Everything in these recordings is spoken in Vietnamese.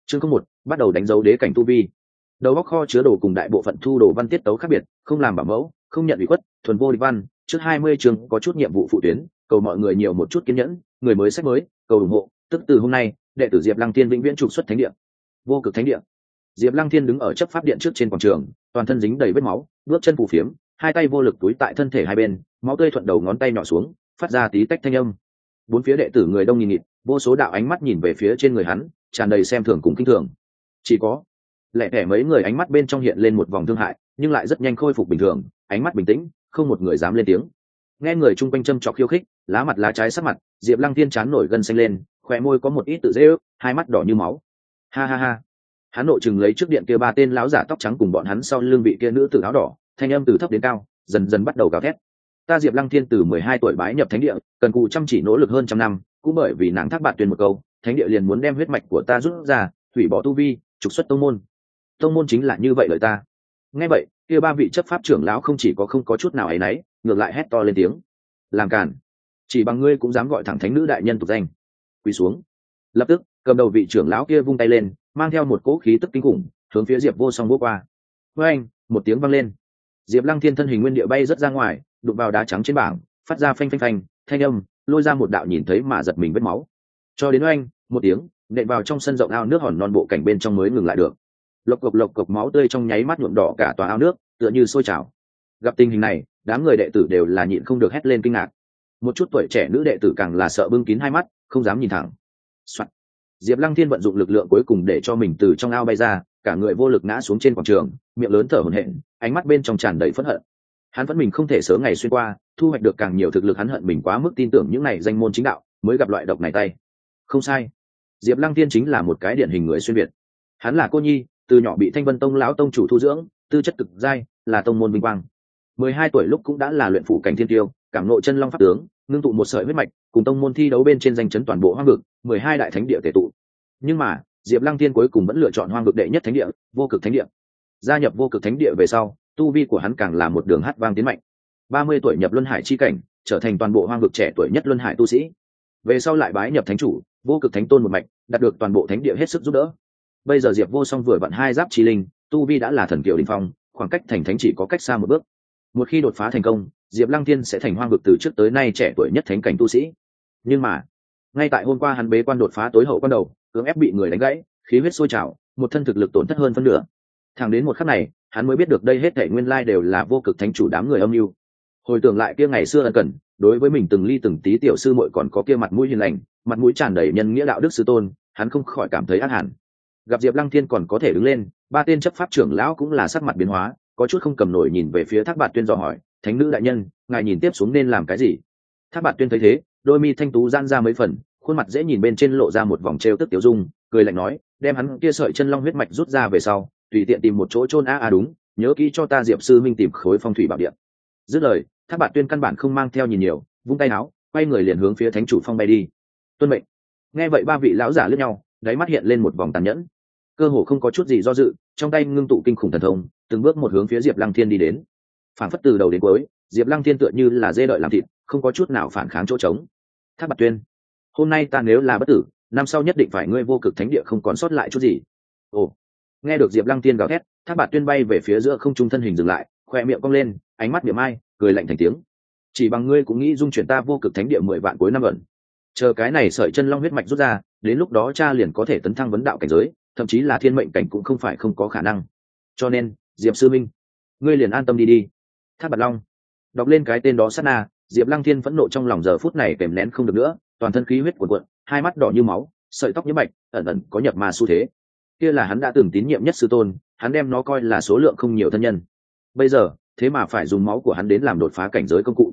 chương không một bắt đầu đánh dấu đế cảnh tu vi. Đầu góc kho chứa đồ cùng đại bộ phận thu đồ văn tiết tấu khác biệt, không làm bảo mẫu, không nhận ủy khuất, thuần vô địch văn. Trước 20 chương có chút nhiệm vụ phụ tuyến, cầu mọi người nhiều một chút kiên nhẫn, người mới sách mới, cầu ủng hộ. Tức từ hôm nay, đệ tử Diệp Lăng Thiên vĩnh viễn trục xuất thánh địa. Vô cực thánh địa. Diệp Lăng Thiên đứng ở chấp pháp điện trước trên quảng trường, toàn thân dính đầy vết máu, bước chân phù phiếm, hai tay vô lực túi tại thân thể hai bên, máu tươi thuận đầu ngón tay nhỏ xuống, phát ra tí tách thanh âm. Bốn phía đệ tử người đông nghìn nghịt, vô số đạo ánh mắt nhìn về phía trên người hắn, tràn đầy xem thường cùng khinh thường. Chỉ có lẻ tẻ mấy người ánh mắt bên trong hiện lên một vòng thương hại, nhưng lại rất nhanh khôi phục bình thường, ánh mắt bình tĩnh, không một người dám lên tiếng. Nghe người chung quanh châm chọc khiêu khích, lá mặt lá trái sắc mặt, Diệp Lăng Thiên chán nổi gân xanh lên, khóe môi có một ít tự dễ ước, hai mắt đỏ như máu. Ha ha ha. Hắn nội chừng lấy trước điện kia ba tên lão giả tóc trắng cùng bọn hắn sau lưng vị kia nữ tử áo đỏ, thanh âm từ thấp đến cao, dần dần bắt đầu gào thét. Ta Diệp Lăng Thiên từ 12 tuổi bái nhập thánh địa, cần cù chăm chỉ nỗ lực hơn trăm năm, cũng bởi vì nàng Thác Bạt Tuyên một câu, thánh địa liền muốn đem huyết mạch của ta rút ra, hủy bỏ tu vi, trục xuất tông môn. Tông môn chính là như vậy lời ta. Nghe vậy, kia ba vị chấp pháp trưởng lão không chỉ có không có chút nào ấy nấy, ngược lại hét to lên tiếng. Làm cản, chỉ bằng ngươi cũng dám gọi thẳng thánh nữ đại nhân tục danh. Quỳ xuống. Lập tức, cầm đầu vị trưởng lão kia vung tay lên, mang theo một cỗ khí tức kinh khủng, hướng phía Diệp Vô Song búa qua. Với anh, một tiếng vang lên. Diệp Lăng Thiên thân hình nguyên địa bay rất ra ngoài, đụng vào đá trắng trên bảng, phát ra phanh phanh phanh, thanh âm, lôi ra một đạo nhìn thấy mà giật mình vết máu. Cho đến oanh, một tiếng, nện vào trong sân rộng ao nước hòn non bộ cảnh bên trong mới ngừng lại được. Lộc cộc máu tươi trong nháy mắt nhuộm đỏ cả tòa ao nước, tựa như sôi trào. Gặp tình hình này, đám người đệ tử đều là nhịn không được hét lên kinh ngạc. Một chút tuổi trẻ nữ đệ tử càng là sợ bưng kín hai mắt, không dám nhìn thẳng. Soạn. Diệp Lăng Thiên vận dụng lực lượng cuối cùng để cho mình từ trong ao bay ra, cả người vô lực ngã xuống trên quảng trường, miệng lớn thở hổn hển, ánh mắt bên trong tràn đầy phẫn hận. Hắn vẫn mình không thể sớm ngày xuyên qua, thu hoạch được càng nhiều thực lực, hắn hận mình quá mức tin tưởng những này danh môn chính đạo, mới gặp loại độc này tay. Không sai, Diệp Lăng Thiên chính là một cái điển hình người xuyên việt. Hắn là cô nhi, từ nhỏ bị Thanh Vân Tông lão tông chủ thu dưỡng, tư chất cực giai, là tông môn vinh quang. 12 tuổi lúc cũng đã là luyện phủ cảnh thiên tiêu, cảm ngộ chân long pháp tướng, ngưng tụ một sợi huyết mạch, cùng tông môn thi đấu bên trên danh chấn toàn bộ hoang vực, 12 đại thánh địa tề tụ. Nhưng mà, Diệp Lăng Thiên cuối cùng vẫn lựa chọn hoang vực đệ nhất thánh địa, Vô Cực Thánh địa. Gia nhập Vô Cực Thánh địa về sau, tu vi của hắn càng là một đường hát vang tiến mạnh. 30 tuổi nhập luân hải chi cảnh, trở thành toàn bộ hoang vực trẻ tuổi nhất luân hải tu sĩ. Về sau lại bái nhập thánh chủ, Vô Cực Thánh tôn một mạch, đạt được toàn bộ thánh địa hết sức giúp đỡ. Bây giờ Diệp Vô Song vừa vận hai giáp chi linh, tu vi đã là thần kiều đỉnh phong, khoảng cách thành thánh chỉ có cách xa một bước. Một khi đột phá thành công, Diệp Lăng Thiên sẽ thành hoang vực từ trước tới nay trẻ tuổi nhất thánh cảnh tu sĩ. Nhưng mà, ngay tại hôm qua hắn bế quan đột phá tối hậu quan đầu, cưỡng ép bị người đánh gãy, khí huyết sôi trào, một thân thực lực tổn thất hơn phân nửa. Thẳng đến một khắc này, hắn mới biết được đây hết thảy nguyên lai đều là Vô Cực Thánh chủ đám người âm mưu. Hồi tưởng lại kia ngày xưa ân cần, đối với mình từng ly từng tí tiểu sư muội còn có kia mặt mũi hiền lành, mặt mũi tràn đầy nhân nghĩa đạo đức sư tôn, hắn không khỏi cảm thấy ác hẳn. Gặp Diệp Lăng Thiên còn có thể đứng lên, ba tên chấp pháp trưởng lão cũng là sắc mặt biến hóa, có chút không cầm nổi nhìn về phía Thác Bạt Tuyên dò hỏi, thánh nữ đại nhân, ngài nhìn tiếp xuống nên làm cái gì? Thác Bạt Tuyên thấy thế, đôi mi thanh tú giãn ra mấy phần, khuôn mặt dễ nhìn bên trên lộ ra một vòng trêu tức tiểu dung, cười lạnh nói, đem hắn kia sợi chân long huyết mạch rút ra về sau, tùy tiện tìm một chỗ chôn đúng, nhớ kỹ cho ta Diệp sư minh tìm khối phong thủy bảo địa. Dứt lời, Thác Bạt Tuyên căn bản không mang theo nhìn nhiều, vung tay áo, quay người liền hướng phía thánh chủ phong bay đi. Tuân mệnh. Nghe vậy ba vị lão giả liếc nhau, đáy mắt hiện lên một vòng tàn nhẫn, cơ hồ không có chút gì do dự, trong tay ngưng tụ kinh khủng thần thông, từng bước một hướng phía Diệp Lăng Thiên đi đến. Phản phất từ đầu đến cuối, Diệp Lăng Thiên tựa như là dê đợi làm thịt, không có chút nào phản kháng chỗ trống. Thác Bạt Tuyên, hôm nay ta nếu là bất tử, năm sau nhất định phải ngươi Vô Cực Thánh địa không còn sót lại chút gì. Ồ. Nghe được Diệp Lăng Thiên gào thét, Thác Bạt Tuyên bay về phía giữa không trung, thân hình dừng lại, khoe miệng cong lên, ánh mắt mỉa mai, cười lạnh thành tiếng. Chỉ bằng ngươi cũng nghĩ dung chuyển ta Vô Cực Thánh địa 10 vạn cuối năm ẩn. Chờ cái này sợi chân long huyết mạch rút ra, đến lúc đó cha liền có thể tấn thăng vấn đạo cảnh giới, thậm chí là thiên mệnh cảnh cũng không phải không có khả năng. Cho nên, Diệp sư minh, ngươi liền an tâm đi đi. Thác Bạt Long. Đọc lên cái tên đó sát na, Diệp Lăng Thiên phẫn nộ trong lòng giờ phút này kềm nén không được nữa, toàn thân khí huyết cuồn cuộn, hai mắt đỏ như máu, sợi tóc nhiễm bạch, ẩn ẩn có nhập ma xu thế. Kia là hắn đã từng tín nhiệm nhất sư tôn, hắn đem nó coi là số lượng không nhiều thân nhân. Bây giờ, thế mà phải dùng máu của hắn đến làm đột phá cảnh giới công cụ.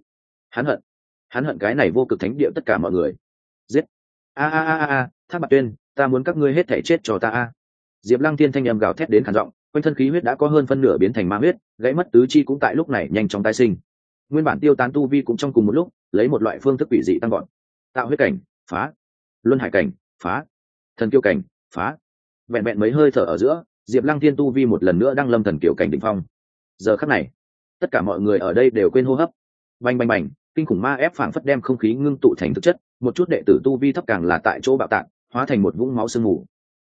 Hắn hận cái này Vô Cực Thánh địa tất cả mọi người. Giết. A, Thác Bạt Tuyên, ta muốn các ngươi hết thảy chết cho ta a. Diệp Lăng Thiên thanh âm gào thét đến khàn giọng, quanh thân khí huyết đã có hơn phân nửa biến thành ma huyết, gãy mất tứ chi cũng tại lúc này nhanh chóng tái sinh. Nguyên bản tiêu tán tu vi cũng trong cùng một lúc, lấy một loại phương thức quỷ dị tăng gọn. Tạo huyết cảnh, phá. Luân hải cảnh, phá. Thần kiêu cảnh, phá. Vẹn vẹn mấy hơi thở ở giữa, Diệp Lăng Thiên tu vi một lần nữa đang lâm thần kiêu cảnh đỉnh phong. Giờ khắc này, tất cả mọi người ở đây đều quên hô hấp. Bành bành bành, kinh khủng ma ép phảng phất đem không khí ngưng tụ thành thực chất, một chút đệ tử tu vi thấp càng là tại chỗ bạo tạc, hóa thành một vũng máu sương mù.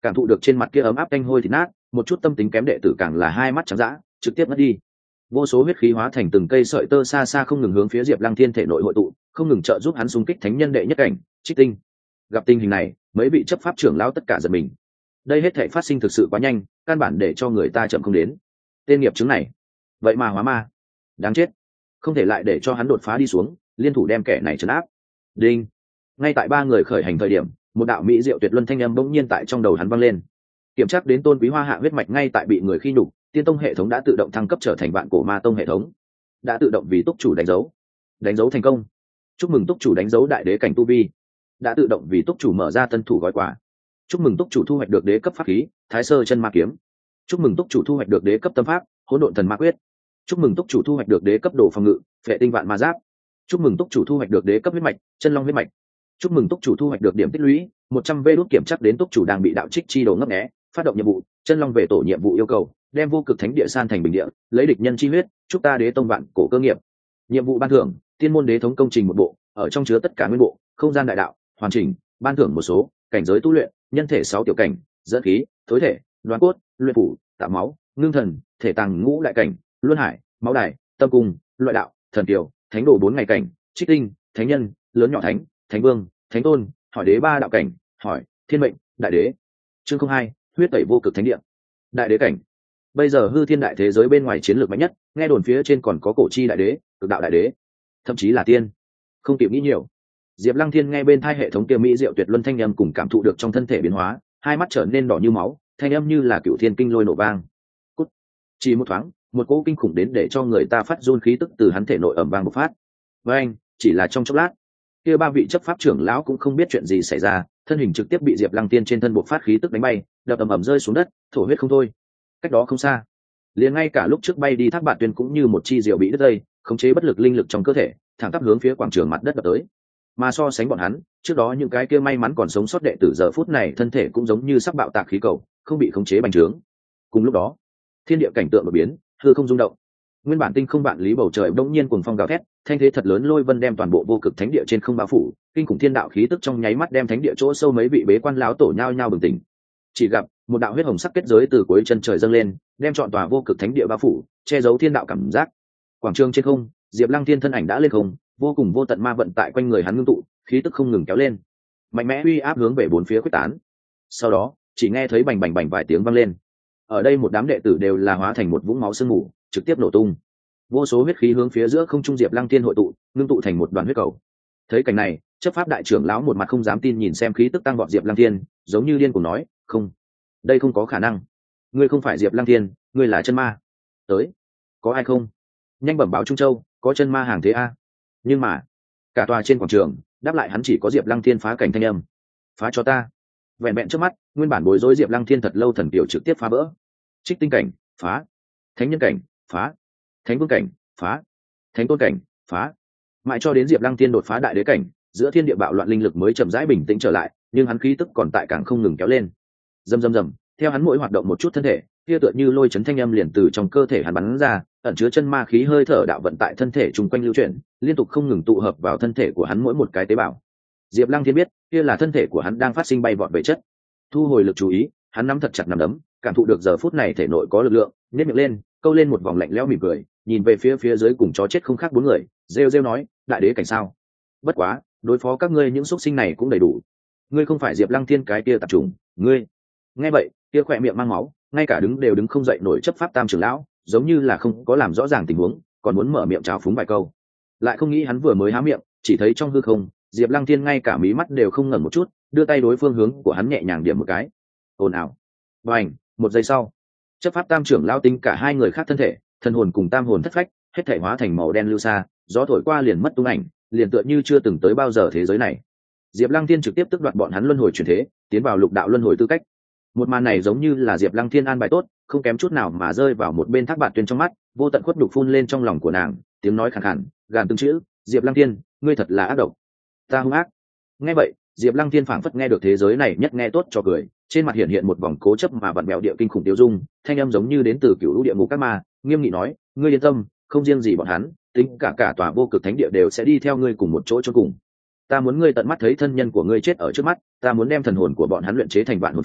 Cảm thụ được trên mặt kia ấm áp canh hôi thịt nát, một chút tâm tính kém đệ tử càng là hai mắt trắng dã, trực tiếp mất đi. Vô số huyết khí hóa thành từng cây sợi tơ xa xa không ngừng hướng phía Diệp Lăng Thiên thể nội hội tụ, không ngừng trợ giúp hắn xung kích thánh nhân đệ nhất cảnh, Trích Tinh. Gặp tình hình này, mấy vị chấp pháp trưởng lão tất cả giật mình. Đây hết thảy phát sinh thực sự quá nhanh, căn bản để cho người ta chậm không đến. Tên nghiệp chứng này, vậy mà hóa ma, đáng chết, không thể lại để cho hắn đột phá đi xuống, liên thủ đem kẻ này trấn áp. Đinh. Ngay tại ba người khởi hành thời điểm, một đạo mỹ diệu tuyệt luân thanh âm bỗng nhiên tại trong đầu hắn vang lên. Kiểm tra đến Tôn Quý Hoa hạ huyết mạch ngay tại bị người khi nhục, Tiên Tông hệ thống đã tự động thăng cấp trở thành Vạn Cổ Ma Tông hệ thống, đã tự động vì túc chủ đánh dấu thành công. Chúc mừng túc chủ đánh dấu đại đế cảnh tu vi, đã tự động vì túc chủ mở ra tân thủ gói quà. Chúc mừng túc chủ thu hoạch được đế cấp pháp khí Thái Sơ Chân Ma Kiếm. Chúc mừng túc chủ thu hoạch được đế cấp tâm pháp Hỗn Độn Thần Ma Quyết. Chúc mừng túc chủ thu hoạch được đế cấp đồ phòng ngự Phệ Tinh Vạn Ma Giáp. Chúc mừng túc chủ thu hoạch được đế cấp huyết mạch Chân Long huyết mạch. Chúc mừng túc chủ thu hoạch được điểm tích lũy 100 vê đốt. Kiểm chắc đến túc chủ đang bị đạo trích chi đồ ngấp nghé, phát động nhiệm vụ Chân Long về tổ nhiệm vụ yêu cầu đem vô cực thánh địa san thành bình địa, lấy địch nhân chi huyết chúc ta đế tông vạn cổ cơ nghiệp. Nhiệm vụ ban thưởng tiên môn đế thống công trình một bộ, ở trong chứa tất cả nguyên bộ không gian đại đạo hoàn chỉnh. Ban thưởng một số cảnh giới tu luyện nhân thể 6 tiểu cảnh, dẫn khí, thối thể, đoán cốt, luyện phủ, tạo máu, ngưng thần, thể tàng ngũ đại cảnh, luân hải, máu đài, tâm cung, loại đạo, thần kiều, thánh đồ 4 ngày cảnh, Trích Tinh, thánh nhân, lớn nhỏ thánh, thánh vương, thánh tôn, hỏi đế 3 đạo cảnh, hỏi thiên mệnh, đại đế. Chương 02, huyết tẩy vô cực thánh địa. Đại đế cảnh. Bây giờ hư thiên đại thế giới bên ngoài chiến lược mạnh nhất, nghe đồn phía trên còn có cổ chi đại đế, cực đạo đại đế, thậm chí là tiên. Không kịp nghĩ nhiều, Diệp Lăng Thiên nghe bên tai hệ thống kia mỹ diệu tuyệt luân thanh âm cùng cảm thụ được trong thân thể biến hóa, hai mắt trở nên đỏ như máu, thanh âm như là cựu thiên kinh lôi nổ vang. Cút. Chỉ một thoáng, một cỗ kinh khủng đến để cho người ta phát run khí tức từ hắn thể nội ầm vang bộc phát. Với anh, chỉ là trong chốc lát, kia ba vị chấp pháp trưởng lão cũng không biết chuyện gì xảy ra, thân hình trực tiếp bị Diệp Lăng Thiên trên thân bộc phát khí tức đánh bay, đập ầm ầm rơi xuống đất, thổ huyết không thôi. Cách đó không xa, liền ngay cả lúc trước bay đi Thác Bạt Tuyên cũng như một chi diều bị đứt dây, khống chế bất lực linh lực trong cơ thể, thẳng tắp hướng phía quảng trường mặt đất đập tới. Mà so sánh bọn hắn, trước đó những cái kia may mắn còn sống sót đệ tử giờ phút này thân thể cũng giống như sắp bạo tạc khí cầu, không bị khống chế bành trướng. Cùng lúc đó, thiên địa cảnh tượng đột biến, hư không rung động. Nguyên bản tinh không vạn lý bầu trời bỗng nhiên cuồng phong gào thét, thanh thế thật lớn lôi vân đem toàn bộ vô cực thánh địa trên không bao phủ, kinh khủng thiên đạo khí tức trong nháy mắt đem thánh địa chỗ sâu mấy vị bế quan lão tổ nhao nhao bừng tỉnh. Chỉ gặp một đạo huyết hồng sắc kết giới từ cuối chân trời dâng lên, đem trọn tòa vô cực thánh địa bao phủ, che giấu thiên đạo cảm giác. Quảng trường trên không, Diệp Lăng Thiên thân ảnh đã lên không, vô cùng vô tận ma vận tại quanh người hắn ngưng tụ, khí tức không ngừng kéo lên, mạnh mẽ uy áp hướng về bốn phía quyết tán. Sau đó, chỉ nghe thấy bành bành bành vài tiếng vang lên. Ở đây một đám đệ tử đều là hóa thành một vũng máu sương mù, trực tiếp nổ tung. Vô số huyết khí hướng phía giữa không trung Diệp Lăng Thiên hội tụ, ngưng tụ thành một đoàn huyết cầu. Thấy cảnh này, chấp pháp đại trưởng lão một mặt không dám tin nhìn xem khí tức tăng vọt Diệp Lăng Thiên, giống như điên cuồng nói, "Không, đây không có khả năng. Ngươi không phải Diệp Lăng Thiên, ngươi là chân ma." Tới, có ai không? Nhanh bẩm báo Trung Châu, có chân ma hàng thế a. Nhưng mà, cả tòa trên quảng trường, đáp lại hắn chỉ có Diệp Lăng Thiên phá cảnh thanh âm. "Phá cho ta." Vẹn vẹn trước mắt, nguyên bản bối rối Diệp Lăng Thiên thật lâu thần kiều trực tiếp phá vỡ. Trích tinh cảnh, phá. Thánh nhân cảnh, phá. Thánh vương cảnh, phá. Thánh tôn cảnh, phá. Mãi cho đến Diệp Lăng Thiên đột phá đại đế cảnh, giữa thiên địa bạo loạn linh lực mới chậm rãi bình tĩnh trở lại, nhưng hắn khí tức còn tại càng không ngừng kéo lên. Rầm rầm rầm, theo hắn mỗi hoạt động một chút thân thể, kia tựa như lôi chấn thanh âm liền từ trong cơ thể hắn bắn ra, ẩn chứa chân ma khí hơi thở đạo vận tại thân thể trùng quanh lưu chuyển, liên tục không ngừng tụ hợp vào thân thể của hắn mỗi một cái tế bào. Diệp Lăng Thiên biết, kia là thân thể của hắn đang phát sinh bay vọt về chất. Thu hồi lực chú ý, hắn nắm thật chặt nắm đấm, cảm thụ được giờ phút này thể nội có lực lượng, nhếch miệng lên, câu lên một vòng lạnh lẽo mỉm cười, nhìn về phía dưới cùng chó chết không khác bốn người, rêu rêu nói, đại đế cảnh sao? Bất quá, đối phó các ngươi những xúc sinh này cũng đầy đủ. Ngươi không phải Diệp Lăng Thiên cái kia tạp chủng, ngươi. Nghe vậy, kia khỏe miệng mang máu, ngay cả đứng đều đứng không dậy nổi chấp pháp tam trưởng lão, giống như là không có làm rõ ràng tình huống, còn muốn mở miệng trào phúng vài câu. Lại không nghĩ hắn vừa mới há miệng, chỉ thấy trong hư không, Diệp Lăng Thiên ngay cả mí mắt đều không ngẩng một chút, đưa tay đối phương hướng của hắn nhẹ nhàng điểm một cái. Ồn ào. Bành, một giây sau, chấp pháp tam trưởng lão tính cả hai người khác thân thể, thần hồn cùng tam hồn thất phách, hết thể hóa thành màu đen lưu xa, gió thổi qua liền mất tung ảnh, liền tựa như chưa từng tới bao giờ thế giới này. Diệp Lăng Thiên trực tiếp tước đoạt bọn hắn luân hồi chuyển thế, tiến vào lục đạo luân hồi tư cách. Một màn này giống như là Diệp Lăng Thiên an bài tốt, không kém chút nào mà rơi vào một bên Thác Bạt Tuyên trong mắt, vô tận khuất nhục phun lên trong lòng của nàng, tiếng nói khàn khàn, gàn từng chữ, "Diệp Lăng Thiên, ngươi thật là ác độc." "Ta hung ác." Nghe vậy, Diệp Lăng Thiên phảng phất nghe được thế giới này nhất nghe tốt cho cười, trên mặt hiện một vòng cố chấp mà vặn vẹo địa kinh khủng tiêu dung, thanh âm giống như đến từ cửu lũ địa ngục các ma, nghiêm nghị nói, "Ngươi yên tâm, không riêng gì bọn hắn, tính cả tòa vô cực thánh địa đều sẽ đi theo ngươi cùng một chỗ chôn cùng. Ta muốn ngươi tận mắt thấy thân nhân của ngươi chết ở trước mắt, ta muốn đem thần hồn của bọn hắn luyện chế thành vạn hồn phiên,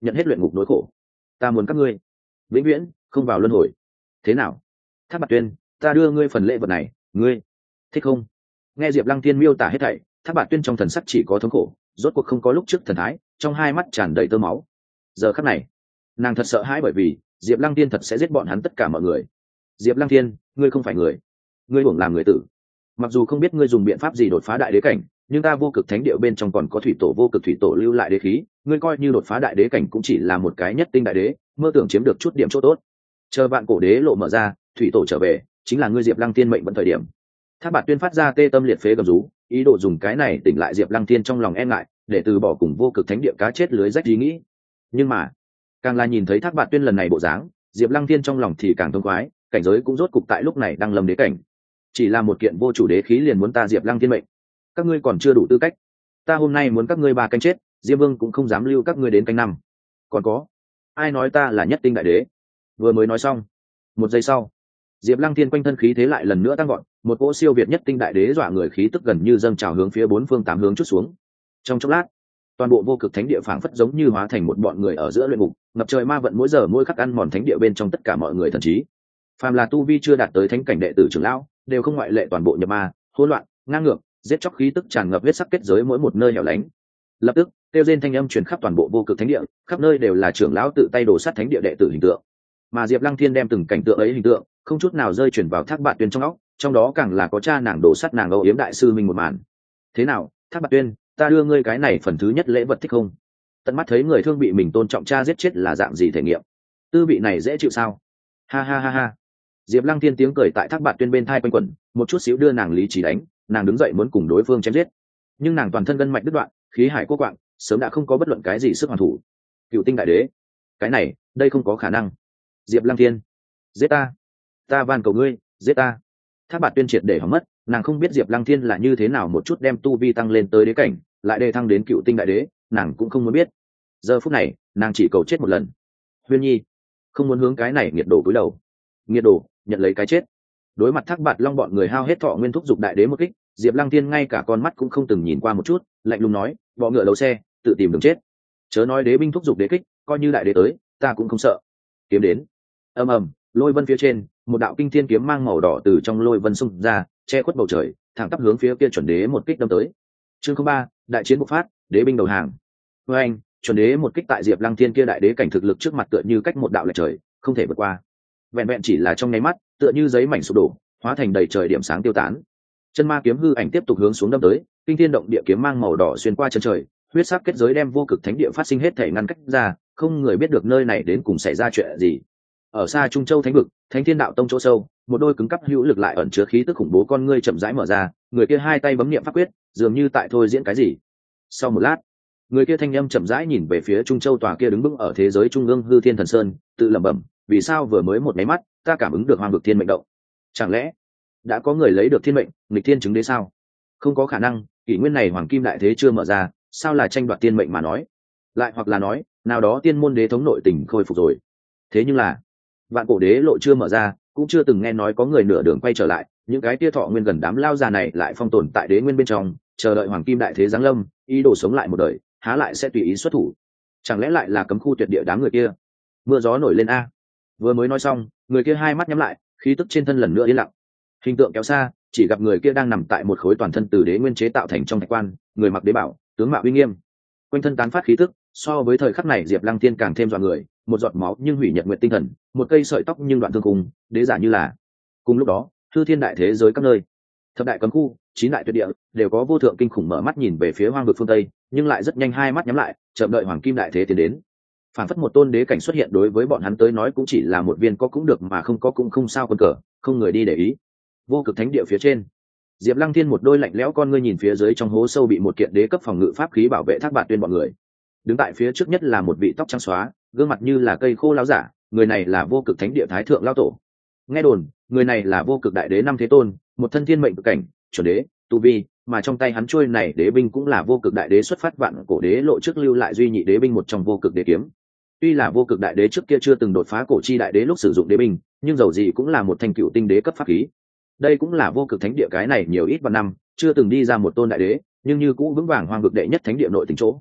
nhận hết luyện ngục nỗi khổ. Ta muốn các ngươi vĩnh viễn không vào luân hồi. Thế nào, Thác Bạt Tuyên, ta đưa ngươi phần lễ vật này, ngươi thích không? Nghe Diệp Lăng Thiên miêu tả hết thảy, Thác Bạt Tuyên trong thần sắc chỉ có thống khổ, rốt cuộc không có lúc trước thần thái, trong hai mắt tràn đầy tơ máu. Giờ khắc này, nàng thật sợ hãi bởi vì Diệp Lăng Thiên thật sẽ giết bọn hắn tất cả mọi người. Diệp Lăng Thiên, ngươi không phải người, ngươi uổng làm người tử. Mặc dù không biết ngươi dùng biện pháp gì đột phá đại đế cảnh, nhưng ta vô cực thánh địa bên trong còn có thủy tổ vô cực thủy tổ lưu lại đế khí, ngươi coi như đột phá đại đế cảnh cũng chỉ là một cái nhất tinh đại đế, mơ tưởng chiếm được chút điểm chỗ tốt. Chờ bạn cổ đế lộ mở ra, thủy tổ trở về, chính là ngươi Diệp Lăng Thiên mệnh vận thời điểm. Thác Bạt Tuyên phát ra tê tâm liệt phế gầm rú, ý đồ dùng cái này tỉnh lại Diệp Lăng Thiên trong lòng e ngại, để từ bỏ cùng vô cực thánh địa cá chết lưới rách ý nghĩ. Nhưng mà, càng là nhìn thấy Thác Bạt Tuyên lần này bộ dáng, Diệp Lăng Thiên trong lòng thì càng thông khoái, cảnh giới cũng rốt cục tại lúc này đang lâm đế cảnh. Chỉ là một kiện vô chủ đế khí liền muốn ta Diệp Lăng Thiên mệnh, các ngươi còn chưa đủ tư cách. Ta hôm nay muốn các ngươi ba canh chết, Diêm Vương cũng không dám lưu các ngươi đến canh năm. Còn có, ai nói ta là nhất tinh đại đế? Vừa mới nói xong, một giây sau, Diệp Lăng Thiên quanh thân khí thế lại lần nữa tăng vọt, một cỗ siêu việt nhất tinh đại đế dọa người khí tức gần như dâng trào hướng phía bốn phương tám hướng chút xuống. Trong chốc lát, toàn bộ vô cực thánh địa phảng phất giống như hóa thành một bọn người ở giữa luyện ngục, ngập trời ma vận mỗi giờ mỗi khắc ăn mòn thánh địa bên trong tất cả mọi người thần trí. Phàm là tu vi chưa đạt tới thánh cảnh đệ tử trưởng lão, đều không ngoại lệ toàn bộ nhập ma, hỗn loạn, ngang ngược, giết chóc khí tức tràn ngập huyết sắc kết giới mỗi một nơi hẻo lánh. Lập tức, kêu rên thanh âm truyền khắp toàn bộ vô cực thánh địa, khắp nơi đều là trưởng lão tự tay đổ sát thánh địa đệ tử hình tượng. Mà Diệp Lăng Thiên đem từng cảnh tượng ấy hình tượng, không chút nào rơi chuyển vào Thác Bạt Tuyên trong óc, trong đó càng là có cha nàng đổ sát nàng Âu Yếm đại sư mình một màn. Thế nào, Thác Bạt Tuyên, ta đưa ngươi cái này phần thứ nhất lễ vật thích không? Tận mắt thấy người thương bị mình tôn trọng cha giết chết là dạng gì thể nghiệm? Tư vị này dễ chịu sao? Ha ha ha ha. Diệp Lăng Thiên tiếng cười tại Thác Bạt Tuyên bên thai quanh quẩn, một chút xíu đưa nàng lý trí đánh, nàng đứng dậy muốn cùng đối phương chém giết. Nhưng nàng toàn thân gân mạch đứt đoạn, khí hải cô quạng, sớm đã không có bất luận cái gì sức hoàn thủ. Cựu tinh đại đế, cái này, đây không có khả năng. Diệp Lăng Thiên, giết ta, ta van cầu ngươi, giết ta. Thác Bạt Tuyên triệt để hỏng mất, nàng không biết Diệp Lăng Thiên là như thế nào một chút đem tu vi tăng lên tới đế cảnh, lại đề thăng đến cựu tinh đại đế, nàng cũng không muốn biết. Giờ phút này, nàng chỉ cầu chết một lần. Huyên Nhi, không muốn hướng cái này nghiệt đổ cúi đầu. Nghiệt đổ, nhận lấy cái chết. Đối mặt Thác Bạt Long bọn người hao hết thọ nguyên thúc giục đại đế một kích, Diệp Lăng Thiên ngay cả con mắt cũng không từng nhìn qua một chút, lạnh lùng nói, bọ ngựa đấu xe, tự tìm đường chết. Chớ nói đế binh thúc giục đế kích, coi như đại đế tới, ta cũng không sợ. Kiếm đến. Ầm ầm, lôi vân phía trên, một đạo kinh thiên kiếm mang màu đỏ từ trong lôi vân xung ra, che khuất bầu trời, thẳng tắp hướng phía kia chuẩn đế một kích đâm tới. Chương 03, đại chiến bộc phát, đế binh đầu hàng. Với anh, chuẩn đế một kích tại Diệp Lăng Thiên kia đại đế cảnh thực lực trước mặt tựa như cách một đạo lệch trời, không thể vượt qua. Vẹn vẹn chỉ là trong nháy mắt, tựa như giấy mảnh sụp đổ, hóa thành đầy trời điểm sáng tiêu tán. Chân ma kiếm hư ảnh tiếp tục hướng xuống đâm tới, kinh thiên động địa kiếm mang màu đỏ xuyên qua chân trời, huyết sắc kết giới đem vô cực thánh địa phát sinh hết thể ngăn cách ra, không người biết được nơi này đến cùng xảy ra chuyện gì. Ở xa Trung Châu Thánh vực, Thánh Thiên Đạo Tông chỗ sâu, một đôi cứng cắp hữu lực lại ẩn chứa khí tức khủng bố con ngươi chậm rãi mở ra, người kia hai tay bấm niệm pháp quyết, dường như tại thôi diễn cái gì. Sau một lát, người kia thanh âm chậm rãi nhìn về phía Trung Châu tòa kia đứng vững ở thế giới trung ương Hư Thiên Thần Sơn, tự lẩm bẩm, vì sao vừa mới một máy mắt, ta cảm ứng được hoang vực thiên mệnh động? Chẳng lẽ đã có người lấy được thiên mệnh, nghịch thiên chứng đế sao? Không có khả năng, kỷ nguyên này hoàng kim đại thế chưa mở ra, sao là tranh đoạt thiên mệnh mà nói? Lại hoặc là nói, nào đó tiên môn đế thống nội tình khôi phục rồi. Thế nhưng là, vạn cổ đế lộ chưa mở ra, cũng chưa từng nghe nói có người nửa đường quay trở lại, những cái tia thọ nguyên gần đám lao già này lại phong tồn tại đế nguyên bên trong, chờ đợi hoàng kim đại thế giáng lâm, ý đồ sống lại một đời, há lại sẽ tùy ý xuất thủ? Chẳng lẽ lại là cấm khu tuyệt địa đám người kia? Mưa gió nổi lên a. Vừa mới nói xong, người kia hai mắt nhắm lại, khí tức trên thân lần nữa yên lặng. Hình tượng kéo xa, chỉ gặp người kia đang nằm tại một khối toàn thân từ đế nguyên chế tạo thành trong thạch quan, người mặc đế bảo, tướng mạo uy nghiêm, quanh thân tán phát khí tức, so với thời khắc này Diệp Lăng Thiên càng thêm dọa người, một giọt máu nhưng hủy nhật nguyện tinh thần, một cây sợi tóc nhưng đoạn thương cùng, đế giả như là. Cùng lúc đó, hư thiên đại thế giới các nơi, thập đại cấm khu, chín đại tuyệt địa, đều có vô thượng kinh khủng mở mắt nhìn về phía hoang vực phương tây, nhưng lại rất nhanh hai mắt nhắm lại, chậm đợi hoàng kim đại thế tiến đến. Phản phất một tôn đế cảnh xuất hiện đối với bọn hắn tới nói cũng chỉ là một viên có cũng được mà không có cũng không sao quân cờ, không người đi để ý. Vô cực thánh địa phía trên, Diệp Lăng Thiên một đôi lạnh lẽo con ngươi nhìn phía dưới trong hố sâu bị một kiện đế cấp phòng ngự pháp khí bảo vệ Thác Bạt Tuyên bọn người. Đứng tại phía trước nhất là một vị tóc trắng xóa, gương mặt như là cây khô lão giả, người này là vô cực thánh địa thái thượng lão tổ. Nghe đồn, người này là vô cực đại đế năm thế tôn, một thân thiên mệnh cực cảnh, chuẩn đế, tu vi, mà trong tay hắn chuôi này đế binh cũng là vô cực đại đế xuất phát vạn cổ đế lộ trước lưu lại duy nhị đế binh một trong vô cực đế kiếm. Tuy là vô cực đại đế trước kia chưa từng đột phá cổ chi đại đế lúc sử dụng đế binh, nhưng dầu gì cũng là một thanh cựu tinh đế cấp pháp khí. Đây cũng là vô cực thánh địa cái này nhiều ít vạn năm chưa từng đi ra một tôn đại đế, nhưng như cũng vững vàng hoang vực đệ nhất thánh địa nội tình chỗ.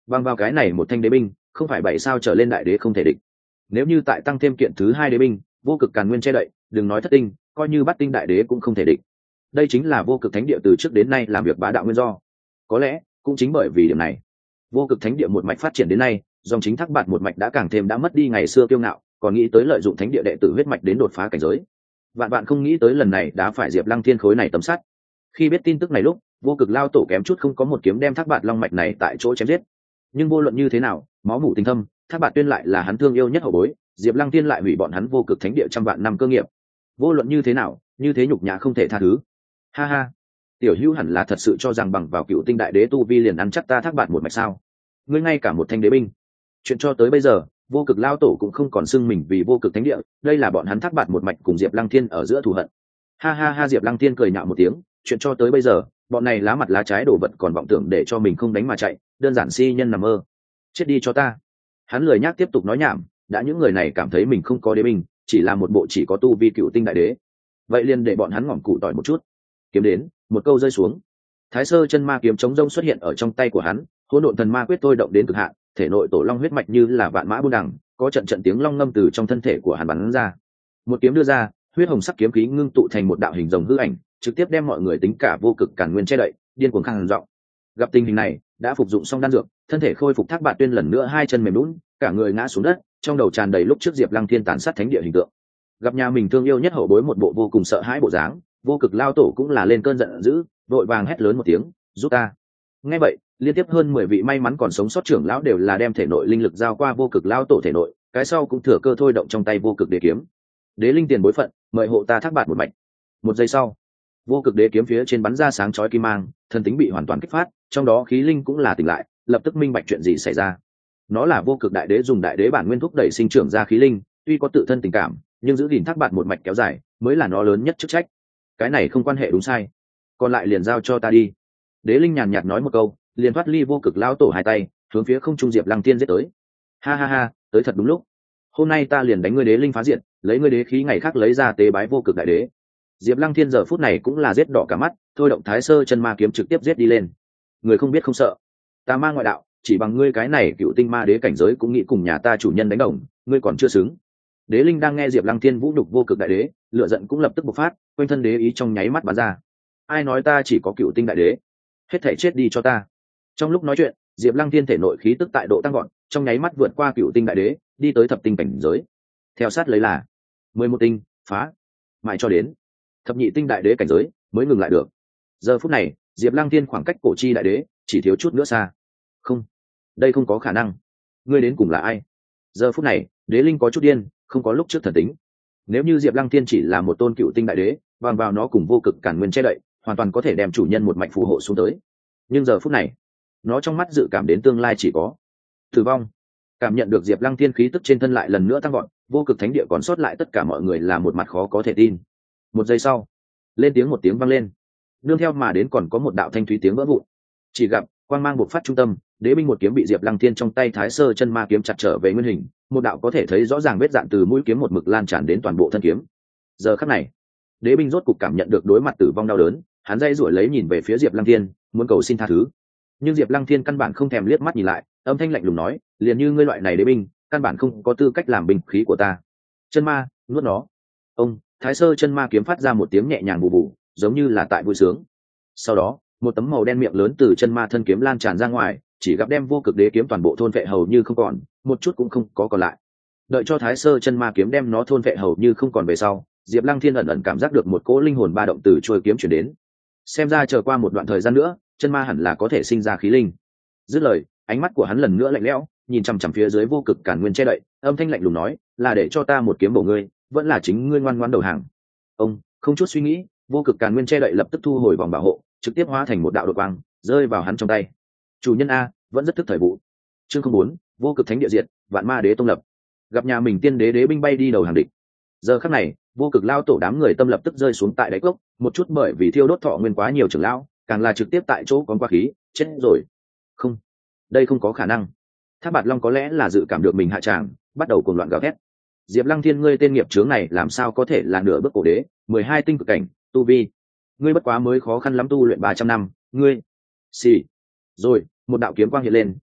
bằng vào cái này một thanh đế binh không phải 7 sao trở lên đại đế không thể địch. Nếu như tại tăng thêm kiện thứ 2 đế binh vô cực càn nguyên che đậy, đừng nói thất tinh, coi như bát tinh đại đế cũng không thể địch. Đây chính là vô cực thánh địa từ trước đến nay làm việc bá đạo nguyên do. Có lẽ cũng chính bởi vì điểm này, vô cực thánh địa một mạch phát triển đến nay, dòng chính Thác Bạt một mạch đã càng thêm đã mất đi ngày xưa kiêu ngạo, còn nghĩ tới lợi dụng thánh địa đệ tử huyết mạch đến đột phá cảnh giới. Vạn bạn không nghĩ tới lần này đã phải Diệp Lăng Thiên khối này tấm sắt. Khi biết tin tức này lúc, vô cực lao tổ kém chút không có một kiếm đem Thác Bạt long mạch này tại chỗ chém giết. Nhưng vô luận như thế nào, máu mủ tình thâm, Thác Bạt tuyên lại là hắn thương yêu nhất hậu bối, Diệp Lăng Thiên lại hủy bọn hắn vô cực thánh địa trăm vạn năm cơ nghiệp. Vô luận như thế nào, như thế nhục nhã không thể tha thứ. Ha ha, tiểu hữu hẳn là thật sự cho rằng bằng vào cựu tinh đại đế tu vi liền ăn chắc ta Thác Bạt một mạch sao? Ngươi ngay cả một thanh đế binh. Chuyện cho tới bây giờ, vô cực lao tổ cũng không còn xưng mình vì vô cực thánh địa, đây là bọn hắn Thác Bạt một mạch cùng Diệp Lăng Thiên ở giữa thù hận. Ha ha ha, Diệp Lăng Thiên cười nhạo một tiếng, chuyện cho tới bây giờ, bọn này lá mặt lá trái đổ vật còn vọng tưởng để cho mình không đánh mà chạy, đơn giản si nhân nằm mơ. Chết đi cho ta. Hắn lười nhác tiếp tục nói nhảm, đã những người này cảm thấy mình không có đế binh, chỉ là một bộ chỉ có tu vi cựu tinh đại đế, vậy liền để bọn hắn ngỏm củ tỏi một chút. Kiếm đến, một câu rơi xuống, Thái Sơ chân ma kiếm chống rông xuất hiện ở trong tay của hắn, hỗn độn thần ma quyết thôi động đến cực hạn, thể nội tổ long huyết mạch như là vạn mã buôn đằng, có trận trận tiếng long ngâm từ trong thân thể của hắn bắn ra. Một kiếm đưa ra, huyết hồng sắc kiếm khí ngưng tụ thành một đạo hình rồng hư ảnh, trực tiếp đem mọi người tính cả vô cực càn nguyên che đậy, điên cuồng khàn giọng. Gặp tình hình này, đã phục dụng xong đan dược, thân thể khôi phục Thác Bạt Tuyên lần nữa hai chân mềm nhũn, cả người ngã xuống đất, trong đầu tràn đầy lúc trước Diệp Lăng Thiên tàn sát thánh địa hình tượng. Gặp nhà mình thương yêu nhất hậu bối một bộ vô cùng sợ hãi bộ dáng, vô cực lao tổ cũng là lên cơn giận dữ, vội vàng hét lớn một tiếng, giúp ta. Nghe vậy, liên tiếp hơn 10 vị may mắn còn sống sót trưởng lão đều là đem thể nội linh lực giao qua vô cực lao tổ thể nội, cái sau cũng thừa cơ thôi động trong tay vô cực đế kiếm. Đế linh tiền bối phận, mời hộ ta Thác Bạt một mạch. Một giây sau, vô cực đế kiếm phía trên bắn ra sáng chói kim mang, thần tính bị hoàn toàn kích phát, trong đó khí linh cũng là tỉnh lại, lập tức minh bạch chuyện gì xảy ra. Nó là vô cực đại đế dùng đại đế bản nguyên thúc đẩy sinh trưởng ra khí linh, tuy có tự thân tình cảm, nhưng giữ gìn Thác Bạt một mạch kéo dài mới là nó lớn nhất chức trách. Cái này không quan hệ đúng sai, còn lại liền giao cho ta đi. Đế linh nhàn nhạt nói một câu, liền thoát ly vô cực lao tổ hai tay, hướng phía không trung Diệp Lăng Thiên giết tới. Ha ha ha, tới thật đúng lúc. Hôm nay ta liền đánh ngươi đế linh phá diệt, lấy ngươi đế khí ngày khác lấy ra tế bái vô cực đại đế. Diệp Lăng Thiên giờ phút này cũng là giết đỏ cả mắt, thôi động Thái Sơ chân ma kiếm trực tiếp giết đi lên. Người không biết không sợ, ta ma ngoại đạo, chỉ bằng ngươi cái này cựu tinh ma đế cảnh giới cũng nghĩ cùng nhà ta chủ nhân đánh đồng, ngươi còn chưa xứng. Đế linh đang nghe Diệp Lăng Thiên vũ nhục vô cực đại đế, lửa giận cũng lập tức bộc phát, quanh thân đế ý trong nháy mắt bắn ra. Ai nói ta chỉ có cựu tinh đại đế? Hết thảy chết đi cho ta. Trong lúc nói chuyện, Diệp Lăng Thiên thể nội khí tức tại độ tăng gọn, trong nháy mắt vượt qua cựu tinh đại đế, đi tới thập tinh cảnh giới. Theo sát lấy là 11 tinh, phá, mãi cho đến thập nhị tinh đại đế cảnh giới mới ngừng lại được. Giờ phút này, Diệp Lăng Thiên khoảng cách cổ chi đại đế chỉ thiếu chút nữa xa. Không, đây không có khả năng. Ngươi đến cùng là ai? Giờ phút này, đế linh có chút điên, không có lúc trước thần tính. Nếu như Diệp Lăng Thiên chỉ là một tôn cựu tinh đại đế, bằng vào nó cùng vô cực càn nguyên che đậy, hoàn toàn có thể đem chủ nhân một mạch phù hộ xuống tới. Nhưng giờ phút này, nó trong mắt dự cảm đến tương lai chỉ có tử vong. Cảm nhận được Diệp Lăng Thiên khí tức trên thân lại lần nữa tăng vọt, vô cực thánh địa còn sót lại tất cả mọi người là một mặt khó có thể tin. Một giây sau, lên tiếng một tiếng vang lên, nương theo mà đến còn có một đạo thanh thúy tiếng vỡ vụn. Chỉ gặp quang mang bộc phát trung tâm, đế binh một kiếm bị Diệp Lăng Thiên trong tay Thái Sơ chân ma kiếm chặt trở về nguyên hình, một đạo có thể thấy rõ ràng vết dạn từ mũi kiếm một mực lan tràn đến toàn bộ thân kiếm. Giờ khắc này, đế binh rốt cục cảm nhận được đối mặt tử vong đau đớn, hắn dây rủi lấy nhìn về phía Diệp Lăng Thiên, muốn cầu xin tha thứ. Nhưng Diệp Lăng Thiên căn bản không thèm liếc mắt nhìn lại, âm thanh lạnh lùng nói, liền như ngươi loại này đế binh, căn bản không có tư cách làm binh khí của ta. Chân ma, nuốt nó. Ông Thái Sơ chân ma kiếm phát ra một tiếng nhẹ nhàng bù bù, giống như là tại vui sướng. Sau đó, một tấm màu đen miệng lớn từ chân ma thân kiếm lan tràn ra ngoài, chỉ gặp đem vô cực đế kiếm toàn bộ thôn vệ hầu như không còn, một chút cũng không có còn lại. Đợi cho Thái Sơ chân ma kiếm đem nó thôn vệ hầu như không còn về sau, Diệp Lăng Thiên ẩn ẩn cảm giác được một cỗ linh hồn ba động từ chuôi kiếm chuyển đến. Xem ra chờ qua một đoạn thời gian nữa, chân ma hẳn là có thể sinh ra khí linh. Dứt lời, ánh mắt của hắn lần nữa lạnh lẽo, nhìn chằm chằm phía dưới vô cực càn nguyên che đậy, âm thanh lạnh lùng nói, là để cho ta một kiếm bổ ngươi, vẫn là chính ngươi ngoan ngoãn đầu hàng. Ông không chút suy nghĩ, vô cực càn nguyên che đậy lập tức thu hồi vòng bảo hộ, trực tiếp hóa thành một đạo đột quang, rơi vào hắn trong tay. Chủ nhân a, vẫn rất thức thời vụ. Chương 04, vô cực thánh địa diệt, vạn ma đế tông lập. Gặp nhà mình tiên đế đế binh bay đi đầu hàng địch. Giờ khắc này, vô cực lao tổ đám người tâm lập tức rơi xuống tại đáy cốc, một chút bởi vì thiêu đốt thọ nguyên quá nhiều trưởng lão, càng là trực tiếp tại chỗ con qua khí, chết rồi. Không, đây không có khả năng. Thác Bạt Long có lẽ là dự cảm được mình hạ tràng, bắt đầu cuồng loạn gào thét. Diệp Lăng Thiên, ngươi tên nghiệp chướng này làm sao có thể là nửa bước cổ đế, 12 tinh cực cảnh, tu vi, ngươi bất quá mới khó khăn lắm tu luyện 300 năm, ngươi. Xì. Rồi, một đạo kiếm quang hiện lên,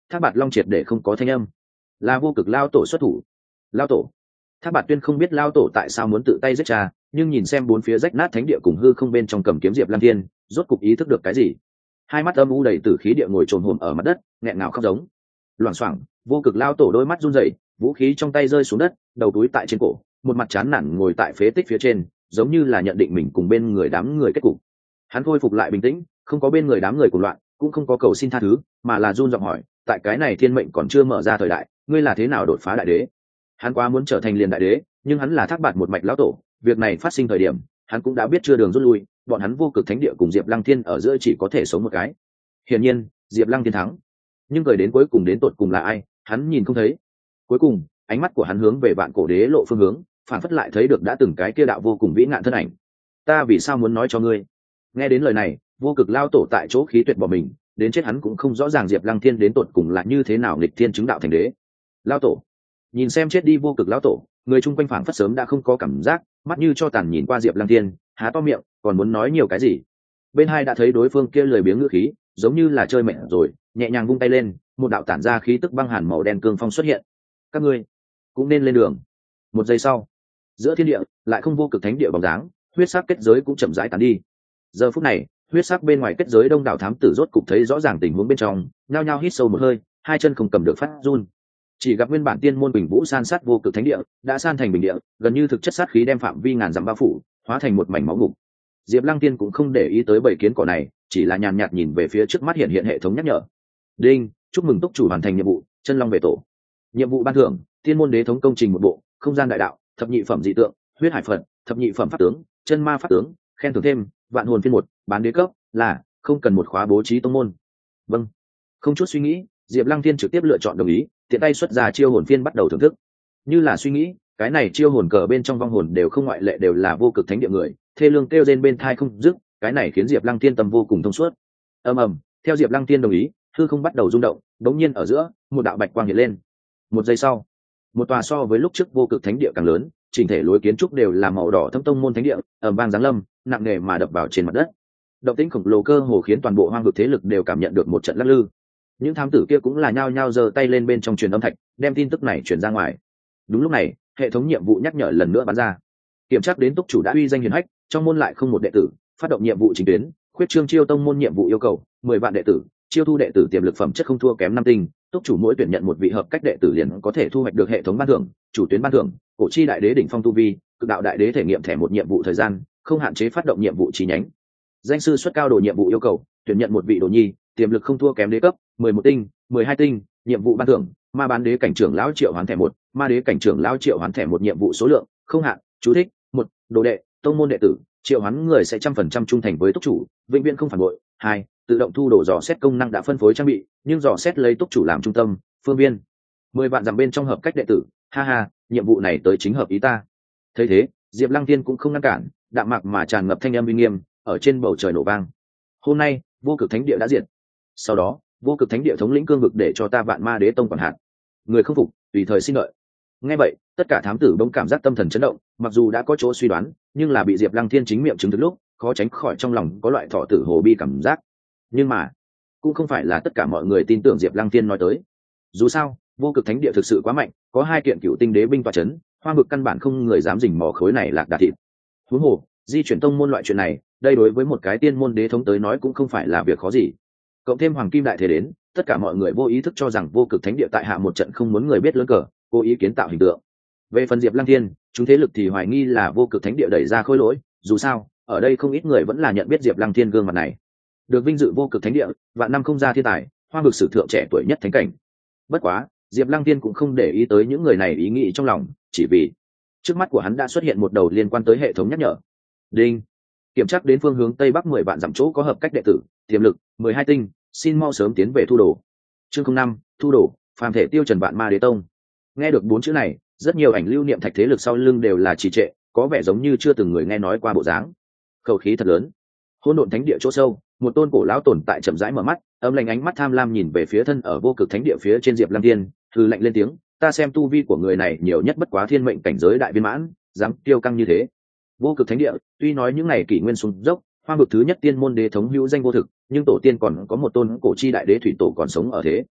Thác Bạt Long triệt để không có thanh âm. Là Vô Cực lao tổ xuất thủ. Lao tổ. Thác Bạt Tuyên không biết lao tổ tại sao muốn tự tay giết cha, nhưng nhìn xem bốn phía rách nát thánh địa cùng hư không bên trong cầm kiếm Diệp Lăng Thiên, rốt cục ý thức được cái gì. Hai mắt âm u đầy tử khí địa ngồi trồm hổm ở mặt đất, nghẹn ngào khóc giống. Loảng xoảng, Vô Cực lao tổ đôi mắt run rẩy, vũ khí trong tay rơi xuống đất, đầu túi tại trên cổ, một mặt chán nản ngồi tại phế tích phía trên, giống như là nhận định mình cùng bên người đám người kết cục. Hắn khôi phục lại bình tĩnh, không có bên người đám người cuồng loạn, cũng không có cầu xin tha thứ, mà là run giọng hỏi, tại cái này thiên mệnh còn chưa mở ra thời đại, ngươi là thế nào đột phá đại đế? Hắn quá muốn trở thành liền đại đế, nhưng hắn là Thác Bạt một mạch lão tổ, việc này phát sinh thời điểm, hắn cũng đã biết chưa đường rút lui, bọn hắn Vô Cực thánh địa cùng Diệp Lăng Thiên ở giữa chỉ có thể sống một cái. Hiển nhiên, Diệp Lăng Thiên thắng, nhưng cười đến cuối cùng đến tột cùng là ai, hắn nhìn không thấy. Cuối cùng, ánh mắt của hắn hướng về Vạn Cổ Đế lộ phương hướng, phản phất lại thấy được đã từng cái kia đạo vô cùng vĩ ngạn thân ảnh. Ta vì sao muốn nói cho ngươi? Nghe đến lời này, Vô Cực lao tổ tại chỗ khí tuyệt bỏ mình, đến chết hắn cũng không rõ ràng Diệp Lăng Thiên đến tột cùng là như thế nào nghịch thiên chứng đạo thành đế. Lao tổ nhìn xem chết đi Vô Cực lão tổ, người chung quanh phảng phất sớm đã không có cảm giác, mắt như cho tàn nhìn qua Diệp Lăng Thiên, há to miệng, còn muốn nói nhiều cái gì. Bên hai đã thấy đối phương kia lười biếng ngữ khí, giống như là chơi mệt rồi, nhẹ nhàng vung tay lên, một đạo tản ra khí tức băng hàn màu đen cương phong xuất hiện. Các ngươi cũng nên lên đường. Một giây sau, giữa thiên địa lại không Vô Cực thánh địa bóng dáng, huyết sắc kết giới cũng chậm rãi tàn đi. Giờ phút này, huyết sắc bên ngoài kết giới đông đảo thám tử rốt cục thấy rõ ràng tình huống bên trong, nhao nhao hít sâu một hơi, hai chân không cầm được phát run. Chỉ gặp nguyên bản tiên môn Bình Vũ san sát Vô Cực thánh địa đã san thành bình địa, gần như thực chất sát khí đem phạm vi ngàn dặm bao phủ, hóa thành một mảnh máu ngục. Diệp Lăng Tiên cũng không để ý tới bầy kiến cỏ này, chỉ là nhàn nhạt nhìn về phía trước mắt hiện hệ thống nhắc nhở. Đinh, chúc mừng túc chủ hoàn thành nhiệm vụ, chân long về tổ. Nhiệm vụ ban thưởng, tiên môn đế thống công trình một bộ, không gian đại đạo, thập nhị phẩm dị tượng, huyết hải phật, thập nhị phẩm pháp tướng, chân ma pháp tướng, khen thưởng thêm, vạn hồn phiên một, bán đế cấp, là không cần một khóa bố trí tông môn. Vâng. Không chút suy nghĩ, Diệp Lăng Tiên trực tiếp lựa chọn đồng ý, tiện tay xuất ra chiêu hồn phiên bắt đầu thưởng thức. Như là suy nghĩ, cái này chiêu hồn cờ bên trong vong hồn đều không ngoại lệ đều là Vô Cực thánh địa người, thê lương kêu rên bên thai không dứt, cái này khiến Diệp Lăng Tiên tâm vô cùng thông suốt. Ầm ầm, theo Diệp Lăng Tiên đồng ý, hư không bắt đầu rung động, đống nhiên ở giữa, một đạo bạch quang hiện lên. Một giây sau, một tòa so với lúc trước Vô Cực thánh địa càng lớn, chỉnh thể lối kiến trúc đều là màu đỏ thâm tông môn thánh địa, ầm vang giáng lâm, nặng nề mà đập vào trên mặt đất. Động tĩnh khổng lồ cơ hồ khiến toàn bộ hoang vực thế lực đều cảm nhận được một trận lắc lư. Những thám tử kia cũng là nhao nhao giơ tay lên bên trong truyền âm thạch, đem tin tức này truyền ra ngoài. Đúng lúc này, hệ thống nhiệm vụ nhắc nhở lần nữa bắn ra. Kiểm tra đến túc chủ đã uy danh hiển hách, trong môn lại không một đệ tử, phát động nhiệm vụ chính tuyến, khuyết trương chiêu tông môn nhiệm vụ yêu cầu 10 vạn đệ tử, chiêu thu đệ tử tiềm lực phẩm chất không thua kém 5 tinh, túc chủ mỗi tuyển nhận một vị hợp cách đệ tử liền có thể thu hoạch được hệ thống ban thưởng, chủ tuyến ban thưởng, cổ chi đại đế đỉnh phong tu vi, cực đạo đại đế thể nghiệm thẻ một nhiệm vụ thời gian, không hạn chế phát động nhiệm vụ chi nhánh. Danh sư xuất cao đồ nhiệm vụ yêu cầu, tuyển nhận một vị đồ nhi, tiềm lực không thua kém đế cấp, 11 tinh, 12 tinh, nhiệm vụ ban thưởng, ma bán đế cảnh trưởng lão triệu hoán thẻ một, ma đế cảnh trưởng lão triệu hoán thẻ một nhiệm vụ số lượng, không hạn, chú thích, một, đồ đệ, tông môn đệ tử, triệu hoán người sẽ 100% trung thành với túc chủ, vĩnh viễn không phản bội. 2, tự động thu đồ dò xét công năng đã phân phối trang bị, nhưng dò xét lấy túc chủ làm trung tâm, phương viên. 10 vạn dặm bên trong hợp cách đệ tử, ha ha, nhiệm vụ này tới chính hợp ý ta. Thấy thế, Diệp Lăng Tiên cũng không ngăn cản, đạm mạc mà tràn ngập thanh âm uy nghiêm, ở trên bầu trời nổ vang. Hôm nay, Vô Cực thánh địa đã diệt. Sau đó, Vô Cực thánh địa thống lĩnh cương vực để cho ta Vạn Ma Đế tông quản hạt. Người không phục, tùy thời xin đợi. Nghe vậy, tất cả thám tử bỗng cảm giác tâm thần chấn động, mặc dù đã có chỗ suy đoán, nhưng là bị Diệp Lăng Thiên chính miệng chứng thực lúc, khó tránh khỏi trong lòng có loại thọ tử hồ bi cảm giác. Nhưng mà, cũng không phải là tất cả mọi người tin tưởng Diệp Lăng Thiên nói tới. Dù sao, Vô Cực thánh địa thực sự quá mạnh, có 2 kiện cựu tinh đế binh tọa chấn, hoang vực căn bản không người dám rình mò khối này lạc đà thịt. Huống hồ, di chuyển tông môn loại chuyện này, đây đối với một cái tiên môn đế thống tới nói cũng không phải là việc khó gì. Cộng thêm hoàng kim đại thế đến, tất cả mọi người vô ý thức cho rằng Vô Cực thánh địa tại hạ một trận không muốn người biết lớn cờ, cố ý kiến tạo hình tượng. Về phần Diệp Lăng Thiên, chúng thế lực thì hoài nghi là Vô Cực thánh địa đẩy ra khối lỗi, dù sao, ở đây không ít người vẫn là nhận biết Diệp Lăng Thiên gương mặt này. Được vinh dự Vô Cực thánh địa, vạn năm không ra thiên tài, hoang vực sử thượng trẻ tuổi nhất thánh cảnh. Bất quá, Diệp Lăng Thiên cũng không để ý tới những người này ý nghĩ trong lòng, chỉ vì trước mắt của hắn đã xuất hiện một đầu liên quan tới hệ thống nhắc nhở. Đinh, kiểm tra đến phương hướng tây bắc 10 vạn dặm chỗ có hợp cách đệ tử, tiềm lực 12 tinh, xin mau sớm tiến về thu đồ. Chương 05, thu đồ, phàm thể tiêu trần Vạn Ma Đế tông. Nghe được 4 chữ này, rất nhiều ảnh lưu niệm thạch thế lực sau lưng đều là trì trệ, có vẻ giống như chưa từng người nghe nói qua bộ dáng. Khẩu khí thật lớn. Hỗn độn thánh địa chỗ sâu, một tôn cổ lão tồn tại chậm rãi mở mắt, âm lạnh ánh mắt tham lam nhìn về phía thân ở Vô Cực thánh địa phía trên Diệp Lăng Thiên, hừ lạnh lên tiếng, ta xem tu vi của người này nhiều nhất bất quá thiên mệnh cảnh giới đại viên mãn, dám tiêu căng như thế. Vô Cực thánh địa, tuy nói những ngày kỷ nguyên xuống dốc, hoang vực thứ nhất tiên môn đế thống hữu danh vô thực, nhưng tổ tiên còn có một tôn cổ chi đại đế thủy tổ còn sống ở thế.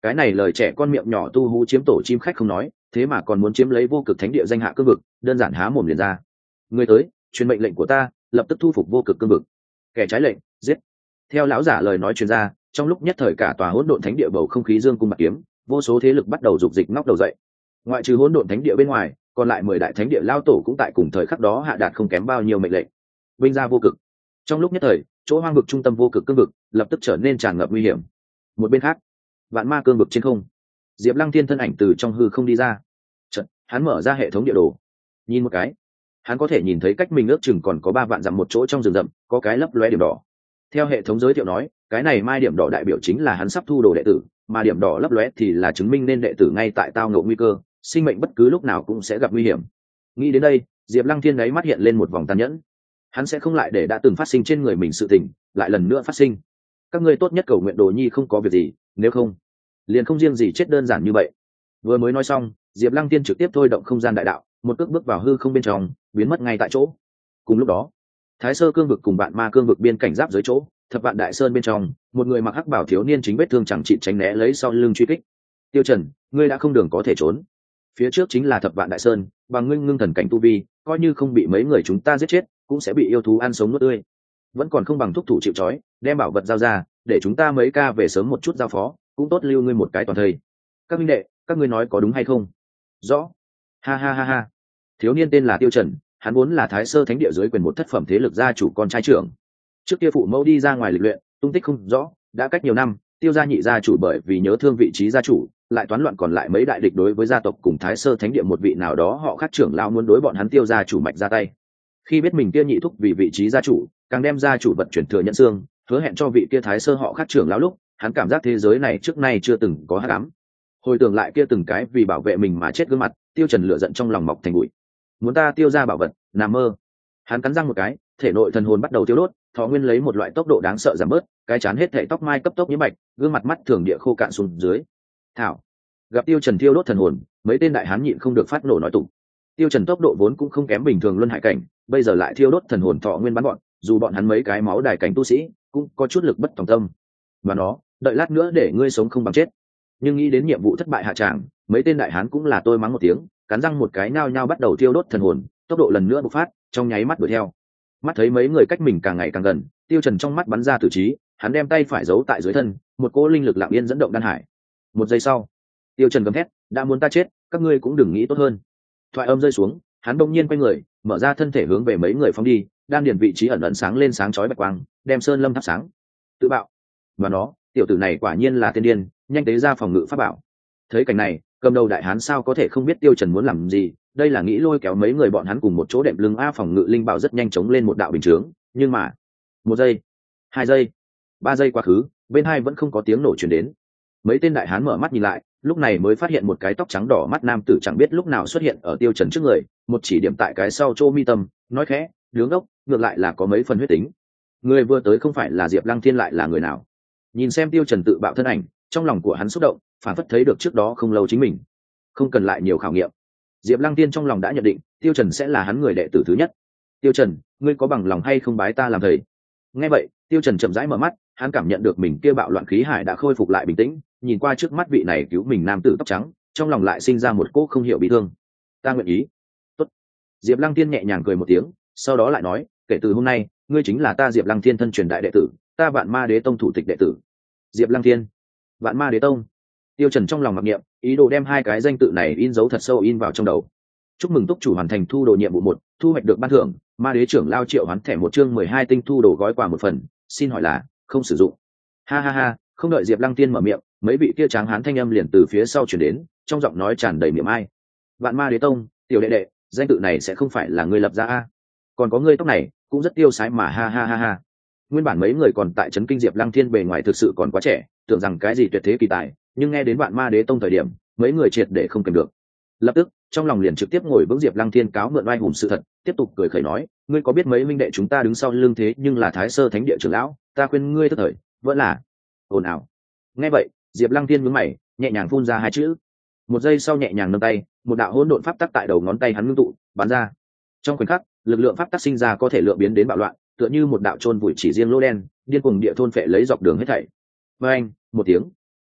Cái này lời trẻ con miệng nhỏ tu hú chiếm tổ chim khách không nói, thế mà còn muốn chiếm lấy vô cực thánh địa danh hạ cương vực, đơn giản há mồm liền ra. Người tới, truyền mệnh lệnh của ta, lập tức thu phục vô cực cương vực. Kẻ trái lệnh, giết. Theo lão giả lời nói truyền ra, trong lúc nhất thời cả tòa hỗn độn thánh địa bầu không khí dương cung bạc kiếm, vô số thế lực bắt đầu dục dịch ngóc đầu dậy. Ngoại trừ hỗn độn thánh địa bên ngoài, còn lại 10 đại thánh địa lao tổ cũng tại cùng thời khắc đó hạ đạt không kém bao nhiêu mệnh lệnh. Binh ra vô cực. Trong lúc nhất thời, chỗ hoang vực trung tâm vô cực cương vực lập tức trở nên tràn ngập nguy hiểm. Một bên khác, vạn ma cương vực trên không, Diệp Lăng Thiên thân ảnh từ trong hư không đi ra. Chợt, hắn mở ra hệ thống địa đồ, nhìn một cái, hắn có thể nhìn thấy cách mình ước chừng còn có 3 vạn dặm một chỗ trong rừng rậm, có cái lấp lóe điểm đỏ. Theo hệ thống giới thiệu nói, cái này mai điểm đỏ đại biểu chính là hắn sắp thu đồ đệ tử, mà điểm đỏ lấp lóe thì là chứng minh nên đệ tử ngay tại tao ngộ nguy cơ, sinh mệnh bất cứ lúc nào cũng sẽ gặp nguy hiểm. Nghĩ đến đây, Diệp Lăng Thiên đáy mắt hiện lên một vòng tàn nhẫn. Hắn sẽ không lại để đã từng phát sinh trên người mình sự tình lại lần nữa phát sinh. Các ngươi tốt nhất cầu nguyện Đồ Nhi không có việc gì, nếu không, liền không riêng gì chết đơn giản như vậy. Vừa mới nói xong, Diệp Lăng Tiên trực tiếp thôi động không gian đại đạo, một cước bước vào hư không bên trong, biến mất ngay tại chỗ. Cùng lúc đó, Thái Sơ cương vực cùng Vạn Ma cương vực biên cảnh giáp dưới chỗ, Thập Vạn Đại Sơn bên trong, một người mặc hắc bảo thiếu niên chính vết thương chẳng trị tránh né lấy sau lưng truy kích. Tiêu Trần, ngươi đã không đường có thể trốn. Phía trước chính là Thập Vạn Đại Sơn, bằng ngươi ngưng thần cảnh tu vi, coi như không bị mấy người chúng ta giết chết, cũng sẽ bị yêu thú ăn sống nuốt tươi. Vẫn còn không bằng thúc thủ chịu trói, đem bảo vật giao ra, để chúng ta mấy ca về sớm một chút giao phó, cũng tốt lưu ngươi một cái toàn thây. Các minh đệ, các ngươi nói có đúng hay không? Rõ. Ha ha ha ha. Thiếu niên tên là Tiêu Trần, hắn vốn là Thái Sơ Thánh địa dưới quyền một thất phẩm thế lực gia chủ con trai trưởng. Trước kia phụ mẫu đi ra ngoài lịch luyện, tung tích không rõ, đã cách nhiều năm, Tiêu gia nhị gia chủ bởi vì nhớ thương vị trí gia chủ, lại toán loạn còn lại mấy đại địch đối với gia tộc cùng Thái Sơ Thánh địa một vị nào đó họ khác trưởng lão muốn đối bọn hắn Tiêu gia chủ mạch ra tay. Khi biết mình kia nhị thúc vì vị trí gia chủ, càng đem gia chủ vật chuyển thừa nhận xương, hứa hẹn cho vị kia Thái Sơ họ khác trưởng lão lúc, hắn cảm giác thế giới này trước nay chưa từng có hắc ám. Hồi tưởng lại kia từng cái vì bảo vệ mình mà chết gương mặt, Tiêu Trần lửa giận trong lòng mọc thành bụi. Muốn ta Tiêu gia bảo vật, nằm mơ. Hắn cắn răng một cái, thể nội thần hồn bắt đầu tiêu đốt, thọ nguyên lấy một loại tốc độ đáng sợ giảm bớt, cái chán hết thảy tóc mai cấp tốc nhiễm bạch, gương mặt mắt thường địa khô cạn xuống dưới. Thảo, gặp Tiêu Trần tiêu đốt thần hồn, mấy tên đại hán nhịn không được phát nổ nói tụng. Tiêu Trần tốc độ vốn cũng không kém bình thường luân hải cảnh, bây giờ lại thiêu đốt thần hồn thọ nguyên bắn bọn, dù bọn hắn mấy cái máu đài cảnh tu sĩ, cũng có chút lực bất tòng tâm. Và nó, đợi lát nữa để ngươi sống không bằng chết. Nhưng nghĩ đến nhiệm vụ thất bại hạ tràng, mấy tên đại hán cũng là tôi mắng một tiếng, cắn răng một cái nhao nhao bắt đầu thiêu đốt thần hồn, tốc độ lần nữa bộc phát, trong nháy mắt đuổi theo. Mắt thấy mấy người cách mình càng ngày càng gần, Tiêu Trần trong mắt bắn ra tử trí, hắn đem tay phải giấu tại dưới thân, một cỗ linh lực lặng yên dẫn động đan hải. Một giây sau, Tiêu Trần gầm thét, đã muốn ta chết, các ngươi cũng đừng nghĩ tốt hơn. Thoại âm rơi xuống, hắn bỗng nhiên quay người, mở ra thân thể hướng về mấy người phóng đi, đan điền vị trí ẩn ẩn sáng lên sáng chói bạch quang, đem sơn lâm thắp sáng. Tự bạo. Và nó, tiểu tử này quả nhiên là tiên điên, nhanh tế ra phòng ngự pháp bảo. Thấy cảnh này, cầm đầu đại hán sao có thể không biết Tiêu Trần muốn làm gì, đây là nghĩ lôi kéo mấy người bọn hắn cùng một chỗ đệm lưng a phòng ngự linh bảo rất nhanh chóng lên một đạo bình chướng, nhưng mà, 1 giây, 2 giây, 3 giây quá khứ, bên hai vẫn không có tiếng nổ truyền đến. Mấy tên đại hán mở mắt nhìn lại, lúc này mới phát hiện một cái tóc trắng đỏ mắt nam tử chẳng biết lúc nào xuất hiện ở Tiêu Trần trước người, một chỉ điểm tại cái sau chỗ mi tâm, nói khẽ, đứng ốc, ngược lại là có mấy phần huyết tính. Người vừa tới không phải là Diệp Lăng Thiên lại là người nào? Nhìn xem Tiêu Trần tự bạo thân ảnh, trong lòng của hắn xúc động, phản phất thấy được trước đó không lâu chính mình. Không cần lại nhiều khảo nghiệm. Diệp Lăng Tiên trong lòng đã nhận định, Tiêu Trần sẽ là hắn người đệ tử thứ nhất. Tiêu Trần, ngươi có bằng lòng hay không bái ta làm thầy? Nghe vậy, Tiêu Trần chậm rãi mở mắt, hắn cảm nhận được mình kia bạo loạn khí hải đã khôi phục lại bình tĩnh, nhìn qua trước mắt vị này cứu mình nam tử tóc trắng, trong lòng lại sinh ra một cỗ không hiểu bị thương. Ta nguyện ý. Tốt. Diệp Lăng Tiên nhẹ nhàng cười một tiếng, sau đó lại nói, kể từ hôm nay, ngươi chính là ta Diệp Lăng Thiên thân truyền đại đệ tử, ta Vạn Ma Đế Tông thủ tịch đệ tử. Diệp Lăng Thiên, Vạn Ma Đế Tông. Tiêu Trần trong lòng mặc niệm, ý đồ đem hai cái danh tự này in dấu thật sâu in vào trong đầu. Chúc mừng túc chủ hoàn thành thu đồ nhiệm vụ 1, thu hoạch được ban thưởng, Ma Đế trưởng lao triệu hoán thẻ một chương 12 tinh thu đồ gói quà một phần, xin hỏi là không sử dụng. Ha ha ha, không đợi Diệp Lăng Tiên mở miệng, mấy vị kia tráng hán thanh âm liền từ phía sau truyền đến, trong giọng nói tràn đầy miệng ai. Vạn Ma Đế Tông, tiểu đệ đệ, danh tự này sẽ không phải là ngươi lập ra a? Còn có ngươi tóc này, cũng rất tiêu sái mà ha ha ha ha. Nguyên bản mấy người còn tại trấn kinh Diệp Lăng Thiên bề ngoài thực sự còn quá trẻ, tưởng rằng cái gì tuyệt thế kỳ tài, nhưng nghe đến Vạn Ma Đế Tông thời điểm, mấy người triệt để không kèm được. Lập tức, trong lòng liền trực tiếp ngồi vững Diệp Lăng Thiên cáo mượn oai hùng sự thật, tiếp tục cười khẩy nói, ngươi có biết mấy huynh đệ chúng ta đứng sau lưng thế nhưng là Thái Sơ Thánh địa trưởng lão, ta khuyên ngươi tức thời, vẫn là ồn ào. Nghe vậy, Diệp Lăng Thiên nhướng mày, nhẹ nhàng phun ra hai chữ. Một giây sau nhẹ nhàng nâng tay, một đạo hỗn độn pháp tắc tại đầu ngón tay hắn ngưng tụ, bắn ra. Trong khoảnh khắc, lực lượng pháp tắc sinh ra có thể lượng biến đến bạo loạn, tựa như một đạo chôn vùi chỉ riêng lỗ đen, điên cuồng địa thôn phệ lấy dọc đường hết thảy. Oeng, một tiếng,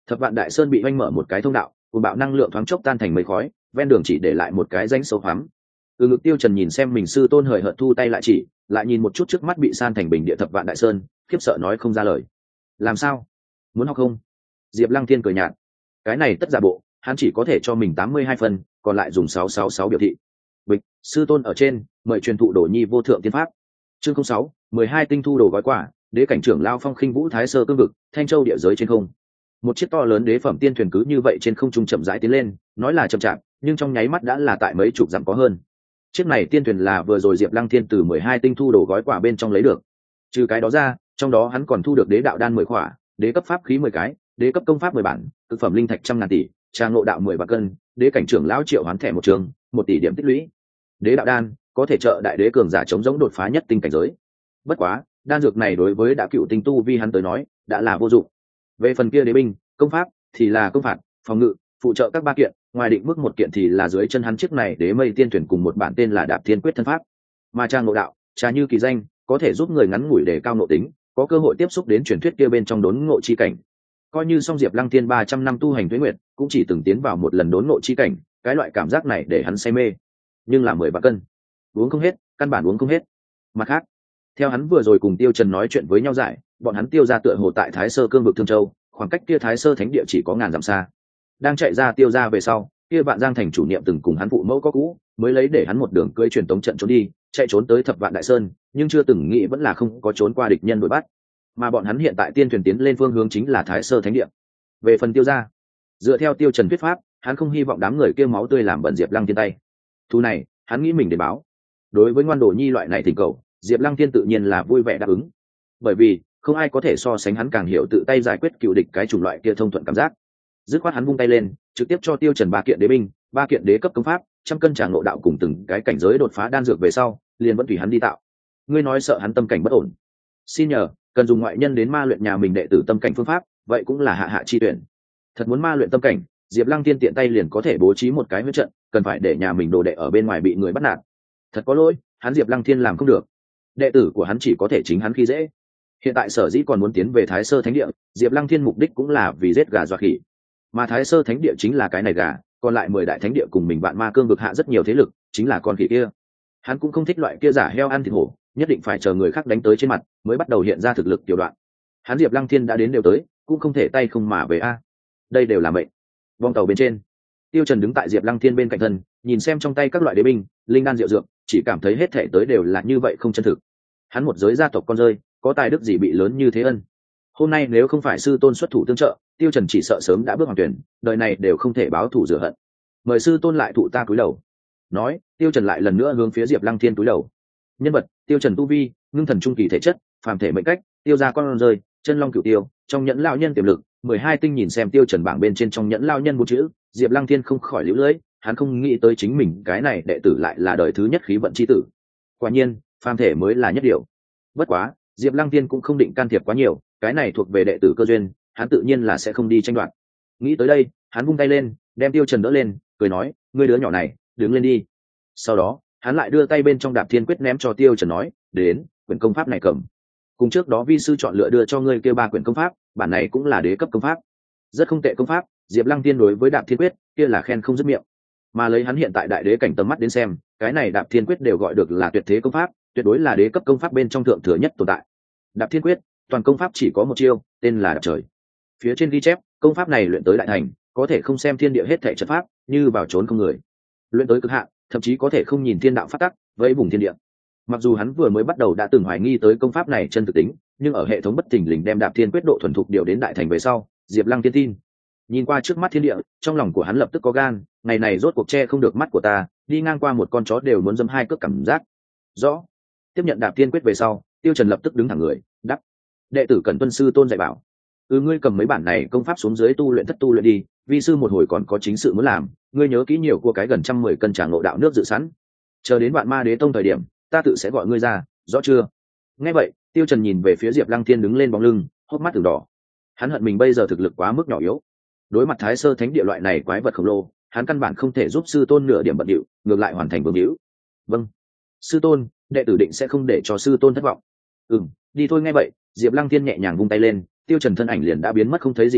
Thập Vạn Đại Sơn bị oanh mở một cái thông đạo, cùng bạo năng lượng thoáng chốc tan thành mây khói, ven đường chỉ để lại một cái rãnh sâu hoắm. Ngực Tiêu Trần nhìn xem mình sư tôn hời hợt thu tay lại chỉ, lại nhìn một chút trước mắt bị san thành bình địa Thập Vạn Đại Sơn, khiếp sợ nói không ra lời. Làm sao? Muốn học không? Diệp Lăng Thiên cười nhạt. Cái này tất giả bộ, hắn chỉ có thể cho mình 82 phần, còn lại dùng 666 biểu thị. Bịch, sư tôn ở trên, mời truyền thụ Đồ Nhi vô thượng tiên pháp. Chương 06, 12 tinh thu đồ gói quả, đế cảnh trưởng lao phong khinh vũ thái sơ cương vực, thanh châu địa giới trên không. Một chiếc to lớn đế phẩm tiên thuyền cứ như vậy trên không trung chậm rãi tiến lên, nói là chậm chạp, nhưng trong nháy mắt đã là tại mấy chục dặm có hơn. Chiếc này tiên thuyền là vừa rồi Diệp Lăng Thiên từ 12 tinh thu đồ gói quả bên trong lấy được. Trừ cái đó ra, trong đó hắn còn thu được đế đạo đan 10 khỏa, đế cấp pháp khí 10 cái, đế cấp công pháp 10 bản, cực phẩm linh thạch 100.000 tỷ, trang ngộ đạo 10 vạn cân, đế cảnh trưởng lão triệu hoán thẻ một trường, 1 tỷ điểm tích lũy. Đế đạo đan có thể trợ đại đế cường giả chống giống đột phá nhất tinh cảnh giới. Bất quá, đan dược này đối với đã cựu tinh tu vi hắn tới nói, đã là vô dụng. Về phần kia đế binh, công pháp thì là công phạt, phòng ngự, phụ trợ các ba kiện, ngoài định mức một kiện thì là dưới chân hắn chiếc này đế mây tiên thuyền cùng một bản tên là Đạp Thiên Quyết thân pháp. Mà trang ngộ đạo, trà như kỳ danh, có thể giúp người ngắn ngủi để cao nội tính, có cơ hội tiếp xúc đến truyền thuyết kia bên trong đốn ngộ chi cảnh. Coi như song Diệp Lăng Thiên 300 năm tu hành tuế nguyệt, cũng chỉ từng tiến vào một lần đốn ngộ chi cảnh, cái loại cảm giác này để hắn say mê. Nhưng là 10 vạn cân, uống không hết, căn bản uống không hết. Mặt khác, theo hắn vừa rồi cùng Tiêu Trần nói chuyện với nhau giải, bọn hắn Tiêu ra tựa hồ tại Thái Sơ cương vực Thương Châu, khoảng cách kia Thái Sơ thánh địa chỉ có ngàn dặm xa. Đang chạy ra Tiêu ra về sau, kia Vạn Giang thành chủ niệm từng cùng hắn phụ mẫu có cũ, mới lấy để hắn một đường cưỡi truyền tống trận trốn đi, chạy trốn tới Thập Vạn Đại Sơn, nhưng chưa từng nghĩ vẫn là không có trốn qua địch nhân đuổi bắt. Mà bọn hắn hiện tại tiên thuyền tiến lên phương hướng chính là Thái Sơ thánh địa. Về phần Tiêu ra, dựa theo Tiêu Trần thuyết pháp, hắn không hy vọng đám người kia máu tươi làm bẩn Diệp Lăng Thiên tay. Thu này, hắn nghĩ mình để báo. Đối với ngoan đồ nhi loại này thỉnh cầu, Diệp Lăng Thiên tự nhiên là vui vẻ đáp ứng. Bởi vì, không ai có thể so sánh hắn càng hiểu tự tay giải quyết cựu địch cái chủng loại kia thông thuận cảm giác. Dứt khoát hắn vung tay lên, trực tiếp cho Tiêu Trần 3 kiện đế binh, 3 kiện đế cấp công pháp, 100 cân trà ngộ đạo cùng từng cái cảnh giới đột phá đan dược về sau, liền vẫn tùy hắn đi tạo. Ngươi nói sợ hắn tâm cảnh bất ổn. Xin nhờ, cần dùng ngoại nhân đến ma luyện nhà mình đệ tử tâm cảnh phương pháp, vậy cũng là hạ hạ chi tuyển. Thật muốn ma luyện tâm cảnh, Diệp Lăng Thiên tiện tay liền có thể bố trí một cái huyết trận, cần phải để nhà mình đồ đệ ở bên ngoài bị người bắt nạt. Thật có lỗi, hắn Diệp Lăng Thiên làm không được. Đệ tử của hắn chỉ có thể chính hắn khi dễ. Hiện tại sở dĩ còn muốn tiến về Thái Sơ thánh địa, Diệp Lăng Thiên mục đích cũng là vì giết gà dọa khỉ. Mà Thái Sơ thánh địa chính là cái này gà, còn lại 10 đại thánh địa cùng mình Vạn Ma cương vực hạ rất nhiều thế lực, chính là con khỉ kia. Hắn cũng không thích loại kia giả heo ăn thịt hổ, nhất định phải chờ người khác đánh tới trên mặt mới bắt đầu hiện ra thực lực tiểu đoạn. Hắn Diệp Lăng Thiên đã đến đều tới, cũng không thể tay không mà về a. Đây đều là mệnh. Vong tàu bên trên, Tiêu Trần đứng tại Diệp Lăng Thiên bên cạnh thân, nhìn xem trong tay các loại đế binh, linh đan diệu dược, chỉ cảm thấy hết thảy tới đều là như vậy không chân thực. Hắn một giới gia tộc con rơi, có tài đức gì bị lớn như thế ân? Hôm nay nếu không phải sư tôn xuất thủ tương trợ, Tiêu Trần chỉ sợ sớm đã bước hoàng tuyển, đời này đều không thể báo thù rửa hận. Mời sư tôn lại thụ ta cúi đầu. Nói, Tiêu Trần lại lần nữa hướng phía Diệp Lăng Thiên cúi đầu. Nhân vật: Tiêu Trần tu vi, ngưng thần trung kỳ thể chất, phàm thể mệnh cách, Tiêu gia con rơi, chân long cửu tiêu, trong nhẫn lão nhân tiềm lực, 12 tinh. Nhìn xem Tiêu Trần bảng bên trên trong nhẫn lão nhân bốn chữ, Diệp Lăng Thiên không khỏi liễu lưỡi, hắn không nghĩ tới chính mình cái này đệ tử lại là đời thứ nhất khí vận chi tử. Quả nhiên, phàm thể mới là nhất điều. Bất quá, Diệp Lăng Thiên cũng không định can thiệp quá nhiều, cái này thuộc về đệ tử cơ duyên, hắn tự nhiên là sẽ không đi tranh đoạt. Nghĩ tới đây, hắn vung tay lên, đem Tiêu Trần đỡ lên, cười nói, ngươi đứa nhỏ này, đứng lên đi. Sau đó, hắn lại đưa tay bên trong Đạp Thiên Quyết ném cho Tiêu Trần nói, đến, quyển công pháp này cầm. Cùng trước đó vi sư chọn lựa đưa cho ngươi kia 3 quyển công pháp, bản này cũng là đế cấp công pháp. Rất không tệ công pháp, Diệp Lăng Thiên đối với Đạp Thiên Quyết, kia là khen không dứt miệng. Mà lấy hắn hiện tại đại đế cảnh tầm mắt đến xem, cái này Đạp Thiên Quyết đều gọi được là tuyệt thế công pháp, tuyệt đối là đế cấp công pháp bên trong thượng thừa nhất tồn tại. Đạp Thiên Quyết, toàn công pháp chỉ có một chiêu, tên là Đạp Trời. Phía trên ghi chép, công pháp này luyện tới đại thành, có thể không xem thiên địa hết thảy trận pháp, như vào trốn không người. Luyện tới cực hạn, thậm chí có thể không nhìn thiên đạo pháp tắc, vẫy vùng thiên địa. Mặc dù hắn vừa mới bắt đầu đã từng hoài nghi tới công pháp này chân thực tính, nhưng ở hệ thống bất thình lình đem Đạp Thiên Quyết độ thuần thục điều đến đại thành về sau, Diệp Lăng Thiên tin. Nhìn qua trước mắt thiên địa, trong lòng của hắn lập tức có gan, ngày này rốt cuộc che không được mắt của ta, đi ngang qua một con chó đều muốn dâm 2 cước cảm giác. Rõ. Tiếp nhận Đạp Thiên Quyết về sau, Tiêu Trần lập tức đứng thẳng người, đáp: đệ tử cần tuân sư tôn dạy bảo. Ngươi cầm mấy bản này công pháp xuống dưới tu luyện thất tu luyện đi, vi sư một hồi còn có chính sự muốn làm, ngươi nhớ kỹ nhiều cua cái gần 110 cân trà ngộ đạo nước dự sẵn, chờ đến Vạn Ma Đế tông thời điểm, ta tự sẽ gọi ngươi ra, rõ chưa? Nghe vậy, Tiêu Trần nhìn về phía Diệp Lăng Thiên đứng lên bóng lưng, hốc mắt ửng đỏ. Hắn hận mình bây giờ thực lực quá mức nhỏ yếu. Đối mặt Thái Sơ Thánh địa loại này quái vật khổng lồ, hắn căn bản không thể giúp sư tôn nửa điểm bận điệu, ngược lại hoàn thành vương hữu. Vâng, sư tôn, đệ tử định sẽ không để cho sư tôn thất vọng. Đi thôi. Nghe vậy, Diệp Lăng Thiên nhẹ nhàng vung tay lên, Tiêu Trần thân ảnh liền đã biến mất không thấy gì nữa,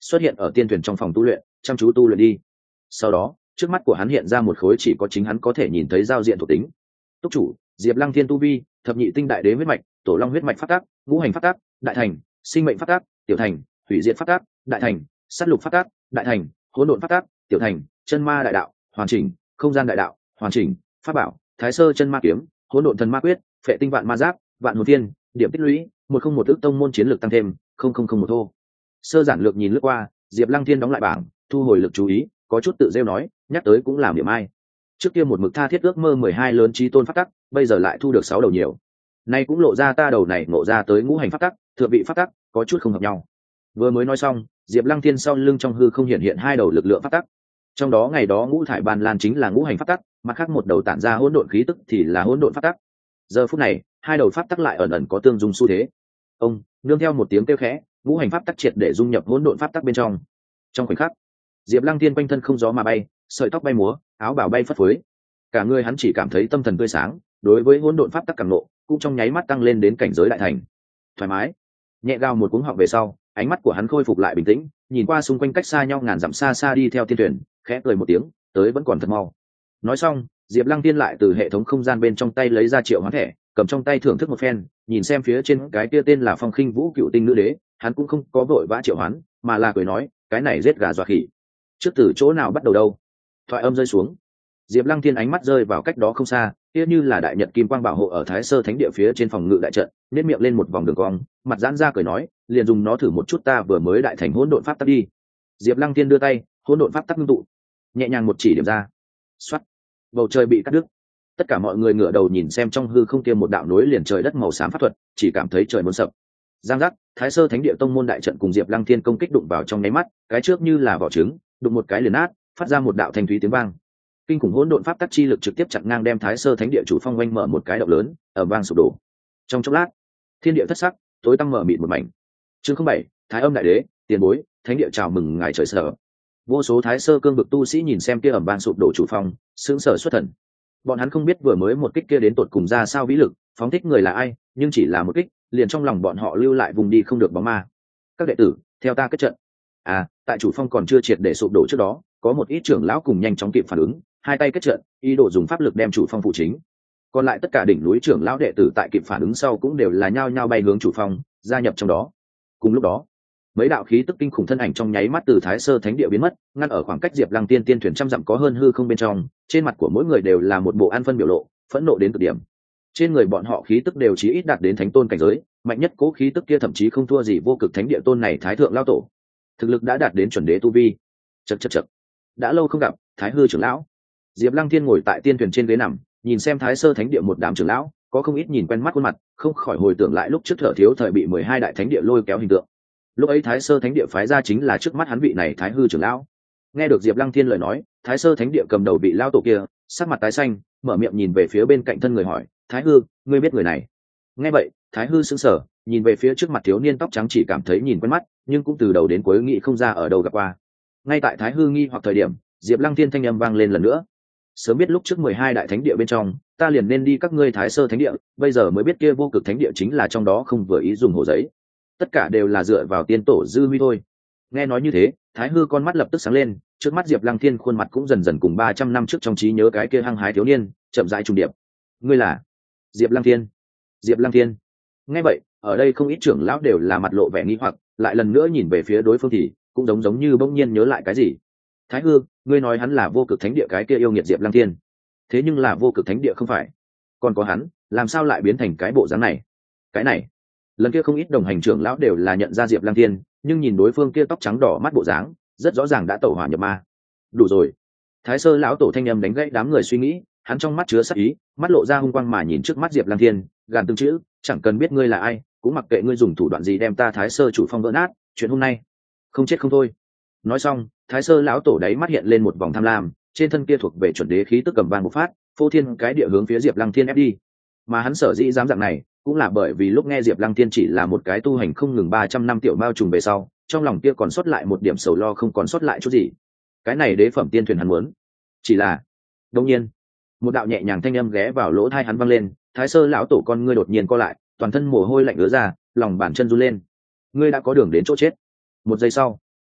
xuất hiện ở tiên thuyền trong phòng tu luyện, chăm chú tu luyện đi. Sau đó trước mắt của hắn hiện ra một khối chỉ có chính hắn có thể nhìn thấy giao diện thuộc tính. Túc chủ Diệp Lăng Thiên tu vi thập nhị tinh đại đế huyết mạch, tổ long huyết mạch phát tác, ngũ hành phát tác, đại thành, sinh mệnh phát tác, tiểu thành, hủy diệt phát tác, đại thành, sát lục phát tác, đại thành, hỗn độn phát tác, tiểu thành, chân ma đại đạo hoàn chỉnh, không gian đại đạo hoàn chỉnh, pháp bảo thái sơ chân ma kiếm, hỗn độn thần ma quyết, phệ tinh vạn ma giáp, vạn hồn thiên, điểm tích lũy 101 ước tông môn chiến lược tăng thêm 0001 thô. Sơ giản lược nhìn lướt qua, Diệp Lăng Thiên đóng lại bảng, thu hồi lực chú ý, có chút tự rêu nói, nhắc tới cũng làm điểm ai. Trước kia một mực tha thiết ước mơ 12 lớn chí tôn pháp tắc, bây giờ lại thu được 6 đầu nhiều. Nay cũng lộ ra ta đầu này ngộ ra tới ngũ hành pháp tắc, thượng vị pháp tắc, có chút không hợp nhau. Vừa mới nói xong, Diệp Lăng Thiên sau lưng trong hư không hiện hiện 2 đầu lực lượng pháp tắc. Trong đó ngày đó ngũ thải ban lan chính là ngũ hành pháp tắc, mặt khác một đầu tản ra hỗn độn khí tức thì là hỗn độn pháp tắc. Giờ phút này, 2 đầu pháp tắc lại ẩn ẩn có tương dung xu thế. Ông, nương theo một tiếng kêu khẽ, ngũ hành pháp tắc triệt để dung nhập hỗn độn pháp tắc bên trong. Trong khoảnh khắc, Diệp Lăng Thiên quanh thân không gió mà bay, sợi tóc bay múa, áo bào bay phất phới. Cả người hắn chỉ cảm thấy tâm thần tươi sáng, đối với hỗn độn pháp tắc càng nộ, cũng trong nháy mắt tăng lên đến cảnh giới đại thành. Thoải mái. Nhẹ gào một cuống họng về sau, ánh mắt của hắn khôi phục lại bình tĩnh, nhìn qua xung quanh cách xa nhau ngàn dặm xa xa đi theo tiên thuyền, khẽ cười một tiếng, tới vẫn còn thật mau. Nói xong, Diệp Lăng Tiên lại từ hệ thống không gian bên trong tay lấy ra triệu hoán thẻ, cầm trong tay thưởng thức một phen, nhìn xem phía trên cái kia tên là Phong Khinh Vũ Cựu Tinh Nữ Đế, hắn cũng không có vội vã triệu hoán, mà là cười nói, cái này giết gà dọa khỉ. Trước từ chỗ nào bắt đầu đâu? Thoại âm rơi xuống, Diệp Lăng Thiên ánh mắt rơi vào cách đó không xa, kia như là đại nhật kim quang bảo hộ ở Thái Sơ Thánh Địa phía trên phòng ngự đại trận, nhếch miệng lên một vòng đường cong, mặt giãn ra cười nói, liền dùng nó thử một chút ta vừa mới đại thành hỗn độn pháp tắc đi. Diệp Lăng Thiên đưa tay, hỗn độn pháp tắc ngưng tụ, nhẹ nhàng một chỉ điểm ra. Soát, bầu trời bị cắt đứt. Tất cả mọi người ngửa đầu nhìn xem trong hư không kia một đạo nối liền trời đất màu xám pháp thuật, chỉ cảm thấy trời muốn sập. Giang giác, Thái Sơ Thánh Địa tông môn đại trận cùng Diệp Lăng Thiên công kích đụng vào trong nháy mắt, cái trước như là vỏ trứng, đụng một cái liền nát, phát ra một đạo thanh thúy tiếng vang. Kinh khủng hỗn độn pháp tắc chi lực trực tiếp chặn ngang đem Thái Sơ Thánh Địa chủ phong oanh mở một cái động lớn, ở vang sụp đổ. Trong chốc lát, thiên địa thất sắc, tối tăm mở mịt một mảnh. Chương 07, Thái Âm Đại Đế, tiền bối, Thánh Địa chào mừng ngài trời sở. Vô số Thái Sơ cương vực tu sĩ nhìn xem kia ầm vang sụp đổ chủ phong, sững sờ xuất thần. Bọn hắn không biết vừa mới một kích kia đến tột cùng ra sao vĩ lực, phóng thích người là ai, nhưng chỉ là một kích, liền trong lòng bọn họ lưu lại vùng đi không được bóng ma. Các đệ tử, theo ta kết trận. Tại chủ phong còn chưa triệt để sụp đổ trước đó, có một ít trưởng lão cùng nhanh chóng kịp phản ứng, hai tay kết trận, ý đồ dùng pháp lực đem chủ phong phụ chính. Còn lại tất cả đỉnh núi trưởng lão đệ tử tại kịp phản ứng sau cũng đều là nhao nhao bay hướng chủ phong, gia nhập trong đó. Cùng lúc đó, mấy đạo khí tức kinh khủng thân ảnh trong nháy mắt từ Thái Sơ Thánh Địa biến mất, ngăn ở khoảng cách Diệp Lăng Tiên tiên thuyền trăm dặm có hơn hư không bên trong, trên mặt của mỗi người đều là một bộ an phân biểu lộ, phẫn nộ đến cực điểm. Trên người bọn họ khí tức đều chí ít đạt đến thánh tôn cảnh giới, mạnh nhất cố khí tức kia thậm chí không thua gì vô cực thánh địa tôn này thái thượng lao tổ. Thực lực đã đạt đến chuẩn đế tu vi. Chậc. Đã lâu không gặp, Thái hư trưởng lão. Diệp Lăng Thiên ngồi tại tiên thuyền trên ghế nằm, nhìn xem Thái Sơ Thánh Địa một đám trưởng lão, có không ít nhìn quen mắt khuôn mặt, không khỏi hồi tưởng lại lúc trước thở thiếu thời bị 12 đại thánh địa lôi kéo hình tượng. Lúc ấy Thái Sơ Thánh Địa phái ra chính là trước mắt hắn vị này Thái hư trưởng lão. Nghe được Diệp Lăng Thiên lời nói, Thái Sơ Thánh Địa cầm đầu vị lão tổ kia, sắc mặt tái xanh, mở miệng nhìn về phía bên cạnh thân người hỏi, Thái hư, ngươi biết người này? Nghe vậy, Thái hư sững sờ, nhìn về phía trước mặt thiếu niên tóc trắng chỉ cảm thấy nhìn quen mắt, nhưng cũng từ đầu đến cuối nghĩ không ra ở đâu gặp qua. Ngay tại Thái hư nghi hoặc thời điểm, Diệp Lăng Thiên thanh âm vang lên lần nữa. Sớm biết lúc trước 12 đại thánh địa bên trong, ta liền nên đi các ngươi Thái Sơ Thánh Địa, bây giờ mới biết kia vô cực thánh địa chính là trong đó không vừa ý dùng hồ giấy. Tất cả đều là dựa vào tiên tổ dư huy thôi. Nghe nói như thế, Thái hư con mắt lập tức sáng lên, trước mắt Diệp Lăng Thiên khuôn mặt cũng dần dần cùng 300 năm trước trong trí nhớ cái kia hăng hái thiếu niên, chậm rãi trùng điệp. Ngươi là Diệp Lăng Thiên? Diệp Lăng Thiên. Nghe vậy, ở đây không ít trưởng lão đều là mặt lộ vẻ nghi hoặc, lại lần nữa nhìn về phía đối phương thì cũng giống như bỗng nhiên nhớ lại cái gì. Thái hư, ngươi nói hắn là vô cực thánh địa cái kia yêu nghiệt Diệp Lăng Thiên, thế nhưng là vô cực thánh địa không phải, còn có hắn làm sao lại biến thành cái bộ dáng này? Cái này, lần kia không ít đồng hành trưởng lão đều là nhận ra Diệp Lăng Thiên, nhưng nhìn đối phương kia tóc trắng đỏ mắt bộ dáng, rất rõ ràng đã tẩu hỏa nhập ma. Đủ rồi. Thái Sơ lão tổ thanh âm đánh gãy đám người suy nghĩ, hắn trong mắt chứa sát ý, mắt lộ ra hung quang mà nhìn trước mắt Diệp Lăng Thiên, gàn từng chữ, chẳng cần biết ngươi là ai, cũng mặc kệ ngươi dùng thủ đoạn gì đem ta Thái Sơ chủ phong vỡ nát, chuyện hôm nay không chết không thôi. Nói xong, Thái Sơ lão tổ đáy mắt hiện lên một vòng tham lam, trên thân kia thuộc về chuẩn đế khí tức cầm vang một phát, phô thiên cái địa hướng phía Diệp Lăng Thiên ép đi. Mà hắn sở dĩ dám dạng này, cũng là bởi vì lúc nghe Diệp Lăng Thiên chỉ là một cái tu hành không ngừng 300 năm tiểu mao trùng về sau, trong lòng kia còn sót lại một điểm sầu lo không còn sót lại chút gì. Cái này đế phẩm tiên thuyền hắn muốn. Chỉ là, đột nhiên, một đạo nhẹ nhàng thanh âm ghé vào lỗ tai hắn vang lên, Thái Sơ lão tổ con ngươi đột nhiên co lại, toàn thân mồ hôi lạnh ứa ra, lòng bàn chân run lên. Ngươi đã có đường đến chỗ chết. Một giây sau,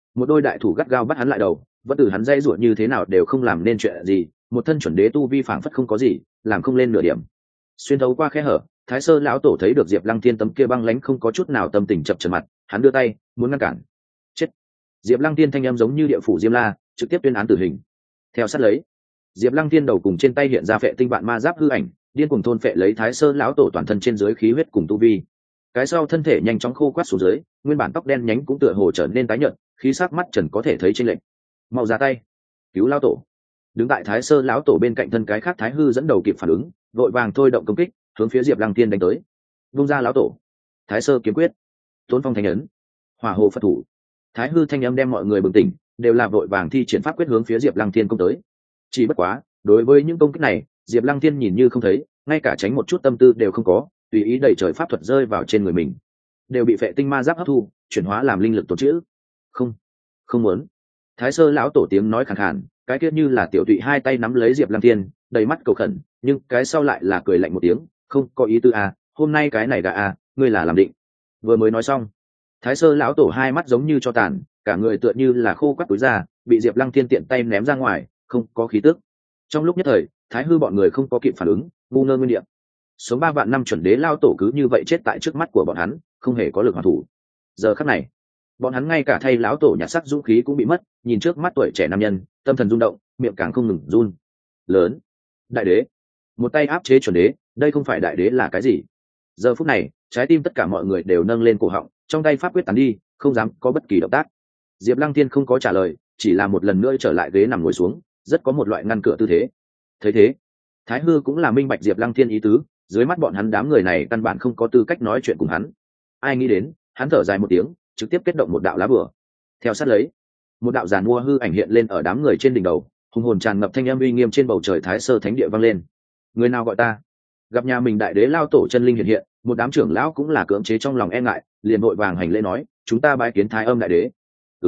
một đôi đại thủ gắt gao bắt hắn lại đầu, vẫn từ hắn dây ruột như thế nào đều không làm nên chuyện gì, một thân chuẩn đế tu vi phảng phất không có gì, làm không lên nửa điểm. Xuyên thấu qua khe hở, Thái Sơ lão tổ thấy được Diệp Lăng Thiên tấm kia băng lãnh không có chút nào tâm tình chập chờn mặt, hắn đưa tay muốn ngăn cản. Chết! Diệp Lăng Thiên thanh âm giống như địa phủ Diêm La, trực tiếp tuyên án tử hình. Theo sát lấy, Diệp Lăng Thiên đầu cùng trên tay hiện ra phệ tinh vạn ma giáp hư ảnh, điên cuồng thôn phệ lấy Thái Sơ lão tổ toàn thân trên dưới khí huyết cùng tu vi. Cái sau thân thể nhanh chóng khô quắt xuống dưới, nguyên bản tóc đen nhánh cũng tựa hồ trở nên tái nhợt, khí sắc mắt trần có thể thấy chênh lệch. Mau ra tay, cứu lão tổ! Đứng tại Thái Sơ lão tổ bên cạnh thân cái khác Thái Hư dẫn đầu kịp phản ứng, vội vàng thôi động công kích, hướng phía Diệp Lăng Thiên đánh tới. Vung ra lão tổ! Thái Sơ kiếm quyết, Tốn Phong thánh ấn, Hỏa Hồ Phật thủ. Thái Hư thanh âm đem mọi người bừng tỉnh, đều là vội vàng thi triển pháp quyết hướng phía Diệp Lăng Thiên công tới. Chỉ bất quá, đối với những công kích này, Diệp Lăng Thiên nhìn như không thấy, ngay cả tránh một chút tâm tư đều không có, tùy ý đẩy trời pháp thuật rơi vào trên người mình, đều bị phệ tinh ma giáp hấp thu, chuyển hóa làm linh lực tồn trữ. Không, không muốn. Thái Sơ lão tổ tiếng nói khàn khàn, cái kia như là tiểu tụy hai tay nắm lấy Diệp Lăng Thiên, đầy mắt cầu khẩn, nhưng cái sau lại là cười lạnh một tiếng, không có ý tư à, hôm nay cái này gà à, ngươi là làm định. Vừa mới nói xong, Thái Sơ lão tổ hai mắt giống như cho tàn, cả người tựa như là khô quắt túi ra, bị Diệp Lăng Thiên tiện tay ném ra ngoài, không có khí tức. Trong lúc nhất thời, Thái Hư bọn người không có kịp phản ứng, ngu ngơ nguyên địa. Sống 3 vạn năm chuẩn đế lao tổ cứ như vậy chết tại trước mắt của bọn hắn, không hề có lực hoàn thủ. Giờ khắc này, bọn hắn ngay cả thay lão tổ nhặt sắc dũng khí cũng bị mất, nhìn trước mắt tuổi trẻ nam nhân, tâm thần rung động, miệng càng không ngừng run. Lớn, đại đế, một tay áp chế chuẩn đế, đây không phải đại đế là cái gì? Giờ phút này, trái tim tất cả mọi người đều nâng lên cổ họng, trong tay pháp quyết tán đi, không dám có bất kỳ động tác. Diệp Lăng Thiên không có trả lời, chỉ là một lần nữa trở lại ghế nằm ngồi xuống, rất có một loại ngăn cửa tư thế. Thấy thế, Thái Hư cũng là minh bạch Diệp Lăng Thiên ý tứ, dưới mắt bọn hắn đám người này căn bản không có tư cách nói chuyện cùng hắn. Ai nghĩ đến, hắn thở dài một tiếng, trực tiếp kết động một đạo lá bùa. Theo sát lấy, một đạo giàn mua hư ảnh hiện lên ở đám người trên đỉnh đầu, hùng hồn tràn ngập thanh âm uy nghiêm trên bầu trời Thái Sơ thánh địa vang lên. Người nào gọi ta? Gặp nhà mình đại đế lao tổ chân linh hiện hiện, một đám trưởng lão cũng là cưỡng chế trong lòng e ngại, liền vội vàng hành lễ nói, chúng ta bái kiến Thái Âm đại đế.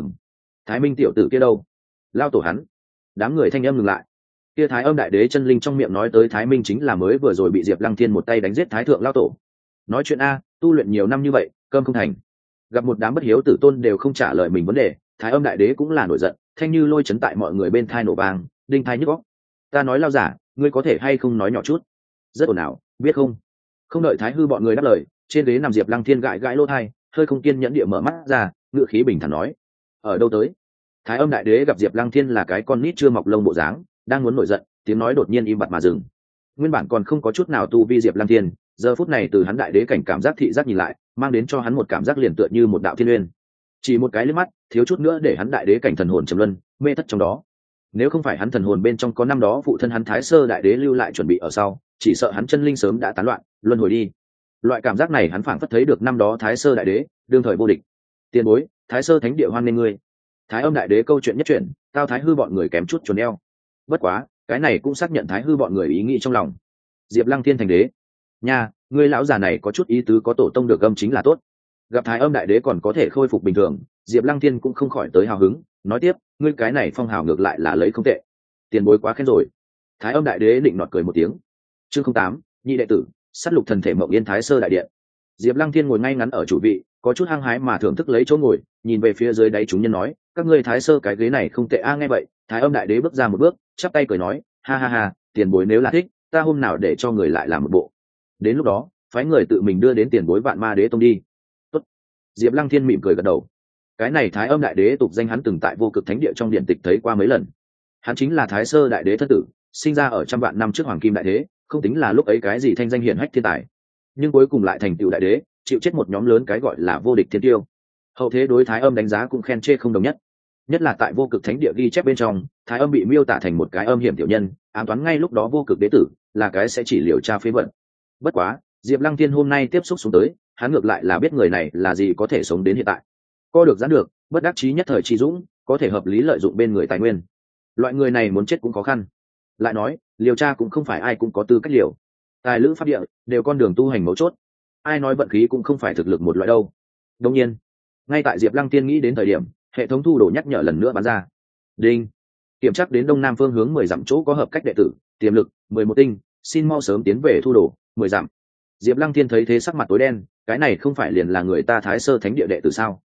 Thái Minh tiểu tử kia đâu? Lao tổ hắn. Đám người thanh âm ngừng lại. Kia Thái Âm đại đế chân linh trong miệng nói tới Thái Minh chính là mới vừa rồi bị Diệp Lăng Thiên một tay đánh giết Thái thượng lao tổ. Nói chuyện a, tu luyện nhiều năm như vậy, cơm không thành. Gặp một đám bất hiếu tử tôn đều không trả lời mình vấn đề, Thái Âm đại đế cũng là nổi giận, thanh như lôi chấn tại mọi người bên thai nổ vàng, đinh thai nhức óc. Ta nói lao giả, ngươi có thể hay không nói nhỏ chút? Rất ồn ào, biết không? Không đợi Thái Hư bọn người đáp lời, trên ghế nằm Diệp Lăng Thiên gãi gãi lỗ tai, hơi không kiên nhẫn địa mở mắt ra, ngựa khí bình thản nói: ở đâu tới? Thái Âm đại đế gặp Diệp Lăng Thiên là cái con nít chưa mọc lông bộ dáng, đang muốn nổi giận, tiếng nói đột nhiên im bặt mà dừng. Nguyên bản còn không có chút nào tu vi Diệp Lăng Thiên, giờ phút này từ hắn đại đế cảnh cảm giác thị giác nhìn lại, mang đến cho hắn một cảm giác liền tựa như một đạo thiên uyên. Chỉ một cái liếc mắt, thiếu chút nữa để hắn đại đế cảnh thần hồn trầm luân, mê thất trong đó. Nếu không phải hắn thần hồn bên trong có năm đó phụ thân hắn Thái Sơ đại đế lưu lại chuẩn bị ở sau, chỉ sợ hắn chân linh sớm đã tán loạn, luân hồi đi. Loại cảm giác này hắn phảng phất thấy được năm đó Thái Sơ đại đế, đương thời vô địch. Tiền bối, Thái Sơ thánh địa hoan nghênh ngươi. Thái Âm đại đế câu chuyện nhất chuyện, tao Thái Hư bọn người kém chút chuồn eo. Bất quá, cái này cũng xác nhận Thái Hư bọn người ý nghĩ trong lòng. Diệp Lăng Thiên thành đế, nha, ngươi lão già này có chút ý tứ, có tổ tông được gâm chính là tốt. Gặp Thái Âm đại đế còn có thể khôi phục bình thường, Diệp Lăng Thiên cũng không khỏi tới hào hứng, nói tiếp, ngươi cái này phong hào ngược lại là lấy không tệ. Tiền bối quá khen rồi. Thái Âm đại đế định nọt cười một tiếng. Chương 08, nhị đệ tử, sát lục thần thể Mộng Yên Thái Sơ đại điện. Diệp Lăng Thiên ngồi ngay ngắn ở chủ vị, có chút hăng hái mà thưởng thức lấy chỗ ngồi, nhìn về phía dưới đáy chúng nhân nói, các ngươi Thái Sơ cái ghế này không tệ a. Nghe vậy, Thái Âm đại đế bước ra một bước, chắp tay cười nói, ha ha ha, tiền bối nếu là thích, ta hôm nào để cho người lại làm một bộ. Đến lúc đó, phái người tự mình đưa đến tiền bối Vạn Ma Đế tông đi. Tốt. Diệp Lăng Thiên mỉm cười gật đầu. Cái này Thái Âm đại đế tục danh hắn từng tại Vô Cực Thánh địa trong điện tịch thấy qua mấy lần. Hắn chính là Thái Sơ đại đế thân tử, sinh ra ở trăm vạn năm trước Hoàng Kim đại thế, không tính là lúc ấy cái gì thanh danh hiển hách thiên tài, nhưng cuối cùng lại thành tựu đại đế, chịu chết một nhóm lớn cái gọi là vô địch thiên tiêu. Hậu thế đối Thái Âm đánh giá cũng khen chê không đồng nhất. Nhất là tại Vô Cực Thánh địa ghi chép bên trong, Thái Âm bị miêu tả thành một cái âm hiểm tiểu nhân, ám toán ngay lúc đó Vô Cực đế tử là cái sẽ chỉ liều tra phế vận. Bất quá, Diệp Lăng Thiên hôm nay tiếp xúc xuống tới, hắn ngược lại là biết người này là gì có thể sống đến hiện tại. Co được giãn được, bất đắc chí nhất thời chi dũng, có thể hợp lý lợi dụng bên người tài nguyên. Loại người này muốn chết cũng khó khăn. Lại nói, liều tra cũng không phải ai cũng có tư cách liều. Tài lữ pháp địa đều con đường tu hành mấu chốt. Ai nói vận khí cũng không phải thực lực một loại đâu. Đương nhiên, ngay tại Diệp Lăng Tiên nghĩ đến thời điểm, hệ thống thu đồ nhắc nhở lần nữa bắn ra. Đinh. Kiểm tra đến đông nam phương hướng 10 dặm chỗ có hợp cách đệ tử, tiềm lực 11 tinh, xin mau sớm tiến về thu đồ 10 dặm. Diệp Lăng Tiên thấy thế sắc mặt tối đen, cái này không phải liền là người ta Thái Sơ Thánh địa đệ tử sao?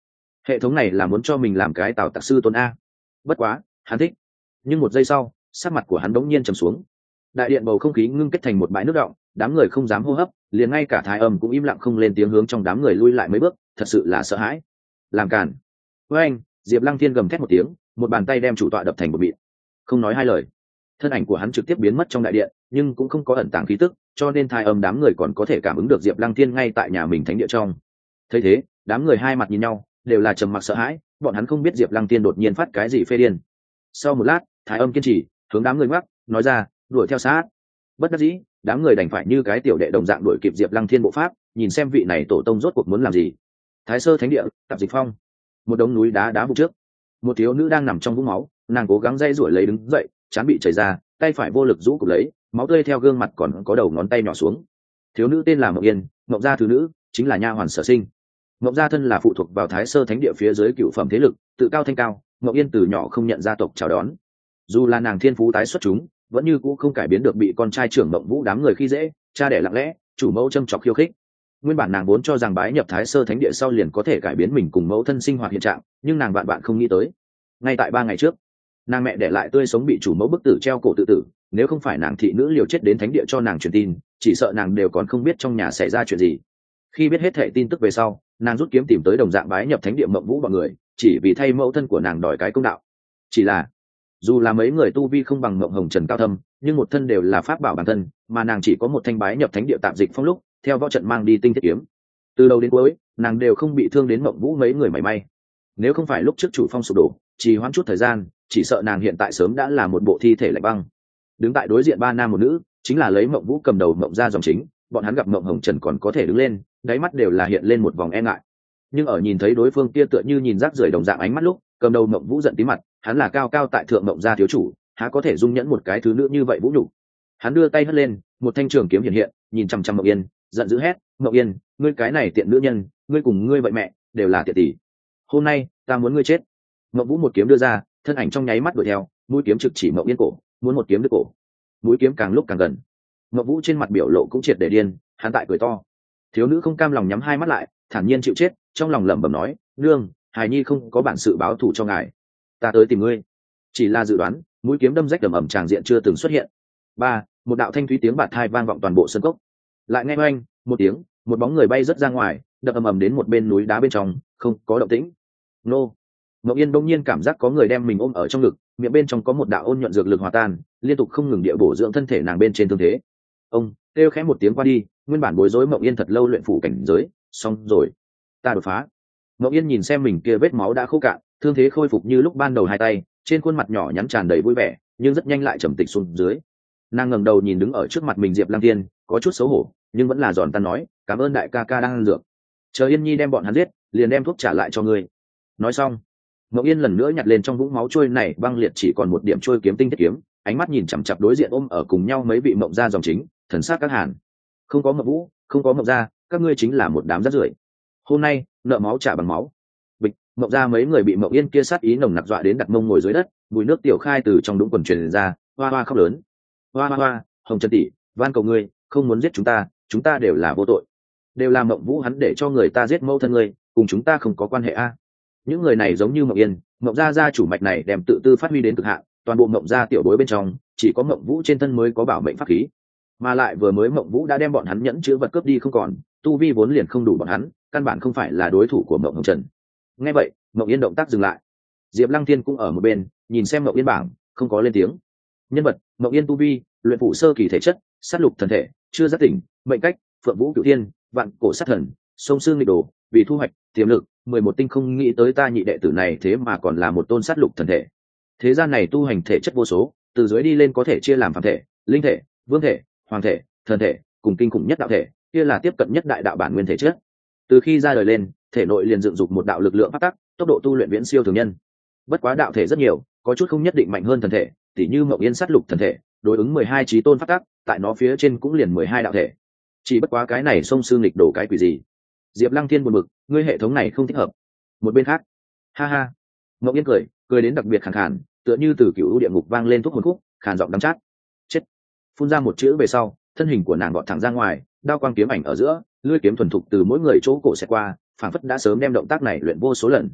hệ thống này là muốn cho mình làm cái tào tặc sư tôn a. Bất quá hắn thích. Nhưng một giây sau sắc mặt của hắn đống nhiên trầm xuống. Đại điện bầu không khí ngưng kết thành một bãi nước đọng, đám người không dám hô hấp, liền ngay cả Thái Âm cũng im lặng không lên tiếng, hướng trong đám người lui lại mấy bước, thật sự là sợ hãi. Làm cản. Với anh, Diệp Lăng Thiên gầm thét một tiếng, một bàn tay đem chủ tọa đập thành một mịn. Không nói hai lời, thân ảnh của hắn trực tiếp biến mất trong đại điện, nhưng cũng không có ẩn tàng khí tức, cho nên Thái Âm đám người còn có thể cảm ứng được Diệp Lăng Thiên ngay tại nhà mình thánh địa trong. Thấy thế, đám người hai mặt nhìn nhau, đều là trầm mặc sợ hãi, bọn hắn không biết Diệp Lăng Thiên đột nhiên phát cái gì phê điên. Sau một lát, Thái Âm kiên trì, hướng đám người ngoắc, nói ra, đuổi theo sát. Bất đắc dĩ, đám người đành phải như cái tiểu đệ đồng dạng đuổi kịp Diệp Lăng Thiên bộ pháp, nhìn xem vị này tổ tông rốt cuộc muốn làm gì. Thái Sơ Thánh Địa, Tạp Dịch Phong. Một đống núi đá đá vụ trước, một thiếu nữ đang nằm trong vũng máu, nàng cố gắng dây rủi lấy đứng dậy, trán bị chảy ra, tay phải vô lực rũ cụp lấy, máu tươi theo gương mặt còn có đầu ngón tay nhỏ xuống. Thiếu nữ tên là Mộng Yên, Mộng gia thứ nữ, chính là nha hoàn Sở Sinh. Mộng gia thân là phụ thuộc vào Thái Sơ Thánh Địa phía dưới cựu phẩm thế lực, tự cao thanh cao, Mộng Yên từ nhỏ không nhận gia tộc chào đón. Dù là nàng thiên phú tái xuất chúng, vẫn như cũ không cải biến được bị con trai trưởng Mộng Vũ đám người khi dễ, cha đẻ lặng lẽ, chủ mẫu châm chọc khiêu khích. Nguyên bản nàng vốn cho rằng bái nhập Thái Sơ Thánh Địa sau liền có thể cải biến mình cùng mẫu thân sinh hoạt hiện trạng, nhưng nàng vạn không nghĩ tới. Ngay tại 3 ngày trước, nàng mẹ để lại tươi sống bị chủ mẫu bức tử treo cổ tự tử, nếu không phải nàng thị nữ liều chết đến thánh địa cho nàng truyền tin, chỉ sợ nàng đều còn không biết trong nhà xảy ra chuyện gì. Khi biết hết thảy tin tức về sau, nàng rút kiếm tìm tới đồng dạng bái nhập thánh địa Mộng Vũ bọn người, chỉ vì thay mẫu thân của nàng đòi cái công đạo. Chỉ là, dù là mấy người tu vi không bằng Mộng Hồng Trần cao thâm, nhưng một thân đều là pháp bảo bản thân, mà nàng chỉ có một thanh bái nhập thánh địa Tạp Dịch Phong lúc, theo võ trận mang đi tinh thiết kiếm. Từ đầu đến cuối, nàng đều không bị thương đến Mộng Vũ mấy người mảy may. Nếu không phải lúc trước chủ phong sụp đổ, chỉ hoãn chút thời gian, chỉ sợ nàng hiện tại sớm đã là một bộ thi thể lạnh băng. Đứng tại đối diện 3 nam một nữ, chính là lấy Mộng Vũ cầm đầu Mộng gia dòng chính, bọn hắn gặp Mộng Hồng Trần còn có thể đứng lên, đáy mắt đều là hiện lên một vòng e ngại. Nhưng ở nhìn thấy đối phương kia tựa như nhìn rác rưởi đồng dạng ánh mắt lúc, cầm đầu Mộng Vũ giận tí mặt, hắn là cao cao tại thượng Mộng gia thiếu chủ, há có thể dung nhẫn một cái thứ nữ như vậy vũ nhục. Hắn đưa tay hất lên, một thanh trường kiếm hiện hiện, nhìn chằm chằm Mộng Yên, giận dữ hét, Mộng Yên, ngươi cái này tiện nữ nhân, ngươi cùng ngươi vậy mẹ đều là tiện tỷ. Hôm nay ta muốn ngươi chết. Mộng Vũ một kiếm đưa ra, thân ảnh trong nháy mắt đuổi theo, mũi kiếm trực chỉ Mộng Yên cổ, muốn một kiếm đứt cổ. Mũi kiếm càng lúc càng gần. Mộng Vũ trên mặt biểu lộ cũng triệt để điên, hắn tại cười to. Thiếu nữ không cam lòng nhắm hai mắt lại, thản nhiên chịu chết, trong lòng lẩm bẩm nói, nương, hài nhi không có bản sự báo thù cho ngài, ta tới tìm ngươi. Chỉ là dự đoán, mũi kiếm đâm rách ầm ầm tràng diện chưa từng xuất hiện. Một đạo thanh thúy tiếng bạt tai vang vọng toàn bộ sân cốc. Lại nghe oanh một tiếng, một bóng người bay rất ra ngoài, đập ầm ầm đến một bên núi đá bên trong, không có động tĩnh. Nô. Mộng Yên đông nhiên cảm giác có người đem mình ôm ở trong ngực, miệng bên trong có một đạo ôn nhuận dược lực hòa tan, liên tục không ngừng địa bổ dưỡng thân thể nàng bên trên thương thế. Ông kêu khẽ một tiếng qua đi, nguyên bản bối rối Mộng Yên thật lâu luyện phủ cảnh giới, xong rồi, ta đột phá. Mộng Yên nhìn xem mình kia vết máu đã khô cạn, thương thế khôi phục như lúc ban đầu hai tay, trên khuôn mặt nhỏ nhắn tràn đầy vui vẻ, nhưng rất nhanh lại trầm tịch xuống dưới. Nàng ngẩng đầu nhìn đứng ở trước mặt mình Diệp Lăng Thiên, có chút xấu hổ, nhưng vẫn là giòn tan nói, cảm ơn đại ca ca đang ăn dược. Chờ Yên Nhi đem bọn hắn giết, liền đem thuốc trả lại cho ngươi. Nói xong, Mộng Yên lần nữa nhặt lên trong vũng máu trôi này băng liệt chỉ còn một điểm trôi kiếm tinh thiết kiếm, ánh mắt nhìn chằm chằm đối diện ôm ở cùng nhau mấy vị Mộng gia dòng chính, thần sắc các hàn. Không có Mộng Vũ, không có Mộng gia, các ngươi chính là một đám rác rưởi. Hôm nay, nợ máu trả bằng máu. Bịch, Mộng gia mấy người bị Mộng Yên kia sát ý nồng nặc dọa đến đặt mông ngồi dưới đất, mùi nước tiểu khai từ trong đũng quần truyền ra, hoa hoa khóc lớn. Hoa hoa hoa, Hồng Trần tỷ, van cầu ngươi, không muốn giết chúng ta đều là vô tội. Đều là Mộng Vũ hắn để cho người ta giết mẫu thân ngươi, cùng chúng ta không có quan hệ a. Những người này giống như Mộng Yên, Mộng gia gia chủ mạch này đem tự tư phát huy đến cực hạn, toàn bộ Mộng gia tiểu bối bên trong, chỉ có Mộng Vũ trên thân mới có bảo mệnh pháp khí. Mà lại vừa mới Mộng Vũ đã đem bọn hắn nhẫn chứa vật cướp đi không còn, tu vi vốn liền không đủ bọn hắn, căn bản không phải là đối thủ của Mộng Hồng Trần. Nghe vậy, Mộng Yên động tác dừng lại. Diệp Lăng Thiên cũng ở một bên, nhìn xem Mộng Yên bảng, không có lên tiếng. Nhân vật: Mộng Yên tu vi, luyện phủ sơ kỳ thể chất, sát lục thần thể, chưa giác tỉnh, mệnh cách: Phượng Vũ Cửu Thiên, vạn cổ sát thần, sông xương nghịch đồ, vì thu hoạch tiềm lực 11 tinh. Không nghĩ tới ta nhị đệ tử này thế mà còn là một tôn sát lục thần thể. Thế gian này tu hành thể chất vô số, từ dưới đi lên có thể chia làm phàm thể, linh thể, vương thể, hoàng thể, thần thể, cùng kinh khủng nhất đạo thể, kia là tiếp cận nhất đại đạo bản nguyên thể chất. Từ khi ra đời lên, thể nội liền dựng dục một đạo lực lượng phát tắc, tốc độ tu luyện viễn siêu thường nhân. Bất quá đạo thể rất nhiều, có chút không nhất định mạnh hơn thần thể, tỉ như Mộng Yên sát lục thần thể, đối ứng 12 chí tôn phát tắc, tại nó phía trên cũng liền 12 đạo thể. Chỉ bất quá cái này sông xương lịch đổ cái quỷ gì? Diệp Lăng Thiên buồn bực, ngươi hệ thống này không thích hợp. Một bên khác, ha ha, Mộng Yên cười đến đặc biệt khàn khàn, tựa như từ cựu địa ngục vang lên thuốc hồn khúc, khàn giọng đắng chát. Chết. Phun ra một chữ về sau, thân hình của nàng gọt thẳng ra ngoài, đao quang kiếm ảnh ở giữa, lưỡi kiếm thuần thục từ mỗi người chỗ cổ xẹt qua, phảng phất đã sớm đem động tác này luyện vô số lần.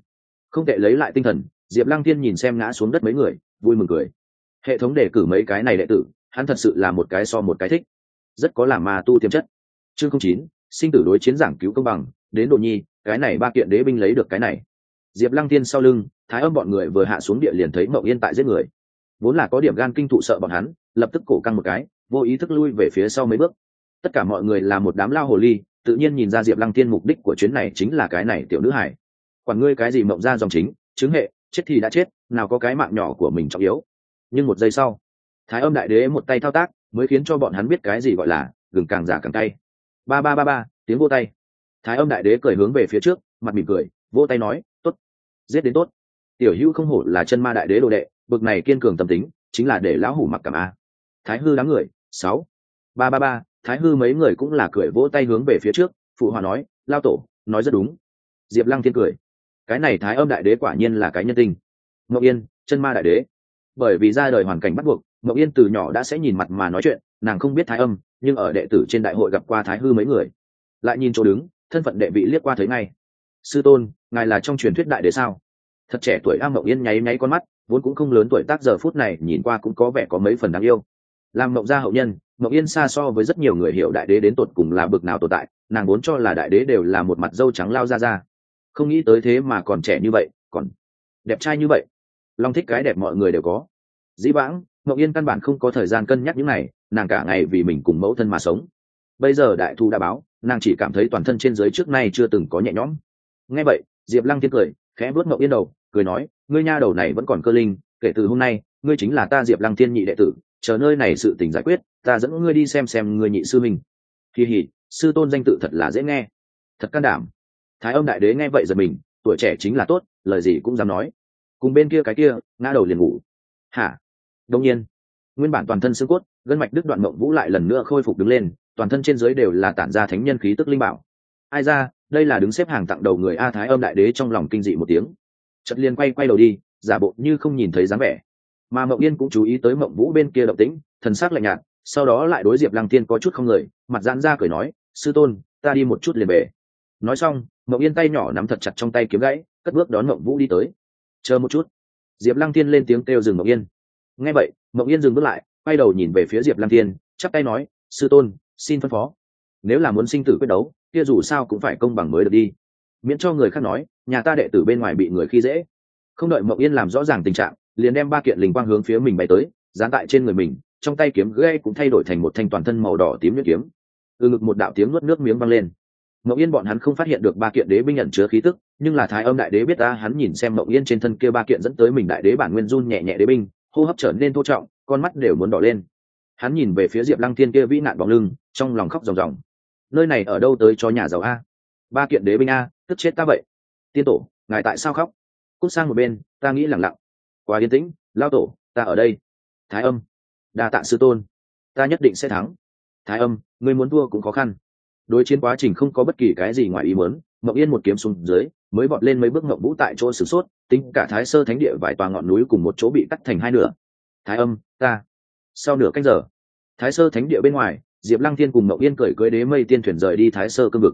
Không tệ, lấy lại tinh thần, Diệp Lăng Tiên nhìn xem ngã xuống đất mấy người, vui mừng cười. Hệ thống đề cử mấy cái này đệ tử, hắn thật sự là một cái so một cái thích, rất có làm ma tu tiềm chất. Chương 09, sinh tử đối chiến giảng cứu công bằng, đến Đồ Nhi, cái này 3 kiện đế binh lấy được cái này. Diệp Lăng Tiên sau lưng, Thái Âm bọn người vừa hạ xuống địa liền thấy Mộng Yên tại giết người. Vốn là có điểm gan kinh thụ sợ bọn hắn, lập tức cổ căng một cái, vô ý thức lui về phía sau mấy bước. Tất cả mọi người là một đám lao hồ ly, tự nhiên nhìn ra Diệp Lăng Tiên mục đích của chuyến này chính là cái này tiểu nữ hải. Quản ngươi cái gì mộng ra dòng chính, chứng hệ, chết thì đã chết, nào có cái mạng nhỏ của mình trọng yếu. Nhưng một giây sau, Thái Âm đại đế một tay thao tác, mới khiến cho bọn hắn biết cái gì gọi là gừng càng già càng cay. Ba ba ba ba, tiếng vô tay. Thái Âm đại đế cười hướng về phía trước, mặt mỉm cười, vỗ tay nói, tốt, giết đến tốt. Tiểu Hữu không hổ là chân ma đại đế đồ đệ, bực này kiên cường tâm tính, chính là để lão hủ mặc cảm a. Thái Hư đám người, 6. Ba ba ba, Thái Hư mấy người cũng là cười vỗ tay hướng về phía trước, phụ hòa nói, lao tổ, nói rất đúng. Diệp Lăng Thiên cười, cái này Thái Âm đại đế quả nhiên là cái nhân tình. Ngọc Yên, chân ma đại đế. Bởi vì ra đời hoàn cảnh bắt buộc, Ngọc Yên từ nhỏ đã sẽ nhìn mặt mà nói chuyện, nàng không biết Thái Âm, nhưng ở đệ tử trên đại hội gặp qua Thái Hư mấy người, lại nhìn chỗ đứng, thân phận đệ vị liếc qua thấy ngay. Sư tôn, ngài là trong truyền thuyết đại đế sao? Thật trẻ tuổi a. Ngọc Yên nháy nháy con mắt, vốn cũng không lớn tuổi tác giờ phút này nhìn qua cũng có vẻ có mấy phần đáng yêu. Làm Ngọc gia hậu nhân, Ngọc Yên xa so với rất nhiều người hiểu đại đế đến tột cùng là bực nào tồn tại, nàng vốn cho là đại đế đều là một mặt dâu trắng lao ra, không nghĩ tới thế mà còn trẻ như vậy, còn đẹp trai như vậy. Long thích cái đẹp mọi người đều có. Dĩ vãng, Ngọc Yên căn bản không có thời gian cân nhắc những này, nàng cả ngày vì mình cùng mẫu thân mà sống. Bây giờ đại thu đã báo, nàng chỉ cảm thấy toàn thân trên dưới trước nay chưa từng có nhẹ nhõm. Nghe vậy, Diệp Lăng Thiên cười, khẽ vuốt Ngọc Yên đầu, cười nói, ngươi nha đầu này vẫn còn cơ linh, kể từ hôm nay, ngươi chính là ta Diệp Lăng Thiên nhị đệ tử, chờ nơi này sự tình giải quyết, ta dẫn ngươi đi xem ngươi nhị sư mình. Kỳ hỉ, sư tôn danh tự thật là dễ nghe, thật can đảm. Thái Âm đại đế nghe vậy giật mình, tuổi trẻ chính là tốt, lời gì cũng dám nói. Cùng bên kia cái kia, ngã đầu liền ngủ. Hả? Đương nhiên, nguyên bản toàn thân xương cốt, gân mạch đứt đoạn Mộng Vũ lại lần nữa khôi phục đứng lên, toàn thân trên dưới đều là tản ra thánh nhân khí tức linh bảo. Ai ra, đây là đứng xếp hàng tặng đầu người a. Thái Âm đại đế trong lòng kinh dị một tiếng, chợt liền quay đầu đi, giả bộ như không nhìn thấy dáng vẻ. Mà Mộng Yên cũng chú ý tới Mộng Vũ bên kia động tĩnh, thần sắc lạnh nhạt, sau đó lại đối Diệp Lăng Thiên có chút không người, mặt giãn ra cười nói, sư tôn, ta đi một chút liền về. Nói xong, Mộng Yên tay nhỏ nắm thật chặt trong tay kiếm gãy, cất bước đón Mộng Vũ đi tới. Chờ một chút. Diệp Lăng Thiên lên tiếng kêu dừng Mộng Yên. Nghe vậy, Mộng Yên dừng bước lại, quay đầu nhìn về phía Diệp Lăng Thiên, chắp tay nói, sư tôn, xin phân phó. Nếu là muốn sinh tử quyết đấu, kia dù sao cũng phải công bằng mới được đi, miễn cho người khác nói nhà ta đệ tử bên ngoài bị người khi dễ. Không đợi Mộng Yên làm rõ ràng tình trạng, liền đem 3 kiện linh quang hướng phía mình bay tới, dán tại trên người mình, trong tay kiếm gãy cũng thay đổi thành một thanh toàn thân màu đỏ tím nhuyễn kiếm. Ngực một đạo tiếng nuốt nước miếng vang lên. Mộng Yên bọn hắn không phát hiện được 3 kiện đế binh ẩn chứa khí tức, nhưng là Thái Âm đại đế biết ta, hắn nhìn xem Mộng Yên trên thân kia 3 kiện dẫn tới mình đại đế bản nguyên run nhẹ nhẹ đế binh, hô hấp trở nên thô trọng, con mắt đều muốn đỏ lên. Hắn nhìn về phía Diệp Lăng Thiên kia vĩ nạn bóng lưng, trong lòng khóc ròng ròng. Nơi này ở đâu tới cho nhà giàu a? 3 kiện đế binh a, tức chết ta vậy. Tiên tổ, ngài tại sao khóc? Cút sang một bên, ta nghĩ lặng lặng. Quá yên tĩnh, lao tổ, ta ở đây. Thái Âm, đa tạ sư tôn, ta nhất định sẽ thắng. Thái Âm, ngươi muốn thua cũng khó khăn. Đối chiến quá trình không có bất kỳ cái gì ngoài ý muốn, Mộng Yên một kiếm xuống dưới, mới vọt lên mấy bước, Mộng Vũ tại chỗ sửng sốt, tính cả Thái Sơ thánh địa vài tòa ngọn núi cùng một chỗ bị cắt thành 2 nửa. Thái Âm, ta. Sau nửa canh giờ, Thái Sơ thánh địa bên ngoài, Diệp Lăng Thiên cùng Mộng Yên cưỡi đế mây tiên thuyền rời đi Thái Sơ cương vực.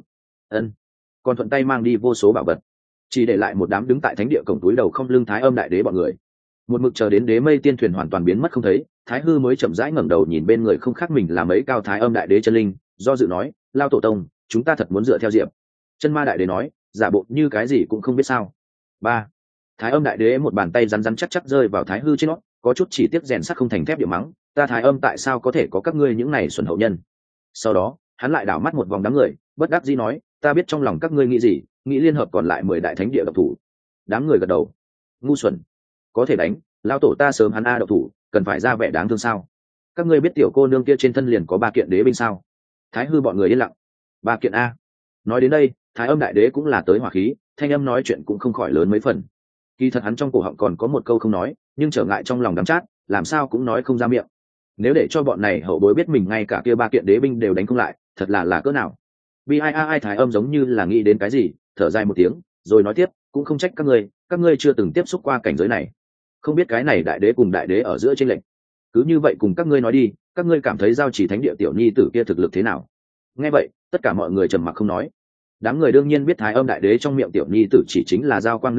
Còn thuận tay mang đi vô số bảo vật, chỉ để lại một đám đứng tại thánh địa cổng túi đầu không lưng Thái Âm đại đế bọn người. Một mực chờ đến đế mây tiên thuyền hoàn toàn biến mất không thấy, Thái Hư mới chậm rãi ngẩng đầu nhìn bên người không khác mình là mấy cao Thái Âm đại đế chân linh, do dự nói, lao tổ tông, chúng ta thật muốn dựa theo Diệp chân ma đại đế nói, giả bộ như cái gì cũng không biết sao. 3. Thái Âm đại đế một bàn tay rắn rắn chắc chắc rơi vào Thái Hư trên nó, có chút chỉ tiếc rèn sắt không thành thép, địa mắng, ta Thái Âm tại sao có thể có các ngươi những này xuẩn hậu nhân. Sau đó hắn lại đảo mắt một vòng đám người, bất đắc dĩ nói, ta biết trong lòng các ngươi nghĩ gì, nghĩ liên hợp còn lại 10 đại thánh địa độc thủ. Đám người gật đầu, ngu xuẩn, có thể đánh, lao tổ ta sớm hắn a độc thủ, cần phải ra vẻ đáng thương sao? Các ngươi biết tiểu cô nương kia trên thân liền có 3 kiện đế binh sao? Thái Hư bọn người yên lặng. 3 kiện a. Nói đến đây, Thái Âm đại đế cũng là tới hỏa khí, thanh âm nói chuyện cũng không khỏi lớn mấy phần. Kỳ thật hắn trong cổ họng còn có một câu không nói, nhưng trở ngại trong lòng đắng chát, làm sao cũng nói không ra miệng. Nếu để cho bọn này hậu bối biết mình ngay cả kia 3 kiện đế binh đều đánh không lại, thật là cỡ nào. Bi ai Thái Âm giống như là nghĩ đến cái gì, thở dài một tiếng, rồi nói tiếp, cũng không trách các ngươi chưa từng tiếp xúc qua cảnh giới này, không biết cái này đại đế cùng đại đế ở giữa chênh lệch. Cứ như vậy cùng các ngươi nói đi, các ngươi cảm thấy giao chỉ thánh địa tiểu nhi tử kia thực lực thế nào? Nghe vậy, tất cả mọi người trầm mặc không nói. Đám người đương nhiên biết Thái Âm đại đế trong miệng tiểu nhi tử chỉ chính là giao quang nữ đế,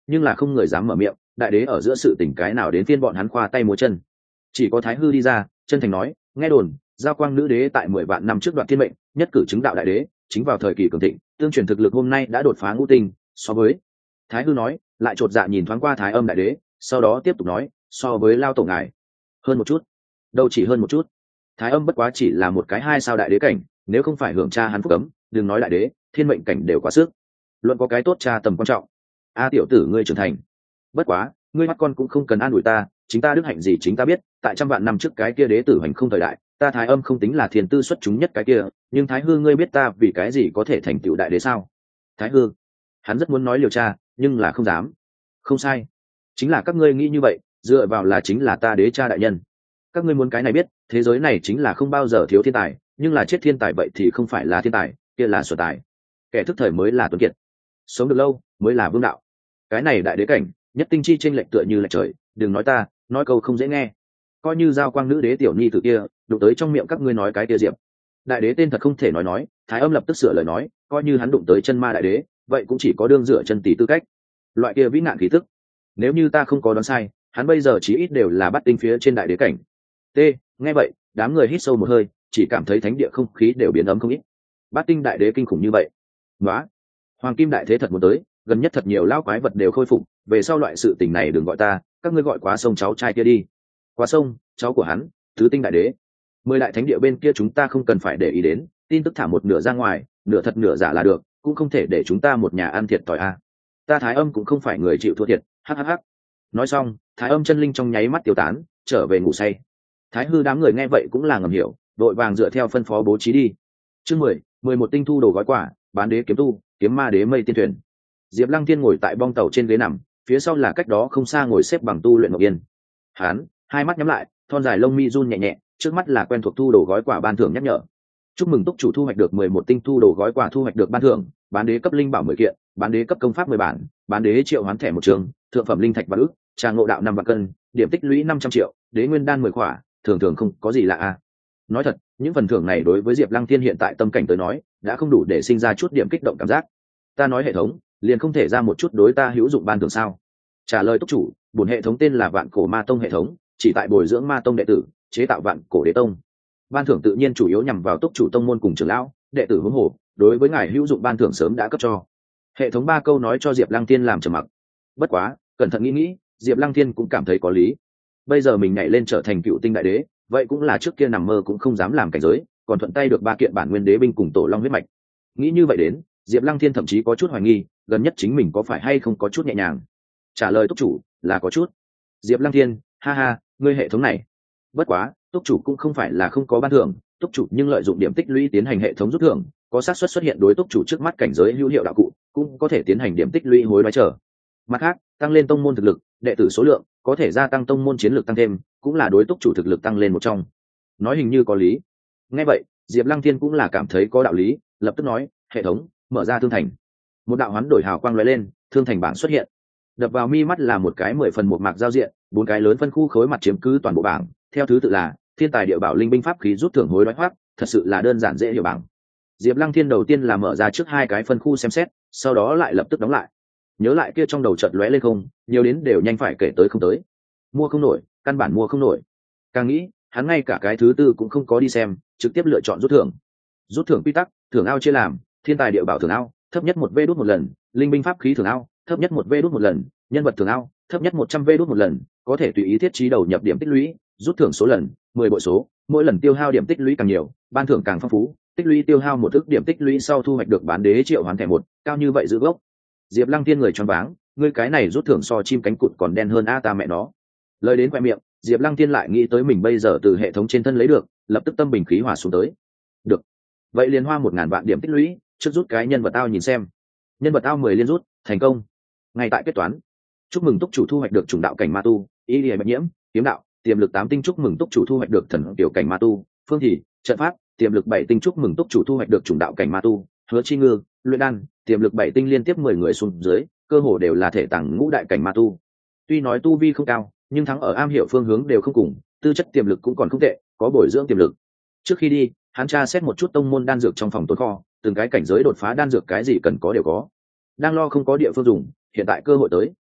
nhưng là không người dám mở miệng, đại đế ở giữa sự tình cái nào đến phiên bọn hắn khoa tay múa chân. Chỉ có Thái Hư đi ra chân thành nói, nghe đồn giao quang nữ đế tại 10 vạn năm trước đoạn thiên mệnh nhất cử chứng đạo đại đế, chính vào thời kỳ cường thịnh, tương truyền thực lực hôm nay đã đột phá ngũ tinh. So với, Thái Hư nói, lại chột dạ nhìn thoáng qua Thái Âm đại đế, sau đó tiếp tục nói, so với lao tổ ngài hơn một chút. Đâu chỉ hơn một chút, Thái Âm bất quá chỉ là một cái 2 sao đại đế cảnh, nếu không phải hưởng cha hắn phúc cấm, đừng nói đại đế, thiên mệnh cảnh đều quá sức. Luận có cái tốt cha tầm quan trọng. A tiểu tử ngươi trưởng thành, bất quá ngươi mắt con cũng không cần an ủi ta, chính ta đức hạnh gì chính ta biết. Tại trăm vạn năm trước cái kia đế tử hành không thời đại, ta Thái Âm không tính là thiên tư xuất chúng nhất cái kia, nhưng Thái Hư ngươi biết ta vì cái gì có thể thành tựu đại đế sao? Thái Hư, hắn rất muốn nói liều cha, nhưng là không dám. Không sai, chính là các ngươi nghĩ như vậy, dựa vào là chính là ta đế cha đại nhân. Các ngươi muốn cái này biết, thế giới này chính là không bao giờ thiếu thiên tài, nhưng là chết thiên tài vậy thì không phải là thiên tài, kia là sở tài. Kẻ thức thời mới là tuấn kiệt, sống được lâu mới là vương đạo. Cái này đại đế cảnh nhất tinh chi chênh lệch tựa như lệch trời, đừng nói ta, nói câu không dễ nghe. Coi như giao quang nữ đế tiểu nhi tử kia đụng tới trong miệng các ngươi nói cái kia diệp đại đế tên thật không thể nói. Thái Âm lập tức sửa lời nói, coi như hắn đụng tới chân ma đại đế, vậy cũng chỉ có đương dựa chân tỷ tư cách. Loại kia vĩ nạn khí tức, nếu như ta không có đoán sai, hắn bây giờ chí ít đều là bắt tinh phía trên đại đế cảnh. T, nghe vậy đám người hít sâu một hơi, chỉ cảm thấy thánh địa không khí đều biến ấm không ít. Bát tinh đại đế kinh khủng như vậy, nói hoàng kim đại thế thật muốn tới, gần nhất thật nhiều lao quái vật đều khôi phục. Về sau loại sự tình này đừng gọi ta, các ngươi gọi Quá Sông cháu trai kia đi. Quá Sông, cháu của hắn, tứ tinh đại đế. 10 đại thánh địa bên kia chúng ta không cần phải để ý đến, tin tức thả một nửa ra ngoài, nửa thật nửa giả là được, cũng không thể để chúng ta một nhà ăn thiệt thòi a. Ta Thái Âm cũng không phải người chịu thua thiệt. Hhh. Nói xong, Thái Âm chân linh trong nháy mắt tiêu tán, trở về ngủ say. Thái Hư đám người nghe vậy cũng là ngầm hiểu, đội vàng dựa theo phân phó bố trí đi. Chương 11 tinh thu đồ gói quả, bán đế kiếm tu, kiếm ma đế mây tiên thuyền. Diệp Lăng Thiên ngồi tại bong tàu trên ghế nằm, phía sau là cách đó không xa ngồi xếp bằng tu luyện Ngọc Yên. Hắn hai mắt nhắm lại, thon dài lông mi run nhẹ nhẹ, trước mắt là quen thuộc thu đồ gói quả ban thưởng nhắc nhở. Chúc mừng túc chủ thu hoạch được 11 tinh thu đồ gói quả, thu hoạch được ban thưởng: bán đế cấp linh bảo 10 kiện, bán đế cấp công pháp 10 bản, bán đế triệu hoán thẻ 1 trường, thượng phẩm linh thạch và ức, trà ngộ đạo 5 vạn cân, điểm tích lũy 500 triệu, đế nguyên đan 10 khỏa, thường thường không có gì lạ a. Nói thật, những phần thưởng này đối với Diệp Lăng Thiên hiện tại tâm cảnh tới nói, đã không đủ để sinh ra chút điểm kích động cảm giác. Ta nói hệ thống, liền không thể ra một chút đối ta hữu dụng ban thưởng sao? Trả lời túc chủ, bổn hệ thống tên là Vạn Cổ Ma Tông hệ thống, chỉ tại bồi dưỡng ma tông đệ tử, chế tạo vạn cổ đế tông. Ban thưởng tự nhiên chủ yếu nhằm vào túc chủ tông môn cùng trưởng lão, đệ tử huống hồ, đối với ngài hữu dụng ban thưởng sớm đã cấp cho. Hệ thống 3 câu nói cho Diệp Lăng Thiên làm trầm mặc. Bất quá, cẩn thận nghĩ, Diệp Lăng Thiên cũng cảm thấy có lý. Bây giờ mình nhảy lên trở thành cựu tinh đại đế, vậy cũng là trước kia nằm mơ cũng không dám làm cảnh giới, còn thuận tay được 3 kiện bản nguyên đế binh cùng tổ long huyết mạch. Nghĩ như vậy đến, Diệp Lăng Thiên thậm chí có chút hoài nghi, gần nhất chính mình có phải hay không có chút nhẹ nhàng. Trả lời túc chủ là có chút. Diệp Lăng Thiên, ha ha, ngươi hệ thống này. Bất quá, túc chủ cũng không phải là không có ban thưởng, túc chủ nhưng lợi dụng điểm tích lũy tiến hành hệ thống rút thưởng, có xác suất xuất hiện đối túc chủ trước mắt cảnh giới hữu hiệu đạo cụ, cũng có thể tiến hành điểm tích lũy hối đoái trở. Mặt khác, tăng lên tông môn thực lực, đệ tử số lượng, có thể gia tăng tông môn chiến lược tăng thêm, cũng là đối túc chủ thực lực tăng lên một trong. Nói hình như có lý. Nghe vậy, Diệp Lăng Thiên cũng là cảm thấy có đạo lý, lập tức nói, hệ thống, mở ra thương thành. Một đạo hoán đổi hào quang lóe lên, thương thành bảng xuất hiện. Đập vào mi mắt là một cái 10 phần một mạc giao diện, 4 cái lớn phân khu khối mặt chiếm cứ toàn bộ bảng, theo thứ tự là thiên tài địa bảo linh binh pháp khí rút thưởng hối đoái hoác, thật sự là đơn giản dễ hiểu bảng. Diệp Lăng Thiên đầu tiên là mở ra trước 2 cái phân khu xem xét, sau đó lại lập tức đóng lại. Nhớ lại kia trong đầu chợt lóe lên không, nhiều đến đều nhanh phải kể tới không tới. Mua không nổi, căn bản mua không nổi. Càng nghĩ, hắn ngay cả cái thứ tư cũng không có đi xem, trực tiếp lựa chọn rút thưởng. Rút thưởng quy tắc, thưởng ao chia làm, thiên tài địa bảo thưởng ao, thấp nhất 1 vé đút 1 lần, linh binh pháp khí thưởng ao, thấp nhất 1 vé đút 1 lần, nhân vật thưởng ao, thấp nhất 100 vé đút 1 lần, có thể tùy ý thiết trí đầu nhập điểm tích lũy, rút thưởng số lần, 10 bội số, mỗi lần tiêu hao điểm tích lũy càng nhiều, ban thưởng càng phong phú, tích lũy tiêu hao 1 ức điểm tích lũy sau thu hoạch được bán đế triệu hoán thẻ 1, cao như vậy giữ gốc. Diệp Lăng Thiên người choáng váng, ngươi cái này rút thưởng so chim cánh cụt còn đen hơn a ta mẹ nó. Lời đến khoe miệng, Diệp Lăng Thiên lại nghĩ tới mình bây giờ từ hệ thống trên thân lấy được, lập tức tâm bình khí hòa xuống tới. Được, vậy liền hoa 1000 vạn điểm tích lũy, trước rút cái nhân vật ao nhìn xem. Nhân vật ao 10 liên rút, thành công. Ngay tại kết toán. Chúc mừng túc chủ thu hoạch được chủng đạo cảnh ma tu, ý liễu bạch nhiễm, kiếm đạo, tiềm lực 8 tinh. Chúc mừng túc chủ thu hoạch được thần tiểu cảnh ma tu, phương thì, trận pháp, tiềm lực 7 tinh. Chúc mừng túc chủ thu hoạch được chủng đạo cảnh ma tu, hứa chi ngư, luyện đan, tiềm lực 7 tinh. Liên tiếp 10 người xuống dưới, cơ hồ đều là thể tầng ngũ đại cảnh ma tu. Tuy nói tu vi không cao, nhưng thắng ở am hiểu phương hướng đều không cùng, tư chất tiềm lực cũng còn không tệ, có bồi dưỡng tiềm lực. Trước khi đi, hắn tra xét một chút tông môn đan dược trong phòng tồn kho, từng cái cảnh giới đột phá đan dược cái gì cần có đều có. Đang lo không có địa phương dùng, hiện tại cơ hội tới.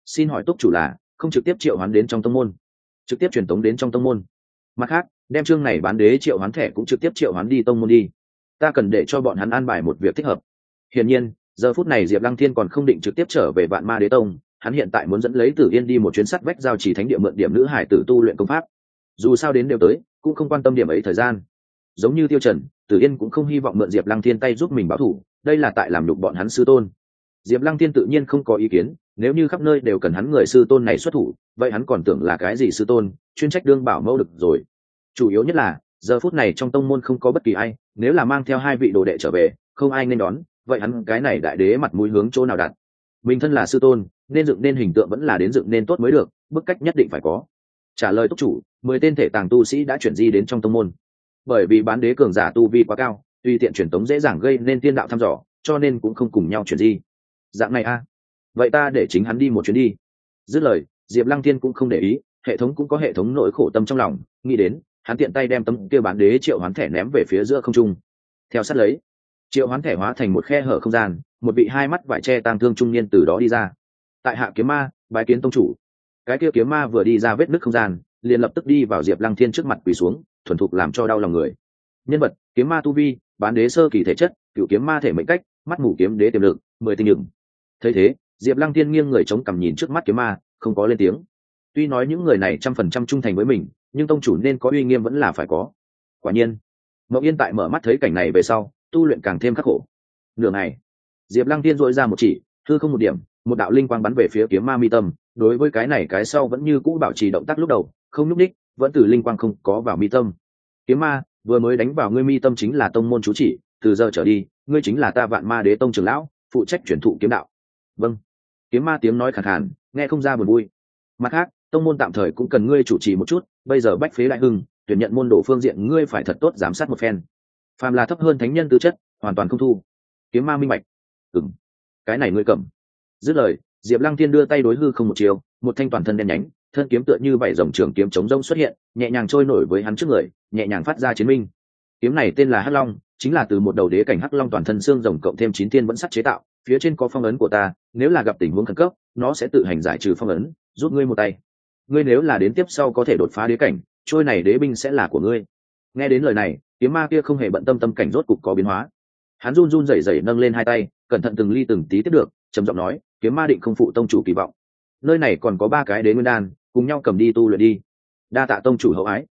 xin hỏi túc chủ là không trực tiếp triệu hoán đến trong tông môn, trực tiếp truyền tống đến trong tông môn. Mặt khác, đem chương này bán đế triệu hoán thẻ cũng trực tiếp triệu hoán đi tông môn đi, ta cần để cho bọn hắn an bài một việc thích hợp. Hiển nhiên giờ phút này Diệp Lăng Thiên còn không định trực tiếp trở về Vạn Ma Đế Tông, hắn hiện tại muốn dẫn lấy Tử Yên đi một chuyến sắt vách giao chỉ thánh địa mượn điểm nữ hải tử tu luyện công pháp. Dù sao đến đều tới, cũng không quan tâm điểm ấy thời gian. Giống như Tiêu Trần, Tử Yên cũng không hy vọng mượn Diệp Lăng Thiên tay giúp mình báo thù, đây là tại làm nhục bọn hắn sư tôn. Diệp Lăng Thiên tự nhiên không có ý kiến, nếu như khắp nơi đều cần hắn người sư tôn này xuất thủ, vậy hắn còn tưởng là cái gì sư tôn, chuyên trách đương bảo mẫu được rồi. Chủ yếu nhất là giờ phút này trong tông môn không có bất kỳ ai, nếu là mang theo hai vị đồ đệ trở về, không ai nên đón, vậy hắn cái này đại đế mặt mũi hướng chỗ nào đặt? Mình thân là sư tôn, nên dựng nên hình tượng vẫn là đến dựng nên tốt mới được, bức cách nhất định phải có. Trả lời túc chủ, 10 tên thể tàng tu sĩ đã chuyển di đến trong tông môn. Bởi vì bán đế cường giả tu vi quá cao, tùy tiện truyền tống dễ dàng gây nên tiên đạo thăm dò, cho nên cũng không cùng nhau chuyển di. Dạng này a, vậy ta để chính hắn đi một chuyến đi. Dứt lời, Diệp Lăng Thiên cũng không để ý, hệ thống cũng có hệ thống nỗi khổ tâm trong lòng, nghĩ đến, hắn tiện tay đem tấm kia bán đế triệu hoán thẻ ném về phía giữa không trung. Theo sát lấy, triệu hoán thẻ hóa thành một khe hở không gian, một vị hai mắt vải che tang thương trung niên từ đó đi ra. Tại hạ kiếm ma, bái kiến tông chủ. Cái kia kiếm ma vừa đi ra vết nứt không gian, liền lập tức đi vào Diệp Lăng Thiên trước mặt quỳ xuống, thuần thục làm cho đau lòng người. Nhân vật: kiếm ma tu vi, bán đế sơ kỳ thể chất, cựu kiếm ma thể mệnh cách, mắt mù kiếm đế tiềm lực, 10 tinh nhửng. Thấy thế, Diệp Lăng Thiên nghiêng người chống cằm nhìn trước mắt kiếm ma, không có lên tiếng. Tuy nói những người này 100% trung thành với mình, nhưng tông chủ nên có uy nghiêm vẫn là phải có. Quả nhiên, Mộng Yên tại mở mắt thấy cảnh này về sau, tu luyện càng thêm khắc khổ. Nửa ngày, Diệp Lăng Thiên dội ra một chỉ, hư không một điểm, một đạo linh quang bắn về phía kiếm ma mi tâm. Đối với cái này cái sau vẫn như cũ bảo trì động tác lúc đầu, không nhúc đích, vẫn từ linh quang không có vào mi tâm. Kiếm ma, vừa mới đánh vào ngươi mi tâm chính là tông môn chú chỉ, từ giờ trở đi, ngươi chính là ta Vạn Ma Đế Tông trưởng lão, phụ trách truyền thụ kiếm đạo. Vâng. Kiếm ma tiếng nói khàn khàn, nghe không ra buồn vui. Mặt khác, tông môn tạm thời cũng cần ngươi chủ trì một chút, bây giờ bách phế đại hưng, tuyển nhận môn đồ phương diện ngươi phải thật tốt giám sát một phen. Phàm là thấp hơn thánh nhân tư chất, hoàn toàn không thu. Kiếm ma minh bạch. Ừm, cái này ngươi cầm. Dứt lời, Diệp Lăng Thiên đưa tay đối hư không một chiều, một thanh toàn thân đen nhánh, thân kiếm tựa như vảy rồng trường kiếm chống rông xuất hiện, nhẹ nhàng trôi nổi với hắn trước người, nhẹ nhàng phát ra chiến minh. Kiếm này tên là Hắc Long, chính là từ một đầu đế cảnh Hắc Long toàn thân xương rồng cộng thêm 9 thiên vẫn sắt chế tạo, phía trên có phong ấn của ta, nếu là gặp tình huống khẩn cấp, nó sẽ tự hành giải trừ phong ấn, giúp ngươi một tay. Ngươi nếu là đến tiếp sau có thể đột phá đế cảnh, trôi này đế binh sẽ là của ngươi. Nghe đến lời này, kiếm ma kia không hề bận tâm tâm cảnh rốt cục có biến hóa. Hắn run run rẩy rẩy nâng lên hai tay, cẩn thận từng ly từng tí tiếp được, trầm giọng nói, kiếm ma định không phụ tông chủ kỳ vọng. Nơi này còn có 3 cái đế nguyên đan, cùng nhau cầm đi tu luyện đi. Đa tạ tông chủ hậu ái.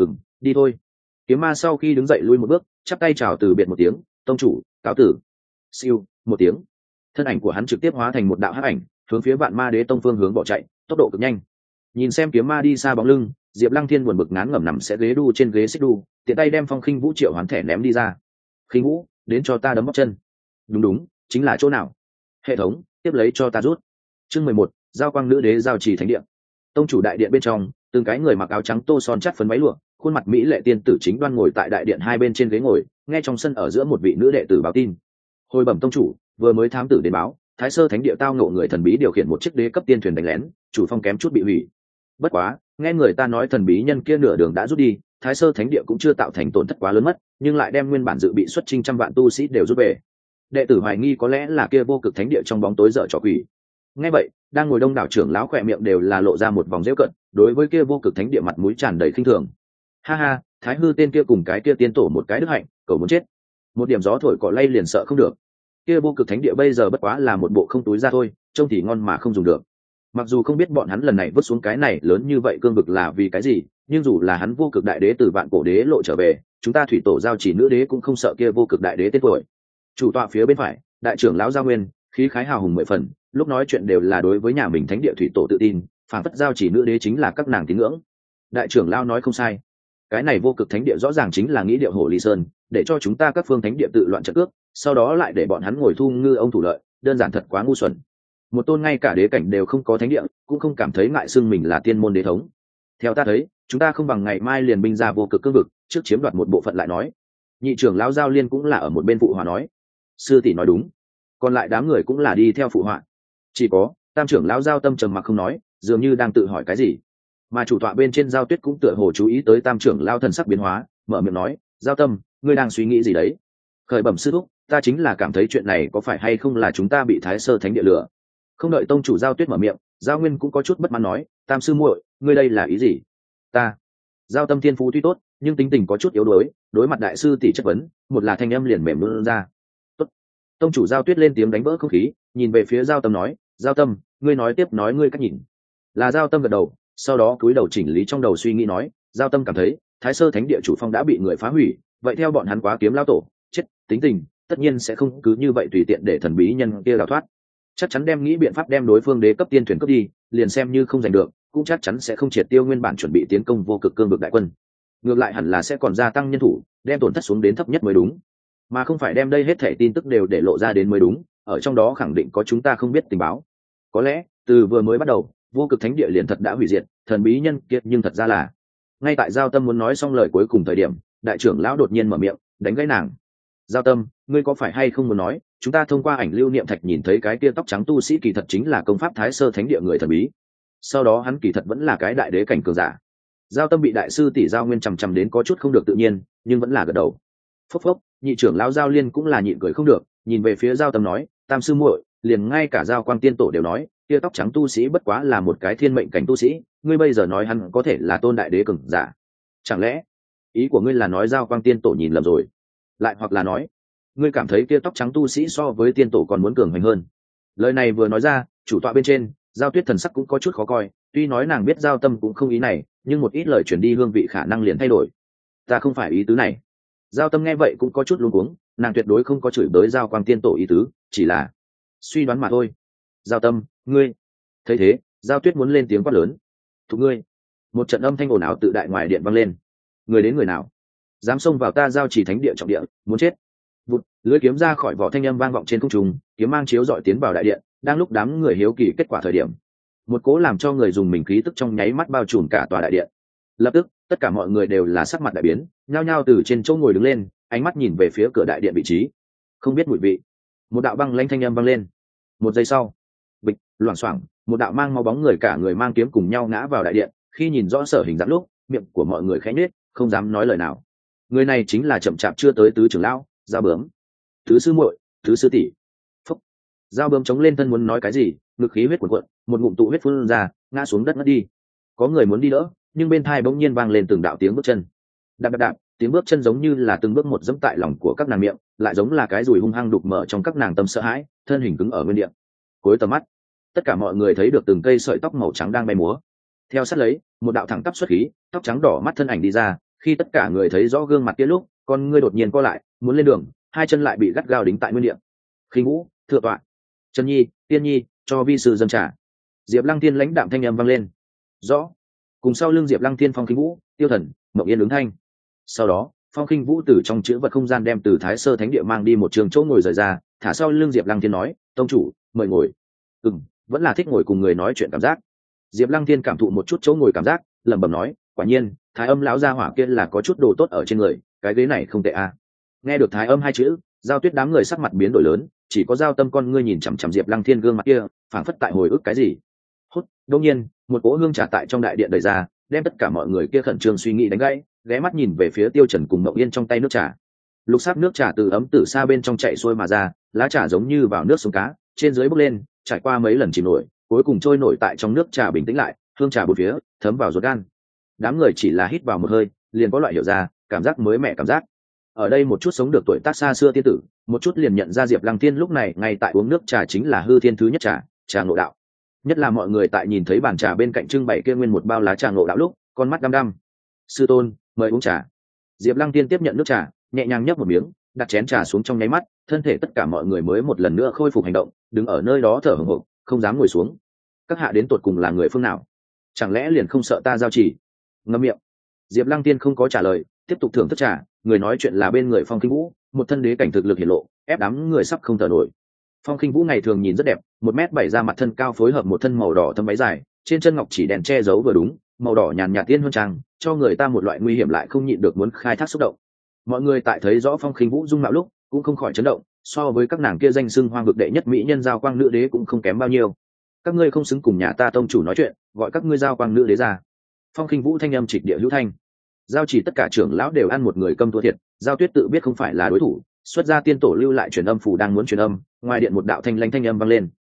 Đi thôi. Kiếm ma sau khi đứng dậy lui một bước, chắp tay chào từ biệt một tiếng, tông chủ, cáo tử. Siêu, một tiếng. Thân ảnh của hắn trực tiếp hóa thành một đạo hắc ảnh, hướng phía Vạn Ma Đế Tông phương hướng bỏ chạy, tốc độ cực nhanh. Nhìn xem kiếm ma đi xa bóng lưng, Diệp Lăng Thiên buồn bực ngán ngẩm nằm sẽ ghế đu trên ghế xích đu, tiện tay đem Phong Khinh Vũ triệu hoán thẻ ném đi ra. Khinh Vũ, đến cho ta đấm bóc chân. Đúng, chính là chỗ nào? Hệ thống, tiếp lấy cho ta rút. Chương 11, giao quang nữ đế giao trì thánh điện. Tông chủ đại điện bên trong, từng cái người mặc áo trắng tô son chắt phấn váy lụa, khuôn mặt mỹ lệ tiên tử chính đoan ngồi tại đại điện hai bên trên ghế ngồi, nghe trong sân ở giữa một vị nữ đệ tử báo tin. Hồi bẩm tông chủ, vừa mới thám tử đến báo, Thái Sơ Thánh địa tao ngộ người thần bí điều khiển một chiếc đế cấp tiên thuyền đánh lén, chủ phong kém chút bị hủy. Bất quá, nghe người ta nói thần bí nhân kia nửa đường đã rút đi, Thái Sơ Thánh địa cũng chưa tạo thành tổn thất quá lớn mất, nhưng lại đem nguyên bản dự bị xuất chinh trăm vạn tu sĩ đều rút về. Đệ tử hoài nghi có lẽ là kia vô cực thánh địa trong bóng tối dở trò quỷ. Nghe vậy, đang ngồi đông đảo trưởng lão khỏe miệng đều là lộ ra một vòng giễu cận, đối với kia vô cực thánh địa mặt mũi tràn đầy khinh thường. Ha ha, Thái hư tên kia cùng cái kia tiên tổ một cái đức hạnh, cậu muốn chết. Một điểm gió thổi cỏ lay liền sợ không được. Kia vô cực thánh địa bây giờ bất quá là một bộ không túi ra thôi, trông thì ngon mà không dùng được. Mặc dù không biết bọn hắn lần này vứt xuống cái này lớn như vậy cương vực là vì cái gì, nhưng dù là hắn vô cực đại đế từ vạn cổ đế lộ trở về, chúng ta thủy tổ giao chỉ nữ đế cũng không sợ kia vô cực đại đế tên tuổi. Chủ tọa phía bên phải, đại trưởng lão Giao Nguyên, khí khái hào hùng 10 phần, lúc nói chuyện đều là đối với nhà mình thánh địa thủy tổ tự tin, phản phất giao chỉ nữ đế chính là các nàng tín ngưỡng. Đại trưởng lão nói không sai, cái này vô cực thánh địa rõ ràng chính là nghĩ điệu hồ ly sơn, để cho chúng ta các phương thánh địa tự loạn trận cước, sau đó lại để bọn hắn ngồi thu ngư ông thủ lợi, đơn giản thật quá ngu xuẩn. Một tôn ngay cả đế cảnh đều không có thánh địa, cũng không cảm thấy ngại xưng mình là tiên môn đế thống. Theo ta thấy, chúng ta không bằng ngày mai liền binh ra vô cực cương vực, trước chiếm đoạt một bộ phận lại nói. Nhị trưởng lão Giao Liên cũng là ở một bên phụ hòa nói. Sư tỷ nói đúng, còn lại đám người cũng là đi theo phụ họa. Chỉ có tam trưởng lão Giao Tâm trầm mặc không nói, dường như đang tự hỏi cái gì. Mà chủ tọa bên trên Giao Tuyết cũng tựa hồ chú ý tới tam trưởng lão thần sắc biến hóa, mở miệng nói, Giao Tâm, ngươi đang suy nghĩ gì đấy? Khởi bẩm sư thúc, ta chính là cảm thấy chuyện này có phải hay không là chúng ta bị Thái Sơ Thánh địa lừa. Không đợi tông chủ Giao Tuyết mở miệng, Giao Nguyên cũng có chút bất mãn nói, tam sư muội, ngươi đây là ý gì? Ta Giao Tâm thiên phú tuy tốt nhưng tính tình có chút yếu đuối, đối mặt đại sư tỷ chất vấn, một là thanh âm liền mềm luôn ra. Tốt. Tông chủ Giao Tuyết lên tiếng đánh vỡ không khí, nhìn về phía Giao Tâm nói, Giao Tâm, ngươi nói tiếp, nói ngươi cách nhìn. Là Giao Tâm gật đầu, sau đó cúi đầu chỉnh lý trong đầu suy nghĩ nói, Giao Tâm cảm thấy Thái Sơ Thánh Địa chủ phong đã bị người phá hủy, vậy theo bọn hắn quá kiếm lao tổ chết, tính tình tất nhiên sẽ không cứ như vậy tùy tiện để thần bí nhân kia đào thoát, chắc chắn đem nghĩ biện pháp đem đối phương đế cấp tiên thuyền cướp đi, liền xem như không giành được cũng chắc chắn sẽ không triệt tiêu nguyên bản chuẩn bị tiến công vô cực cương vực đại quân, ngược lại hẳn là sẽ còn gia tăng nhân thủ, đem tổn thất xuống đến thấp nhất mới đúng, mà không phải đem đây hết thể tin tức đều để lộ ra đến mới đúng, ở trong đó khẳng định có chúng ta không biết tình báo. Có lẽ từ vừa mới bắt đầu vô cực thánh địa liền thật đã hủy diệt thần bí nhân kiệt, nhưng thật ra là ngay tại Giao Tâm muốn nói xong lời cuối cùng thời điểm, đại trưởng lão đột nhiên mở miệng đánh gãy nàng. Giao Tâm, ngươi có phải hay không muốn nói chúng ta thông qua ảnh lưu niệm thạch nhìn thấy cái kia tóc trắng tu sĩ kỳ thật chính là công pháp Thái Sơ Thánh Địa người thần bí, sau đó hắn kỳ thật vẫn là cái đại đế cảnh cường giả? Giao Tâm bị đại sư tỷ Giao Nguyên chằm đến có chút không được tự nhiên, nhưng vẫn là gật đầu. Phốc phốc, nhị trưởng lão Giao Liên cũng là nhịn cười không được, nhìn về phía Giao Tâm nói, tam sư muội, liền ngay cả Giao Quang tiên tổ đều nói kia tóc trắng tu sĩ bất quá là một cái thiên mệnh cảnh tu sĩ, ngươi bây giờ nói hắn có thể là tôn đại đế cường giả, chẳng lẽ ý của ngươi là nói Giao Quang tiên tổ nhìn lầm rồi? Lại hoặc là nói ngươi cảm thấy kia tóc trắng tu sĩ so với tiên tổ còn muốn cường hành hơn? Lời này vừa nói ra, chủ tọa bên trên Giao Tuyết thần sắc cũng có chút khó coi, tuy nói nàng biết Giao Tâm cũng không ý này, nhưng một ít lời chuyển đi hương vị khả năng liền thay đổi. Ta không phải ý tứ này. Giao Tâm nghe vậy cũng có chút luống cuống, nàng tuyệt đối không có chửi bới Giao Quang tiên tổ ý tứ, chỉ là suy đoán mà thôi. Giao Tâm, ngươi. Thấy thế, Giao Tuyết muốn lên tiếng quát lớn. Thục ngươi. Một trận âm thanh ồn ào tự đại ngoài điện vang lên. Người đến người nào dám xông vào ta Giao Chỉ Thánh Địa trọng địa, muốn chết. Vụt, lưỡi kiếm ra khỏi vỏ, thanh âm vang vọng trên không trung, kiếm mang chiếu dọi tiến vào đại điện. Đang lúc đám người hiếu kỳ kết quả thời điểm, một cố làm cho người dùng mình khí tức trong nháy mắt bao trùm cả tòa đại điện. Lập tức tất cả mọi người đều là sắc mặt đại biến, nhao nhao từ trên chỗ ngồi đứng lên, ánh mắt nhìn về phía cửa đại điện vị trí. Không biết mùi vị, một đạo băng lãnh thanh âm vang lên. Một giây sau, bịch, loảng xoảng, một đạo mang máu bóng người cả người mang kiếm cùng nhau ngã vào đại điện. Khi nhìn rõ sở hình dạng lúc, miệng của mọi người khẽ nhếch, không dám nói lời nào. Người này chính là chậm chạp chưa tới tứ trưởng lão Giao Bướm. Tứ sư muội, tứ sư tỷ. Phúc. Giao Bướm chống lên thân muốn nói cái gì, ngực khí huyết cuộn cuộn, một ngụm tụ huyết phun ra, ngã xuống đất ngất đi. Có người muốn đi đỡ, nhưng bên tai bỗng nhiên vang lên từng đạo tiếng bước chân. Đạp đạp đạp, tiếng bước chân giống như là từng bước một dẫm tại lòng của các nàng miệng, lại giống là cái dùi hung hăng đục mở trong các nàng tâm sợ hãi, thân hình cứng ở nguyên địa. Cuối tầm mắt, tất cả mọi người thấy được từng cây sợi tóc màu trắng đang bay múa. Theo sát lấy, một đạo thẳng tắp xuất khí, tóc trắng đỏ mắt thân ảnh đi ra. Khi tất cả người thấy rõ gương mặt kia lúc, con ngươi đột nhiên co lại, muốn lên đường, hai chân lại bị gắt gao đính tại nguyên địa. Khinh Vũ, thượng tọa. Trần Nhi, Tiên Nhi, cho vi sư dâng trà. Diệp Lăng Tiên lãnh đạm thanh âm vang lên. Rõ. Cùng sau lưng Diệp Lăng Tiên, Phong Khinh Vũ, Tiêu Thần, Mộng Yên ứng thanh. Sau đó, Phong Khinh Vũ từ trong chữ vật không gian đem từ Thái Sơ Thánh Địa mang đi một trường chỗ ngồi rời ra, thả sau lưng Diệp Lăng Tiên nói, tông chủ, mời ngồi. Vẫn là thích ngồi cùng người nói chuyện cảm giác. Diệp Lăng Tiên cảm thụ một chút chỗ ngồi cảm giác, lẩm bẩm nói, quả nhiên, Thái Âm lão gia hỏa kia là có chút đồ tốt ở trên người, cái ghế này không tệ a. Nghe được Thái Âm hai chữ, Giao Tuyết đám người sắc mặt biến đổi lớn, chỉ có Giao Tâm con ngươi nhìn chằm chằm Diệp Lăng Thiên gương mặt kia, phảng phất tại hồi ức cái gì. Hút, đột nhiên, một cỗ hương trà tại trong đại điện đẩy ra, đem tất cả mọi người kia khẩn trương suy nghĩ đánh gãy, ghé mắt nhìn về phía Tiêu Trần cùng Mộng Yên trong tay nước trà. Lục sắc nước trà từ ấm từ xa bên trong chảy xuôi mà ra, lá trà giống như vào nước sông cá, trên dưới bốc lên, trải qua mấy lần chìm nổi, cuối cùng trôi nổi tại trong nước trà bình tĩnh lại, hương trà bốn phía, thấm vào ruột gan. Đám người chỉ là hít vào một hơi, liền có loại hiểu ra, cảm giác mới mẻ cảm giác. Ở đây một chút sống được tuổi tác xa xưa tiên tử, một chút liền nhận ra Diệp Lăng Thiên lúc này ngay tại uống nước trà chính là hư thiên thứ nhất trà, trà ngộ đạo. Nhất là mọi người tại nhìn thấy bàn trà bên cạnh trưng bày kia nguyên một bao lá trà ngộ đạo lúc, con mắt đăm đăm. Sư tôn, mời uống trà. Diệp Lăng Thiên tiếp nhận nước trà, nhẹ nhàng nhấp một miếng, đặt chén trà xuống trong nháy mắt, thân thể tất cả mọi người mới một lần nữa khôi phục hành động, đứng ở nơi đó thở hổn hộc, không dám ngồi xuống. Các hạ đến tột cùng là người phương nào? Chẳng lẽ liền không sợ ta Giao Chỉ? Ngậm miệng. Diệp Lăng Tiên không có trả lời, tiếp tục thưởng thức trà. Người nói chuyện là bên người Phong Khinh Vũ, một thân đế cảnh thực lực hiển lộ, ép đám người sắp không thở nổi. Phong Khinh Vũ ngày thường nhìn rất đẹp, 1m7 ra mặt thân cao phối hợp một thân màu đỏ thâm váy dài, trên chân ngọc chỉ đèn che giấu vừa đúng, màu đỏ nhàn nhạt tiên huân trang, cho người ta một loại nguy hiểm lại không nhịn được muốn khai thác xúc động. Mọi người tại thấy rõ Phong Khinh Vũ dung mạo lúc, cũng không khỏi chấn động, so với các nàng kia danh xưng hoang vực đệ nhất mỹ nhân Giao Quang nữ đế cũng không kém bao nhiêu. Các ngươi không xứng cùng nhà ta tông chủ nói chuyện, gọi các ngươi Giao Quang nữ đế ra. Phong Khinh Vũ thanh âm trịch địa hữu thanh. Giao Chỉ tất cả trưởng lão đều ăn một người câm thua thiệt, Giao Tuyết tự biết không phải là đối thủ, xuất ra tiên tổ lưu lại truyền âm phù đang muốn truyền âm, ngoài điện một đạo thanh lãnh thanh âm vang lên.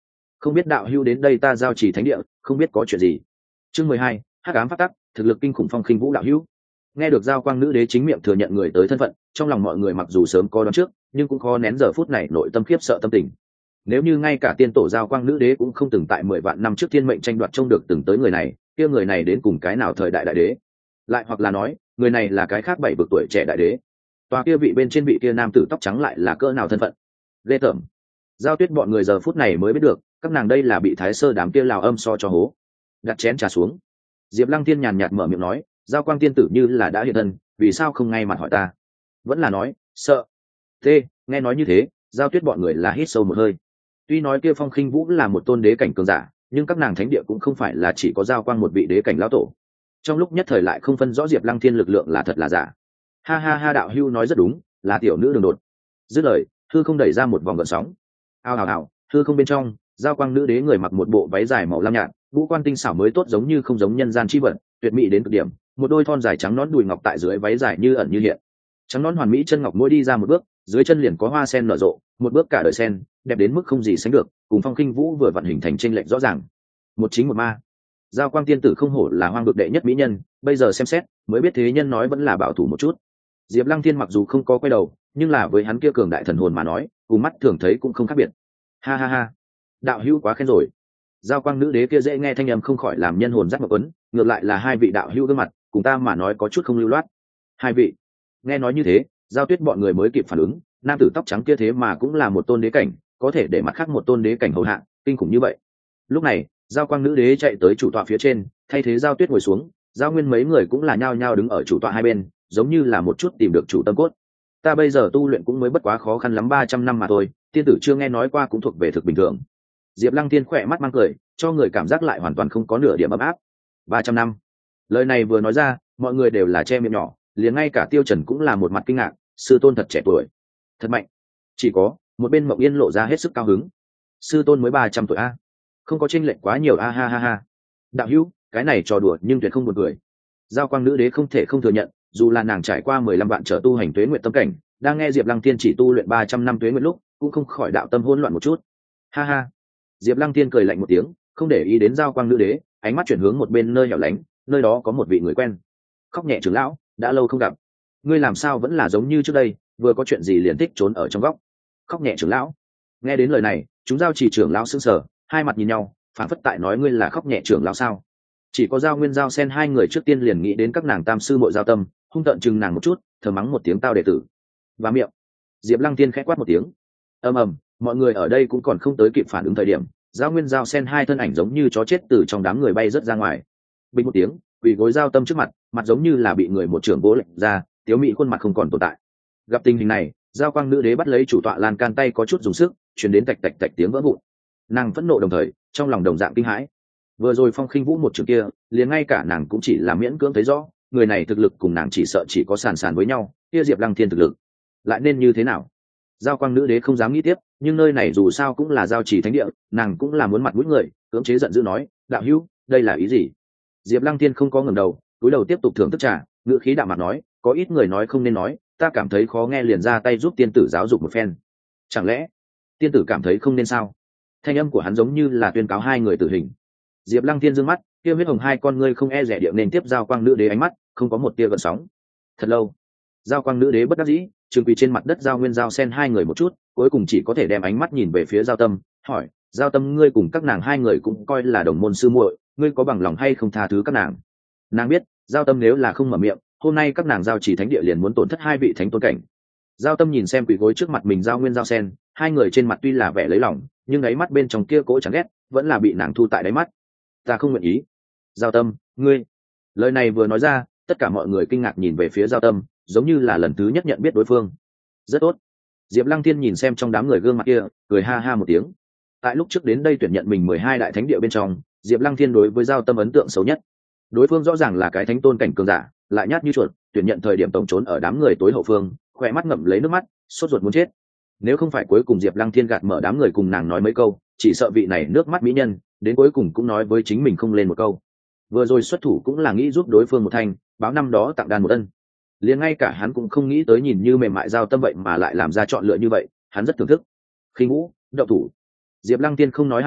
không biết đạo hữu đến đây ta giao chỉ thánh địa không biết có chuyện gì. Chương 12, hắc ám pháp tắc, thực lực kinh khủng phong khinh vũ đạo hữu. Nghe được giao quang nữ đế chính miệng thừa nhận người tới thân phận, trong lòng mọi người mặc dù sớm có đoán trước nhưng cũng khó nén giờ phút này nội tâm khiếp sợ tâm tình. Nếu như ngay cả tiên tổ giao quang nữ đế cũng không từng tại 10 vạn năm trước thiên mệnh tranh đoạt trông được từng tới người này, kia người này đến cùng cái nào thời đại đại đế, lại hoặc là nói người này là cái khác 7 vực tuổi trẻ đại đế. Tòa kia vị bên trên vị kia nam tử tóc trắng lại là cỡ nào thân phận ghê tởm. Giao Tuyết bọn người giờ phút này mới biết được các nàng đây là bị thái sơ đám kia lào âm so cho hố. Đặt chén trà xuống, Diệp Lăng Tiên nhàn nhạt mở miệng nói, giao quang tiên tử như là đã hiện thân, vì sao không ngay mặt hỏi ta? Vẫn là nói sợ. Nghe nói như thế, Giao Tuyết bọn người là hít sâu một hơi. Tuy nói kia phong khinh vũ là một tôn đế cảnh cường giả, nhưng các nàng thánh địa cũng không phải là chỉ có giao quang một vị đế cảnh lão tổ. Trong lúc nhất thời lại không phân rõ Diệp Lăng Thiên lực lượng là thật là giả. Ha ha ha, đạo hưu nói rất đúng, là tiểu nữ đường đột. Dứt lời, hư không đẩy ra một vòng gợn sóng. Ao ào ào, hư không bên trong, giao quang nữ đế người mặc một bộ váy dài màu lam nhạt, ngũ quan tinh xảo mới tốt giống như không giống nhân gian chi vật, tuyệt mỹ đến cực điểm, một đôi thon dài trắng nõn đùi ngọc tại dưới váy dài như ẩn như hiện. Trắng nõn hoàn mỹ chân ngọc mỗi đi ra một bước, dưới chân liền có hoa sen nở rộ, một bước cả đời sen, đẹp đến mức không gì sánh được, cùng phong khinh vũ vừa vận hình thành chênh lệch rõ ràng. Một chính một ma. Giao quang tiên tử không hổ là hoang vực đệ nhất mỹ nhân, bây giờ xem xét, mới biết thế nhân nói vẫn là bảo thủ một chút. Diệp Lăng Thiên mặc dù không có quay đầu, nhưng là với hắn kia cường đại thần hồn mà nói, cùng mắt thường thấy cũng không khác biệt. Ha ha ha, đạo hữu quá khen rồi. Giao quang nữ đế kia dễ nghe thanh âm không khỏi làm nhân hồn rắc ngọc ấn, ngược lại là hai vị đạo hữu gương mặt, cùng ta mà nói có chút không lưu loát. Hai vị. Nghe nói như thế, Giao Tuyết bọn người mới kịp phản ứng, nam tử tóc trắng kia thế mà cũng là một tôn đế cảnh, có thể để mặt khác một tôn đế cảnh hầu hạ, kinh khủng như vậy. Lúc này, Giao quang nữ đế chạy tới chủ tọa phía trên, thay thế Giao Tuyết ngồi xuống, Giao Nguyên mấy người cũng là nhao nhao đứng ở chủ tọa hai bên, giống như là một chút tìm được chủ tâm cốt. Ta bây giờ tu luyện cũng mới bất quá khó khăn lắm 300 năm mà thôi, tiên tử chưa nghe nói qua cũng thuộc về thực bình thường. Diệp Lăng Tiên khỏe mắt mang cười, cho người cảm giác lại hoàn toàn không có nửa điểm ấm áp. 300 năm. Lời này vừa nói ra, mọi người đều là che miệng nhỏ, liền ngay cả Tiêu Trần cũng là một mặt kinh ngạc, sư tôn thật trẻ tuổi, thật mạnh. Chỉ có một bên Mộng Yên lộ ra hết sức cao hứng. Sư tôn mới 300 tuổi a, không có chênh lệch quá nhiều a, ha ha ha. Đạo hữu, cái này trò đùa nhưng tuyệt không buồn cười. Giao quang nữ đế không thể không thừa nhận, dù là nàng trải qua 15 vạn trở tu hành tuế nguyện tâm cảnh, đang nghe Diệp Lăng Tiên chỉ tu luyện 300 năm tuế nguyện lúc, cũng không khỏi đạo tâm hỗn loạn một chút. Ha ha. Diệp Lăng Tiên cười lạnh một tiếng, không để ý đến giao quang nữ đế, ánh mắt chuyển hướng một bên nơi hẻo lánh, nơi đó có một vị người quen. Khóc nhẹ trưởng lão, đã lâu không gặp, ngươi làm sao vẫn là giống như trước đây, vừa có chuyện gì liền thích trốn ở trong góc. Khóc nhẹ trưởng lão. Nghe đến lời này, chúng giao chỉ trưởng lão sững sờ, hai mặt nhìn nhau, phản phất tại nói ngươi là khóc nhẹ trưởng lão sao? Chỉ có Giao Nguyên Giao Sen hai người trước tiên liền nghĩ đến các nàng tam sư muội Giao Tâm, hung tợn chừng nàng một chút, thở mắng một tiếng tao đệ tử. Và miệng. Diệp Lăng Tiên khẽ quát một tiếng. Ầm ầm, mọi người ở đây cũng còn không tới kịp phản ứng thời điểm, Giao Nguyên Giao Sen hai thân ảnh giống như chó chết từ trong đám người bay rớt ra ngoài. Bình một tiếng, quỳ gối Giao Tâm trước mặt, mặt giống như là bị người một trưởng bố lệnh ra, tiếu mỹ khuôn mặt không còn tồn tại. Gặp tình hình này, Giao Quang nữ đế bắt lấy chủ tọa lan can tay có chút dùng sức, truyền đến tạch tạch tạch tiếng vỡ vụn. Nàng phẫn nộ đồng thời, trong lòng đồng dạng kinh hãi. Vừa rồi phong khinh vũ một trường kia, liền ngay cả nàng cũng chỉ là miễn cưỡng thấy rõ, người này thực lực cùng nàng chỉ sợ chỉ có sàn sàn với nhau, kia Diệp Lăng Thiên thực lực lại nên như thế nào? Giao quang nữ đế không dám nghĩ tiếp, nhưng nơi này dù sao cũng là giao chỉ thánh địa, nàng cũng là muốn mặt mũi người, cưỡng chế giận dữ nói, đạo hữu, đây là ý gì? Diệp Lăng Thiên không có ngẩng đầu, cúi đầu tiếp tục thưởng thức trà, ngữ khí đạm mặt nói, có ít người nói không nên nói, ta cảm thấy khó nghe liền ra tay giúp tiên tử giáo dục một phen. Chẳng lẽ tiên tử cảm thấy không nên sao? Thanh âm của hắn giống như là tuyên cáo hai người tử hình. Diệp Lăng Thiên dương mắt, kia huyết hồng hai con ngươi không e rẻ địa nên tiếp giao quang nữ đế ánh mắt, không có một tia gợn sóng. Thật lâu, giao quang nữ đế bất đắc dĩ, trường quỳ trên mặt đất Giao Nguyên Giao Sen hai người một chút, cuối cùng chỉ có thể đem ánh mắt nhìn về phía Giao Tâm, hỏi, Giao Tâm ngươi cùng các nàng hai người cũng coi là đồng môn sư muội, ngươi có bằng lòng hay không tha thứ các nàng? Nàng biết, Giao Tâm nếu là không mở miệng, hôm nay các nàng giao chỉ thánh địa liền muốn tổn thất hai vị thánh tôn cảnh. Giao Tâm nhìn xem quỳ gối trước mặt mình Giao Nguyên Giao Sen, hai người trên mặt tuy là vẻ lấy lòng, nhưng đáy mắt bên trong kia cỗ chán ghét vẫn là bị nàng thu tại đáy mắt. Ta không nguyện ý. Giao Tâm, ngươi. Lời này vừa nói ra, tất cả mọi người kinh ngạc nhìn về phía Giao Tâm, giống như là lần thứ nhất nhận biết đối phương. Rất tốt. Diệp Lăng Thiên nhìn xem trong đám người gương mặt kia, cười ha ha một tiếng. Tại lúc trước đến đây tuyển nhận mình 12 đại thánh địa bên trong, Diệp Lăng Thiên đối với Giao Tâm ấn tượng xấu nhất. Đối phương rõ ràng là cái thánh tôn cảnh cường giả, lại nhát như chuột, tuyển nhận thời điểm tổng trốn ở đám người tối hậu phương, khỏe mắt ngậm lấy nước mắt, sốt ruột muốn chết. Nếu không phải cuối cùng Diệp Lăng Thiên gạt mở đám người cùng nàng nói mấy câu, chỉ sợ vị này nước mắt mỹ nhân, đến cuối cùng cũng nói với chính mình không lên một câu. Vừa rồi xuất thủ cũng là nghĩ giúp đối phương một thành, báo năm đó tặng đàn một ân. Liền ngay cả hắn cũng không nghĩ tới nhìn như mềm mại Giao Tâm vậy mà lại làm ra chọn lựa như vậy, hắn rất thưởng thức. Khinh Vũ, động thủ. Diệp Lăng Tiên không nói hai lời,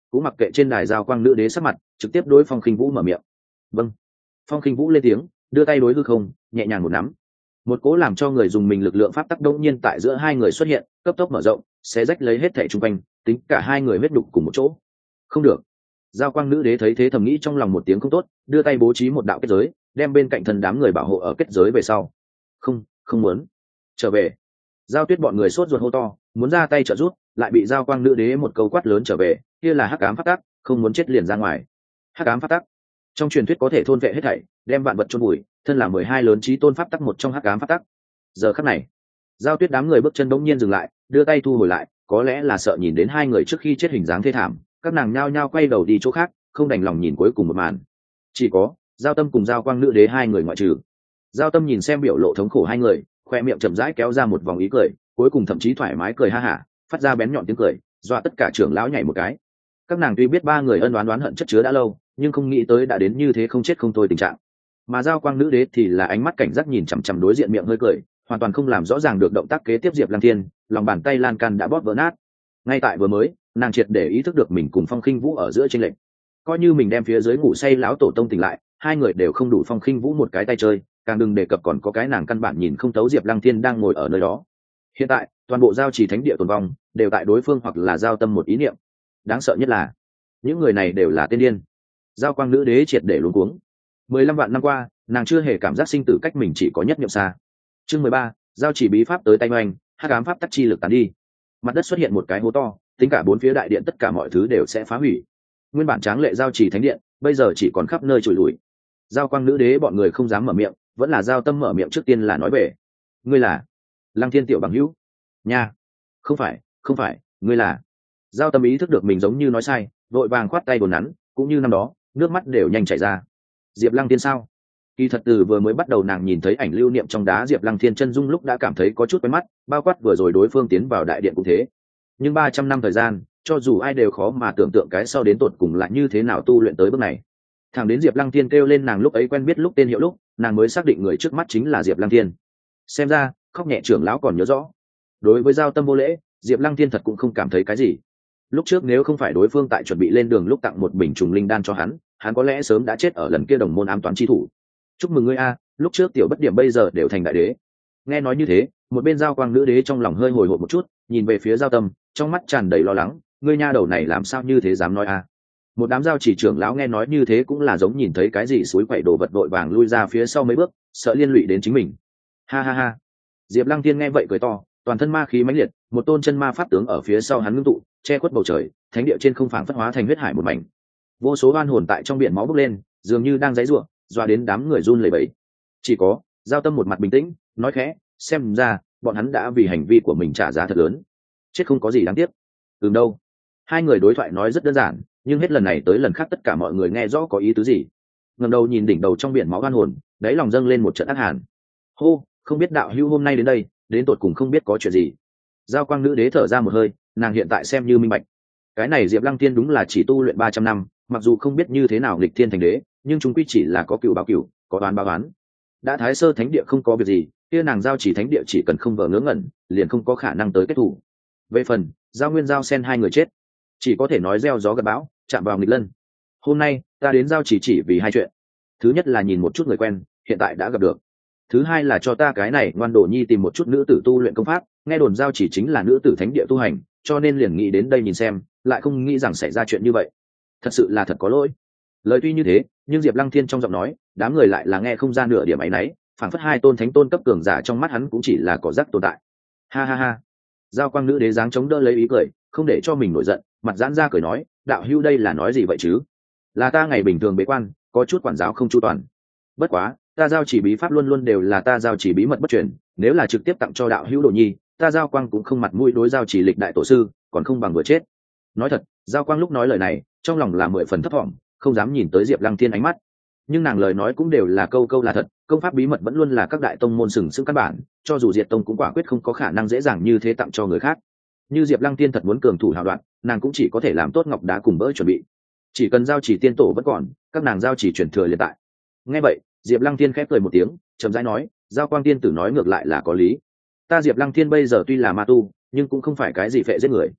cũng mặc kệ trên đài giao quang nữ đế sắc mặt, trực tiếp đối Phong Khinh Vũ mở miệng. Vâng. Phong Khinh Vũ lên tiếng, đưa tay đối hư không, nhẹ nhàng một nắm. Một cỗ làm cho người dùng mình lực lượng pháp tắc đột nhiên tại giữa hai người xuất hiện, cấp tốc mở rộng, xé rách lấy hết thảy xung quanh, tính cả hai người huyết đục cùng một chỗ. Không được. Giao quang nữ đế thấy thế thầm nghĩ trong lòng một tiếng không tốt, đưa tay bố trí một đạo kết giới, đem bên cạnh thân đám người bảo hộ ở kết giới về sau. Không, không muốn. Trở về. Giao Tuyết bọn người sốt ruột hô to, muốn ra tay trợ giúp, lại bị Giao quang nữ đế một câu quát lớn trở về, kia là hắc ám pháp tắc, không muốn chết liền ra ngoài. Hắc ám pháp tắc. Trong truyền thuyết có thể thôn vệ hết thảy, đem vạn vật chôn vùi, thân là 12 lớn chí tôn pháp tắc một trong hắc ám pháp tắc. Giờ khắc này, Giao Tuyết đám người bước chân bỗng nhiên dừng lại, đưa tay thu hồi lại, có lẽ là sợ nhìn đến hai người trước khi chết hình dáng thê thảm, các nàng nhao nhao quay đầu đi chỗ khác, không đành lòng nhìn cuối cùng một màn. Chỉ có Giao Tâm cùng Giao Quang nữ đế hai người ngoại trừ. Giao Tâm nhìn xem biểu lộ thống khổ hai người, khoe miệng chậm rãi kéo ra một vòng ý cười, cuối cùng thậm chí thoải mái cười ha hả, phát ra bén nhọn tiếng cười, dọa tất cả trưởng lão nhảy một cái. Các nàng tuy biết ba người ân oán hận chất chứa đã lâu, nhưng không nghĩ tới đã đến như thế không chết không thôi tình trạng. Mà Giao Quang nữ đế thì là ánh mắt cảnh giác nhìn chằm chằm đối diện, miệng hơi cười, hoàn toàn không làm rõ ràng được động tác kế tiếp Diệp Lăng Thiên, lòng bàn tay lan can đã bóp vỡ nát. Ngay tại vừa mới, nàng triệt để ý thức được mình cùng Phong Khinh Vũ ở giữa chênh lệch. Coi như mình đem phía dưới ngủ say lão tổ tông tỉnh lại, hai người đều không đủ Phong Khinh Vũ một cái tay chơi, càng đừng đề cập còn có cái nàng căn bản nhìn không thấu Diệp Lăng Thiên đang ngồi ở nơi đó. Hiện tại, toàn bộ giao trì thánh địa tồn vong, đều tại đối phương hoặc là Giao Tâm một ý niệm. Đáng sợ nhất là, những người này đều là tiên điên. Giao Quang nữ đế triệt để luống cuống. 15 vạn năm qua, nàng chưa hề cảm giác sinh tử cách mình chỉ có nhất niệm xa. Chương 13, giao chỉ bí pháp tới tay oanh, hắc ám pháp tắc chi lực tán đi. Mặt đất xuất hiện một cái hố to, tính cả bốn phía đại điện tất cả mọi thứ đều sẽ phá hủy. Nguyên bản tráng lệ giao chỉ thánh điện, bây giờ chỉ còn khắp nơi trụi lùi. Giao Quang nữ đế bọn người không dám mở miệng, vẫn là Giao Tâm mở miệng trước tiên là nói về. Ngươi là Lăng Thiên tiểu bằng hữu? Nha. Không phải, không phải, ngươi là. Giao Tâm ý thức được mình giống như nói sai, vội vàng khoát tay đồn nắn, cũng như năm đó, nước mắt đều nhanh chảy ra. Diệp Lăng Thiên sao? Kỳ thật từ vừa mới bắt đầu nàng nhìn thấy ảnh lưu niệm trong đá Diệp Lăng Thiên chân dung lúc đã cảm thấy có chút quen mắt, bao quát vừa rồi đối phương tiến vào đại điện cũng thế. Nhưng 300 năm thời gian, cho dù ai đều khó mà tưởng tượng cái sau đến tột cùng là như thế nào tu luyện tới bước này. Thẳng đến Diệp Lăng Thiên kêu lên nàng lúc ấy quen biết lúc tên hiệu lúc, nàng mới xác định người trước mắt chính là Diệp Lăng Thiên. Xem ra, khóc nhẹ trưởng lão còn nhớ rõ. Đối với Giao Tâm vô lễ, Diệp Lăng Thiên thật cũng không cảm thấy cái gì. Lúc trước nếu không phải đối phương tại chuẩn bị lên đường lúc tặng một bình trùng linh đan cho hắn có lẽ sớm đã chết ở lần kia đồng môn ám toán chi thủ. Chúc mừng ngươi a, lúc trước tiểu bất điểm bây giờ đều thành đại đế. Nghe nói như thế, một bên Giao Quang nữ đế trong lòng hơi hồi hộp một chút, nhìn về phía Giao Tâm, trong mắt tràn đầy lo lắng, ngươi nha đầu này làm sao như thế dám nói a? Một đám giao chỉ trưởng lão nghe nói như thế cũng là giống nhìn thấy cái gì suối quậy đồ vật vội vàng lui ra phía sau mấy bước, sợ liên lụy đến chính mình. Ha ha ha. Diệp Lăng Thiên nghe vậy cười to, toàn thân ma khí mãnh liệt, một tôn chân ma pháp tướng ở phía sau hắn ngưng tụ, che khuất bầu trời, thánh địa trên không phảng phất hóa thành huyết hải một mảnh. Vô số oan hồn tại trong biển máu bốc lên, dường như đang giãy giụa, dọa đến đám người run lẩy bẩy. Chỉ có Giao Tâm một mặt bình tĩnh, nói khẽ, xem ra bọn hắn đã vì hành vi của mình trả giá thật lớn. Chết không có gì đáng tiếc. Đâu. Hai người đối thoại nói rất đơn giản, nhưng hết lần này tới lần khác tất cả mọi người nghe rõ có ý tứ gì. Ngẩng đầu nhìn đỉnh đầu trong biển máu oan hồn, đáy lòng dâng lên một trận ác hàn. Hô, không biết đạo hữu hôm nay đến đây, đến tột cùng không biết có chuyện gì. Giao Quang nữ đế thở ra một hơi, nàng hiện tại xem như minh bạch. Cái này Diệp Lăng Thiên đúng là chỉ tu luyện 300 năm, mặc dù không biết như thế nào nghịch thiên thành đế, nhưng chúng quy chỉ là có cựu báo cựu, có oán báo oán. Đã Thái Sơ thánh địa không có việc gì, kia nàng Giao Chỉ thánh địa chỉ cần không vờ ngớ ngẩn, liền không có khả năng tới kết thủ. Về phần Giao Nguyên Giao Sen hai người chết, chỉ có thể nói gieo gió gặt bão, chạm vào nghịch lân. Hôm nay ta đến Giao chỉ vì hai chuyện. Thứ nhất là nhìn một chút người quen, hiện tại đã gặp được. Thứ hai là cho ta cái này ngoan đồ nhi tìm một chút nữ tử tu luyện công pháp, nghe đồn Giao chỉ chính là nữ tử thánh địa tu hành, cho nên liền nghĩ đến đây nhìn xem, lại không nghĩ rằng xảy ra chuyện như vậy. Thật sự là thật có lỗi. Lời tuy như thế, nhưng Diệp Lăng Thiên trong giọng nói, đám người lại là nghe không ra nửa điểm áy náy, phảng phất hai tôn thánh tôn cấp cường giả trong mắt hắn cũng chỉ là cỏ rác tồn tại. Ha ha ha. Giao Quang nữ đế dáng chống đỡ lấy ý cười, không để cho mình nổi giận, mặt giãn ra cười nói, đạo hữu đây là nói gì vậy chứ? Là ta ngày bình thường bế quan, có chút quản giáo không chu toàn. Bất quá, ta Giao chỉ bí pháp luôn luôn đều là ta Giao chỉ bí mật bất truyền, nếu là trực tiếp tặng cho đạo hữu đồ nhi, ta Giao Quang cũng không mặt mũi đối Giao chỉ lịch đại tổ sư, còn không bằng vừa chết. Nói thật, Giao Quang lúc nói lời này, trong lòng là 10 phần thấp thỏm, không dám nhìn tới Diệp Lăng Thiên ánh mắt. Nhưng nàng lời nói cũng đều là câu câu là thật, công pháp bí mật vẫn luôn là các đại tông môn sừng sững căn bản, cho dù diệt tông cũng quả quyết không có khả năng dễ dàng như thế tặng cho người khác. Như Diệp Lăng Thiên thật muốn cường thủ hào đoạn, nàng cũng chỉ có thể làm tốt ngọc đá cùng bỡ chuẩn bị. Chỉ cần Giao chỉ tiên tổ vẫn còn, các nàng Giao chỉ truyền thừa liền tại. Nghe vậy, Diệp Lăng Thiên khép cười một tiếng, chậm rãi nói, Giao Quang tiên tử nói ngược lại là có lý. Ta Diệp Lăng Thiên bây giờ tuy là ma tu, nhưng cũng không phải cái gì phệ giết người.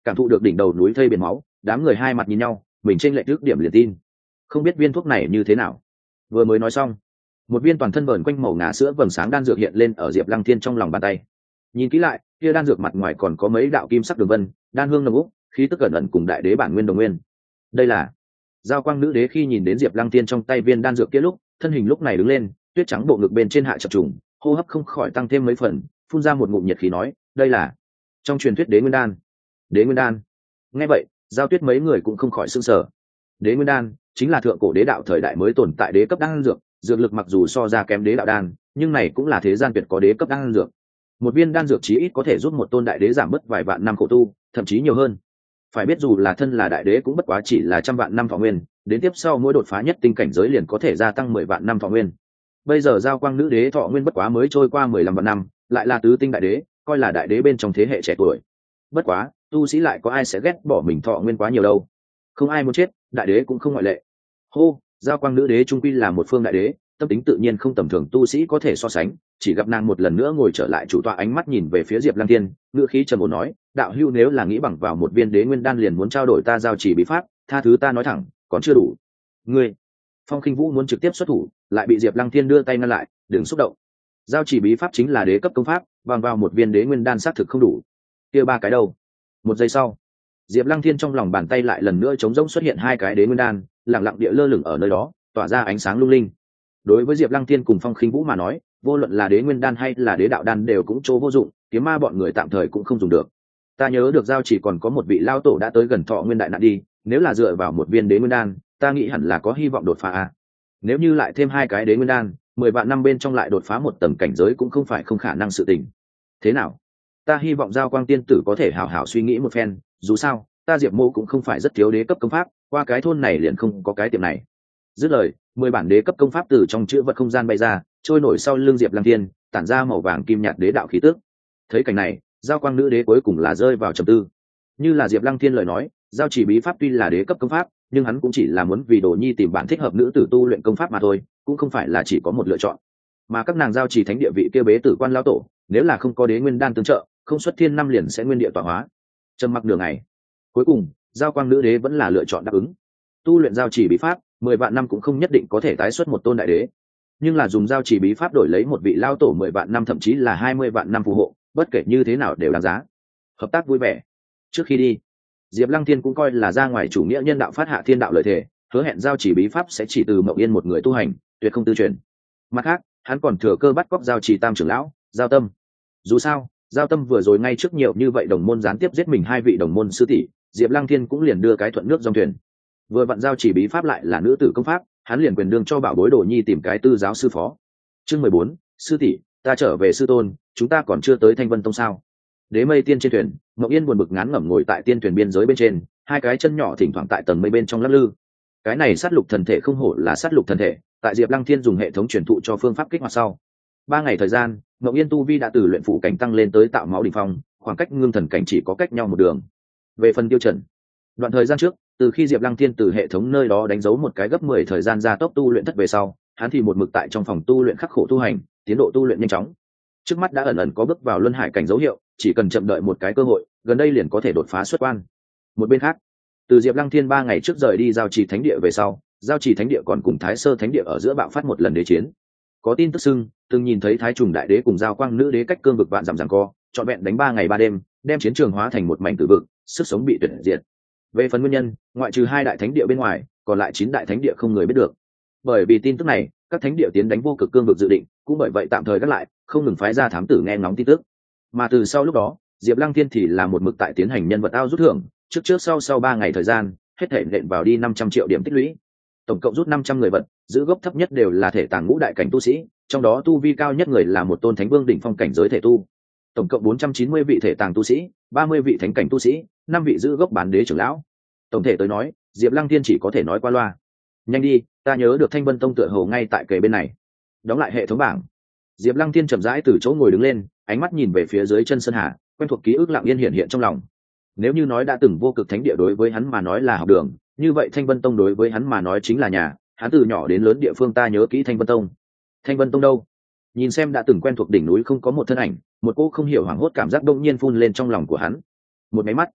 Cảm thụ được đỉnh đầu núi thây biển máu, đám người hai mặt nhìn nhau, mình trên lệch trước điểm liền tin. Không biết viên thuốc này như thế nào. Vừa mới nói xong, một viên toàn thân vờn quanh màu ngà sữa vầng sáng đan dược hiện lên ở Diệp Lăng Thiên trong lòng bàn tay. Nhìn kỹ lại, kia đan dược mặt ngoài còn có mấy đạo kim sắc đường vân, đan hương nồng úc, khí tức ẩn ẩn cùng đại đế bản nguyên đồng nguyên. Đây là Giao Quang Nữ Đế khi nhìn đến Diệp Lăng Thiên trong tay viên đan dược kia lúc, thân hình lúc này đứng lên, tuyết trắng bộ ngực bên trên hạ chập trùng, hô hấp không khỏi tăng thêm mấy phần, phun ra một ngụm nhiệt khí nói, đây là trong truyền thuyết Đế Nguyên Đan. Đế Nguyên Đan. Nghe vậy, Giao Tuyết mấy người cũng không khỏi sửng sở. Đế Nguyên Đan chính là thượng cổ đế đạo thời đại mới tồn tại đế cấp đan dược, dược lực mặc dù so ra kém đế đạo đan, nhưng này cũng là thế gian tuyệt có đế cấp đan dược. Một viên đan dược chí ít có thể giúp một tôn đại đế giảm bớt vài vạn năm khổ tu, thậm chí nhiều hơn. Phải biết dù là thân là đại đế cũng bất quá chỉ là trăm vạn năm thọ nguyên, đến tiếp sau mỗi đột phá nhất tinh cảnh giới liền có thể gia tăng 10 vạn năm thọ nguyên. Bây giờ Giao Quang Nữ Đế thọ nguyên bất quá mới trôi qua 15 vạn năm, lại là tứ tinh đại đế, coi là đại đế bên trong thế hệ trẻ tuổi. Bất quá, tu sĩ lại có ai sẽ ghét bỏ mình thọ nguyên quá nhiều đâu. Không ai muốn chết, đại đế cũng không ngoại lệ. Hô, Giao Quang Nữ Đế trung quy là một phương đại đế, tâm tính tự nhiên không tầm thường tu sĩ có thể so sánh, chỉ gặp nàng một lần nữa ngồi trở lại chủ tọa, ánh mắt nhìn về phía Diệp Lăng Thiên, ngữ khí trầm ổn nói, đạo hữu nếu là nghĩ bằng vào một viên đế nguyên đan liền muốn trao đổi ta giao chỉ bí pháp, tha thứ ta nói thẳng, còn chưa đủ. Ngươi, Phong Khinh Vũ muốn trực tiếp xuất thủ, lại bị Diệp Lăng Thiên đưa tay ngăn lại, đừng xúc động. Giao chỉ bí pháp chính là đế cấp công pháp, bằng vào một viên đế nguyên đan xác thực không đủ. Kia ba cái đâu? Một giây sau, Diệp Lăng Thiên trong lòng bàn tay lại lần nữa trống rỗng xuất hiện hai cái đế nguyên đan, lặng lặng địa lơ lửng ở nơi đó, tỏa ra ánh sáng lung linh. Đối với Diệp Lăng Thiên cùng Phong Khinh Vũ mà nói, vô luận là đế nguyên đan hay là đế đạo đan đều cũng chỗ vô dụng, kiếm ma bọn người tạm thời cũng không dùng được. Ta nhớ được giao chỉ còn có một vị lao tổ đã tới gần thọ nguyên đại nạn đi, nếu là dựa vào một viên đế nguyên đan, ta nghĩ hẳn là có hy vọng đột phá a. Nếu như lại thêm hai cái đế nguyên đan, 10 vạn năm bên trong lại đột phá một tầng cảnh giới cũng không phải không khả năng sự tình. Thế nào? Ta hy vọng Giao Quang tiên tử có thể hảo hảo suy nghĩ một phen, dù sao, ta Diệp Mộ cũng không phải rất thiếu đế cấp công pháp, qua cái thôn này liền không có cái tiệm này. Dứt lời, 10 bản đế cấp công pháp từ trong chữ vật không gian bay ra, trôi nổi sau lưng Diệp Lăng Thiên, tản ra màu vàng kim nhạt đế đạo khí tức. Thấy cảnh này, Giao Quang Nữ Đế cuối cùng là rơi vào trầm tư. Như là Diệp Lăng Thiên lời nói, giao chỉ bí pháp tuy là đế cấp công pháp, nhưng hắn cũng chỉ là muốn vì Đồ Nhi tìm bản thích hợp nữ tử tu luyện công pháp mà thôi, cũng không phải là chỉ có một lựa chọn. Mà các nàng giao chỉ thánh địa vị kia bế tử quan lão tổ, nếu là không có đế nguyên đan tương trợ, không xuất thiên năm liền sẽ nguyên địa tọa hóa. Trầm mặc đường này, cuối cùng, Giao Quang Nữ Đế vẫn là lựa chọn đáp ứng. Tu luyện giao chỉ bí pháp, 10 vạn năm cũng không nhất định có thể tái xuất một tôn đại đế, nhưng là dùng giao chỉ bí pháp đổi lấy một vị lao tổ 10 vạn năm thậm chí là 20 vạn năm phù hộ, bất kể như thế nào đều đáng giá. Hợp tác vui vẻ. Trước khi đi, Diệp Lăng Thiên cũng coi là ra ngoài chủ nghĩa nhân đạo phát hạ thiên đạo lợi thể, hứa hẹn giao chỉ bí pháp sẽ chỉ từ Mộng Yên một người tu hành, tuyệt không tư truyền. Mặt khác, hắn còn thừa cơ bắt cóc giao chỉ tam trưởng lão, Giao Tâm. Dù sao, Giao Tâm vừa rồi ngay trước nhiều như vậy đồng môn gián tiếp giết mình hai vị đồng môn sư tỷ, Diệp Lăng Thiên cũng liền đưa cái thuận nước dòng thuyền. Vừa vặn giao chỉ bí pháp lại là nữ tử công pháp, hắn liền quyền đương cho bảo bối Đồ Nhi tìm cái tư giáo sư phó. Chương 14, sư tỷ, ta trở về sư tôn, chúng ta còn chưa tới Thanh Vân Tông sao? Đế Mây Tiên trên thuyền, Mộng Yên buồn bực ngán ngẩm ngồi tại tiên thuyền biên giới bên trên, hai cái chân nhỏ thỉnh thoảng tại tầng mây bên trong lắc lư. Cái này sát lục thần thể không hổ là sát lục thần thể, tại Diệp Lăng Thiên dùng hệ thống truyền thụ cho phương pháp kích hoạt sau. 3 ngày thời gian, Mộng Yên tu vi đã từ luyện phụ cảnh tăng lên tới tạo máu đỉnh phong, khoảng cách ngưng thần cảnh chỉ có cách nhau một đường. Về phần Tiêu Trần, đoạn thời gian trước, từ khi Diệp Lăng Thiên từ hệ thống nơi đó đánh dấu một cái gấp 10 thời gian gia tốc tu luyện thất về sau, hắn thì một mực tại trong phòng tu luyện khắc khổ tu hành, tiến độ tu luyện nhanh chóng. Trước mắt đã ẩn ẩn có bước vào luân hải cảnh dấu hiệu, chỉ cần chậm đợi một cái cơ hội, gần đây liền có thể đột phá xuất quan. Một bên khác, từ Diệp Lăng Thiên 3 ngày trước rời đi giao trì thánh địa về sau, giao trì thánh địa còn cùng Thái Sơ thánh địa ở giữa bạo phát một lần đế chiến. Có tin tức xưng, từng nhìn thấy Thái Trùng đại đế cùng Giao Quang Nữ Đế cách cương vực vạn dặm giằng co, trọn vẹn đánh 3 ngày 3 đêm, đem chiến trường hóa thành một mảnh tử vực, sức sống bị tuyệt diệt. Về phần nguyên nhân, ngoại trừ 2 đại thánh địa bên ngoài, còn lại 9 đại thánh địa không người biết được. Bởi vì tin tức này, các thánh địa tiến đánh vô cực cương vực dự định, cũng bởi vậy tạm thời gác lại, không ngừng phái ra thám tử nghe ngóng tin tức. Mà từ sau lúc đó, Diệp Lăng Thiên thì là một mực tại tiến hành nhân vật ao rút thưởng, trước sau 3 ngày thời gian, hết thể nện vào đi 500 triệu điểm tích lũy. Tổng cộng rút 500 người vật, giữ gốc thấp nhất đều là thể tàng ngũ đại cảnh tu sĩ, trong đó tu vi cao nhất người là một tôn thánh vương đỉnh phong cảnh giới thể tu. Tổng cộng 490 vị thể tàng tu sĩ, 30 vị thánh cảnh tu sĩ, 5 vị giữ gốc bán đế trưởng lão. Tổng thể tới nói, Diệp Lăng Thiên chỉ có thể nói qua loa. Nhanh đi, ta nhớ được Thanh Vân Tông tựa hồ ngay tại kề bên này. Đóng lại hệ thống bảng. Diệp Lăng Thiên chậm rãi từ chỗ ngồi đứng lên, ánh mắt nhìn về phía dưới chân sơn hà, quen thuộc ký ức lặng yên hiện hiện trong lòng. Nếu như nói đã từng vô cực thánh địa đối với hắn mà nói là học đường, như vậy Thanh Vân Tông đối với hắn mà nói chính là nhà. Hắn từ nhỏ đến lớn địa phương ta nhớ kỹ Thanh Vân Tông. Thanh Vân Tông đâu? Nhìn xem đã từng quen thuộc đỉnh núi không có một thân ảnh, một cô không hiểu hoảng hốt cảm giác đông nhiên phun lên trong lòng của hắn. Một máy mắt,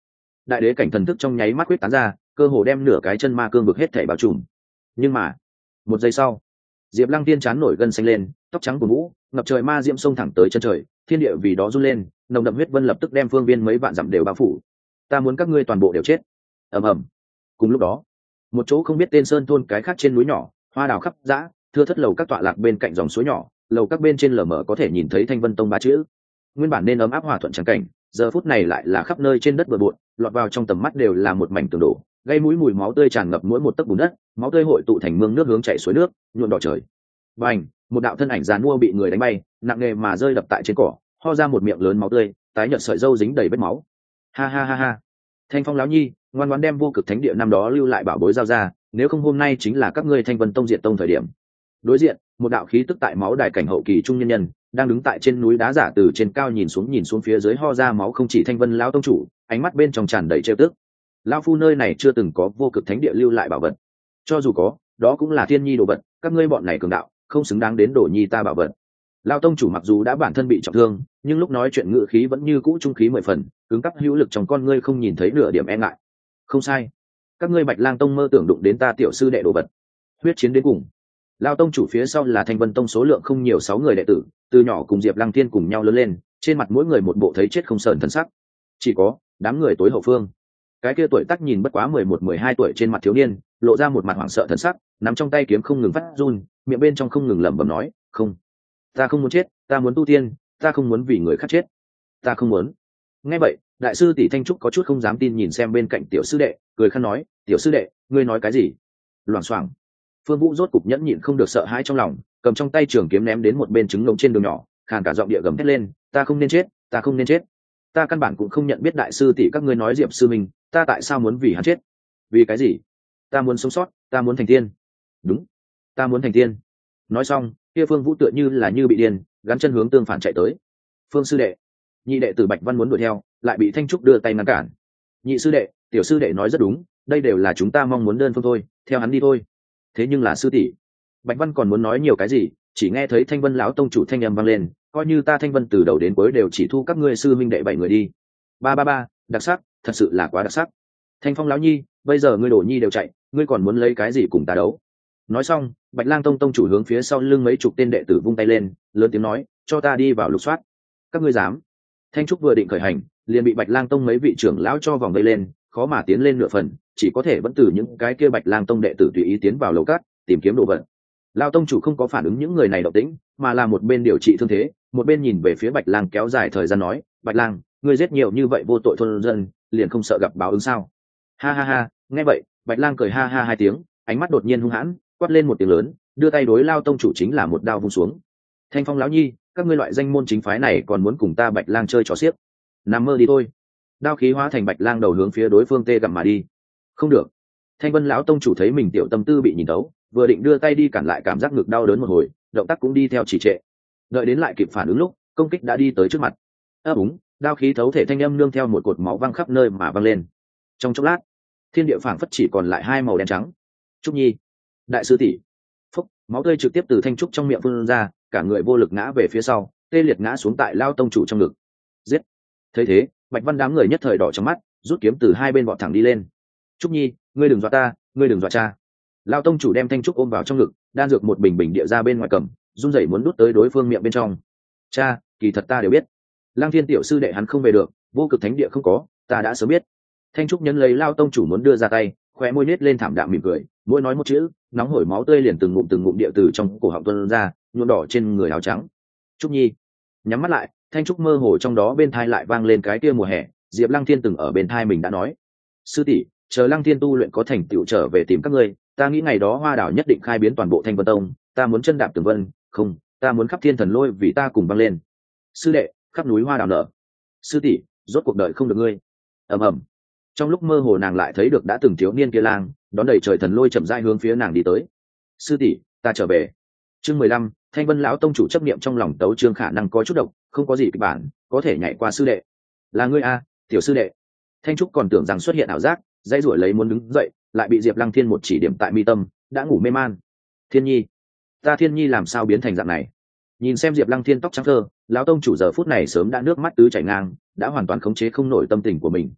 đại đế cảnh thần thức trong nháy mắt quyết tán ra, cơ hồ đem nửa cái chân ma cương vực hết thảy bao trùm. Nhưng mà một giây sau, Diệp Lăng Tiên chán nổi gân xanh lên, tóc trắng của vũ ngập trời ma diễm xông thẳng tới chân trời, thiên địa vì đó run lên, nồng đậm huyết vân lập tức đem phương viên mấy vạn dặm đều bao phủ. Ta muốn các ngươi toàn bộ đều chết. Ầm ầm. Cùng lúc đó, một chỗ không biết tên sơn thôn cái khác trên núi nhỏ, hoa đào khắp dã, thưa thất lầu các tọa lạc bên cạnh dòng suối nhỏ, lầu các bên trên lờ mờ có thể nhìn thấy Thanh Vân Tông ba chữ. Nguyên bản nên ấm áp hòa thuận trắng cảnh, giờ phút này lại là khắp nơi trên đất bừa bộn, lọt vào trong tầm mắt đều là một mảnh tường đổ, gây mũi mùi máu tươi tràn ngập mỗi một tấc bùn đất, máu tươi hội tụ thành mương nước hướng chảy suối nước, nhuộm đỏ trời. Bành, một đạo thân ảnh giàn mua bị người đánh bay, nặng nề mà rơi đập tại trên cỏ, ho ra một miệng lớn máu tươi, tái nhợt sợi râu dính đầy vết máu. Ha ha ha ha. Thanh Phong lão nhi, ngoan ngoãn đem vô cực thánh địa năm đó lưu lại bảo bối giao ra, nếu không hôm nay chính là các ngươi Thanh Vân Tông diệt tông thời điểm. Đối diện, một đạo khí tức tại máu đài cảnh hậu kỳ trung nhân nhân, đang đứng tại trên núi đá giả từ trên cao nhìn xuống phía dưới ho ra máu không chỉ Thanh Vân lão tông chủ, ánh mắt bên trong tràn đầy trêu tức. Lão phu nơi này chưa từng có vô cực thánh địa lưu lại bảo vật, cho dù có, đó cũng là thiên nhi đồ vật, các ngươi bọn này cường đạo, không xứng đáng đến đổ nhi ta bảo vật. Lão tông chủ mặc dù đã bản thân bị trọng thương, nhưng lúc nói chuyện ngữ khí vẫn như cũ trung khí mười phần, cứng cắp hữu lực trong con ngươi không nhìn thấy nửa điểm e ngại. Không sai, các ngươi Bạch Lang tông mơ tưởng đụng đến ta tiểu sư đệ đồ vật, huyết chiến đến cùng. Lão tông chủ phía sau là Thanh Vân tông số lượng không nhiều 6 người đệ tử, từ nhỏ cùng Diệp Lăng Thiên cùng nhau lớn lên, trên mặt mỗi người một bộ thấy chết không sờn thân sắc. Chỉ có đám người tối hậu phương, cái kia tuổi tác nhìn bất quá 11-12 tuổi trên mặt thiếu niên, lộ ra một mặt hoảng sợ thần sắc, nắm trong tay kiếm không ngừng phát run, miệng bên trong không ngừng lẩm bẩm nói, "Không, ta không muốn chết, ta muốn tu tiên, ta không muốn vì người khác chết, ta không muốn." Nghe vậy, đại sư tỷ Thanh Trúc có chút không dám tin nhìn xem bên cạnh tiểu sư đệ, cười khăn nói, "Tiểu sư đệ, ngươi nói cái gì?" Loảng xoảng. Phương Vũ rốt cục nhẫn nhịn không được sợ hãi trong lòng, cầm trong tay trường kiếm ném đến một bên trứng ngỗng trên đường nhỏ, khàn cả giọng địa gầm thét lên, "Ta không nên chết, ta không nên chết. Ta căn bản cũng không nhận biết đại sư tỷ các ngươi nói Diệp sư mình, ta tại sao muốn vì hắn chết? Vì cái gì? Ta muốn sống sót, ta muốn thành tiên. Đúng, ta muốn thành tiên." Nói xong, kia Phương Vũ tựa như bị điên, gắn chân hướng tương phản chạy tới. "Phương sư đệ." Nhị đệ tử Bạch Văn muốn đuổi theo, lại bị Thanh Trúc đưa tay ngăn cản. "Nhị sư đệ, tiểu sư đệ nói rất đúng, đây đều là chúng ta mong muốn đơn phương thôi, theo hắn đi thôi." "Thế nhưng là sư tỷ." Bạch Văn còn muốn nói nhiều cái gì, chỉ nghe thấy Thanh Vân lão tông chủ thanh âm vang lên, "Coi như ta Thanh Vân từ đầu đến cuối đều chỉ thu các ngươi sư minh đệ 7 người đi." Ba ba ba, đặc sắc, thật sự là quá đặc sắc. Thanh Phong lão nhi, bây giờ ngươi đổ nhi đều chạy, ngươi còn muốn lấy cái gì cùng ta đấu? Nói xong, Bạch Lang tông tông chủ hướng phía sau lưng mấy chục tên đệ tử vung tay lên, lớn tiếng nói, "Cho ta đi vào lục soát." "Các ngươi dám?" Thanh Trúc vừa định khởi hành, liền bị Bạch Lang tông mấy vị trưởng lão cho vòng vây lên, khó mà tiến lên nửa phần, chỉ có thể vẫn từ những cái kia Bạch Lang tông đệ tử tùy ý tiến vào lầu cát, tìm kiếm đồ vật. Lão tông chủ không có phản ứng những người này động tĩnh, mà là một bên điều trị thương thế, một bên nhìn về phía Bạch Lang kéo dài thời gian nói, "Bạch Lang, ngươi giết nhiều như vậy vô tội thôn dân, liền không sợ gặp báo ứng sao?" Ha ha ha, nghe vậy, Bạch Lang cười ha ha hai tiếng, ánh mắt đột nhiên hung hãn, quát lên một tiếng lớn, đưa tay đối Lao tông chủ chính là một đao vung xuống. "Thanh Phong lão nhi, các ngươi loại danh môn chính phái này còn muốn cùng ta Bạch Lang chơi trò xiếc? Nằm mơ đi thôi." Đao khí hóa thành Bạch Lang đầu hướng phía đối phương tê gặm mà đi. "Không được." Thanh Vân lão tông chủ thấy mình tiểu tâm tư bị nhìn thấu, vừa định đưa tay đi cản lại cảm giác ngực đau đớn một hồi, động tác cũng đi theo trì trệ. Đợi đến lại kịp phản ứng lúc, công kích đã đi tới trước mặt. Úng, đao khí thấu thể thanh âm nương theo một cột máu văng khắp nơi mà văng lên. Trong chốc lát, thiên địa phảng phất chỉ còn lại hai màu đen trắng. "Trúc nhi, đại sư tỷ." Phúc, máu tươi trực tiếp từ Thanh Trúc trong miệng phun ra, cả người vô lực ngã về phía sau, tê liệt ngã xuống tại Lao tông chủ trong ngực. "Giết!" Thấy thế, Bạch Văn đám người nhất thời đỏ trong mắt, rút kiếm từ hai bên vọt thẳng đi lên. "Trúc nhi, ngươi đừng dọa ta, ngươi đừng dọa cha." Lao tông chủ đem Thanh Trúc ôm vào trong ngực, đan dược một bình bình địa ra bên ngoài cầm, run rẩy muốn đút tới đối phương miệng bên trong. "Cha, kỳ thật ta đều biết. Lang Thiên tiểu sư đệ hắn không về được, vô cực thánh địa không có, ta đã sớm biết." Thanh Trúc nhấn lấy Lao tông chủ muốn đưa ra tay, khóe môi nết lên thảm đạm mỉm cười, mỗi nói một chữ, nóng hổi máu tươi liền từng ngụm địa từ trong cổ họng tuôn ra, nhuộm đỏ trên người áo trắng. "Trúc nhi." Nhắm mắt lại, Thanh Trúc mơ hồ trong đó bên thai lại vang lên cái kia mùa hè, Diệp Lăng Thiên từng ở bên thai mình đã nói, "Sư tỷ, chờ Lăng Thiên tu luyện có thành tựu trở về tìm các ngươi, ta nghĩ ngày đó Hoa Đảo nhất định khai biến toàn bộ Thanh Vân Tông, ta muốn chân đạp tường vân, không, ta muốn khắp thiên thần lôi vì ta cùng vang lên. Sư đệ, khắp núi hoa đào nở. Sư tỷ, rốt cuộc đời không được ngươi." Ầm ầm. Trong lúc mơ hồ nàng lại thấy được đã từng thiếu niên kia lang, đón đầy trời thần lôi chậm rãi hướng phía nàng đi tới. "Sư tỷ, ta trở về." Chương 15, Thanh Vân lão tông chủ chấp niệm trong lòng tấu chương khả năng có chút độc, không có gì kịch bản, có thể nhảy qua sư đệ. "Là ngươi a, tiểu sư đệ." Thanh Trúc còn tưởng rằng xuất hiện ảo giác, dãy rủi lấy muốn đứng dậy, lại bị Diệp Lăng Thiên một chỉ điểm tại mi tâm, đã ngủ mê man. "Thiên nhi, ta Thiên nhi làm sao biến thành dạng này?" Nhìn xem Diệp Lăng Thiên tóc trắng thơ, lão tông chủ giờ phút này sớm đã nước mắt tứ chảy ngang, đã hoàn toàn khống chế không nổi tâm tình của mình.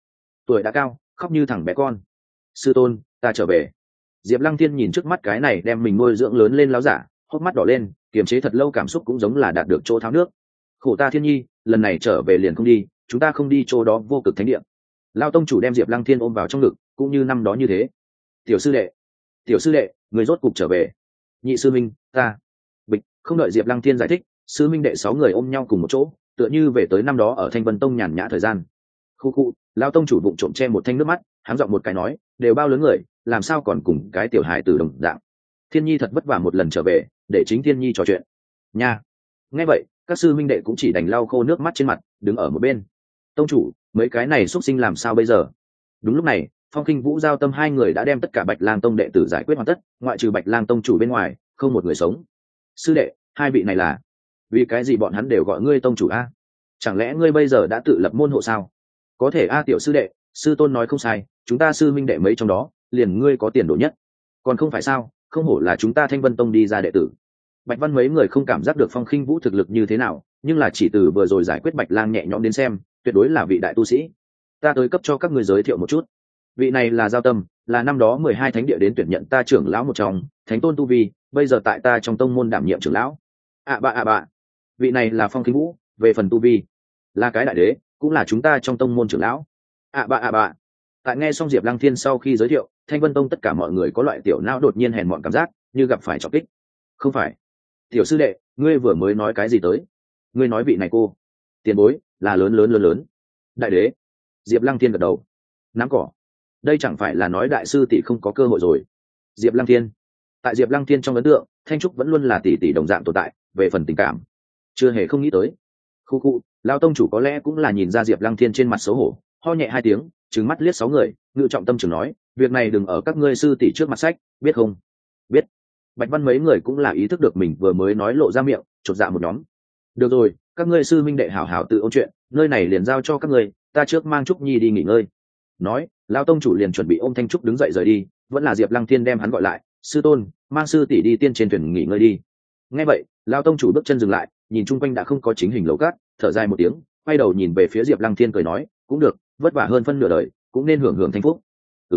tuổi đã cao, khóc như thằng bé con. Sư tôn, ta trở về. Diệp Lăng Thiên nhìn trước mắt cái này đem mình nuôi dưỡng lớn lên láo giả, hốc mắt đỏ lên, kiềm chế thật lâu cảm xúc cũng giống là đạt được chỗ tháo nước. Khổ ta Thiên nhi, lần này trở về liền không đi, chúng ta không đi chỗ đó vô cực thánh địa. Lao tông chủ đem Diệp Lăng Thiên ôm vào trong ngực, cũng như năm đó như thế. Tiểu sư đệ, người rốt cục trở về. Nhị sư minh, ta. Bịch, không đợi Diệp Lăng Thiên giải thích, sư minh đệ 6 người ôm nhau cùng một chỗ, tựa như về tới năm đó ở Thanh Vân Tông nhàn nhã thời gian. Khu khu, Lao tông chủ vụng trộm che một thanh nước mắt, hắn giọng một cái nói, đều bao lớn người, làm sao còn cùng cái tiểu hài tử đồng dạng. Thiên nhi thật vất vả một lần trở về, để chính Thiên nhi trò chuyện. Nha. Nghe vậy, các sư minh đệ cũng chỉ đành lau khô nước mắt trên mặt, đứng ở một bên. Tông chủ, mấy cái này xuất sinh làm sao bây giờ? Đúng lúc này, Phong Kinh Vũ Giao Tâm hai người đã đem tất cả Bạch Lang Tông đệ tử giải quyết hoàn tất, ngoại trừ Bạch Lang Tông chủ bên ngoài, không một người sống. Sư đệ, hai vị này là? Vì cái gì bọn hắn đều gọi ngươi tông chủ a? Chẳng lẽ ngươi bây giờ đã tự lập môn hộ sao? Có thể a tiểu sư đệ, sư tôn nói không sai, chúng ta sư minh đệ mấy trong đó, liền ngươi có tiền đồ nhất. Còn không phải sao, không hổ là chúng ta Thanh Vân Tông đi ra đệ tử. Bạch Văn mấy người không cảm giác được Phong Khinh Vũ thực lực như thế nào, nhưng là chỉ từ vừa rồi giải quyết Bạch Lang nhẹ nhõm đến xem, tuyệt đối là vị đại tu sĩ. Ta tới cấp cho các ngươi giới thiệu một chút. Vị này là Giao Tâm, là năm đó 12 thánh địa đến tuyển nhận ta trưởng lão một trong, thánh tôn tu vi, bây giờ tại ta trong tông môn đảm nhiệm trưởng lão. Bạ. Vị này là Phong Khinh Vũ, về phần tu vi, là cái đại đế, cũng là chúng ta trong tông môn trưởng lão. Bạ. Tại nghe xong Diệp Lăng Thiên sau khi giới thiệu, Thanh Vân Tông tất cả mọi người có loại tiểu não đột nhiên hèn mọn cảm giác, như gặp phải trọng kích. Không phải. Tiểu sư đệ, ngươi vừa mới nói cái gì tới? Ngươi nói vị này cô tiền bối là lớn. Đại đế. Diệp Lăng Thiên gật đầu. Nắm cỏ. Đây chẳng phải là nói đại sư tỷ không có cơ hội rồi. Diệp Lăng Thiên. Tại Diệp Lăng Thiên trong ấn tượng, Thanh Trúc vẫn luôn là tỷ tỷ đồng dạng tồn tại, về phần tình cảm, chưa hề không nghĩ tới. Khu, Lão tông chủ có lẽ cũng là nhìn ra Diệp Lăng Thiên trên mặt xấu hổ, ho nhẹ 2 tiếng, trừng mắt liếc 6 người, ngự trọng tâm trường nói, việc này đừng ở các ngươi sư tỷ trước mặt sách, biết không? Biết. Bạch Văn mấy người cũng là ý thức được mình vừa mới nói lộ ra miệng, chột dạ một nhóm. Được rồi, các ngươi sư minh đệ hảo hảo tự ôn chuyện, nơi này liền giao cho các ngươi, ta trước mang Trúc Nhi đi nghỉ ngơi. Nói, Lão tông chủ liền chuẩn bị ôm Thanh Trúc đứng dậy rời đi, vẫn là Diệp Lăng Thiên đem hắn gọi lại, sư tôn, mang sư tỷ đi tiên trên thuyền nghỉ ngơi đi. Nghe vậy, Lão tông chủ bước chân dừng lại, nhìn chung quanh đã không có chính hình lầu cát, thở dài một tiếng, quay đầu nhìn về phía Diệp Lăng Thiên cười nói, cũng được, vất vả hơn phân nửa đời, cũng nên hưởng hưởng thanh phúc.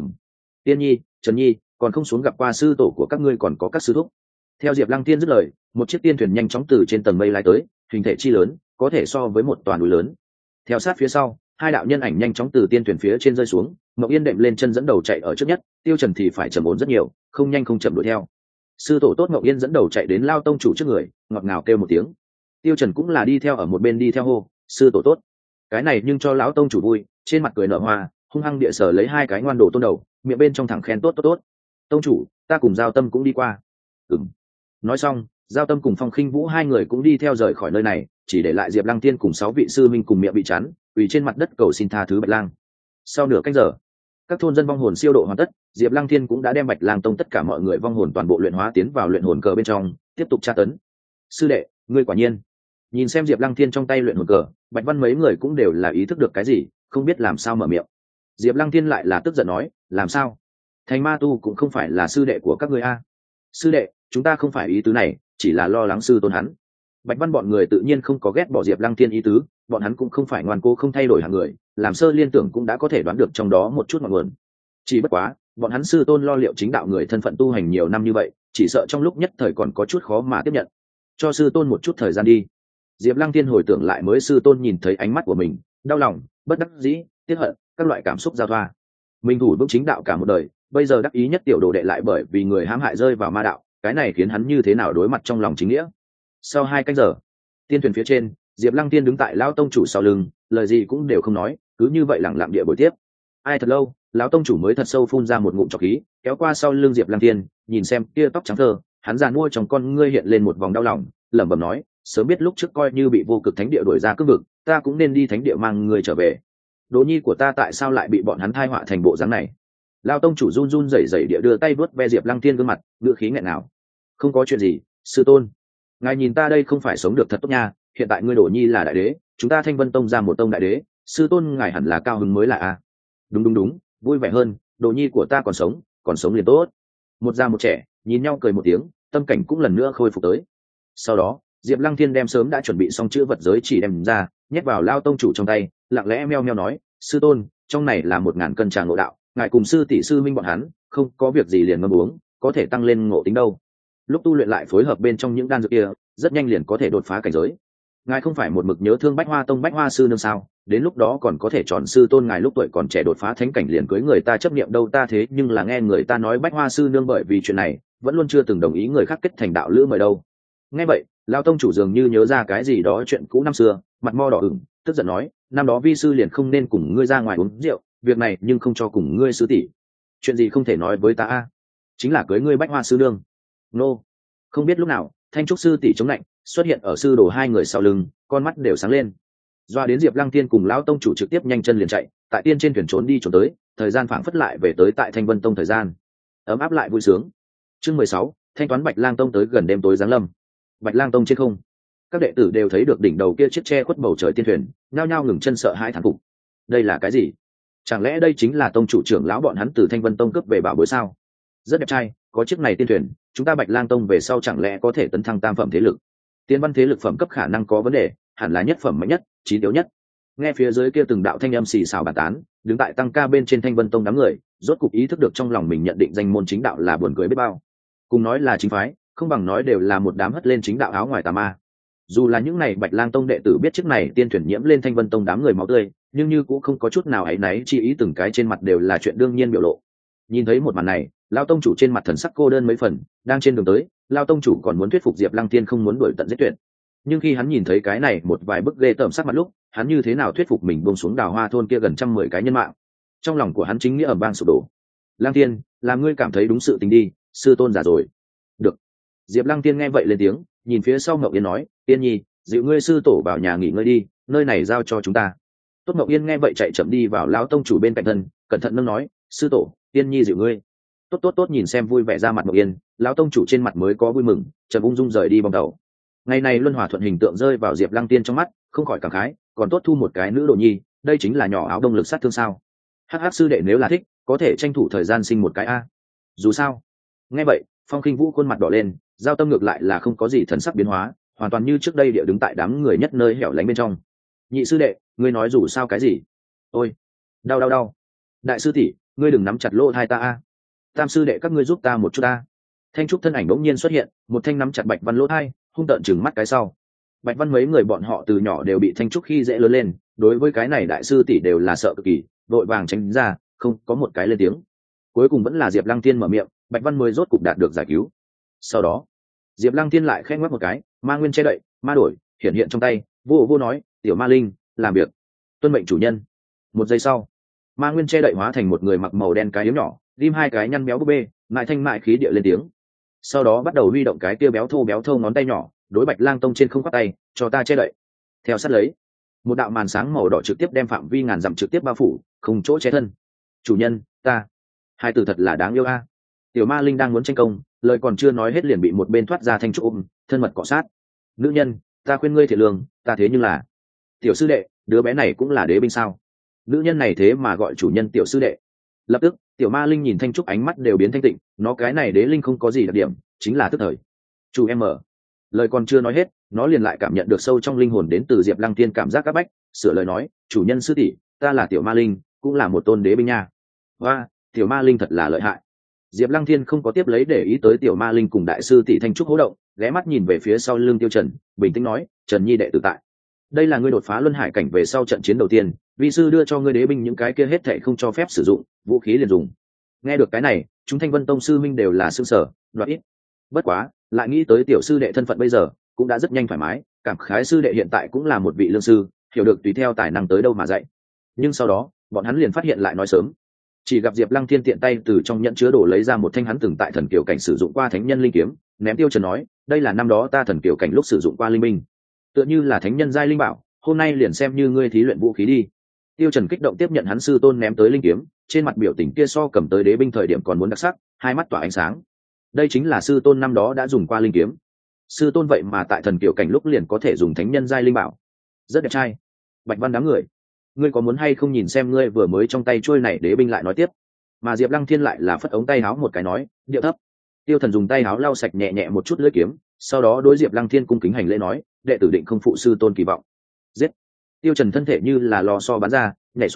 Tiên nhi, Trần nhi, còn không xuống gặp qua sư tổ của các ngươi, còn có các sư thúc. Theo Diệp Lăng Thiên dứt lời, một chiếc tiên thuyền nhanh chóng từ trên tầng mây lái tới, hình thể chi lớn, có thể so với một tòa núi lớn. Theo sát phía sau, 2 đạo nhân ảnh nhanh chóng từ tiên thuyền phía trên rơi xuống, Mộng Yên đệm lên chân dẫn đầu chạy ở trước nhất, Tiêu Trần thì phải chậm ổn rất nhiều, không nhanh không chậm đuổi theo. Sư tổ tốt Mộng Yên dẫn đầu chạy đến Lao tông chủ trước người, ngọt ngào kêu một tiếng. Tiêu Trần cũng là đi theo ở một bên đi theo hô, sư tổ tốt. Cái này nhưng cho lão tông chủ vui, trên mặt cười nở hoa, hung hăng địa sở lấy 2 cái ngoan đồ tôn đầu, miệng bên trong thẳng khen tốt. Tông chủ, ta cùng Giao Tâm cũng đi qua. Nói xong, Giao Tâm cùng Phong Khinh Vũ 2 người cũng đi theo rời khỏi nơi này, chỉ để lại Diệp Lăng Thiên cùng 6 vị sư minh cùng miệng bị chắn, quỳ trên mặt đất cầu xin tha thứ Bạch Lang. Sau nửa canh giờ, các thôn dân vong hồn siêu độ hoàn tất, Diệp Lăng Thiên cũng đã đem Bạch Lang tông tất cả mọi người vong hồn toàn bộ luyện hóa tiến vào luyện hồn cờ bên trong, tiếp tục tra tấn. Sư đệ, ngươi quả nhiên. Nhìn xem Diệp Lăng Thiên trong tay luyện hồn cờ, Bạch Văn mấy người cũng đều là ý thức được cái gì, không biết làm sao mở miệng. Diệp Lăng Thiên lại là tức giận nói, làm sao? Thành ma tu cũng không phải là sư đệ của các ngươi a. Sư đệ, chúng ta không phải ý tứ này, chỉ là lo lắng sư tôn hắn. Bạch Văn bọn người tự nhiên không có ghét bỏ Diệp Lăng Thiên ý tứ, bọn hắn cũng không phải ngoan cố không thay đổi hạng người, làm sơ liên tưởng cũng đã có thể đoán được trong đó một chút ngọn nguồn. Chỉ bất quá, bọn hắn sư tôn lo liệu chính đạo người thân phận tu hành nhiều năm như vậy, chỉ sợ trong lúc nhất thời còn có chút khó mà tiếp nhận. Cho sư tôn một chút thời gian đi. Diệp Lăng Thiên hồi tưởng lại mới sư tôn nhìn thấy ánh mắt của mình, đau lòng, bất đắc dĩ, tiếc hận, các loại cảm xúc giao thoa. Mình thủ vững chính đạo cả một đời, bây giờ đắc ý nhất tiểu đồ đệ lại bởi vì người hãm hại rơi vào ma đạo, cái này khiến hắn như thế nào đối mặt trong lòng chính nghĩa. Sau 2 canh giờ, tiên thuyền phía trên, Diệp Lăng Tiên đứng tại lão tông chủ sau lưng, lời gì cũng đều không nói, cứ như vậy lặng lặng địa buổi tiếp. Ai thật lâu, lão tông chủ mới thật sâu phun ra một ngụm trọc khí, kéo qua sau lưng Diệp Lăng Tiên, nhìn xem kia tóc trắng thơ, hắn già mua trong con ngươi hiện lên một vòng đau lòng, lẩm bẩm nói, sớm biết lúc trước coi như bị vô cực thánh địa đuổi ra cương vực, ta cũng nên đi thánh địa mang người trở về. Đỗ nhi của ta tại sao lại bị bọn hắn thai họa thành bộ dáng này? Lão tông chủ run run rẩy rẩy địa đưa tay vuốt ve Diệp Lăng Tiên gương mặt, ngữ khí nghẹn ngào. Không có chuyện gì, sư tôn. Ngài nhìn ta đây không phải sống được thật tốt nha, hiện tại ngươi Đỗ nhi là đại đế, chúng ta Thanh Vân Tông ra một tông đại đế, sư tôn ngài hẳn là cao hứng mới là a. Đúng, vui vẻ hơn, Đỗ nhi của ta còn sống liền tốt. Một già một trẻ, nhìn nhau cười một tiếng, tâm cảnh cũng lần nữa khôi phục tới. Sau đó, Diệp Lăng Thiên đem sớm đã chuẩn bị xong chữ vật giới chỉ đem ra, nhét vào Lão tông chủ trong tay, lặng lẽ meo meo nói, sư tôn, trong này là 1000 cân trà ngộ đạo, ngài cùng sư tỷ sư minh bọn hắn không có việc gì liền ngâm uống, có thể tăng lên ngộ tính đâu. Lúc tu luyện lại phối hợp bên trong những đan dược kia, rất nhanh liền có thể đột phá cảnh giới. Ngài không phải một mực nhớ thương Bách Hoa Tông Bách Hoa sư nương sao? Đến lúc đó còn có thể chọn sư tôn ngài lúc tuổi còn trẻ đột phá thánh cảnh liền cưới người ta chấp niệm đâu. Ta thế nhưng là nghe người ta nói Bách Hoa sư nương bởi vì chuyện này vẫn luôn chưa từng đồng ý người khác kết thành đạo lữ mời đâu. Nghe vậy, Lão tông chủ dường như nhớ ra cái gì đó chuyện cũ năm xưa, mặt mo đỏ ửng, tức giận nói, năm đó vi sư liền không nên cùng ngươi ra ngoài uống rượu, việc này nhưng không cho cùng ngươi sư tỷ. Chuyện gì không thể nói với ta a? Chính là cưới ngươi Bách Hoa sư nương. Nô. Không biết lúc nào, Thanh trúc sư tỷ chống lạnh xuất hiện ở sư đồ hai người sau lưng, con mắt đều sáng lên. Doa đến Diệp Lăng Tiên cùng lão tông chủ trực tiếp nhanh chân liền chạy, tại tiên trên thuyền trốn đi trốn tới, thời gian phảng phất lại về tới tại Thanh Vân Tông thời gian. Ấm áp lại vui sướng. Chương 16, thanh toán Bạch Lang Tông tới gần đêm tối giáng lâm. Bạch Lang Tông trên không, các đệ tử đều thấy được đỉnh đầu kia chiếc che khuất bầu trời tiên thuyền, nhao nhao ngừng chân sợ hãi thán phục. Đây là cái gì? Chẳng lẽ đây chính là tông chủ trưởng lão bọn hắn từ Thanh Vân Tông cướp về bảo bối sao? Rất đẹp trai, có chiếc này tiên thuyền, chúng ta Bạch Lang Tông về sau chẳng lẽ có thể tấn thăng tam phẩm thế lực? Tiên văn thế lực phẩm cấp khả năng có vấn đề, hẳn là nhất phẩm mạnh nhất, chí yếu nhất. Nghe phía dưới kia từng đạo thanh âm xì xào bàn tán, đứng tại tăng ca bên trên Thanh Vân Tông đám người, rốt cục ý thức được trong lòng mình nhận định danh môn chính đạo là buồn cười biết bao. Cùng nói là chính phái, không bằng nói đều là một đám hất lên chính đạo áo ngoài tà ma. Dù là những này Bạch Lang Tông đệ tử biết chiếc này tiên thuyền nhiễm lên Thanh Vân Tông đám người máu tươi, nhưng như cũng không có chút nào áy náy chi ý, từng cái trên mặt đều là chuyện đương nhiên biểu lộ. Nhìn thấy một màn này, Lão tông chủ trên mặt thần sắc cô đơn mấy phần, đang trên đường tới, Lão tông chủ còn muốn thuyết phục Diệp Lăng Tiên không muốn đuổi tận giết tuyệt. Nhưng khi hắn nhìn thấy cái này một vài bức ghê tởm sắc mặt lúc, hắn như thế nào thuyết phục mình buông xuống Đào Hoa thôn kia gần 110 cái nhân mạng. Trong lòng của hắn chính nghĩa ầm vang sụp đổ. Lăng Tiên, làm ngươi cảm thấy đúng sự tình đi, sư tôn giả rồi. Được. Diệp Lăng Tiên nghe vậy lên tiếng, nhìn phía sau Ngọc Yên nói, Tiên nhi, dịu ngươi sư tổ vào nhà nghỉ ngơi đi, nơi này giao cho chúng ta. Tốt. Ngọc Yên nghe vậy chạy chậm đi vào lão tông chủ bên cạnh thân, cẩn thận nâng nói, sư tổ, Tiên nhi dịu ngươi. Tốt nhìn xem vui vẻ ra mặt Ngọc Yên, lão tông chủ trên mặt mới có vui mừng, chậm ung dung rời đi bong tàu. Ngày này luân hòa thuận hình tượng rơi vào Diệp Lăng Tiên trong mắt, không khỏi cảm khái, còn tốt thu một cái nữ đồ nhi, đây chính là nhỏ áo đông lực sát thương sao? Hắc sư đệ nếu là thích, có thể tranh thủ thời gian sinh một cái a. Dù sao. Nghe vậy, Phong Khinh Vũ khuôn mặt đỏ lên, giao tâm ngược lại là không có gì thần sắc biến hóa, hoàn toàn như trước đây địa đứng tại đám người nhất nơi hẻo lánh bên trong. Nhị sư đệ, ngươi nói dù sao cái gì? Ôi, đau. Đại sư tỷ, ngươi đừng nắm chặt lỗ tai ta a. Tam sư đệ các ngươi giúp ta một chút ta. Thanh trúc thân ảnh bỗng nhiên xuất hiện, một thanh nắm chặt Bạch Văn lỗ tai, hung tợn chừng mắt cái sau. Bạch Văn mấy người bọn họ từ nhỏ đều bị Thanh trúc khi dễ lớn lên, đối với cái này đại sư tỷ đều là sợ cực kỳ, vội vàng tránh ra, không có một cái lên tiếng. Cuối cùng vẫn là Diệp Lăng Tiên mở miệng, Bạch Văn mới rốt cục đạt được giải cứu. Sau đó, Diệp Lăng Tiên lại khẽ ngoắc một cái, ma nguyên che đậy, ma đổi hiện trong tay, vô nói, tiểu ma linh, làm việc. Tuân mệnh chủ nhân. Một giây sau, ma nguyên che đậy hóa thành một người mặc màu đen cái yếm nhỏ, ghim hai cái nhăn béo búp bê, mại thanh mại khí địa lên tiếng. Sau đó bắt đầu huy động cái kia béo thô ngón tay nhỏ, đối Bạch Lang Tông trên không quát tay, cho ta che đậy. Theo sát lấy, một đạo màn sáng màu đỏ trực tiếp đem phạm vi ngàn dặm trực tiếp bao phủ, không chỗ che thân. Chủ nhân, ta. Hai từ thật là đáng yêu a. Tiểu ma linh đang muốn tranh công, lời còn chưa nói hết liền bị một bên thoát ra Thanh trúc ôm, thân mật cọ sát. Nữ nhân, ta khuyên ngươi thiệt lương, ta thế nhưng là. Tiểu sư đệ, đứa bé này cũng là đế binh sao? Nữ nhân này thế mà gọi chủ nhân tiểu sư đệ. Lập tức, tiểu ma linh nhìn Thanh trúc ánh mắt đều biến thanh tịnh, nó cái này đế linh không có gì đặc điểm, chính là tức thời. Chủ em ở. Lời còn chưa nói hết, nó liền lại cảm nhận được sâu trong linh hồn đến từ Diệp Lăng Tiên cảm giác các bách, sửa lời nói, chủ nhân sư tỷ, ta là tiểu ma linh, cũng là một tôn đế binh nha. Và, tiểu ma linh thật là lợi hại. Diệp Lăng Thiên không có tiếp lấy để ý tới tiểu ma linh cùng đại sư tỷ Thanh trúc hố động, ghé mắt nhìn về phía sau lưng Tiêu Trần, bình tĩnh nói, Trần Nhi đệ tử tại. Đây là ngươi đột phá luân hải cảnh về sau trận chiến đầu tiên, vi sư đưa cho ngươi đế binh những cái kia hết thảy không cho phép sử dụng, vũ khí liền dùng. Nghe được cái này, chúng Thanh Vân Tông sư minh đều là sửng sở, đoạt ít. Bất quá, lại nghĩ tới tiểu sư đệ thân phận bây giờ, cũng đã rất nhanh thoải mái, cảm khái sư đệ hiện tại cũng là một vị lương sư, hiểu được tùy theo tài năng tới đâu mà dạy. Nhưng sau đó, bọn hắn liền phát hiện lại nói sớm. Chỉ gặp Diệp Lăng Thiên tiện tay từ trong nhẫn chứa đồ lấy ra một thanh hắn từng tại thần kiều cảnh sử dụng qua thánh nhân linh kiếm, ném Tiêu Trần nói, đây là năm đó ta thần kiều cảnh lúc sử dụng qua linh binh, tựa như là thánh nhân giai linh bảo, hôm nay liền xem như ngươi thí luyện vũ khí đi. Tiêu Trần kích động tiếp nhận hắn sư tôn ném tới linh kiếm, trên mặt biểu tình kia so cầm tới đế binh thời điểm còn muốn đặc sắc, hai mắt tỏa ánh sáng. Đây chính là sư tôn năm đó đã dùng qua linh kiếm. Sư tôn vậy mà tại thần kiều cảnh lúc liền có thể dùng thánh nhân giai linh bảo, rất đẹp trai. Bạch Văn đám người, ngươi có muốn hay không nhìn xem ngươi vừa mới trong tay trôi này đế binh lại nói tiếp. Mà Diệp Lăng Thiên lại là phất ống tay áo một cái nói, điệu thấp. Tiêu Thần dùng tay áo lau sạch nhẹ nhẹ một chút lưỡi kiếm, sau đó đối Diệp Lăng Thiên cung kính hành lễ nói, đệ tử định không phụ sư tôn kỳ vọng. Giết. Tiêu Trần thân thể như là lò xo bắn ra, nhảy xuống,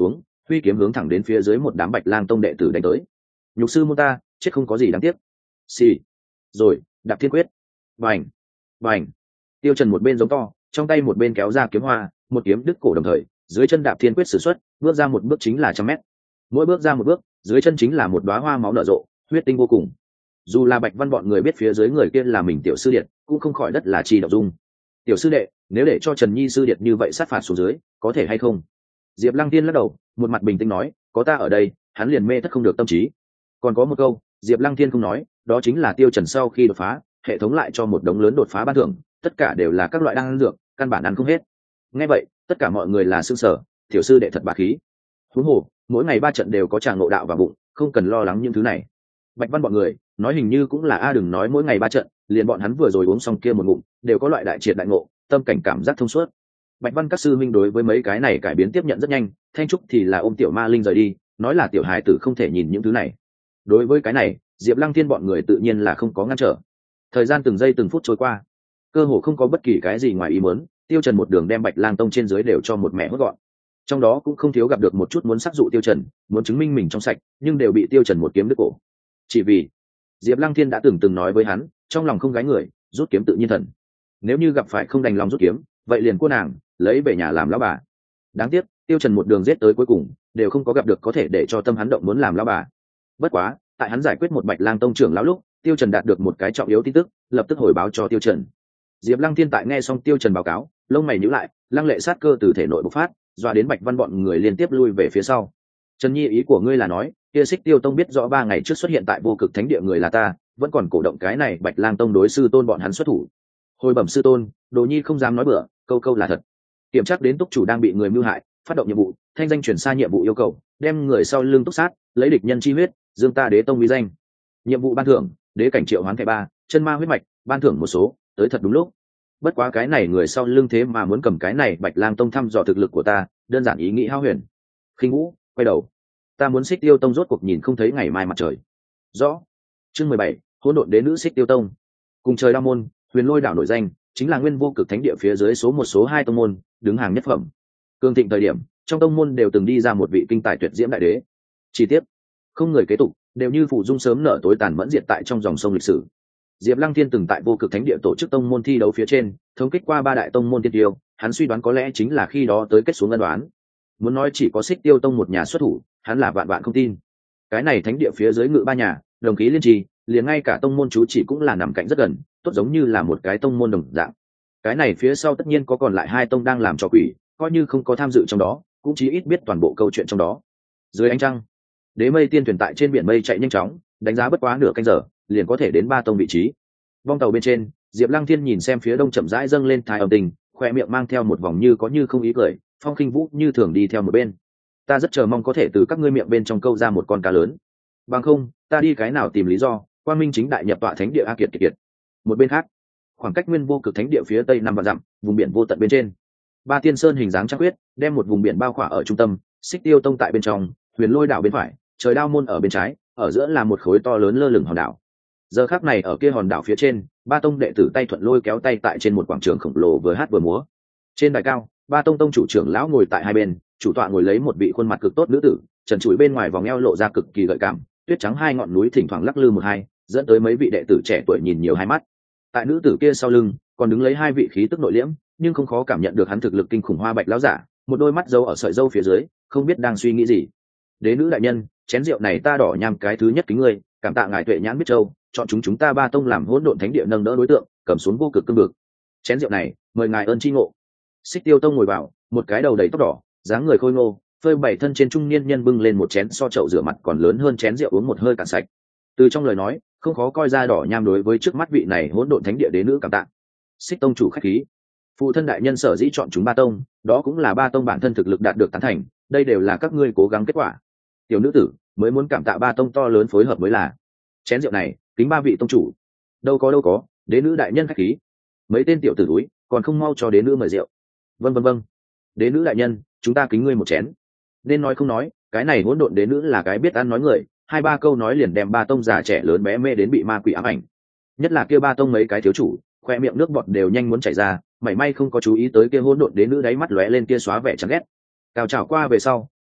huy kiếm hướng thẳng đến phía dưới một đám Bạch Lang tông đệ tử đánh tới. Nhục sư môn ta chết không có gì đáng tiếc. Xì. Rồi, đạp thiên quyết. Bành, bành. Tiêu Trần một bên giống to, trong tay một bên kéo ra kiếm hoa, một kiếm đứt cổ đồng thời, dưới chân đạp thiên quyết sử xuất, bước ra một bước chính là 100 mét. Mỗi bước ra một bước, dưới chân chính là một đóa hoa máu nở rộ, huyết tinh vô cùng. Dù là Bạch Văn bọn người biết phía dưới người kia là mình tiểu sư điện, cũng không khỏi đất là chi động dung. Tiểu sư đệ, nếu để cho Trần Nhi sư điện như vậy sát phạt xuống dưới, có thể hay không? Diệp Lăng Tiên lắc đầu, một mặt bình tĩnh nói, có ta ở đây, hắn liền mê thất không được tâm trí. Còn có một câu, Diệp Lăng Tiên không nói, đó chính là Tiêu Trần sau khi đột phá, hệ thống lại cho một đống lớn đột phá ban thưởng, tất cả đều là các loại đan dược, căn bản ăn không hết. Nghe vậy, tất cả mọi người là sửng sở, tiểu sư đệ thật bá khí. Huống hồ, mỗi ngày 3 trận đều có tràng ngộ đạo vào bụng, không cần lo lắng những thứ này. Bạch Văn bọn người, nói hình như cũng là đừng nói mỗi ngày 3 trận, liền bọn hắn vừa rồi uống xong kia một ngụm, đều có loại đại triệt đại ngộ, tâm cảnh cảm giác thông suốt. Bạch Văn các sư minh đối với mấy cái này cải biến tiếp nhận rất nhanh, Thanh Trúc thì là ôm tiểu ma linh rời đi, nói là tiểu hài tử không thể nhìn những thứ này. Đối với cái này, Diệp Lăng Thiên bọn người tự nhiên là không có ngăn trở. Thời gian từng giây từng phút trôi qua, cơ hồ không có bất kỳ cái gì ngoài ý muốn, Tiêu Trần một đường đem Bạch Lang tông trên dưới đều cho một mẹ hốt gọn. Trong đó cũng không thiếu gặp được một chút muốn sắc dụ Tiêu Trần, muốn chứng minh mình trong sạch, nhưng đều bị Tiêu Trần một kiếm đứt cổ. Chỉ vì Diệp Lăng Thiên đã từng nói với hắn, trong lòng không gái người, rút kiếm tự nhiên thần. Nếu như gặp phải không đành lòng rút kiếm, vậy liền cua nàng, lấy về nhà làm lão bà. Đáng tiếc, Tiêu Trần một đường giết tới cuối cùng, đều không có gặp được có thể để cho tâm hắn động muốn làm lão bà. Bất quá, tại hắn giải quyết một Bạch Lang tông trưởng lão lúc, Tiêu Trần đạt được một cái trọng yếu tin tức, lập tức hồi báo cho Tiêu Trần. Diệp Lăng Thiên tại nghe xong Tiêu Trần báo cáo, lông mày nhíu lại, lăng lệ sát cơ từ thể nội bộc phát, dọa đến Bạch Văn bọn người liên tiếp lui về phía sau. Trần Nhi, ý của ngươi là nói, kia Xích Tiêu tông biết rõ 3 ngày trước xuất hiện tại Vô Cực Thánh địa người là ta, vẫn còn cổ động cái này Bạch Lang tông đối sư tôn bọn hắn xuất thủ. Hồi bẩm sư tôn, Đồ Nhi không dám nói bừa, câu câu là thật. Kiểm tra đến túc chủ đang bị người mưu hại, phát động nhiệm vụ, thanh danh chuyển xa nhiệm vụ yêu cầu, đem người sau lưng túc sát, lấy địch nhân chi huyết, dương ta đế tông uy danh. Nhiệm vụ ban thưởng, đế cảnh triệu hoán thẻ 3, chân ma huyết mạch, ban thưởng một số, tới thật đúng lúc. Bất quá cái này người sau lưng thế mà muốn cầm cái này Bạch Lang tông thăm dò thực lực của ta, đơn giản ý nghĩ hao huyền. Khinh Vũ, quay đầu. Ta muốn Xích Tiêu tông rốt cuộc nhìn không thấy ngày mai mặt trời. Rõ. Chương 17, hỗn độn đế nữ Xích Tiêu tông. Cùng trời đao môn, Huyền Lôi đảo nổi danh, chính là nguyên Vô Cực Thánh địa phía dưới số 1 số 2 tông môn, đứng hàng nhất phẩm. Cương thịnh thời điểm, trong tông môn đều từng đi ra một vị kinh tài tuyệt diễm đại đế. Chi tiết, không người kế tục, đều như phụ dung sớm nở tối tàn mẫn diệt tại trong dòng sông lịch sử. Diệp Lăng Thiên từng tại Vô Cực Thánh địa tổ chức tông môn thi đấu phía trên, thống kích qua 3 đại tông môn tiên tiêu, hắn suy đoán có lẽ chính là khi đó tới kết xuống ân đoán. Muốn nói chỉ có Xích Tiêu tông một nhà xuất thủ, hắn là vạn vạn không tin. Cái này thánh địa phía dưới ngự 3 nhà, đồng khí liên trì, liền ngay cả tông môn chú chỉ cũng là nằm cạnh rất gần, tốt giống như là một cái tông môn đồng dạng. Cái này phía sau tất nhiên có còn lại 2 tông đang làm trò quỷ, coi như không có tham dự trong đó, cũng chí ít biết toàn bộ câu chuyện trong đó. Dưới ánh trăng, đế mây tiên thuyền tại trên biển mây chạy nhanh chóng, đánh giá bất quá nửa canh giờ, liền có thể đến 3 tông vị trí. Vong tàu bên trên, Diệp Lăng Thiên nhìn xem phía đông chậm rãi dâng lên thái âm tình, khoe miệng mang theo một vòng như có như không ý cười, Phong Khinh Vũ như thường đi theo một bên. Ta rất chờ mong có thể từ các ngươi miệng bên trong câu ra một con cá lớn. Bằng không, ta đi cái nào tìm lý do, Quang Minh chính đại nhập tọa thánh địa a kiệt kiệt. Một bên khác, khoảng cách nguyên Vô Cực Thánh địa phía tây 5 vạn dặm, vùng biển vô tận bên trên. 3 tiên sơn hình dáng trăng khuyết, đem một vùng biển bao khỏa ở trung tâm, Xích Tiêu tông tại bên trong, Huyền Lôi đảo bên phải, trời đao môn ở bên trái, ở giữa là một khối to lớn lơ lửng hòn đảo. Giờ khắc này ở kia hòn đảo phía trên, 3 tông đệ tử tay thuận lôi kéo tay tại trên một quảng trường khổng lồ vừa hát vừa múa. Trên đài cao, 3 tông tông chủ trưởng lão ngồi tại hai bên, chủ tọa ngồi lấy một vị khuôn mặt cực tốt nữ tử, trần trụi bên ngoài vòng eo lộ ra cực kỳ gợi cảm, tuyết trắng 2 ngọn núi thỉnh thoảng lắc lư một hai, dẫn tới mấy vị đệ tử trẻ tuổi nhìn nhiều hai mắt. Tại nữ tử kia sau lưng, còn đứng lấy 2 vị khí tức nội liễm, nhưng không khó cảm nhận được hắn thực lực kinh khủng Hoa Bạch lão giả, một đôi mắt giấu ở sợi râu phía dưới, không biết đang suy nghĩ gì. Đế nữ đại nhân, chén rượu này ta đỏ nham cái thứ nhất kính ngươi, cảm tạ ngài tuệ nhãn biết châu, chọn chúng ta 3 tông làm hỗn độn thánh địa nâng đỡ đối tượng, cầm xuống vô cực cương vực. Chén rượu này, mời ngài ơn chi ngộ. Xích Tiêu tông ngồi vào, một cái đầu đầy tóc đỏ, dáng người khôi ngô, phơi bày thân trên trung niên nhân bưng lên một chén so chậu rửa mặt còn lớn hơn chén rượu uống một hơi cạn sạch. Từ trong lời nói, không khó coi ra đỏ nham đối với trước mắt vị này hỗn độn thánh địa đế nữ cảm tạ. Xích tông chủ khách khí. Phụ thân đại nhân sở dĩ chọn chúng 3 tông, đó cũng là 3 tông bản thân thực lực đạt được tán thành, đây đều là các ngươi cố gắng kết quả. Tiểu nữ tử mới muốn cảm tạ 3 tông to lớn phối hợp mới là. Chén rượu này, kính 3 vị tông chủ. Đâu có, đế nữ đại nhân khách khí. Mấy tên tiểu tử túi, còn không mau cho đế nữ mời rượu. Vâng. Đế nữ đại nhân, chúng ta kính ngươi một chén. Nên nói không nói, cái này hỗn độn đế nữ là cái biết ăn nói người, 2-3 câu nói liền đem 3 tông già trẻ lớn bé mê đến bị ma quỷ ám ảnh. Nhất là kia 3 tông mấy cái thiếu chủ, khoe miệng nước bọt đều nhanh muốn chảy ra, mảy may không có chú ý tới kia hỗn độn đế nữ đáy mắt lóe lên kia xóa vẻ chán ghét. Cao trào qua về sau,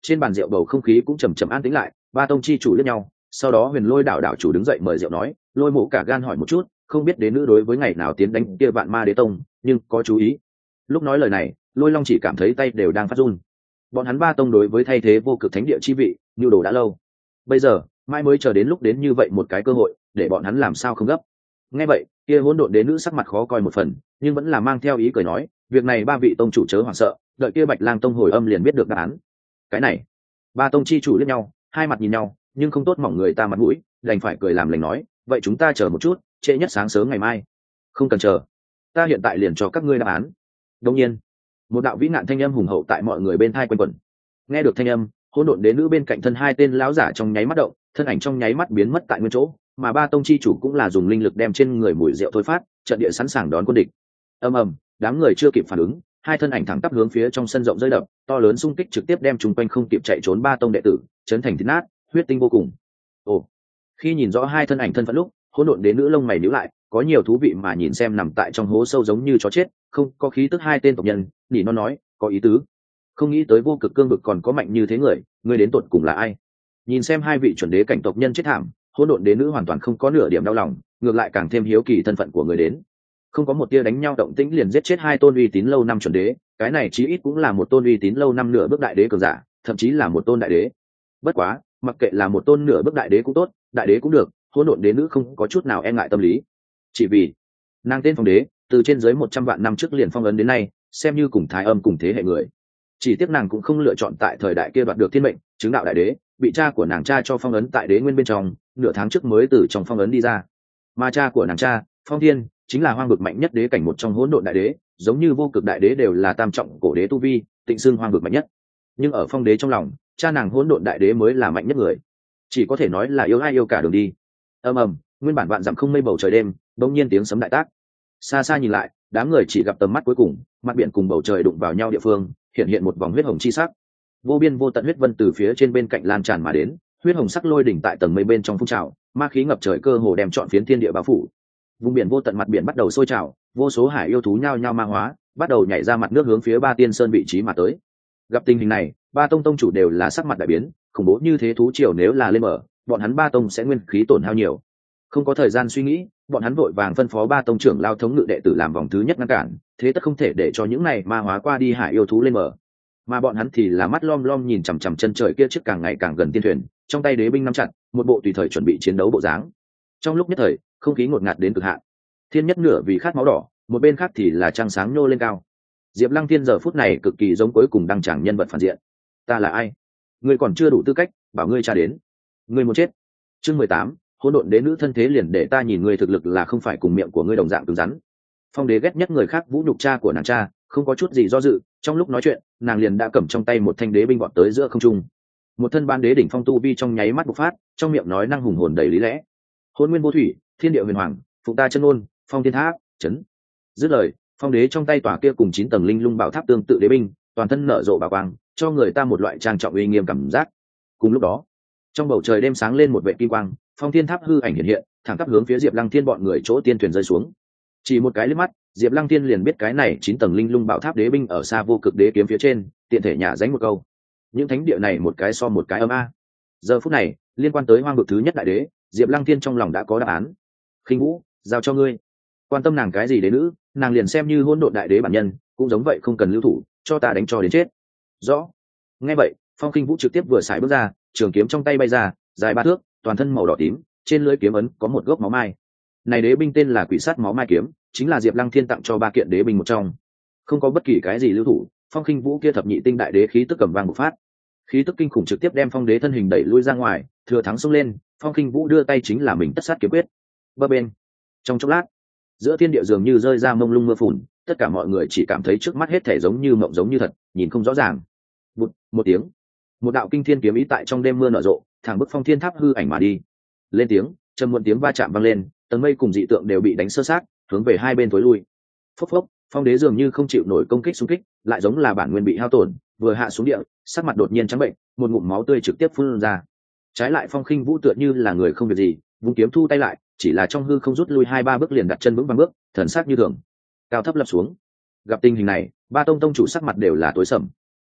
trên bàn rượu bầu không khí cũng chầm chậm an tĩnh lại. Ba tông chi chủ liếc nhau, sau đó Huyền Lôi đảo chủ đứng dậy mời rượu nói, Lôi Mộ cả gan hỏi một chút, không biết đế nữ đối với ngày nào tiến đánh kia vạn ma đế tông, nhưng có chú ý. Lúc nói lời này, Lôi Long chỉ cảm thấy tay đều đang phát run. Bọn hắn ba tông đối với thay thế vô cực thánh địa chi vị nhu đồ đã lâu, bây giờ mai mới chờ đến lúc đến như vậy một cái cơ hội, để bọn hắn làm sao không gấp. Nghe vậy, kia hỗn độn đế nữ sắc mặt khó coi một phần, nhưng vẫn là mang theo ý cười nói, việc này ba vị tông chủ chớ hoảng sợ, đợi kia Bạch Lang tông hồi âm liền biết được đáp án. Cái này, ba tông chi chủ liếc nhau, hai mặt nhìn nhau, nhưng không tốt mỏng người ta mặt mũi, đành phải cười làm lành nói, vậy chúng ta chờ một chút, trễ nhất sáng sớm ngày mai. Không cần chờ, ta hiện tại liền cho các ngươi đáp án. Đương nhiên, một đạo vĩ nạn thanh âm hùng hậu tại mọi người bên thai quanh quẩn. Nghe được thanh âm, hỗn độn đế nữ bên cạnh thân hai tên lão giả trong nháy mắt động, thân ảnh trong nháy mắt biến mất tại nguyên chỗ, mà ba tông chi chủ cũng là dùng linh lực đem trên người mùi rượu thôi phát, trận địa sẵn sàng đón quân địch. Ầm ầm, đám người chưa kịp phản ứng, hai thân ảnh thẳng tắp hướng phía trong sân rộng rơi đập, to lớn xung kích trực tiếp đem chúng quanh không kịp chạy trốn ba tông đệ tử chấn thành thít nát, huyết tinh vô cùng. Ồ, khi nhìn rõ hai thân ảnh thân phận lúc, hỗn độn đế nữ lông mày nhíu lại, có nhiều thú vị mà nhìn xem nằm tại trong hố sâu giống như chó chết, không có khí tức hai tên tộc nhân, nỉ nó nói, có ý tứ. Không nghĩ tới vô cực cương vực còn có mạnh như thế người đến tột cùng là ai? Nhìn xem hai vị chuẩn đế cảnh tộc nhân chết thảm, hỗn độn đế nữ hoàn toàn không có nửa điểm đau lòng, ngược lại càng thêm hiếu kỳ thân phận của người đến. Không có một tia đánh nhau động tĩnh liền giết chết hai tôn uy tín lâu năm chuẩn đế, cái này chí ít cũng là một tôn uy tín lâu năm nửa bước đại đế cường giả, thậm chí là một tôn đại đế. Bất quá, mặc kệ là một tôn nửa bước đại đế cũng tốt, đại đế cũng được, hỗn độn đế nữ không có chút nào e ngại tâm lý. Chỉ vì nàng tên phong đế, từ trên dưới 100 vạn năm trước liền phong ấn đến nay, xem như cùng thái âm cùng thế hệ người. Chỉ tiếc nàng cũng không lựa chọn tại thời đại kia đoạt được thiên mệnh, chứng đạo đại đế, bị cha của nàng cha cho phong ấn tại đế nguyên bên trong, nửa tháng trước mới từ trong phong ấn đi ra. Mà cha của nàng cha, Phong Thiên, chính là hoang vực mạnh nhất đế cảnh một trong hỗn độn đại đế, giống như vô cực đại đế đều là tam trọng cổ đế tu vi, tịnh xưng hoang vực mạnh nhất. Nhưng ở phong đế trong lòng, cha nàng hỗn độn đại đế mới là mạnh nhất người, chỉ có thể nói là yêu ai yêu cả đường đi. Ầm ầm, nguyên bản vạn dặm không mây bầu trời đêm, bỗng nhiên tiếng sấm đại tác. Xa xa nhìn lại, đám người chỉ gặp tầm mắt cuối cùng, mặt biển cùng bầu trời đụng vào nhau địa phương, hiện một vòng huyết hồng chi sắc. Vô biên vô tận huyết vân từ phía trên bên cạnh lan tràn mà đến, huyết hồng sắc lôi đỉnh tại tầng mây bên trong phun trào, ma khí ngập trời cơ hồ đem trọn phiến thiên địa bao phủ. Vùng biển vô tận mặt biển bắt đầu sôi trào, vô số hải yêu thú nhao nhao ma hóa, bắt đầu nhảy ra mặt nước hướng phía Ba Tiên Sơn vị trí mà tới. Gặp tình hình này, ba tông tông chủ đều là sắc mặt đại biến, khủng bố như thế thú triều nếu là lên mở, bọn hắn ba tông sẽ nguyên khí tổn hao nhiều. Không có thời gian suy nghĩ, bọn hắn vội vàng phân phó ba tông trưởng lao thống ngự đệ tử làm vòng thứ nhất ngăn cản, thế tất không thể để cho những này ma hóa qua đi hải yêu thú lên mở. Mà bọn hắn thì là mắt lom lom nhìn chằm chằm chân trời kia trước càng ngày càng gần tiên thuyền, trong tay đế binh nắm chặt, một bộ tùy thời chuẩn bị chiến đấu bộ dáng. Trong lúc nhất thời, không khí ngột ngạt đến cực hạn. Thiên nhất nửa vì khát máu đỏ, một bên khác thì là trăng sáng nhô lên cao. Diệp Lăng Thiên giờ phút này cực kỳ giống cuối cùng đăng tràng nhân vật phản diện. Ta là ai? Ngươi còn chưa đủ tư cách, bảo ngươi tra đến. Ngươi muốn chết. Chương 18, hỗn độn đế nữ thân thế liền để ta nhìn ngươi thực lực là không phải cùng miệng của ngươi đồng dạng cứng rắn. Phong đế ghét nhất người khác vũ nhục cha của nàng cha, không có chút gì do dự, trong lúc nói chuyện, nàng liền đã cầm trong tay một thanh đế binh vọt tới giữa không trung. Một thân ban đế đỉnh phong tu vi trong nháy mắt bộc phát, trong miệng nói năng hùng hồn đầy lý lẽ. Hôn nguyên vô thủy, thiên địa huyền hoàng, phụng ta chân ôn, phong thiên tháp, chấn. Dứt lời, phong đế trong tay tỏa kia cùng 9 tầng linh lung bảo tháp tương tự đế binh, toàn thân nở rộ bảo quang, cho người ta một loại trang trọng uy nghiêm cảm giác. Cùng lúc đó, trong bầu trời đêm sáng lên một vệt kim quang, phong thiên tháp hư ảnh hiện hiện, thẳng tắp hướng phía Diệp Lăng Thiên bọn người chỗ tiên thuyền rơi xuống. Chỉ một cái liếc mắt, Diệp Lăng Thiên liền biết cái này 9 tầng linh lung bảo tháp đế binh ở xa vô cực đế kiếm phía trên, tiện thể nhả dánh một câu. Những thánh địa này một cái so một cái âm a. Giờ phút này, liên quan tới hoang vực thứ nhất đại đế, Diệp Lăng Thiên trong lòng đã có đáp án. Khinh Vũ, giao cho ngươi. Quan tâm nàng cái gì đế nữ, nàng liền xem như hỗn độn đại đế bản nhân, cũng giống vậy không cần lưu thủ, cho ta đánh cho đến chết. Rõ. Nghe vậy, Phong Khinh Vũ trực tiếp vừa xài bước ra, trường kiếm trong tay bay ra, dài 3 thước, toàn thân màu đỏ tím, trên lưỡi kiếm ấn có một gốc máu mai. Này đế binh tên là Quỷ Sát Máu Mai kiếm, chính là Diệp Lăng Thiên tặng cho 3 kiện đế binh một trong. Không có bất kỳ cái gì lưu thủ, Phong Khinh Vũ kia thập nhị tinh đại đế khí tức cầm vang bộc phát. Khí tức kinh khủng trực tiếp đem Phong đế thân hình đẩy lui ra ngoài, thừa thắng xông lên, Phong Khinh Vũ đưa tay chính là mình tất sát kiếm quyết. Bờ bên. Trong chốc lát, giữa thiên địa dường như rơi ra mông lung mưa phùn, tất cả mọi người chỉ cảm thấy trước mắt hết thể giống như mộng giống như thật, nhìn không rõ ràng. Một tiếng, một đạo kinh thiên kiếm ý tại trong đêm mưa nở rộ, thẳng bức Phong Thiên Tháp hư ảnh mà đi. Lên tiếng, trầm muộn tiếng va chạm vang lên, tầng mây cùng dị tượng đều bị đánh sơ sát, hướng về hai bên tối lui. Phốc phốc, Phong đế dường như không chịu nổi công kích xung kích, lại giống là bản nguyên bị hao tổn, vừa hạ xuống địa, sắc mặt đột nhiên trắng bệnh, một ngụm máu tươi trực tiếp phun ra. Trái lại Phong Khinh Vũ tựa như là người không việc gì, vung kiếm thu tay lại, chỉ là trong hư không rút lui 2-3 bước liền đặt chân vững vàng bước, thần sắc như thường, cao thấp lập xuống. Gặp tình hình này, ba tông tông chủ sắc mặt đều là tối sầm.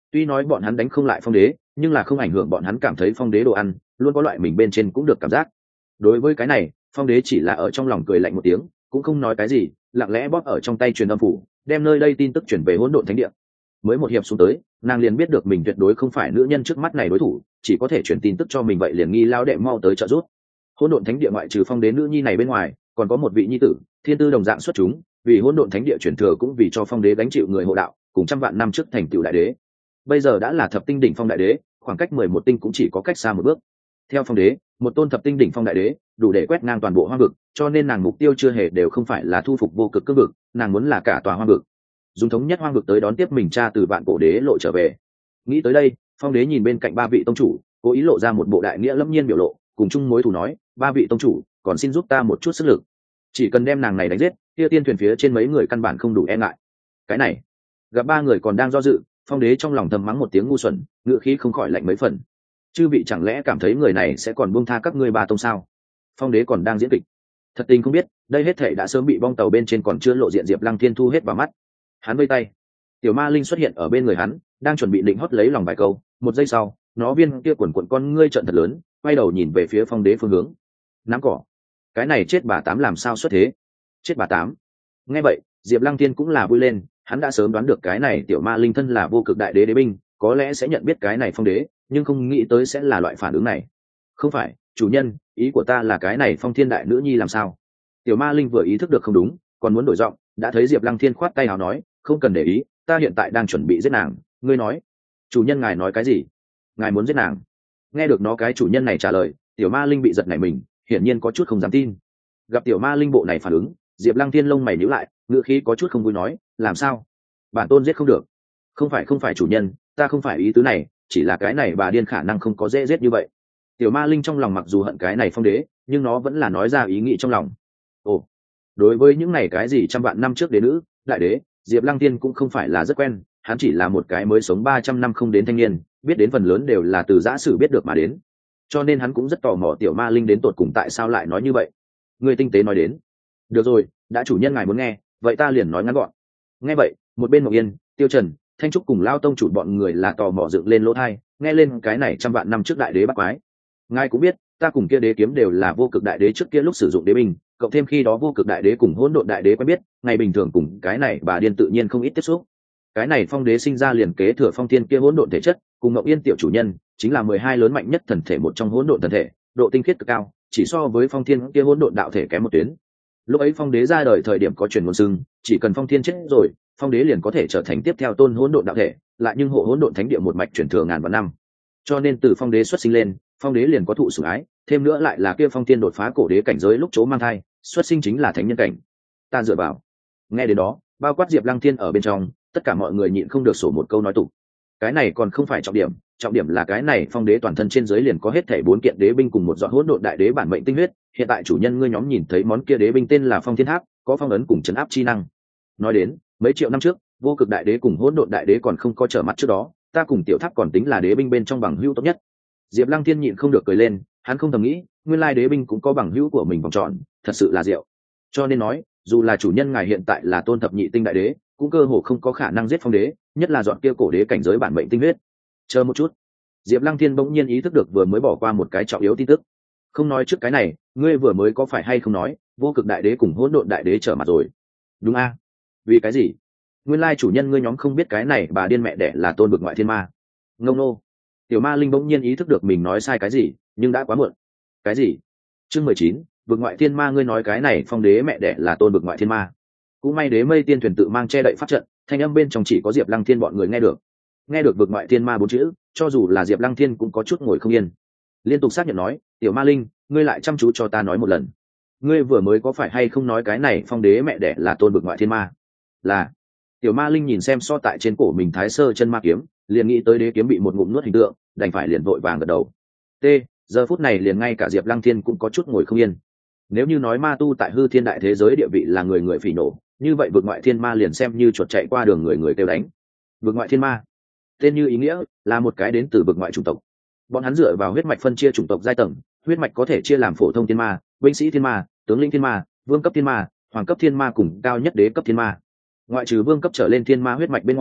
Tuy nói bọn hắn đánh không lại phong đế, nhưng là không ảnh hưởng bọn hắn cảm thấy phong đế đồ ăn luôn có loại mình bên trên cũng được cảm giác. Đối với cái này, phong đế chỉ là ở trong lòng cười lạnh một tiếng, cũng không nói cái gì, lặng lẽ bóp ở trong tay truyền âm phủ, đem nơi đây tin tức chuyển về hỗn độn thánh địa. Mới một hiệp xuống tới, nàng liền biết được mình tuyệt đối không phải nữ nhân trước mắt này đối thủ, chỉ có thể chuyển tin tức cho mình, vậy liền nghi lao đệ mau tới trợ giúp. Hỗn độn thánh địa ngoại trừ phong đế nữ nhi này bên ngoài, còn có một vị nhi tử thiên tư đồng dạng xuất chúng, vì hỗn độn thánh địa chuyển thừa cũng vì cho phong đế gánh chịu người hộ đạo, cùng trăm vạn năm trước thành tựu đại đế, bây giờ đã là thập tinh đỉnh phong đại đế, khoảng cách 11 tinh cũng chỉ có cách xa một bước. Theo phong đế, một tôn thập tinh đỉnh phong đại đế đủ để quét ngang toàn bộ hoang vực, cho nên nàng mục tiêu chưa hề đều không phải là thu phục vô cực cương vực, nàng muốn là cả tòa hoang vực, dùng thống nhất hoang vực tới đón tiếp mình cha từ vạn cổ đế lộ trở về. Nghĩ tới đây, phong đế nhìn bên cạnh ba vị tông chủ, cố ý lộ ra một bộ đại nghĩa lâm nhiên biểu lộ, cùng chung mối thù nói, ba vị tông chủ còn xin giúp ta một chút sức lực, chỉ cần đem nàng này đánh giết, kia tiên thuyền phía trên mấy người căn bản không đủ e ngại. Cái này, gặp ba người còn đang do dự, phong đế trong lòng thầm mắng một tiếng ngu xuẩn, ngựa khí không khỏi lạnh mấy phần. Chư vị chẳng lẽ cảm thấy người này sẽ còn buông tha các ngươi ba tông sao? Phong đế còn đang diễn kịch, thật tình không biết đây hết thể đã sớm bị bong tàu bên trên còn chưa lộ diện Diệp Lăng Thiên thu hết vào mắt. Hắn vây tay, tiểu ma linh xuất hiện ở bên người hắn, đang chuẩn bị định hót lấy lòng vài câu, một giây sau nó viên kia quần quần con ngươi trợn thật lớn, quay đầu nhìn về phía phong đế phương hướng. Nắm cỏ, cái này chết bà tám làm sao xuất thế? Chết bà tám. Nghe vậy Diệp Lăng Thiên cũng là vui lên, hắn đã sớm đoán được cái này tiểu ma linh thân là vô cực đại đế đế binh, có lẽ sẽ nhận biết cái này phong đế, nhưng không nghĩ tới sẽ là loại phản ứng này. Không phải chủ nhân, ý của ta là cái này phong thiên đại nữ nhi làm sao? Tiểu ma linh vừa ý thức được không đúng, còn muốn đổi giọng, đã thấy Diệp Lăng Thiên khoát tay áo nói, không cần để ý, ta hiện tại đang chuẩn bị giết nàng. Ngươi nói, chủ nhân ngài nói cái gì? Ngài muốn giết nàng? Nghe được nó cái chủ nhân này trả lời, tiểu ma linh bị giật nảy mình, hiển nhiên có chút không dám tin. Gặp tiểu ma linh bộ này phản ứng, Diệp Lăng Thiên lông mày nhíu lại, ngữ khí có chút không vui nói, làm sao? Bản tôn giết không được? Không phải chủ nhân, ta không phải ý tứ này, chỉ là cái này bà điên khả năng không có dễ giết như vậy. Tiểu ma linh trong lòng mặc dù hận cái này phong đế, nhưng nó vẫn là nói ra ý nghĩ trong lòng. Ồ, đối với những này cái gì trăm vạn năm trước đế nữ đại đế, Diệp Lăng Tiên cũng không phải là rất quen, hắn chỉ là một cái mới sống 300 năm không đến thanh niên, biết đến phần lớn đều là từ giả sử biết được mà đến, cho nên hắn cũng rất tò mò tiểu ma linh đến tột cùng tại sao lại nói như vậy. Người tinh tế nói đến. Được rồi, đã chủ nhân ngài muốn nghe, vậy ta liền nói ngắn gọn. Nghe vậy, một bên Ngọc Yên, Tiêu Trần, Thanh Trúc cùng Lao tông chủ bọn người là tò mò dựng lên lỗ tai, nghe lên cái này trăm vạn năm trước đại đế bắt quái. Ngài cũng biết, ta cùng kia đế kiếm đều là vô cực đại đế trước kia lúc sử dụng đế binh, cộng thêm khi đó vô cực đại đế cùng hỗn độn đại đế quen biết, ngày bình thường cùng cái này bà điên tự nhiên không ít tiếp xúc. Cái này phong đế sinh ra liền kế thừa phong thiên kia hỗn độn thể chất, cùng Ngọc Yên tiểu chủ nhân chính là 12 lớn mạnh nhất thần thể một trong hỗn độn thần thể, độ tinh khiết cực cao, chỉ so với phong thiên kia hỗn độn đạo thể kém một tuyến. Lúc ấy phong đế ra đời thời điểm có truyền ngôn xưng, chỉ cần phong thiên chết rồi, phong đế liền có thể trở thành tiếp theo tôn hỗn độn đạo thể, lại nhưng hộ hỗn độn thánh địa một mạch truyền thừa ngàn vạn năm. Cho nên từ phong đế xuất sinh lên, phong đế liền có thụ sủng ái, thêm nữa lại là kia phong thiên đột phá cổ đế cảnh giới lúc chỗ mang thai, xuất sinh chính là thánh nhân cảnh. Ta dựa vào. Nghe đến đó, bao quát Diệp Lăng Thiên ở bên trong, tất cả mọi người nhịn không được sổ một câu nói tục. Cái này còn không phải trọng điểm là cái này phong đế toàn thân trên dưới liền có hết thảy 4 kiện đế binh cùng một giọt hỗn độn đại đế bản mệnh tinh huyết, hiện tại chủ nhân ngươi nhóm nhìn thấy món kia đế binh tên là Phong Thiên Tháp, có phong ấn cùng trấn áp chi năng. Nói đến, mấy triệu năm trước, vô cực đại đế cùng hỗn độn đại đế còn không có trở mặt trước đó, ta cùng tiểu tháp còn tính là đế binh bên trong bằng hữu tốt nhất. Diệp Lăng Thiên nhịn không được cười lên, hắn không thầm nghĩ, nguyên lai đế binh cũng có bằng hữu của mình vòng tròn, thật sự là diệu. Cho nên nói, dù là chủ nhân ngài hiện tại là tôn thập nhị tinh đại đế, cũng cơ hồ không có khả năng giết phong đế, nhất là dọn kia cổ đế cảnh giới bản mệnh tinh huyết. Chờ một chút. Diệp Lăng Thiên bỗng nhiên ý thức được vừa mới bỏ qua một cái trọng yếu tin tức. Không nói trước cái này, ngươi vừa mới có phải hay không nói, vô cực đại đế cùng hỗn độn đại đế trở mặt rồi? Đúng a? Vì cái gì? Nguyên lai chủ nhân ngươi nhóm không biết cái này bà điên mẹ đẻ là tôn vực ngoại thiên ma. Ngông nô. Tiểu ma linh bỗng nhiên ý thức được mình nói sai cái gì, nhưng đã quá muộn. Cái gì? Chương 19, vực ngoại thiên ma, ngươi nói cái này phong đế mẹ đẻ là tôn vực ngoại thiên ma. Cũng may đế mây tiên thuyền tự mang che đậy pháp trận, thanh âm bên trong chỉ có Diệp Lăng Thiên bọn người nghe được. Nghe được vực ngoại thiên ma 4 chữ, cho dù là Diệp Lăng Thiên cũng có chút ngồi không yên. Liên tục xác nhận nói, tiểu ma linh, ngươi lại chăm chú cho ta nói một lần. Ngươi vừa mới có phải hay không nói cái này phong đế mẹ đẻ là tôn vực ngoại thiên ma? Là. Tiểu ma linh nhìn xem so tại trên cổ mình thái sơ chân ma kiếm, liền nghĩ tới đế kiếm bị một ngụm nuốt hình tượng, đành phải liền vội vàng gật đầu. T, giờ phút này liền ngay cả Diệp Lăng Thiên cũng có chút ngồi không yên. Nếu như nói ma tu tại hư thiên đại thế giới địa vị là người người phỉ nổ, như vậy vực ngoại thiên ma liền xem như chuột chạy qua đường người người kêu đánh. Vực ngoại thiên ma, tên như ý nghĩa, là một cái đến từ vực ngoại chủng tộc. Bọn hắn dựa vào huyết mạch phân chia chủng tộc giai tầng, huyết mạch có thể chia làm phổ thông thiên ma, binh sĩ thiên ma, tướng lĩnh thiên ma, vương cấp thiên ma, hoàng cấp thiên ma cùng cao nhất đế cấp thiên ma. Ngoại trừ vương cấp trở lên thiên ma huyết mạch bên ngoài,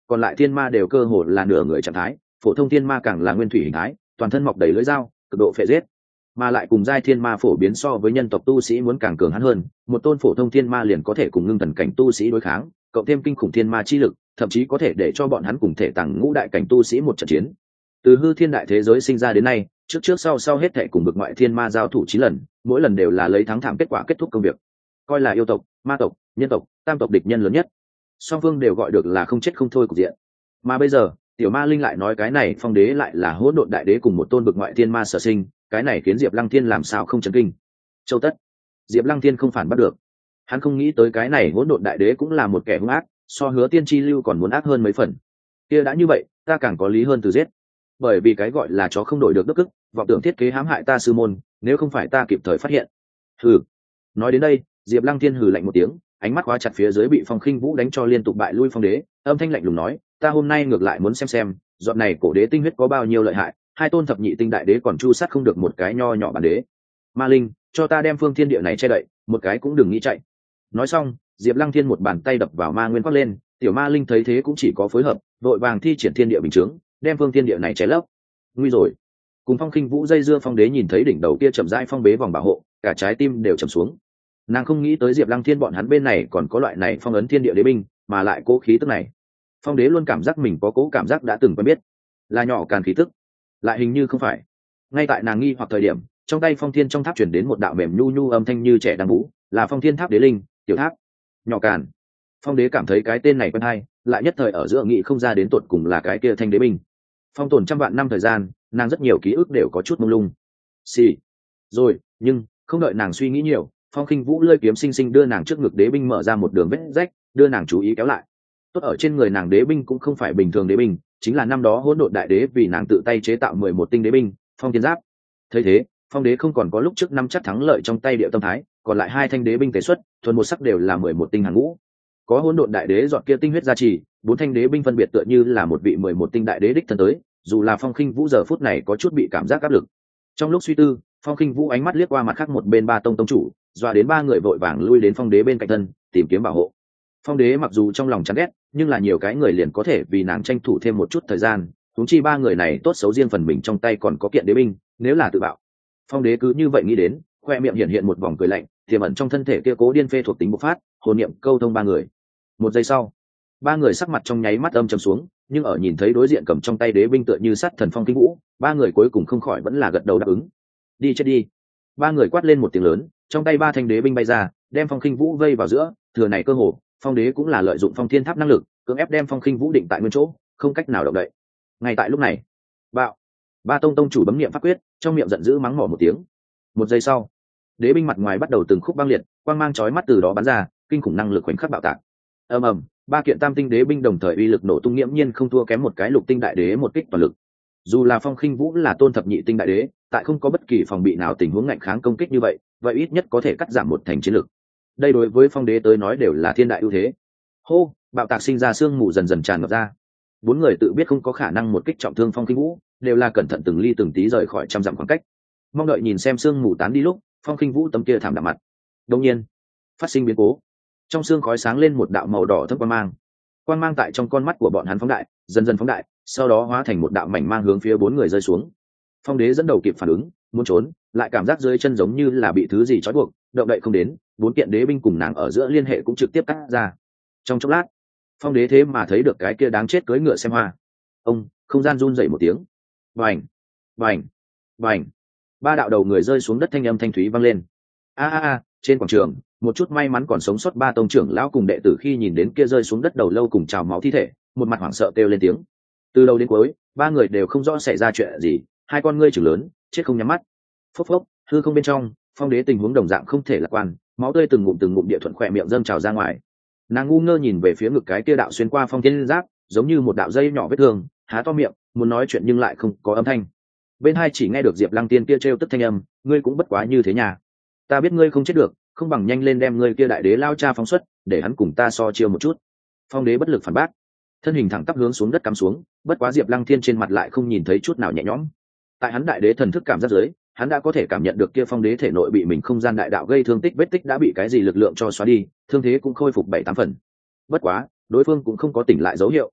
còn lại thiên ma đều cơ hồ là nửa người trạng thái, phổ thông thiên ma càng là nguyên thủy hình thái, toàn thân mọc đầy lưỡi dao, cực độ phệ giết, mà lại cùng giai thiên ma phổ biến so với nhân tộc tu sĩ muốn càng cường hãn hơn, một tôn phổ thông thiên ma liền có thể cùng ngưng thần cảnh tu sĩ đối kháng, cộng thêm kinh khủng thiên ma chi lực, thậm chí có thể để cho bọn hắn cùng thể tàng ngũ đại cảnh tu sĩ một trận chiến. Từ hư thiên đại thế giới sinh ra đến nay, trước trước sau sau hết thảy cùng bực ngoại thiên ma giao thủ 9 lần, mỗi lần đều là lấy thắng thảm kết quả kết thúc công việc. Coi là yêu tộc, ma tộc, nhân tộc, tam tộc địch nhân lớn nhất. Song phương đều gọi được là không chết không thôi cục diện. Mà bây giờ, tiểu ma linh lại nói cái này phong đế lại là hỗn độn đại đế cùng một tôn bực ngoại thiên ma sở sinh, cái này khiến Diệp Lăng Thiên làm sao không chấn kinh. Châu Tất, Diệp Lăng Thiên không phản bắt được. Hắn không nghĩ tới cái này hỗn độn đại đế cũng là một kẻ hung ác, so Hứa Tiên Chi Lưu còn muốn ác hơn mấy phần. Kia đã như vậy, ta càng có lý hơn từ giết. Bởi vì cái gọi là chó không đổi được đức ức, vọng tưởng thiết kế hãm hại ta sư môn, nếu không phải ta kịp thời phát hiện. Hừ. Nói đến đây, Diệp Lăng Thiên hừ lạnh một tiếng, ánh mắt khóa chặt phía dưới bị Phong Khinh Vũ đánh cho liên tục bại lui phong đế, âm thanh lạnh lùng nói, ta hôm nay ngược lại muốn xem, dọn này cổ đế tinh huyết có bao nhiêu lợi hại, hai tôn thập nhị tinh đại đế còn chu sát không được một cái nho nhỏ bản đế. Ma linh, cho ta đem phương thiên địa này che đậy, một cái cũng đừng nghĩ chạy. Nói xong, Diệp Lăng Thiên một bàn tay đập vào ma nguyên quát lên, tiểu ma linh thấy thế cũng chỉ có phối hợp, vội vàng thi triển thiên địa bình chướng, đem phương thiên địa này che lấp. Nguy rồi. Cùng Phong Khinh Vũ dây dưa phong đế nhìn thấy đỉnh đầu kia chậm rãi phong bế vòng bảo hộ, cả trái tim đều trầm xuống. Nàng không nghĩ tới Diệp Lăng Thiên bọn hắn bên này còn có loại này phong ấn thiên địa đế binh, mà lại cố khí tức này. Phong đế luôn cảm giác mình có cố cảm giác đã từng quen biết, là nhỏ càn khí tức, lại hình như không phải. Ngay tại nàng nghi hoặc thời điểm, trong tay Phong Thiên trong tháp truyền đến một đạo mềm nhu nhu âm thanh như trẻ đang vũ, là Phong Thiên tháp đế linh, tiểu tháp. Nhỏ càn. Phong đế cảm thấy cái tên này quen hay, lại nhất thời ở giữa nghĩ không ra đến tột cùng là cái kia thanh đế binh. Phong tồn trăm vạn năm thời gian, nàng rất nhiều ký ức đều có chút mông lung. Xì. Rồi, nhưng không đợi nàng suy nghĩ nhiều, Phong Khinh Vũ lơi kiếm sinh sinh đưa nàng trước ngực đế binh mở ra một đường vết rách, đưa nàng chú ý kéo lại. Tốt ở trên người nàng đế binh cũng không phải bình thường đế binh, chính là năm đó hỗn độn đại đế vì nàng tự tay chế tạo 11 tinh đế binh, Phong Thiên Giáp. Thấy thế, Phong đế không còn có lúc trước năm chắc thắng lợi trong tay Điệu Tâm Thái, còn lại hai thanh đế binh tế xuất, thuần một sắc đều là 11 tinh hàng ngũ. Có hỗn độn đại đế dọn kia tinh huyết gia trì, bốn thanh đế binh phân biệt tựa như là một vị 11 tinh đại đế đích thân tới, dù là Phong Khinh Vũ giờ phút này có chút bị cảm giác áp lực. Trong lúc suy tư, Phong Khinh Vũ ánh mắt liếc qua mặt khác một bên ba tông tông chủ, dọa đến ba người vội vàng lui đến phong đế bên cạnh thân, tìm kiếm bảo hộ. Phong đế mặc dù trong lòng chán ghét, nhưng là nhiều cái người liền có thể vì nàng tranh thủ thêm một chút thời gian, huống chi ba người này tốt xấu riêng phần mình trong tay còn có kiện đế binh, nếu là tự bạo. Phong đế cứ như vậy nghĩ đến, khoe miệng hiện hiện một vòng cười lạnh, tiềm ẩn trong thân thể kia cố điên phê thuộc tính bộc phát, hồn niệm câu thông ba người. Một giây sau, ba người sắc mặt trong nháy mắt âm trầm xuống, nhưng ở nhìn thấy đối diện cầm trong tay đế binh tựa như sát thần Phong Khinh Vũ, ba người cuối cùng không khỏi vẫn là gật đầu đáp ứng. Đi chết đi. Ba người quát lên một tiếng lớn, trong tay ba thanh đế binh bay ra, đem Phong Khinh Vũ vây vào giữa, thừa này cơ hồ, phong đế cũng là lợi dụng Phong Thiên Tháp năng lực, cưỡng ép đem Phong Khinh Vũ định tại nguyên chỗ, không cách nào động đậy. Ngay tại lúc này, bạo, ba tông tông chủ bấm niệm pháp quyết, trong miệng giận dữ mắng mỏ một tiếng. Một giây sau, đế binh mặt ngoài bắt đầu từng khúc băng liệt, quang mang chói mắt từ đó bắn ra, kinh khủng năng lực khoảnh khắc bạo tạc. Ầm ầm, ba kiện tam tinh đế binh đồng thời uy lực nổ tung, nghiễm nhiên không thua kém một cái lục tinh đại đế một kích toàn lực. Dù là Phong Khinh Vũ là tôn thập nhị tinh đại đế, tại không có bất kỳ phòng bị nào tình huống ngạnh kháng công kích như vậy, vậy ít nhất có thể cắt giảm một thành chiến lực. Đây đối với phong đế tới nói đều là thiên đại ưu thế. Hô, bạo tạc sinh ra sương mù dần dần tràn ngập ra. Bốn người tự biết không có khả năng một kích trọng thương Phong Khinh Vũ, đều là cẩn thận từng ly từng tí rời khỏi trăm dặm khoảng cách, mong đợi nhìn xem sương mù tán đi lúc Phong Khinh Vũ tấm kia thảm đạm mặt. Đột nhiên, phát sinh biến cố. Trong sương khói sáng lên một đạo màu đỏ thâm quang mang tại trong con mắt của bọn hắn phóng đại, dần dần phóng đại, sau đó hóa thành một đạo mảnh mang hướng phía bốn người rơi xuống. Phong đế dẫn đầu kịp phản ứng, muốn trốn, lại cảm giác dưới chân giống như là bị thứ gì trói buộc, động đậy không đến, bốn kiện đế binh cùng nàng ở giữa liên hệ cũng trực tiếp cắt ra. Trong chốc lát, phong đế thế mà thấy được cái kia đáng chết cưỡi ngựa xem hoa. Ông, không gian run rẩy một tiếng. Bành, bành, bành. Ba đạo đầu người rơi xuống đất, thanh âm thanh thúy vang lên. A, trên quảng trường, một chút may mắn còn sống sót ba tông trưởng lão cùng đệ tử khi nhìn đến kia rơi xuống đất đầu lâu cùng trào máu thi thể, một mặt hoảng sợ kêu lên tiếng. Từ đầu đến cuối, ba người đều không rõ xảy ra chuyện gì, hai con ngươi trừng lớn, chết không nhắm mắt. Phốc phốc, hư không bên trong, phong đế tình huống đồng dạng không thể lạc quan, máu tươi từng ngụm địa thuận khỏe miệng dâng trào ra ngoài. Nàng ngu ngơ nhìn về phía ngực cái kia đạo xuyên qua phong thiên giáp, giống như một đạo dây nhỏ vết thương, há to miệng muốn nói chuyện nhưng lại không có âm thanh. Bên hai chỉ nghe được Diệp Lăng Tiên kia trêu tức thanh âm, ngươi cũng bất quá như thế nhà. Ta biết ngươi không chết được, không bằng nhanh lên đem ngươi kia đại đế lao cha phóng xuất, để hắn cùng ta so chiêu một chút. Phong đế bất lực phản bác, thân hình thẳng tắp hướng xuống đất cắm xuống, bất quá Diệp Lăng Thiên trên mặt lại không nhìn thấy chút nào nhẹ nhõm. Tại hắn đại đế thần thức cảm giác dưới, hắn đã có thể cảm nhận được kia phong đế thể nội bị mình không gian đại đạo gây thương tích, vết tích đã bị cái gì lực lượng cho xóa đi, thương thế cũng khôi phục 7-8 phần. Bất quá, đối phương cũng không có tỉnh lại dấu hiệu.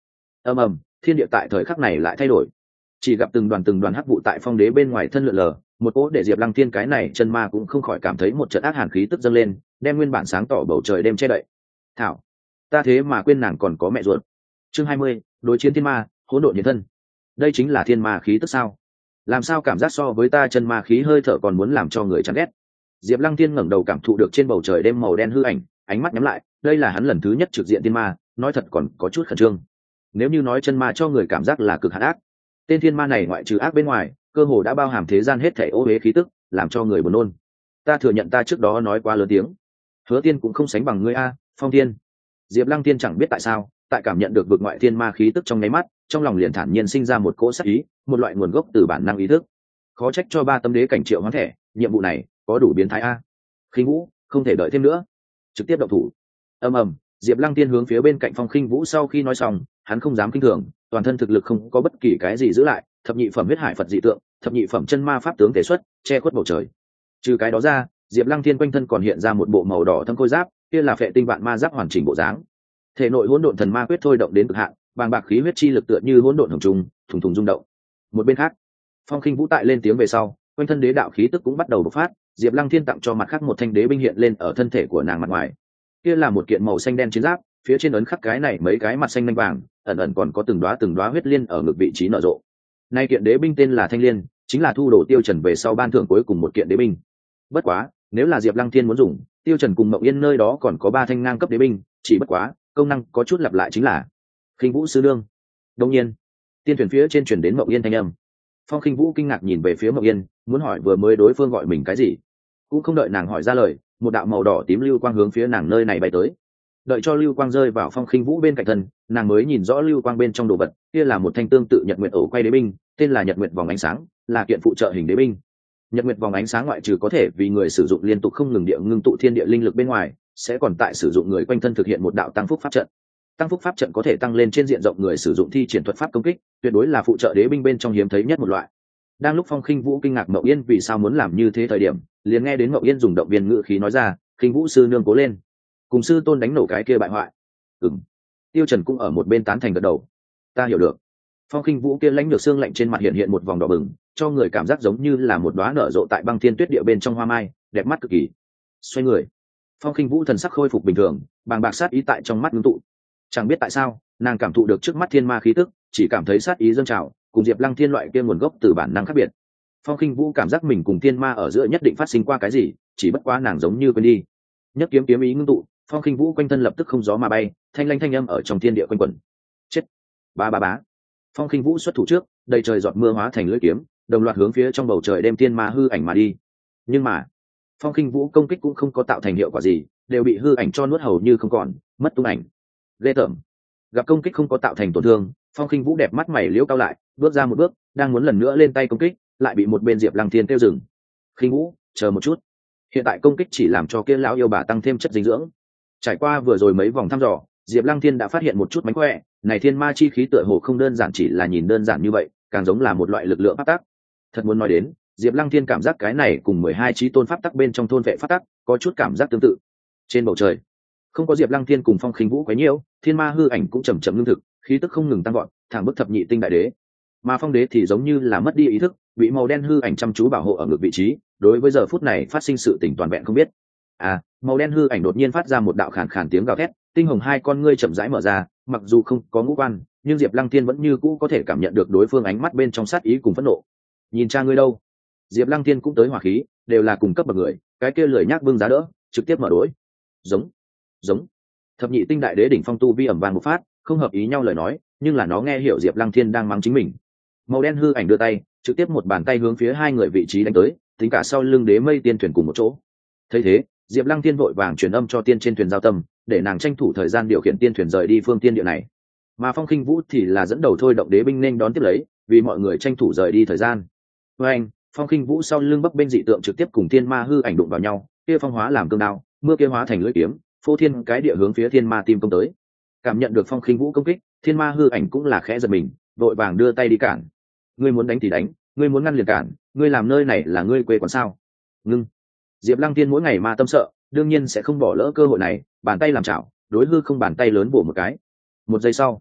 ầm ầm, thiên địa tại thời khắc này lại thay đổi, chỉ gặp từng đoàn hắc vụ tại phong đế bên ngoài thân lượn lờ, một cỗ để Diệp Lăng Thiên cái này chân ma cũng không khỏi cảm thấy một trận ác hàn khí tức dâng lên, đem nguyên bản sáng tỏ bầu trời đêm che đậy. Thảo, ta thế mà quên nàng còn có mẹ ruột. Chương 20, đối chiến thiên ma, hỗn độn hiện thân. Đây chính là thiên ma khí tức sao? Làm sao cảm giác so với ta chân ma khí hơi thở còn muốn làm cho người chán ghét. Diệp Lăng Thiên ngẩng đầu cảm thụ được trên bầu trời đêm màu đen hư ảnh, ánh mắt nhắm lại, đây là hắn lần thứ nhất trực diện thiên ma, nói thật còn có chút khẩn trương. Nếu như nói chân ma cho người cảm giác là cực hạn ác, tên thiên ma này ngoại trừ ác bên ngoài, cơ hồ đã bao hàm thế gian hết thảy ô uế khí tức, làm cho người buồn nôn. Ta thừa nhận ta trước đó nói quá lớn tiếng. Hứa Tiên cũng không sánh bằng ngươi a, Phong Thiên. Diệp Lăng Tiên chẳng biết tại sao, tại cảm nhận được vực ngoại thiên ma khí tức trong nháy mắt, trong lòng liền thản nhiên sinh ra một cỗ sát ý, một loại nguồn gốc từ bản năng ý thức. Khó trách cho ba tâm đế cảnh triệu hoán thẻ, nhiệm vụ này có đủ biến thái a. Khinh Vũ, không thể đợi thêm nữa, trực tiếp động thủ. Ầm ầm, Diệp Lăng Tiên hướng phía bên cạnh Phong Khinh Vũ sau khi nói xong, hắn không dám kinh thường, toàn thân thực lực không có bất kỳ cái gì giữ lại, thập nhị phẩm huyết hải Phật dị tượng, thập nhị phẩm chân ma pháp tướng thể xuất, che khuất bầu trời. Trừ cái đó ra, Diệp Lăng Thiên quanh thân còn hiện ra một bộ màu đỏ thâm khôi giáp, kia là phệ tinh vạn ma giáp hoàn chỉnh bộ dáng. Thể nội hỗn độn thần ma quyết thôi động đến cực hạn, bàng bạc khí huyết chi lực tựa như hỗn độn hồng trùng, thùng thùng rung động. Một bên khác, Phong Khinh Vũ tại lên tiếng về sau, quanh thân đế đạo khí tức cũng bắt đầu bộc phát, Diệp Lăng Thiên tặng cho mặt khác một thanh đế binh hiện lên ở thân thể của nàng mặt ngoài. Kia là một kiện màu xanh đen chiến giáp, phía trên ấn khắc cái này mấy cái mặt xanh lanh vàng, ẩn ẩn còn có từng đóa huyết liên ở ngực vị trí nở rộ. Nay kiện đế binh tên là Thanh Liên, chính là thu đồ Tiêu Trần về sau ban thưởng cuối cùng một kiện đế binh. Bất quá, nếu là Diệp Lăng Thiên muốn dùng, Tiêu Trần cùng Mộng Yên nơi đó còn có 3 thanh ngang cấp đế binh, chỉ bất quá, công năng có chút lặp lại chính là Khinh Vũ sư nương. Đương nhiên, tiên thuyền phía trên truyền đến Mộng Yên thanh âm. Phong Khinh Vũ kinh ngạc nhìn về phía Mộng Yên, muốn hỏi vừa mới đối phương gọi mình cái gì. Cũng không đợi nàng hỏi ra lời, một đạo màu đỏ tím lưu quang hướng phía nàng nơi này bay tới. Đợi cho lưu quang rơi vào Phong Khinh Vũ bên cạnh thân, nàng mới nhìn rõ lưu quang bên trong đồ vật, kia là một thanh tương tự Nhật Nguyệt ổ quay đế binh, tên là Nhật Nguyệt vòng ánh sáng, là kiện phụ trợ hình đế binh. Nhật Nguyệt vòng ánh sáng ngoại trừ có thể vì người sử dụng liên tục không ngừng địa ngưng tụ thiên địa linh lực bên ngoài, sẽ còn tại sử dụng người quanh thân thực hiện một đạo tăng phúc pháp trận. Tăng phúc pháp trận có thể tăng lên trên diện rộng người sử dụng thi triển thuật pháp công kích, tuyệt đối là phụ trợ đế binh bên trong hiếm thấy nhất một loại. Đang lúc Phong Khinh Vũ kinh ngạc Mậu Yên vì sao muốn làm như thế thời điểm, liền nghe đến Mậu Yên dùng động viên ngữ khí nói ra, "Khinh Vũ sư nương cố lên, cùng sư tôn đánh nổ cái kia bại hoại." Tiêu Trần cũng ở một bên tán thành gật đầu. "Ta hiểu được." Phong Khinh Vũ kia lãnh được xương lạnh trên mặt hiện hiện một vòng đỏ bừng, cho người cảm giác giống như là một đóa nở rộ tại băng thiên tuyết địa bên trong hoa mai, đẹp mắt cực kỳ. Xoay người, Phong Khinh Vũ thần sắc khôi phục bình thường, bàng bạc sát ý tại trong mắt ngưng tụ. Chẳng biết tại sao, nàng cảm thụ được trước mắt thiên ma khí tức, chỉ cảm thấy sát ý dâng trào, cùng Diệp Lăng Thiên loại kia nguồn gốc từ bản năng khác biệt. Phong Khinh Vũ cảm giác mình cùng thiên ma ở giữa nhất định phát sinh qua cái gì, chỉ bất quá nàng giống như quên đi. Nhất kiếm kiếm ý ngưng tụ, Phong Khinh Vũ quanh thân lập tức không gió mà bay, thanh lanh thanh âm ở trong thiên địa quanh quẩn. Chết! Ba ba bá. Phong Khinh Vũ xuất thủ trước, đầy trời giọt mưa hóa thành lưỡi kiếm, đồng loạt hướng phía trong bầu trời đem thiên ma hư ảnh mà đi. Nhưng mà, Phong Khinh Vũ công kích cũng không có tạo thành hiệu quả gì, đều bị hư ảnh cho nuốt hầu như không còn, mất tung ảnh. Ghê tởm. Gặp công kích không có tạo thành tổn thương, Phong Khinh Vũ đẹp mắt mày liễu cao lại, bước ra một bước, đang muốn lần nữa lên tay công kích, lại bị một bên Diệp Lăng Thiên kêu dừng. "Khinh Vũ, chờ một chút. Hiện tại công kích chỉ làm cho kia lão yêu bà tăng thêm chất dinh dưỡng." Trải qua vừa rồi mấy vòng thăm dò, Diệp Lăng Thiên đã phát hiện một chút mánh khỏe, này thiên ma chi khí tựa hồ không đơn giản chỉ là nhìn đơn giản như vậy, càng giống là một loại lực lượng pháp tắc. Thật muốn nói đến, Diệp Lăng Thiên cảm giác cái này cùng 12 chí tôn pháp tắc bên trong thôn vệ pháp tắc, có chút cảm giác tương tự. Trên bầu trời, không có Diệp Lăng Thiên cùng Phong Khinh Vũ quấy nhiễu, thiên ma hư ảnh cũng chậm chậm ngưng thực, khí tức không ngừng tăng vọt, thẳng bức thập nhị tinh đại đế. Mà Phong đế thì giống như là mất đi ý thức, bị màu đen hư ảnh chăm chú bảo hộ ở ngực vị trí, đối với giờ phút này phát sinh sự tình toàn vẹn không biết. Màu đen hư ảnh đột nhiên phát ra một đạo khàn khàn tiếng gào thét, tinh hồng hai con ngươi chậm rãi mở ra, mặc dù không có ngũ quan, nhưng Diệp Lăng Thiên vẫn như cũ có thể cảm nhận được đối phương ánh mắt bên trong sát ý cùng phẫn nộ. "Nhìn cha ngươi đâu?" Diệp Lăng Thiên cũng tới hỏa khí, đều là cùng cấp bậc người, cái kia lười nhác bưng giá đỡ, trực tiếp mở đối. Giống, giống. Thập nhị tinh đại đế đỉnh phong tu vi ầm vang một phát, không hợp ý nhau lời nói, nhưng là nó nghe hiểu Diệp Lăng Thiên đang mắng chính mình. Màu đen hư ảnh đưa tay, trực tiếp một bàn tay hướng phía hai người vị trí đánh tới, tính cả sau lưng đế mây tiên thuyền cùng một chỗ. Thấy thế, Diệp Lăng Thiên vội vàng truyền âm cho tiên trên thuyền giao tâm, để nàng tranh thủ thời gian điều khiển tiên thuyền rời đi phương tiên địa này. Mà Phong Khinh Vũ thì là dẫn đầu thôi động đế binh nên đón tiếp lấy, vì mọi người tranh thủ rời đi thời gian. Với anh, Phong Khinh Vũ sau lưng bấp bên dị tượng trực tiếp cùng thiên ma hư ảnh đụng vào nhau, kia phong hóa làm cương đao, mưa kia hóa thành lưỡi kiếm, phô thiên cái địa hướng phía thiên ma tim công tới. Cảm nhận được Phong Khinh Vũ công kích, thiên ma hư ảnh cũng là khẽ giật mình, vội vàng đưa tay đi cản. "Ngươi muốn đánh thì đánh, ngươi muốn ngăn liền cản, ngươi làm nơi này là ngươi quê quán sao?" Ngưng. Diệp Lăng Thiên mỗi ngày ma tâm sợ, đương nhiên sẽ không bỏ lỡ cơ hội này, bàn tay làm chảo, đối hư không bàn tay lớn bổ một cái. Một giây sau,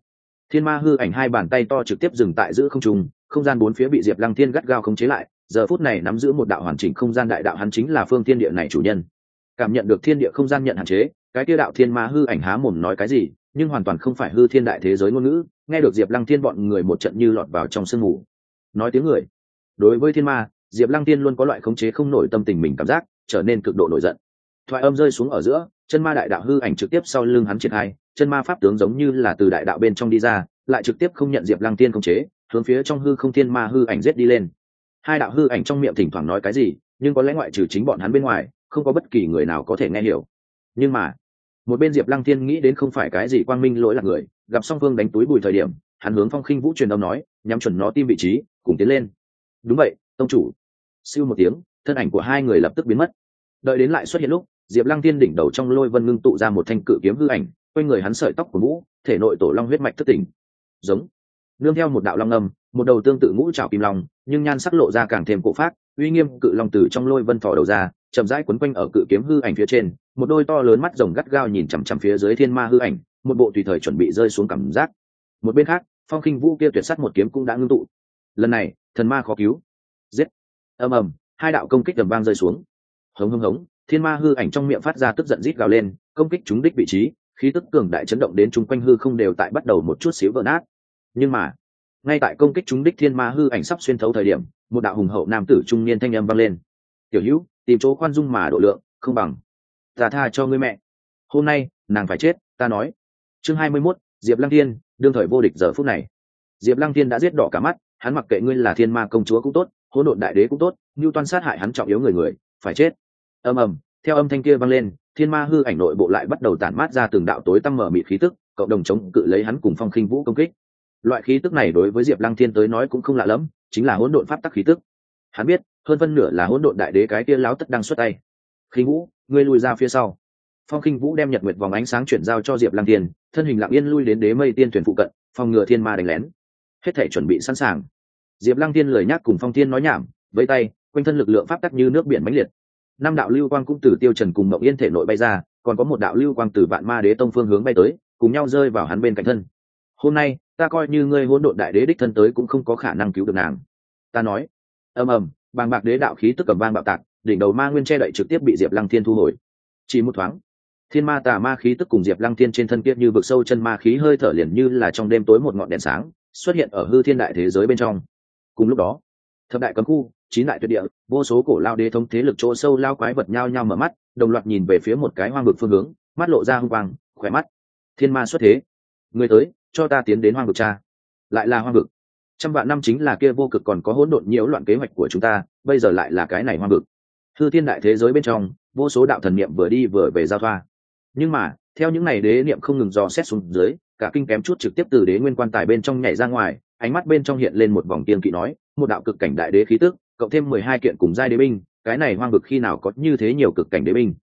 Thiên ma hư ảnh hai bàn tay to trực tiếp dừng tại giữa không trung, không gian bốn phía bị Diệp Lăng Thiên gắt gao khống chế lại, giờ phút này nắm giữ một đạo hoàn chỉnh không gian đại đạo, hắn chính là phương thiên địa này chủ nhân. Cảm nhận được thiên địa không gian nhận hạn chế, cái kia đạo thiên ma hư ảnh há mồm nói cái gì, nhưng hoàn toàn không phải hư thiên đại thế giới ngôn ngữ, nghe được Diệp Lăng Thiên bọn người một trận như lọt vào trong sương mù. Nói tiếng người. Đối với thiên ma, Diệp Lăng Thiên luôn có loại khống chế không nổi tâm tình mình cảm giác, trở nên cực độ nổi giận. Thoại âm rơi xuống ở giữa, chân ma đại đạo hư ảnh trực tiếp sau lưng hắn triển khai, chân ma pháp tướng giống như là từ đại đạo bên trong đi ra, lại trực tiếp không nhận Diệp Lăng Thiên khống chế, hướng phía trong hư không thiên ma hư ảnh giết đi lên. Hai đạo hư ảnh trong miệng thỉnh thoảng nói cái gì, nhưng có lẽ ngoại trừ chính bọn hắn bên ngoài, không có bất kỳ người nào có thể nghe hiểu. Nhưng mà, một bên Diệp Lăng Thiên nghĩ đến không phải cái gì quang minh lỗi lạc người, gặp song phương đánh túi bùi thời điểm, hắn hướng Phong Khinh Vũ truyền âm nói, nhắm chuẩn nó tim vị trí, cùng tiến lên. Đúng vậy, tông chủ. Siêu một tiếng, thân ảnh của hai người lập tức biến mất. Đợi đến lại xuất hiện lúc, Diệp Lăng Thiên đỉnh đầu trong lôi vân ngưng tụ ra một thanh cự kiếm hư ảnh, quanh người hắn sợi tóc của vũ, thể nội tổ long huyết mạch thức tỉnh. Giống. Nương theo một đạo long âm, một đầu tương tự ngũ trảo kim long, nhưng nhan sắc lộ ra càng thêm cổ phác, uy nghiêm cự long từ trong lôi vân thò đầu ra, chậm rãi quấn quanh ở cự kiếm hư ảnh phía trên, một đôi to lớn mắt rồng gắt gao nhìn chằm chằm phía dưới thiên ma hư ảnh, một bộ tùy thời chuẩn bị rơi xuống cảm giác. Một bên khác, Phong Khinh Vũ kia tuyệt sắt một kiếm cũng đã ngưng tụ. Lần này, thần ma khó cứu. Giết. Ầm ầm, hai đạo công kích ầm vang rơi xuống. Hống hống hống, thiên ma hư ảnh trong miệng phát ra tức giận rít gào lên, công kích trúng đích vị trí, khí tức cường đại chấn động đến chung quanh hư không đều tại bắt đầu một chút xíu vỡ nát. Nhưng mà, ngay tại công kích trúng đích thiên ma hư ảnh sắp xuyên thấu thời điểm, một đạo hùng hậu nam tử trung niên thanh âm vang lên. Tiểu Hữu, tìm chỗ khoan dung mà độ lượng, không bằng ta tha cho ngươi mẹ. Hôm nay, nàng phải chết, ta nói. Chương 21, Diệp Lăng Thiên, đương thời vô địch giờ phút này. Diệp Lăng Thiên đã giết đỏ cả mắt, hắn mặc kệ ngươi là thiên ma công chúa cũng tốt, hỗn độn đại đế cũng tốt, như toan sát hại hắn trọng yếu người, phải chết. Ầm ầm, theo âm thanh kia vang lên, thiên ma hư ảnh nội bộ lại bắt đầu tản mát ra từng đạo tối tăm mở mịt khí tức, cộng đồng chống cự lấy hắn cùng Phong Khinh Vũ công kích. Loại khí tức này đối với Diệp Lăng Thiên tới nói cũng không lạ lắm, chính là hỗn độn pháp tắc khí tức. Hắn biết, hơn phân nửa là hỗn độn đại đế cái kia láo tất đang xuất tay. Khinh Vũ, ngươi lùi ra phía sau. Phong Khinh Vũ đem nhật nguyệt vòng ánh sáng chuyển giao cho Diệp Lăng Thiên, thân hình lặng yên lui đến đế mây tiên thuyền phụ cận, phòng ngừa thiên ma đánh lén. Hết thảy chuẩn bị sẵn sàng. Diệp Lăng Thiên lời nhắc cùng Phong Thiên nói nhảm, vẫy tay, quanh thân lực lượng pháp tắc như nước biển mãnh liệt. Năm đạo lưu quang cũng từ Tiêu Trần cùng Mộng Yên thể nội bay ra, còn có một đạo lưu quang từ Vạn Ma Đế tông phương hướng bay tới, cùng nhau rơi vào hắn bên cạnh thân. Hôm nay, ta coi như ngươi hỗn độn đại đế đích thân tới cũng không có khả năng cứu được nàng. Ta nói. Ầm ầm, bàng bạc đế đạo khí tức cầm vang bạo tạc, đỉnh đầu ma nguyên che đậy trực tiếp bị Diệp Lăng Thiên thu hồi. Chỉ một thoáng, thiên ma tà ma khí tức cùng Diệp Lăng Thiên trên thân kia như vực sâu chân ma khí hơi thở liền như là trong đêm tối một ngọn đèn sáng, xuất hiện ở hư thiên đại thế giới bên trong. Cùng lúc đó, thập đại cấm khu, chín đại tuyệt địa, vô số cổ lao đế thống thế lực chỗ sâu lao quái vật nhao nhao mở mắt, đồng loạt nhìn về phía một cái hoang vực phương hướng, mắt lộ ra hung quang, khỏe mắt. Thiên ma xuất thế, người tới, cho ta tiến đến hoang vực cha. Lại là hoang vực. Trăm vạn năm chính là kia vô cực còn có hỗn độn nhiễu loạn kế hoạch của chúng ta, bây giờ lại là cái này hoang vực. Hư thiên đại thế giới bên trong, vô số đạo thần niệm vừa đi vừa về giao thoa. Nhưng mà, theo những này đế niệm không ngừng dò xét xuống dưới, cả kinh kém chút trực tiếp từ đế nguyên quan tài bên trong nhảy ra ngoài, ánh mắt bên trong hiện lên một vòng kiên kỵ nói, một đạo cực cảnh đại đế khí tức, cộng thêm 12 kiện cùng giai đế binh, cái này hoang vực khi nào có như thế nhiều cực cảnh đế binh?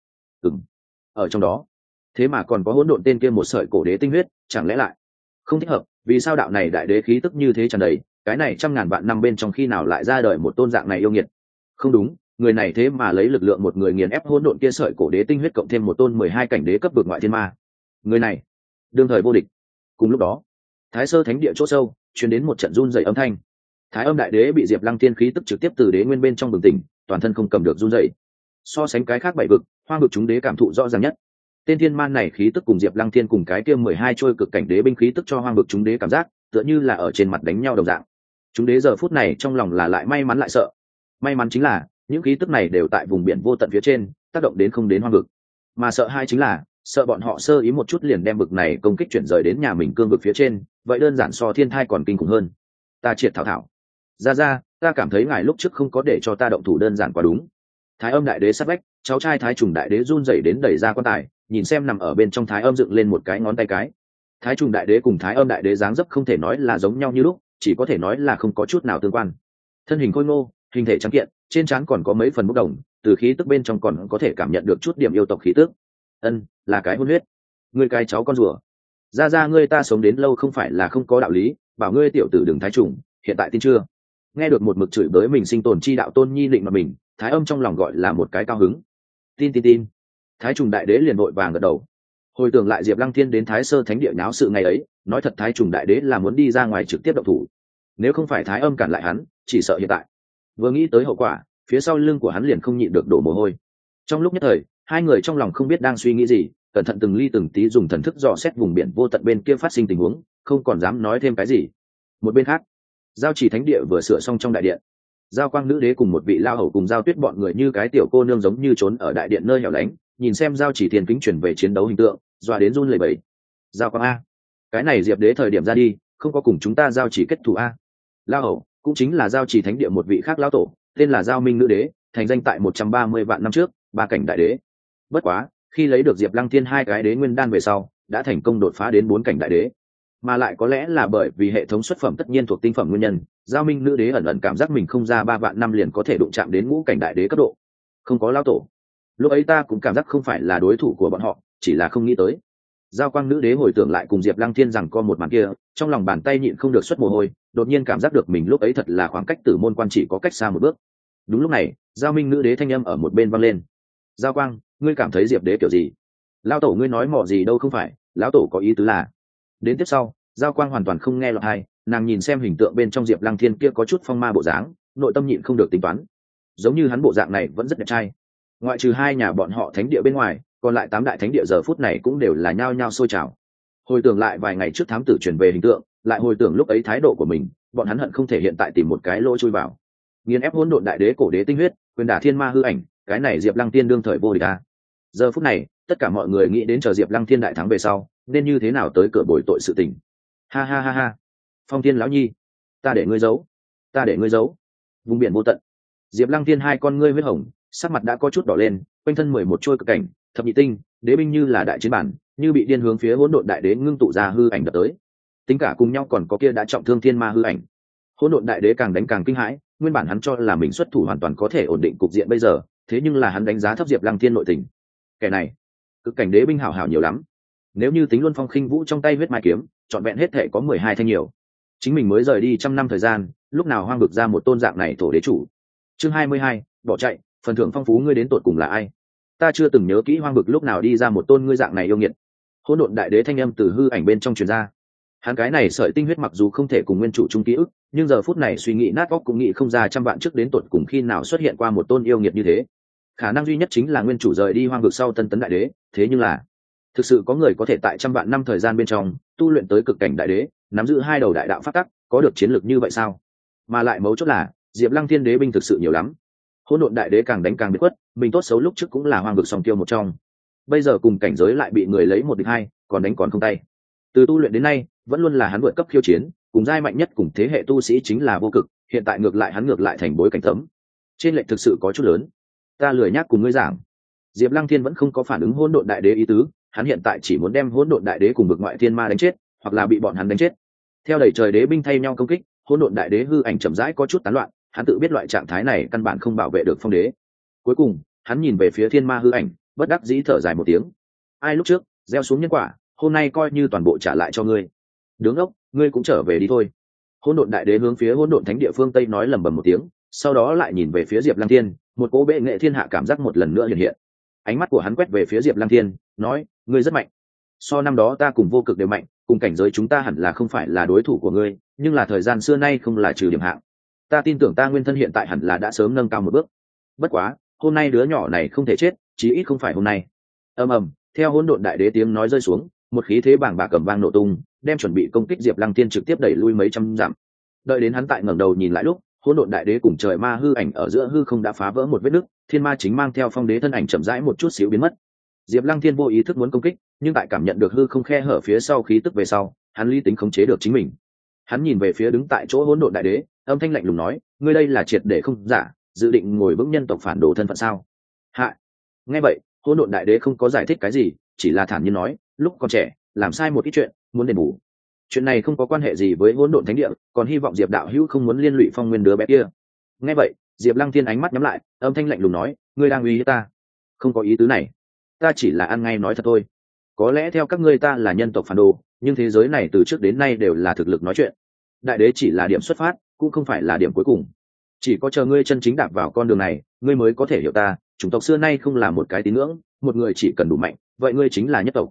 Ở trong đó, thế mà còn có hỗn độn tên kia một sợi cổ đế tinh huyết, chẳng lẽ lại không thích hợp? Vì sao đạo này đại đế khí tức như thế tràn đầy, cái này trăm ngàn vạn năm bên trong khi nào lại ra đời một tôn dạng này yêu nghiệt? Không đúng, người này thế mà lấy lực lượng một người nghiền ép hỗn độn kia sợi cổ đế tinh huyết cộng thêm một tôn 12 cảnh đế cấp vực ngoại thiên ma. Người này, đương thời vô địch. Cùng lúc đó, Thái Sơ Thánh địa chỗ sâu, truyền đến một trận run rẩy âm thanh. Thái Âm đại đế bị Diệp Lăng Thiên khí tức trực tiếp từ đế nguyên bên trong bừng tỉnh, toàn thân không cầm được run rẩy. So sánh cái khác bảy vực, hoang vực chúng đế cảm thụ rõ ràng nhất. Tên thiên man này khí tức cùng Diệp Lăng Thiên cùng cái kia 12 trôi cực cảnh đế binh khí tức cho hoang vực chúng đế cảm giác, tựa như là ở trên mặt đánh nhau đồng dạng. Chúng đế giờ phút này trong lòng là lại may mắn lại sợ. May mắn chính là, những khí tức này đều tại vùng biển vô tận phía trên, tác động đến không đến hoang vực. Mà sợ hai chính là, sợ bọn họ sơ ý một chút liền đem vực này công kích chuyển rời đến nhà mình cương vực phía trên, vậy đơn giản so thiên thai còn kinh khủng hơn. Ta triệt thảo thảo. Ra, ta cảm thấy ngài lúc trước không có để cho ta động thủ đơn giản quá đúng. Thái Âm đại đế sát vách, cháu trai Thái Trùng đại đế run rẩy đến đẩy ra quan tài, nhìn xem nằm ở bên trong Thái Âm dựng lên một cái ngón tay cái. Thái Trùng đại đế cùng Thái Âm đại đế dáng dấp không thể nói là giống nhau như lúc, chỉ có thể nói là không có chút nào tương quan. Thân hình khôi ngô, hình thể trắng kiện, trên trán còn có mấy phần bốc đồng, từ khí tức bên trong còn có thể cảm nhận được chút điểm yêu tộc khí tức. Là cái hôn huyết. Ngươi cái cháu con rùa. Ra ngươi ta sống đến lâu không phải là không có đạo lý, bảo ngươi tiểu tử đừng thái trùng, hiện tại tin chưa? Nghe được một mực chửi bới mình sinh tồn chi đạo tôn nhi định mà mình, Thái Âm trong lòng gọi là một cái cao hứng. Tin. Thái Trùng đại đế liền vội vàng gật đầu. Hồi tưởng lại Diệp Lăng Thiên đến Thái Sơ Thánh Địa náo sự ngày ấy, nói thật Thái Trùng Đại Đế là muốn đi ra ngoài trực tiếp động thủ. Nếu không phải Thái Âm cản lại hắn, chỉ sợ hiện tại. Vừa nghĩ tới hậu quả, phía sau lưng của hắn liền không nhịn được đổ mồ hôi. Trong lúc nhất thời, hai người trong lòng không biết đang suy nghĩ gì, cẩn thận từng ly từng tí dùng thần thức dò xét vùng biển vô tận bên kia phát sinh tình huống, không còn dám nói thêm cái gì. Một bên khác, Giao Chỉ Thánh Địa vừa sửa xong trong đại điện. Giao Quang Nữ Đế cùng một vị lao hầu cùng Giao Tuyết bọn người như cái tiểu cô nương giống như trốn ở đại điện nơi hẻo lánh, nhìn xem Giao Chỉ Thiên kính chuyển về chiến đấu hình tượng, dọa đến run lẩy bẩy. Giao Quang a, cái này Diệp Đế thời điểm ra đi, không có cùng chúng ta Giao Chỉ kết thù a. Lao hầu cũng chính là Giao Chỉ Thánh Địa một vị khác lão tổ, tên là Giao Minh Nữ Đế, thành danh tại 130 vạn năm trước, ba cảnh đại đế. Bất quá, khi lấy được Diệp Lăng Thiên hai cái đế nguyên đan về sau, đã thành công đột phá đến 4 cảnh đại đế. Mà lại có lẽ là bởi vì hệ thống xuất phẩm tất nhiên thuộc tinh phẩm nguyên nhân, Giao Minh Nữ Đế ẩn ẩn cảm giác mình không ra 3 vạn năm liền có thể đụng chạm đến ngũ cảnh đại đế cấp độ. Không có lão tổ. Lúc ấy ta cũng cảm giác không phải là đối thủ của bọn họ, chỉ là không nghĩ tới. Giao Quang Nữ Đế hồi tưởng lại cùng Diệp Lăng Thiên rằng co một màn kia, trong lòng bàn tay nhịn không được xuất mồ hôi, đột nhiên cảm giác được mình lúc ấy thật là khoảng cách Tử Môn Quan chỉ có cách xa một bước. Đúng lúc này, Giao Minh Nữ Đế thanh âm ở một bên vang lên. Giao Quang, ngươi cảm thấy Diệp Đế kiểu gì? Lão tổ ngươi nói mò gì đâu không phải, lão tổ có ý tứ là. Đến tiếp sau, Giao Quang hoàn toàn không nghe lọt tai, nàng nhìn xem hình tượng bên trong Diệp Lăng Thiên kia có chút phong ma bộ dáng, nội tâm nhịn không được tính toán. Giống như hắn bộ dạng này vẫn rất đẹp trai. Ngoại trừ hai nhà bọn họ thánh địa bên ngoài, còn lại 8 đại thánh địa giờ phút này cũng đều là nhao nhao sôi trào. Hồi tưởng lại vài ngày trước thám tử truyền về hình tượng, lại hồi tưởng lúc ấy thái độ của mình, bọn hắn hận không thể hiện tại tìm một cái lỗ chui vào. Nghiền ép hỗn độn đại đế cổ đế tinh huyết, quyền đả thiên ma hư ảnh, cái này Diệp Lăng Thiên đương thời vô địch a. Giờ phút này, tất cả mọi người nghĩ đến chờ Diệp Lăng Thiên đại thắng về sau, nên như thế nào tới cửa bồi tội sự tình. Ha ha ha ha. Phong Thiên lão nhi, ta để ngươi giấu, ta để ngươi giấu. Vùng biển vô tận. Diệp Lăng Thiên hai con ngươi huyết hồng, sắc mặt đã có chút đỏ lên, quanh thân 11 trôi cực cảnh, thập nhị tinh, đế binh như là đại chiến bản, như bị điên hướng phía hỗn độn đại đế ngưng tụ ra hư ảnh đập tới. Tính cả cùng nhau còn có kia đã trọng thương thiên ma hư ảnh. Hỗn độn đại đế càng đánh càng kinh hãi, nguyên bản hắn cho là mình xuất thủ hoàn toàn có thể ổn định cục diện bây giờ, thế nhưng là hắn đánh giá thấp Diệp Lăng Thiên nội tình. Kẻ này, cực cảnh đế binh hảo hảo nhiều lắm. Nếu như tính luôn phong khinh vũ trong tay huyết mai kiếm, trọn vẹn hết thể có 12 thanh nhiều. Chính mình mới rời đi trăm năm thời gian, lúc nào hoang vực ra một tôn dạng này thổ đế chủ. Chương 22, bỏ chạy, phần thưởng phong phú ngươi đến tột cùng là ai? Ta chưa từng nhớ kỹ hoang vực lúc nào đi ra một tôn ngươi dạng này yêu nghiệt. Hỗn độn đại đế thanh âm từ hư ảnh bên trong truyền ra. Hắn cái này sợi tinh huyết mặc dù không thể cùng nguyên chủ chung ký ức, nhưng giờ phút này suy nghĩ nát óc cũng nghĩ không ra trăm vạn trước đến tột cùng khi nào xuất hiện qua một tôn yêu nghiệt như thế. Khả năng duy nhất chính là nguyên chủ rời đi hoang vực sau tân tấn đại đế, thế nhưng là thực sự có người có thể tại trăm vạn năm thời gian bên trong tu luyện tới cực cảnh đại đế, nắm giữ 2 đầu đại đạo pháp tắc, có được chiến lược như vậy sao? Mà lại mấu chốt là Diệp Lăng Thiên đế binh thực sự nhiều lắm. Hỗn độn đại đế càng đánh càng biệt khuất, mình tốt xấu lúc trước cũng là hoang vực song tiêu một trong, bây giờ cùng cảnh giới lại bị người lấy một địch hai, còn đánh còn không tay. Từ tu luyện đến nay vẫn luôn là hắn vượt cấp khiêu chiến, cùng giai mạnh nhất cùng thế hệ tu sĩ chính là vô cực, hiện tại ngược lại hắn ngược lại thành bối cảnh tấm, trên lệch thực sự có chút lớn. Ta lười nhắc cùng ngươi giảng. Diệp Lăng Thiên vẫn không có phản ứng hỗn độn đại đế ý tứ, hắn hiện tại chỉ muốn đem hỗn độn đại đế cùng vực ngoại thiên ma đánh chết, hoặc là bị bọn hắn đánh chết. Theo đẩy trời đế binh thay nhau công kích, hỗn độn đại đế hư ảnh chậm rãi có chút tán loạn, hắn tự biết loại trạng thái này căn bản không bảo vệ được phong đế. Cuối cùng, hắn nhìn về phía thiên ma hư ảnh, bất đắc dĩ thở dài một tiếng. Ai lúc trước gieo xuống nhân quả, hôm nay coi như toàn bộ trả lại cho ngươi. Đứng ốc, ngươi cũng trở về đi thôi. Hỗn độn đại đế hướng phía hỗn độn thánh địa phương tây nói lẩm bẩm một tiếng, sau đó lại nhìn về phía Diệp Lăng Thiên, một cỗ bệ nghệ thiên hạ cảm giác một lần nữa hiện hiện. Ánh mắt của hắn quét về phía Diệp Lăng Thiên, nói: ngươi rất mạnh, so năm đó ta cùng vô cực đều mạnh, cùng cảnh giới chúng ta hẳn là không phải là đối thủ của ngươi, nhưng là thời gian xưa nay không là trừ điểm hạng. Ta tin tưởng ta nguyên thân hiện tại hẳn là đã sớm nâng cao một bước. Bất quá, hôm nay đứa nhỏ này không thể chết, chí ít không phải hôm nay. Ầm ầm, theo hỗn độn đại đế tiếng nói rơi xuống, một khí thế bàng bạc cầm vang nổ tung, đem chuẩn bị công kích Diệp Lăng Thiên trực tiếp đẩy lui mấy trăm dặm. Đợi đến hắn tại ngẩng đầu nhìn lại lúc, hỗn độn đại đế cùng trời ma hư ảnh ở giữa hư không đã phá vỡ một vết nứt, thiên ma chính mang theo phong đế thân ảnh chậm rãi một chút xíu biến mất. Diệp Lăng Thiên vô ý thức muốn công kích, nhưng tại cảm nhận được hư không khe hở phía sau khí tức về sau, hắn lý tính khống chế được chính mình. Hắn nhìn về phía đứng tại chỗ hỗn độn đại đế, âm thanh lạnh lùng nói: ngươi đây là triệt để không giả, dự định ngồi vững nhân tộc phản đồ thân phận sao? Hạ. Nghe vậy, hỗn độn đại đế không có giải thích cái gì, chỉ là thản nhiên nói: lúc còn trẻ làm sai một ít chuyện, muốn đền bù. Chuyện này không có quan hệ gì với hỗn độn thánh địa, còn hy vọng Diệp đạo hữu không muốn liên lụy Phong Nguyên đứa bé kia. Nghe vậy, Diệp Lăng Thiên ánh mắt nhắm lại, âm thanh lạnh lùng nói: ngươi đang uy hiếp ta? Không có ý tứ này, ta chỉ là ăn ngay nói thật thôi. Có lẽ theo các ngươi ta là nhân tộc phản đồ, nhưng thế giới này từ trước đến nay đều là thực lực nói chuyện. Đại đế chỉ là điểm xuất phát, cũng không phải là điểm cuối cùng. Chỉ có chờ ngươi chân chính đạp vào con đường này, ngươi mới có thể hiểu ta. Chủng tộc xưa nay không là một cái tín ngưỡng, một người chỉ cần đủ mạnh, vậy ngươi chính là nhất tộc.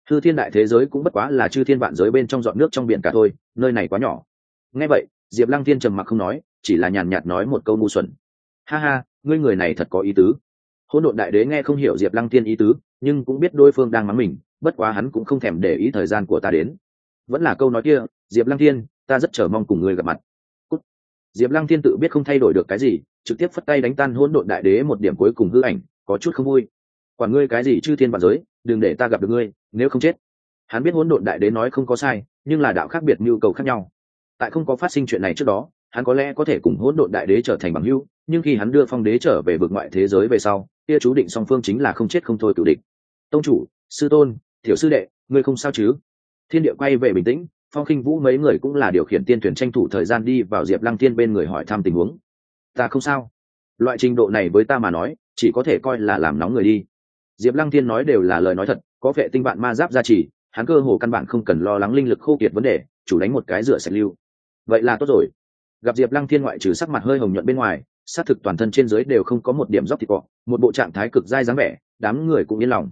hư thiên đại thế giới cũng bất quá là chư thiên vạn giới bên trong giọt nước trong biển cả thôi, nơi này quá nhỏ. Nghe vậy Diệp Lăng Thiên trầm mặc không nói, chỉ là nhàn nhạt nói một câu ngu xuẩn. Ha ha, ngươi người này thật có ý tứ. Hỗn độn đại đế nghe không hiểu Diệp Lăng Thiên ý tứ, nhưng cũng biết đối phương đang mắng mình, bất quá hắn cũng không thèm để ý thời gian của ta đến. Vẫn là câu nói kia, Diệp Lăng Thiên, ta rất chờ mong cùng ngươi gặp mặt. Cút. Diệp Lăng Thiên tự biết không thay đổi được cái gì, trực tiếp phất tay đánh tan hỗn độn đại đế một điểm cuối cùng hư ảnh, có chút không vui. Quản ngươi cái gì chư thiên vạn giới, đừng để ta gặp được ngươi, nếu không chết. Hắn biết hỗn độn đại đế nói không có sai, nhưng là đạo khác biệt nhu cầu khác nhau. Tại không có phát sinh chuyện này trước đó, hắn có lẽ có thể cùng hỗn độn đại đế trở thành bằng hữu, nhưng khi hắn đưa phong đế trở về vực ngoại thế giới về sau, kia chú định song phương chính là không chết không thôi cửu địch. Tông chủ, sư tôn, tiểu sư đệ, ngươi không sao chứ? Thiên địa quay về bình tĩnh, Phong Khinh Vũ mấy người cũng là điều khiển tiên thuyền tranh thủ thời gian đi vào Diệp Lăng Thiên bên người hỏi thăm tình huống. Ta không sao. Loại trình độ này với ta mà nói, chỉ có thể coi là làm nóng người đi. Diệp Lăng Thiên nói đều là lời nói thật, có vệ tinh vạn ma giáp gia trì, hắn cơ hồ căn bản không cần lo lắng linh lực khô kiệt vấn đề, chủ đánh một cái rửa sạch lưu. Vậy là tốt rồi. Gặp Diệp Lăng Thiên ngoại trừ sắc mặt hơi hồng nhuận bên ngoài, sát thực toàn thân trên dưới đều không có một điểm róc thịt cọ, một bộ trạng thái cực dai dáng vẻ, đám người cũng yên lòng.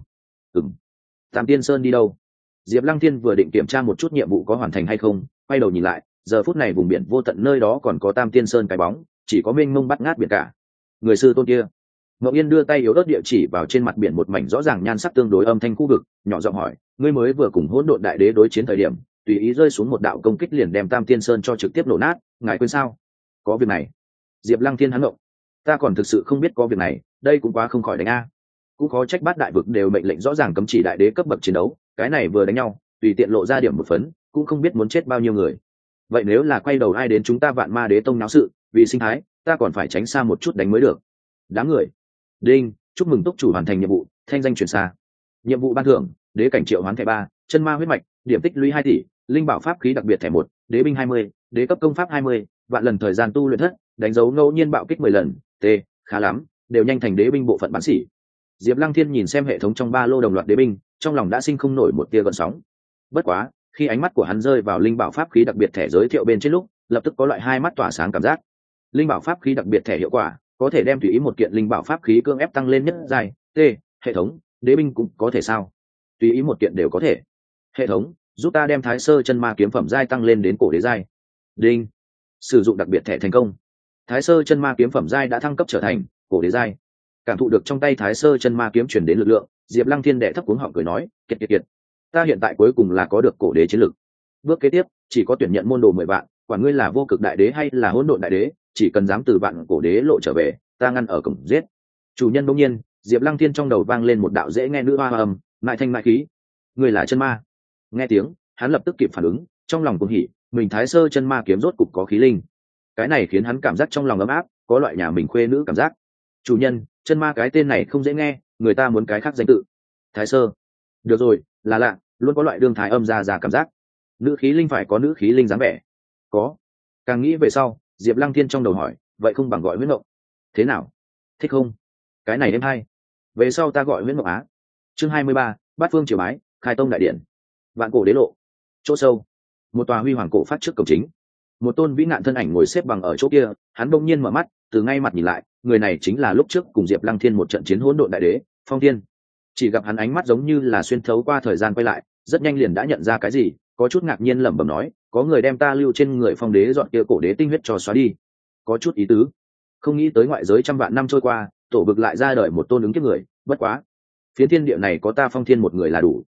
Tam Tiên Sơn đi đâu? Diệp Lăng Thiên vừa định kiểm tra một chút nhiệm vụ có hoàn thành hay không, quay đầu nhìn lại, giờ phút này vùng biển vô tận nơi đó còn có Tam Tiên Sơn cái bóng, chỉ có mênh mông bắt ngát biển cả. Người sư tôn kia. Ngọc Yên đưa tay yếu ớt địa chỉ vào trên mặt biển một mảnh rõ ràng nhan sắc tương đối âm thanh khu vực, nhỏ giọng hỏi, ngươi mới vừa cùng Hỗn Độn Đại Đế đối chiến thời điểm, tùy ý rơi xuống một đạo công kích liền đem Tam Tiên Sơn cho trực tiếp nổ nát, ngài quên sao? Có việc này. Diệp Lăng Thiên hắn động. Ta còn thực sự không biết có việc này, đây cũng quá không khỏi đánh a. Cũng khó trách bát đại vực đều mệnh lệnh rõ ràng cấm chỉ đại đế cấp bậc chiến đấu, cái này vừa đánh nhau, tùy tiện lộ ra điểm một phấn, cũng không biết muốn chết bao nhiêu người. Vậy nếu là quay đầu ai đến chúng ta Vạn Ma Đế tông náo sự, vì sinh thái, ta còn phải tránh xa một chút đánh mới được. Đám người. Đinh, chúc mừng túc chủ hoàn thành nhiệm vụ, thanh danh truyền xa. Nhiệm vụ ban thưởng, đế cảnh triệu hoán thẻ 3, chân ma huyết mạch, điểm tích lũy 2 tỷ, linh bảo pháp khí đặc biệt thẻ 1, đế binh 20, đế cấp công pháp 20, vạn lần thời gian tu luyện thất, đánh dấu ngẫu nhiên bạo kích 10 lần, t, khá lắm, đều nhanh thành đế binh bộ phận bán sỉ. Diệp Lăng Thiên nhìn xem hệ thống trong ba lô đồng loạt đế binh, trong lòng đã sinh không nổi một tia gợn sóng. Bất quá, khi ánh mắt của hắn rơi vào linh bảo pháp khí đặc biệt thẻ giới thiệu bên trên lúc, lập tức có loại hai mắt tỏa sáng cảm giác. Linh bảo pháp khí đặc biệt thẻ hiệu quả, có thể đem tùy ý một kiện linh bảo pháp khí cưỡng ép tăng lên nhất giai, t, hệ thống, đế binh cũng có thể sao? Tùy ý một kiện đều có thể. Hệ thống, giúp ta đem Thái Sơ chân ma kiếm phẩm giai tăng lên đến cổ đế giai. Đinh. Sử dụng đặc biệt thẻ thành công. Thái Sơ chân ma kiếm phẩm giai đã thăng cấp trở thành cổ đế giai. Cảm thụ được trong tay Thái Sơ chân ma kiếm truyền đến lực lượng, Diệp Lăng Thiên đệ thấp cuống họng cười nói, kiệt kiệt kiệt, ta hiện tại cuối cùng là có được cổ đế chiến lực. Bước kế tiếp, chỉ có tuyển nhận môn đồ 10 vạn, quản ngươi là vô cực đại đế hay là hỗn độn đại đế, chỉ cần dám từ vạn cổ đế lộ trở về, ta ngăn ở cổng giết. Chủ nhân bỗng nhiên, Diệp Lăng Thiên trong đầu vang lên một đạo dễ nghe nữ hoa âm, mại thanh mại khí. Ngươi là chân ma. Nghe tiếng, hắn lập tức kịp phản ứng, trong lòng cuồng hỉ, mình Thái Sơ chân ma kiếm rốt cục có khí linh. Cái này khiến hắn cảm giác trong lòng ấm áp, có loại nhà mình khuê nữ cảm giác. Chủ nhân, chân ma cái tên này không dễ nghe, người ta muốn cái khác danh tự. Thái Sơ. Được rồi, là lạ, luôn có loại đương thái âm ra cảm giác. Nữ khí linh phải có nữ khí linh dáng vẻ. Có. Càng nghĩ về sau, Diệp Lăng Thiên trong đầu hỏi, vậy không bằng gọi huyễn mộng. Thế nào? Thích không? Cái này em hay. Về sau ta gọi huyễn mộng á. Chương 23, Bát Phương Triều Bái, Khai Tông đại điện. Vạn cổ đế lộ. Chỗ sâu. Một tòa huy hoàng cổ phát trước cổng chính. Một tôn vĩ nạn thân ảnh ngồi xếp bằng ở chỗ kia, hắn bỗng nhiên mở mắt, từ ngay mặt nhìn lại, người này chính là lúc trước cùng Diệp Lăng Thiên một trận chiến hỗn độn đại đế, Phong Thiên. Chỉ gặp hắn ánh mắt giống như là xuyên thấu qua thời gian quay lại, rất nhanh liền đã nhận ra cái gì, có chút ngạc nhiên lẩm bẩm nói, có người đem ta lưu trên người Phong đế dọn kia cổ đế tinh huyết cho xóa đi. Có chút ý tứ. Không nghĩ tới ngoại giới trăm vạn năm trôi qua, tổ vực lại ra đời một tôn ứng kiếp người, bất quá. Phiến thiên địa này có ta Phong Thiên một người là đủ.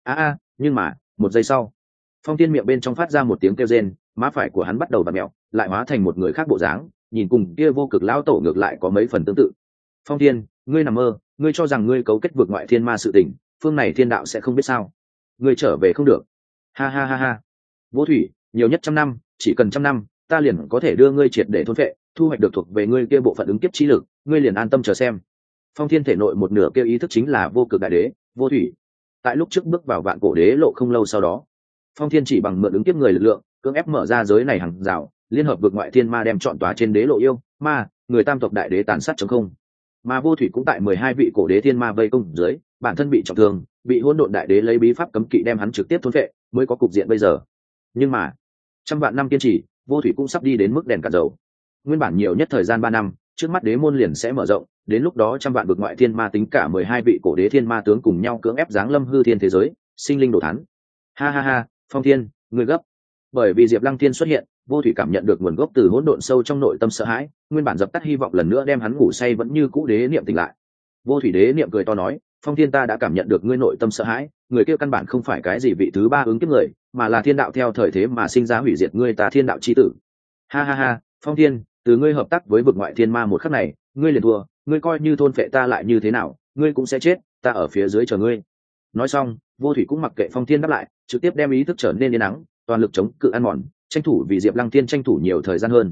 Nhưng mà, một giây sau, Phong Thiên miệng bên trong phát ra một tiếng kêu rên, má phải của hắn bắt đầu vặn mèo, lại hóa thành một người khác bộ dáng, nhìn cùng kia vô cực lão tổ ngược lại có mấy phần tương tự. Phong Thiên, ngươi nằm mơ, ngươi cho rằng ngươi cấu kết vượt ngoại thiên ma sự tình, phương này thiên đạo sẽ không biết sao? Ngươi trở về không được. Ha ha ha ha. Vô Thủy, nhiều nhất 100 năm, chỉ cần 100 năm, ta liền có thể đưa ngươi triệt để thôn phệ, thu hoạch được thuộc về ngươi kia bộ phận ứng kiếp trí lực, ngươi liền an tâm chờ xem. Phong Thiên thể nội một nửa kia ý thức chính là vô cực đại đế, Vô Thủy. Tại lúc trước bước vào vạn cổ đế lộ không lâu sau đó, Phong Thiên chỉ bằng mượn ứng kiếp người lực lượng, cưỡng ép mở ra giới này hàng rào, liên hợp vượt ngoại thiên ma đem chọn tòa trên đế lộ yêu ma, người tam tộc đại đế tàn sát chống không. Mà Vô Thủy cũng tại 12 vị cổ đế thiên ma vây công dưới, bản thân bị trọng thương, bị hỗn độn đại đế lấy bí pháp cấm kỵ đem hắn trực tiếp thôn phệ, mới có cục diện bây giờ. Nhưng mà, trăm vạn năm kiên trì, Vô Thủy cũng sắp đi đến mức đèn cạn dầu. Nguyên bản nhiều nhất thời gian 3 năm, trước mắt đế môn liền sẽ mở rộng, đến lúc đó trăm vạn vực ngoại thiên ma tính cả 12 vị cổ đế thiên ma tướng cùng nhau cưỡng ép giáng lâm hư thiên thế giới, sinh linh đồ thán. Ha ha ha, Phong Thiên, ngươi gấp. Bởi vì Diệp Lăng Thiên xuất hiện, Vô Thủy cảm nhận được nguồn gốc từ hỗn độn sâu trong nội tâm sợ hãi, nguyên bản dập tắt hy vọng lần nữa đem hắn ngủ say vẫn như cũ đế niệm tỉnh lại. Vô Thủy đế niệm cười to nói, Phong Thiên, ta đã cảm nhận được ngươi nội tâm sợ hãi, người kia căn bản không phải cái gì vị thứ ba ứng kiếp người, mà là thiên đạo theo thời thế mà sinh ra hủy diệt ngươi ta thiên đạo chi tử. Ha ha ha, Phong Thiên, từ ngươi hợp tác với vực ngoại thiên ma một khắc này, ngươi liền thua, ngươi coi như thôn phệ ta lại như thế nào, ngươi cũng sẽ chết, ta ở phía dưới chờ ngươi. Nói xong, Vô Thủy cũng mặc kệ Phong Thiên đáp lại, trực tiếp đem ý thức trở nên yên nắng, toàn lực chống cự ăn mòn, tranh thủ vì Diệp Lăng Thiên tranh thủ nhiều thời gian hơn.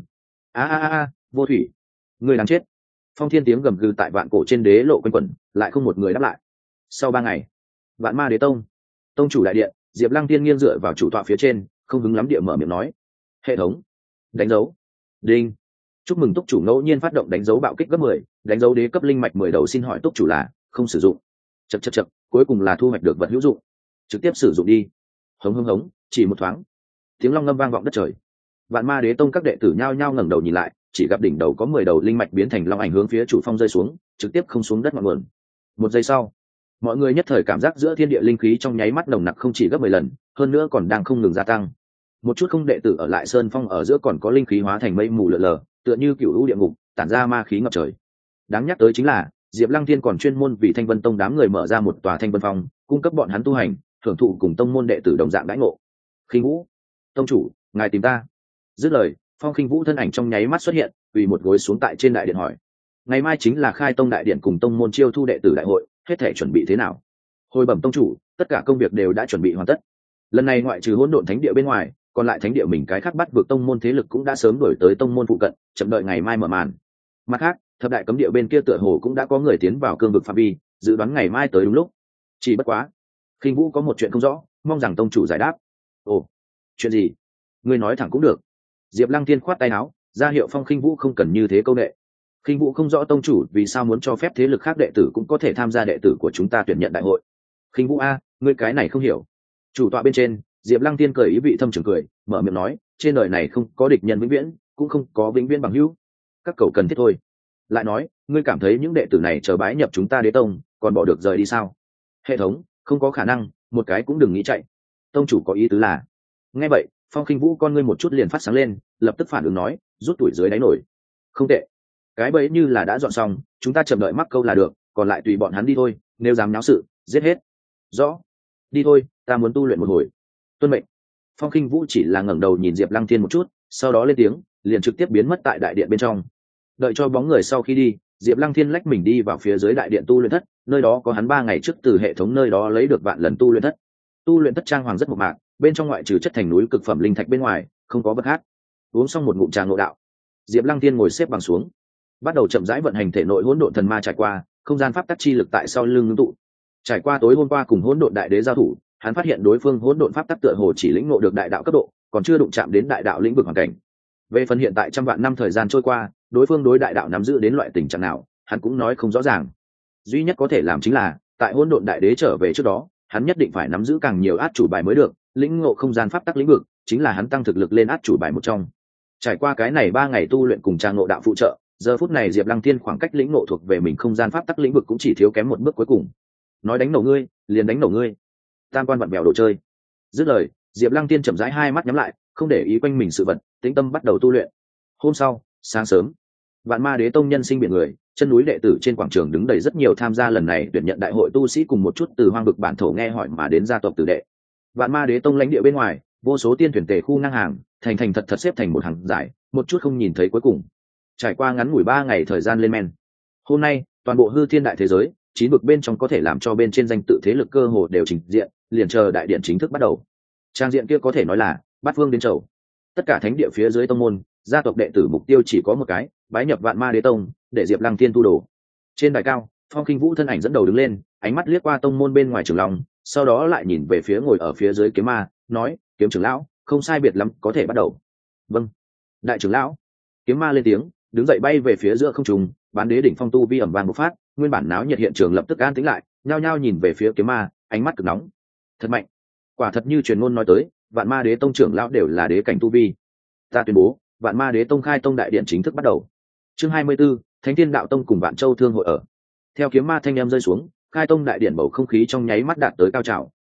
A, Vô Thủy, ngươi đáng chết. Phong Thiên tiếng gầm gừ tại vạn cổ trên đế lộ quanh quẩn, lại không một người đáp lại. Sau 3 ngày, Vạn Ma Đế Tông, tông chủ đại điện, Diệp Lăng Thiên nghiêng dựa vào chủ tọa phía trên, không hứng lắm địa mở miệng nói: "Hệ thống, đánh dấu." Đinh. Chúc mừng túc chủ ngẫu nhiên phát động đánh dấu bạo kích cấp 10, đánh dấu đế cấp linh mạch 10 đầu, xin hỏi túc chủ là không sử dụng. Chậc, cuối cùng là thu hoạch được vật hữu dụng. Trực tiếp sử dụng đi. Hống, chỉ một thoáng. Tiếng long ngâm vang vọng đất trời. Vạn Ma Đế Tông các đệ tử nhao nhao ngẩng đầu nhìn lại, chỉ gặp đỉnh đầu có 10 đầu linh mạch biến thành long ảnh hướng phía chủ phong rơi xuống, trực tiếp không xuống đất ngọn nguồn. Một giây sau, mọi người nhất thời cảm giác giữa thiên địa linh khí trong nháy mắt nồng nặc không chỉ gấp 10 lần, hơn nữa còn đang không ngừng gia tăng. Một chút không đệ tử ở lại sơn phong ở giữa còn có linh khí hóa thành mây mù lờ lờ, tựa như cựu lũ địa ngục, tản ra ma khí ngập trời. Đáng nhắc tới chính là Diệp Lăng Thiên còn chuyên môn vì Thanh Vân Tông đám người mở ra một tòa Thanh Vân Phong, cung cấp bọn hắn tu hành, thưởng thụ cùng tông môn đệ tử đồng dạng đãi ngộ. Khinh Vũ, tông chủ, ngài tìm ta. Dứt lời, Phong Khinh Vũ thân ảnh trong nháy mắt xuất hiện, quỳ một gối xuống tại trên đại điện hỏi: ngày mai chính là khai tông đại điện cùng tông môn chiêu thu đệ tử đại hội, hết thể chuẩn bị thế nào? Hồi bẩm tông chủ, tất cả công việc đều đã chuẩn bị hoàn tất. Lần này ngoại trừ hỗn độn thánh địa bên ngoài, còn lại thánh địa mình cái khác bắt vượt tông môn thế lực cũng đã sớm đổi tới tông môn phụ cận, chậm đợi ngày mai mở màn. Mặt khác, thập đại cấm địa bên kia tựa hồ cũng đã có người tiến vào cương vực phạm vi, dự đoán ngày mai tới đúng lúc. Chỉ bất quá, Khinh Vũ có một chuyện không rõ, mong rằng tông chủ giải đáp. Ồ, chuyện gì? Ngươi nói thẳng cũng được. Diệp Lăng Thiên khoát tay áo, ra hiệu Phong Khinh Vũ không cần như thế câu nệ. Khinh Vũ không rõ tông chủ vì sao muốn cho phép thế lực khác đệ tử cũng có thể tham gia đệ tử của chúng ta tuyển nhận đại hội. Khinh Vũ a, ngươi cái này không hiểu. Chủ tọa bên trên, Diệp Lăng Thiên cười ý vị thâm trường cười, mở miệng nói: trên đời này không có địch nhân vĩnh viễn, cũng không có vĩnh viễn bằng hữu. Các cậu cần thiết thôi. Lại nói, ngươi cảm thấy những đệ tử này chờ bái nhập chúng ta Đế Tông, còn bỏ được rời đi sao? Hệ thống, không có khả năng, một cái cũng đừng nghĩ chạy. Tông chủ có ý tứ là? Nghe vậy, Phong Khinh Vũ con ngươi một chút liền phát sáng lên, lập tức phản ứng nói: rút tuổi dưới đáy nổi. Không tệ. Cái bẫy như là đã dọn xong, chúng ta chậm đợi mắc câu là được, còn lại tùy bọn hắn đi thôi, nếu dám náo sự, giết hết. Rõ. Đi thôi, ta muốn tu luyện một hồi. Tuân mệnh. Phong Khinh Vũ chỉ là ngẩng đầu nhìn Diệp Lăng Thiên một chút, sau đó lên tiếng, liền trực tiếp biến mất tại đại điện bên trong. Đợi cho bóng người sau khi đi, Diệp Lăng Thiên lách mình đi vào phía dưới đại điện tu luyện thất, nơi đó có hắn 3 ngày trước từ hệ thống nơi đó lấy được vạn lần tu luyện thất. Tu luyện thất trang hoàng rất mộc mạc, bên trong ngoại trừ chất thành núi cực phẩm linh thạch bên ngoài, không có bất khác. Uống xong một ngụm trà ngộ đạo, Diệp Lăng Thiên ngồi xếp bằng xuống, bắt đầu chậm rãi vận hành thể nội hỗn độn thần ma trải qua, không gian pháp tắc chi lực tại sau lưng ngưng tụ. Trải qua tối hôm qua cùng hỗn độn đại đế giao thủ, hắn phát hiện đối phương hỗn độn pháp tắc tựa hồ chỉ lĩnh ngộ được đại đạo cấp độ, còn chưa đụng chạm đến đại đạo lĩnh vực hoàn cảnh. Về phần hiện tại trăm vạn năm thời gian trôi qua, đối phương đối đại đạo nắm giữ đến loại tình trạng nào, hắn cũng nói không rõ ràng. Duy nhất có thể làm chính là, tại hỗn độn đại đế trở về trước đó, hắn nhất định phải nắm giữ càng nhiều át chủ bài mới được, lĩnh ngộ không gian pháp tắc lĩnh vực, chính là hắn tăng thực lực lên át chủ bài một trong. Trải qua cái này 3 ngày tu luyện cùng trang ngộ đạo phụ trợ, giờ phút này Diệp Lăng Thiên khoảng cách lĩnh ngộ thuộc về mình không gian pháp tắc lĩnh vực cũng chỉ thiếu kém một bước cuối cùng. Nói đánh nổ ngươi, liền đánh nổ ngươi. Tam quan vặn vẹo đồ chơi. Dứt lời, Diệp Lăng Thiên chậm rãi hai mắt nhắm lại, không để ý quanh mình sự vật, tĩnh tâm bắt đầu tu luyện. Hôm sau, sáng sớm, Vạn Ma Đế Tông nhân sinh biển người, chân núi đệ tử trên quảng trường đứng đầy rất nhiều tham gia lần này tuyển nhận đại hội tu sĩ cùng một chút từ hoang vực bản thổ nghe hỏi mà đến gia tộc tử đệ. Vạn Ma Đế Tông lãnh địa bên ngoài, vô số tiên thuyền tề khu ngang hàng, thành thật xếp thành một hàng dài, một chút không nhìn thấy cuối cùng. Trải qua ngắn ngủi 3 ngày thời gian lên men, hôm nay toàn bộ hư thiên đại thế giới, 9 vực bên trong có thể làm cho bên trên danh tự thế lực cơ hồ đều trình diện, liền chờ đại điện chính thức bắt đầu. Trang diện kia có thể nói là bát phương đến chầu. Tất cả thánh địa phía dưới tông môn, gia tộc đệ tử mục tiêu chỉ có một cái, bái nhập Vạn Ma Đế Tông, để Diệp Lăng Thiên tu đồ. Trên đài cao, Phong Khinh Vũ thân ảnh dẫn đầu đứng lên, ánh mắt liếc qua tông môn bên ngoài trưởng lòng, sau đó lại nhìn về phía ngồi ở phía dưới Kiếm Ma, nói: "Kiếm trưởng lão, không sai biệt lắm, có thể bắt đầu." "Vâng." Đại trưởng lão. Kiếm Ma lên tiếng, đứng dậy bay về phía giữa không trung, Bán Đế đỉnh phong tu vi ầm vang bộc phát, nguyên bản náo nhiệt hiện trường lập tức an tĩnh lại, nhao nhao nhìn về phía Kiếm Ma, ánh mắt cực nóng. Thật mạnh. Quả thật như truyền ngôn nói tới, Vạn Ma Đế Tông trưởng lão đều là đế cảnh tu vi. Ta tuyên bố, Vạn Ma Đế Tông khai tông đại điện chính thức bắt đầu. Chương 24, Thánh Thiên Đạo Tông cùng Vạn Châu Thương hội ở. Theo Kiếm Ma thanh âm rơi xuống, khai tông đại điện bầu không khí trong nháy mắt đạt tới cao trào,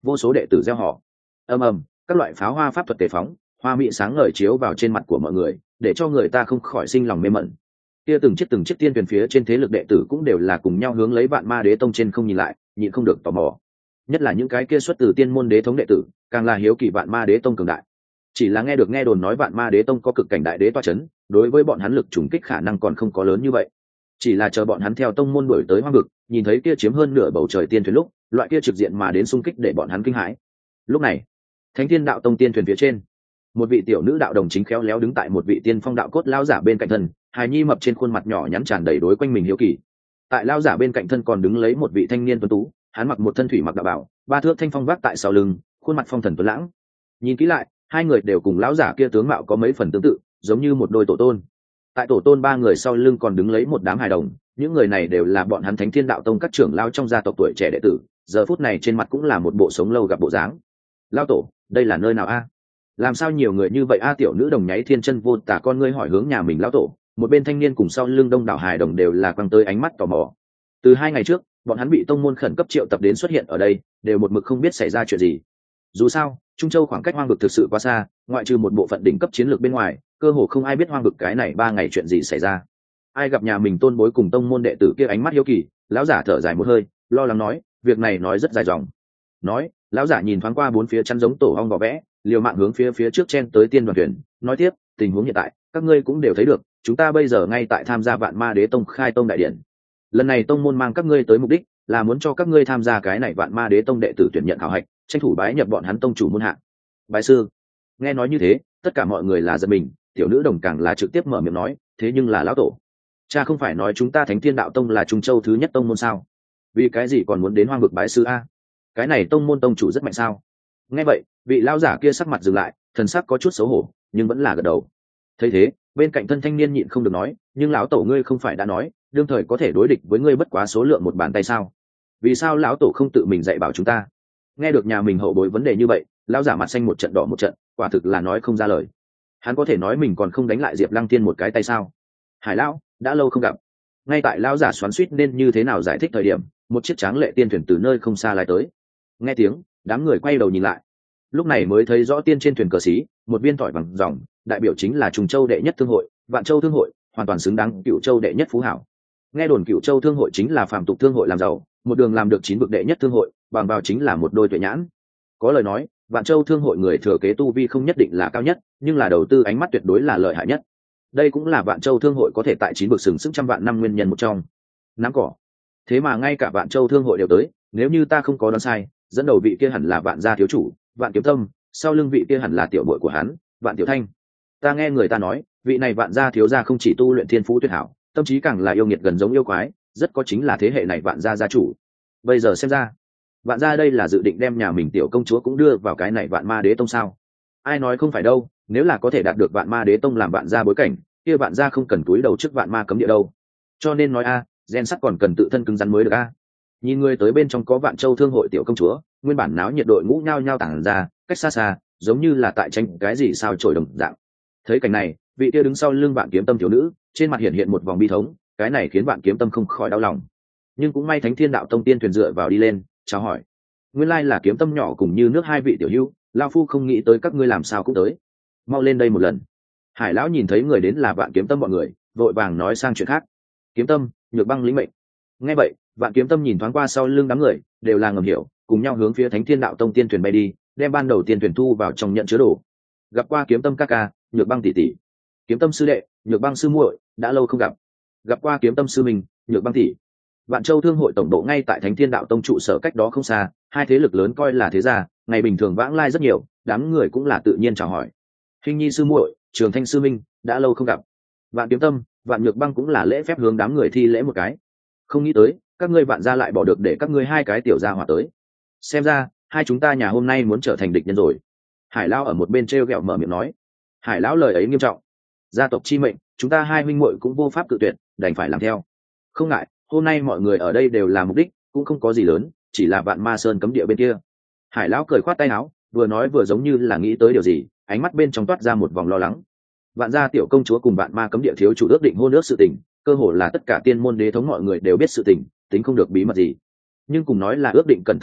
vô số đệ tử gieo họ. Ầm ầm, các loại pháo hoa pháp thuật tề phóng, hoa mỹ sáng ngời chiếu vào trên mặt của mọi người, để cho người ta không khỏi sinh lòng mê mẩn. Kia từng chiếc tiên thuyền phía trên thế lực đệ tử cũng đều là cùng nhau hướng lấy Vạn Ma Đế tông trên không nhìn lại, nhịn không được tò mò. Nhất là những cái kia xuất từ tiên môn đế thống đệ tử, càng là hiếu kỳ Vạn Ma Đế tông cường đại. Chỉ là nghe đồn nói Vạn Ma Đế tông có cực cảnh đại đế toa chấn, đối với bọn hắn lực trùng kích khả năng còn không có lớn như vậy. Chỉ là chờ bọn hắn theo tông môn đuổi tới hoang vực, nhìn thấy kia chiếm hơn nửa bầu trời tiên thuyền lúc, loại kia trực diện mà đến xung kích để bọn hắn kinh hãi. Lúc này, Thánh Thiên Đạo tông tiên thuyền phía trên, một vị tiểu nữ đạo đồng chính khéo léo đứng tại một vị tiên phong đạo cốt lão giả bên cạnh thân, hài nhi mập trên khuôn mặt nhỏ nhắn tràn đầy đối quanh mình hiếu kỳ. Tại lão giả bên cạnh thân còn đứng lấy một vị thanh niên tuấn tú, hắn mặc một thân thủy mặc đạo bảo, ba thước thanh phong vác tại sau lưng, khuôn mặt phong thần tuấn lãng. Nhìn kỹ lại, hai người đều cùng lão giả kia tướng mạo có mấy phần tương tự, giống như một đôi tổ tôn. Tại tổ tôn ba người sau lưng còn đứng lấy một đám hài đồng, những người này đều là bọn hắn Thánh Thiên Đạo tông các trưởng lão trong gia tộc tuổi trẻ đệ tử, giờ phút này trên mặt cũng là một bộ sống lâu gặp bộ dáng. Lão tổ, đây là nơi nào a? Làm sao nhiều người như vậy a? Tiểu nữ đồng nháy thiên chân vô tả con ngươi hỏi hướng nhà mình lão tổ. Một bên thanh niên cùng sau lưng đông đảo hài đồng đều là quăng tới ánh mắt tò mò. Từ 2 ngày trước, bọn hắn bị tông môn khẩn cấp triệu tập đến xuất hiện ở đây, đều một mực không biết xảy ra chuyện gì. Dù sao, Trung Châu khoảng cách hoang vực thực sự quá xa, ngoại trừ một bộ phận đỉnh cấp chiến lược bên ngoài, cơ hồ không ai biết hoang vực cái này 3 ngày chuyện gì xảy ra. Ai gặp nhà mình tôn bối cùng tông môn đệ tử kia ánh mắt hiếu kỳ, lão giả thở dài một hơi, lo lắng nói, việc này nói rất dài dòng. Nói, lão giả nhìn thoáng qua bốn phía chắn giống tổ ong vỏ vẽ, liều mạng hướng phía trước chen tới tiên đoàn thuyền, nói tiếp, tình huống hiện tại, các ngươi cũng đều thấy được, chúng ta bây giờ ngay tại tham gia Vạn Ma Đế tông khai tông đại điện. Lần này tông môn mang các ngươi tới mục đích là muốn cho các ngươi tham gia cái này Vạn Ma Đế tông đệ tử tuyển nhận khảo hạch, tranh thủ bái nhập bọn hắn tông chủ môn hạ. Bái sư. Nghe nói như thế, tất cả mọi người là giật mình, tiểu nữ đồng càng là trực tiếp mở miệng nói, thế nhưng là lão tổ, cha không phải nói chúng ta Thánh Thiên Đạo tông là Trung Châu thứ nhất tông môn sao? Vì cái gì còn muốn đến hoang vực bái sư a? Cái này tông môn tông chủ rất mạnh sao? Nghe vậy, vị lão giả kia sắc mặt dừng lại, thần sắc có chút xấu hổ, nhưng vẫn là gật đầu. Thấy thế, bên cạnh thân thanh niên nhịn không được nói, nhưng lão tổ ngươi không phải đã nói, đương thời có thể đối địch với ngươi bất quá số lượng một bàn tay sao? Vì sao lão tổ không tự mình dạy bảo chúng ta? Nghe được nhà mình hậu bối vấn đề như vậy, lão giả mặt xanh một trận đỏ một trận, quả thực là nói không ra lời. Hắn có thể nói mình còn không đánh lại Diệp Lăng Tiên một cái tay sao? Hải lão, đã lâu không gặp. Ngay tại lão giả xoắn xuýt nên như thế nào giải thích thời điểm, một chiếc tráng lệ tiên thuyền từ nơi không xa lái tới. Nghe tiếng, đám người quay đầu nhìn lại, lúc này mới thấy rõ tiên trên thuyền cờ xí, một viên thỏi bằng dòng, đại biểu chính là Trùng Châu đệ nhất thương hội, Vạn Châu thương hội, hoàn toàn xứng đáng Cựu Châu đệ nhất phú hảo. Nghe đồn Cựu Châu thương hội chính là phàm tục thương hội làm giàu, một đường làm được 9 bậc đệ nhất thương hội, bằng vào chính là một đôi tuệ nhãn. Có lời nói, Vạn Châu thương hội người thừa kế tu vi không nhất định là cao nhất, nhưng là đầu tư ánh mắt tuyệt đối là lợi hại nhất. Đây cũng là Vạn Châu thương hội có thể tại 9 bậc sừng sức trăm vạn năm nguyên nhân một trong. Nắm cỏ. Thế mà ngay cả Vạn Châu thương hội đều tới, nếu như ta không có đoán sai, dẫn đầu vị kia hẳn là Vạn gia thiếu chủ, Vạn Kiếm Tâm, sau lưng vị kia hẳn là tiểu muội của hắn, Vạn Tiểu Thanh. Ta nghe người ta nói, vị này Vạn gia thiếu gia không chỉ tu luyện thiên phú tuyệt hảo, tâm trí càng là yêu nghiệt gần giống yêu quái, rất có chính là thế hệ này Vạn gia gia chủ. Bây giờ xem ra, Vạn gia đây là dự định đem nhà mình tiểu công chúa cũng đưa vào cái này Vạn Ma Đế tông sao? Ai nói không phải đâu, nếu là có thể đạt được Vạn Ma Đế tông làm Vạn gia bối cảnh, kia Vạn gia không cần túi đầu trước Vạn Ma cấm địa đâu. Cho nên nói a, gen sắt còn cần tự thân cứng rắn mới được a. Nhìn người tới bên trong có Vạn Châu thương hội tiểu công chúa, nguyên bản náo nhiệt đội ngũ nhao nhao tản ra, cách xa xa, giống như là tại tranh cái gì sao chổi đồng dạng. Thấy cảnh này, vị kia đứng sau lưng Vạn Kiếm Tâm thiếu nữ, trên mặt hiện một vòng bi thống, cái này khiến Vạn Kiếm Tâm không khỏi đau lòng. Nhưng cũng may Thánh Thiên Đạo tông tiên thuyền dựa vào đi lên, chào hỏi. Nguyên lai là Kiếm Tâm nhỏ cùng như nước hai vị tiểu hữu, lão phu không nghĩ tới các ngươi làm sao cũng tới. Mau lên đây một lần. Hải lão nhìn thấy người đến là Vạn Kiếm Tâm bọn người, vội vàng nói sang chuyện khác. Kiếm Tâm, Nhược Băng lĩnh mệnh. Nghe vậy, Vạn Kiếm Tâm nhìn thoáng qua sau lưng đám người, đều là ngầm hiểu, cùng nhau hướng phía Thánh Thiên Đạo tông tiên thuyền bay đi, đem ban đầu tiên thuyền thu vào trong nhận chứa đồ. Gặp qua Kiếm Tâm ca ca, Nhược Băng tỷ tỷ. Kiếm Tâm sư đệ, Nhược Băng sư muội, đã lâu không gặp. Gặp qua Kiếm Tâm sư mình, Nhược Băng tỷ. Vạn Châu thương hội tổng độ ngay tại Thánh Thiên Đạo tông trụ sở cách đó không xa, hai thế lực lớn coi là thế gia, ngày bình thường vãng lai rất nhiều, đám người cũng là tự nhiên chào hỏi. Hình nhi sư muội, Trường Thanh sư minh, đã lâu không gặp. Vạn Kiếm Tâm, Vạn Nhược Băng cũng là lễ phép hướng đám người thi lễ một cái. Không nghĩ tới, các ngươi Vạn gia lại bỏ được để các ngươi hai cái tiểu gia hỏa tới. Xem ra, hai chúng ta nhà hôm nay muốn trở thành địch nhân rồi. Hải lão ở một bên trêu ghẹo mở miệng nói. Hải lão lời ấy nghiêm trọng. Gia tộc chi mệnh, chúng ta hai huynh muội cũng vô pháp cự tuyệt, đành phải làm theo. Không ngại, hôm nay mọi người ở đây đều là mục đích, cũng không có gì lớn, chỉ là Vạn Ma Sơn cấm địa bên kia. Hải lão cười khoát tay áo, vừa nói vừa giống như là nghĩ tới điều gì, ánh mắt bên trong toát ra một vòng lo lắng. Vạn gia tiểu công chúa cùng Vạn Ma cấm địa thiếu chủ ước định hôn ước sự tình, cơ hồ là tất cả tiên môn đế thống mọi người đều biết sự tình, tính không được bí mật gì. Nhưng cùng nói là ước định cẩn thận hôn ước,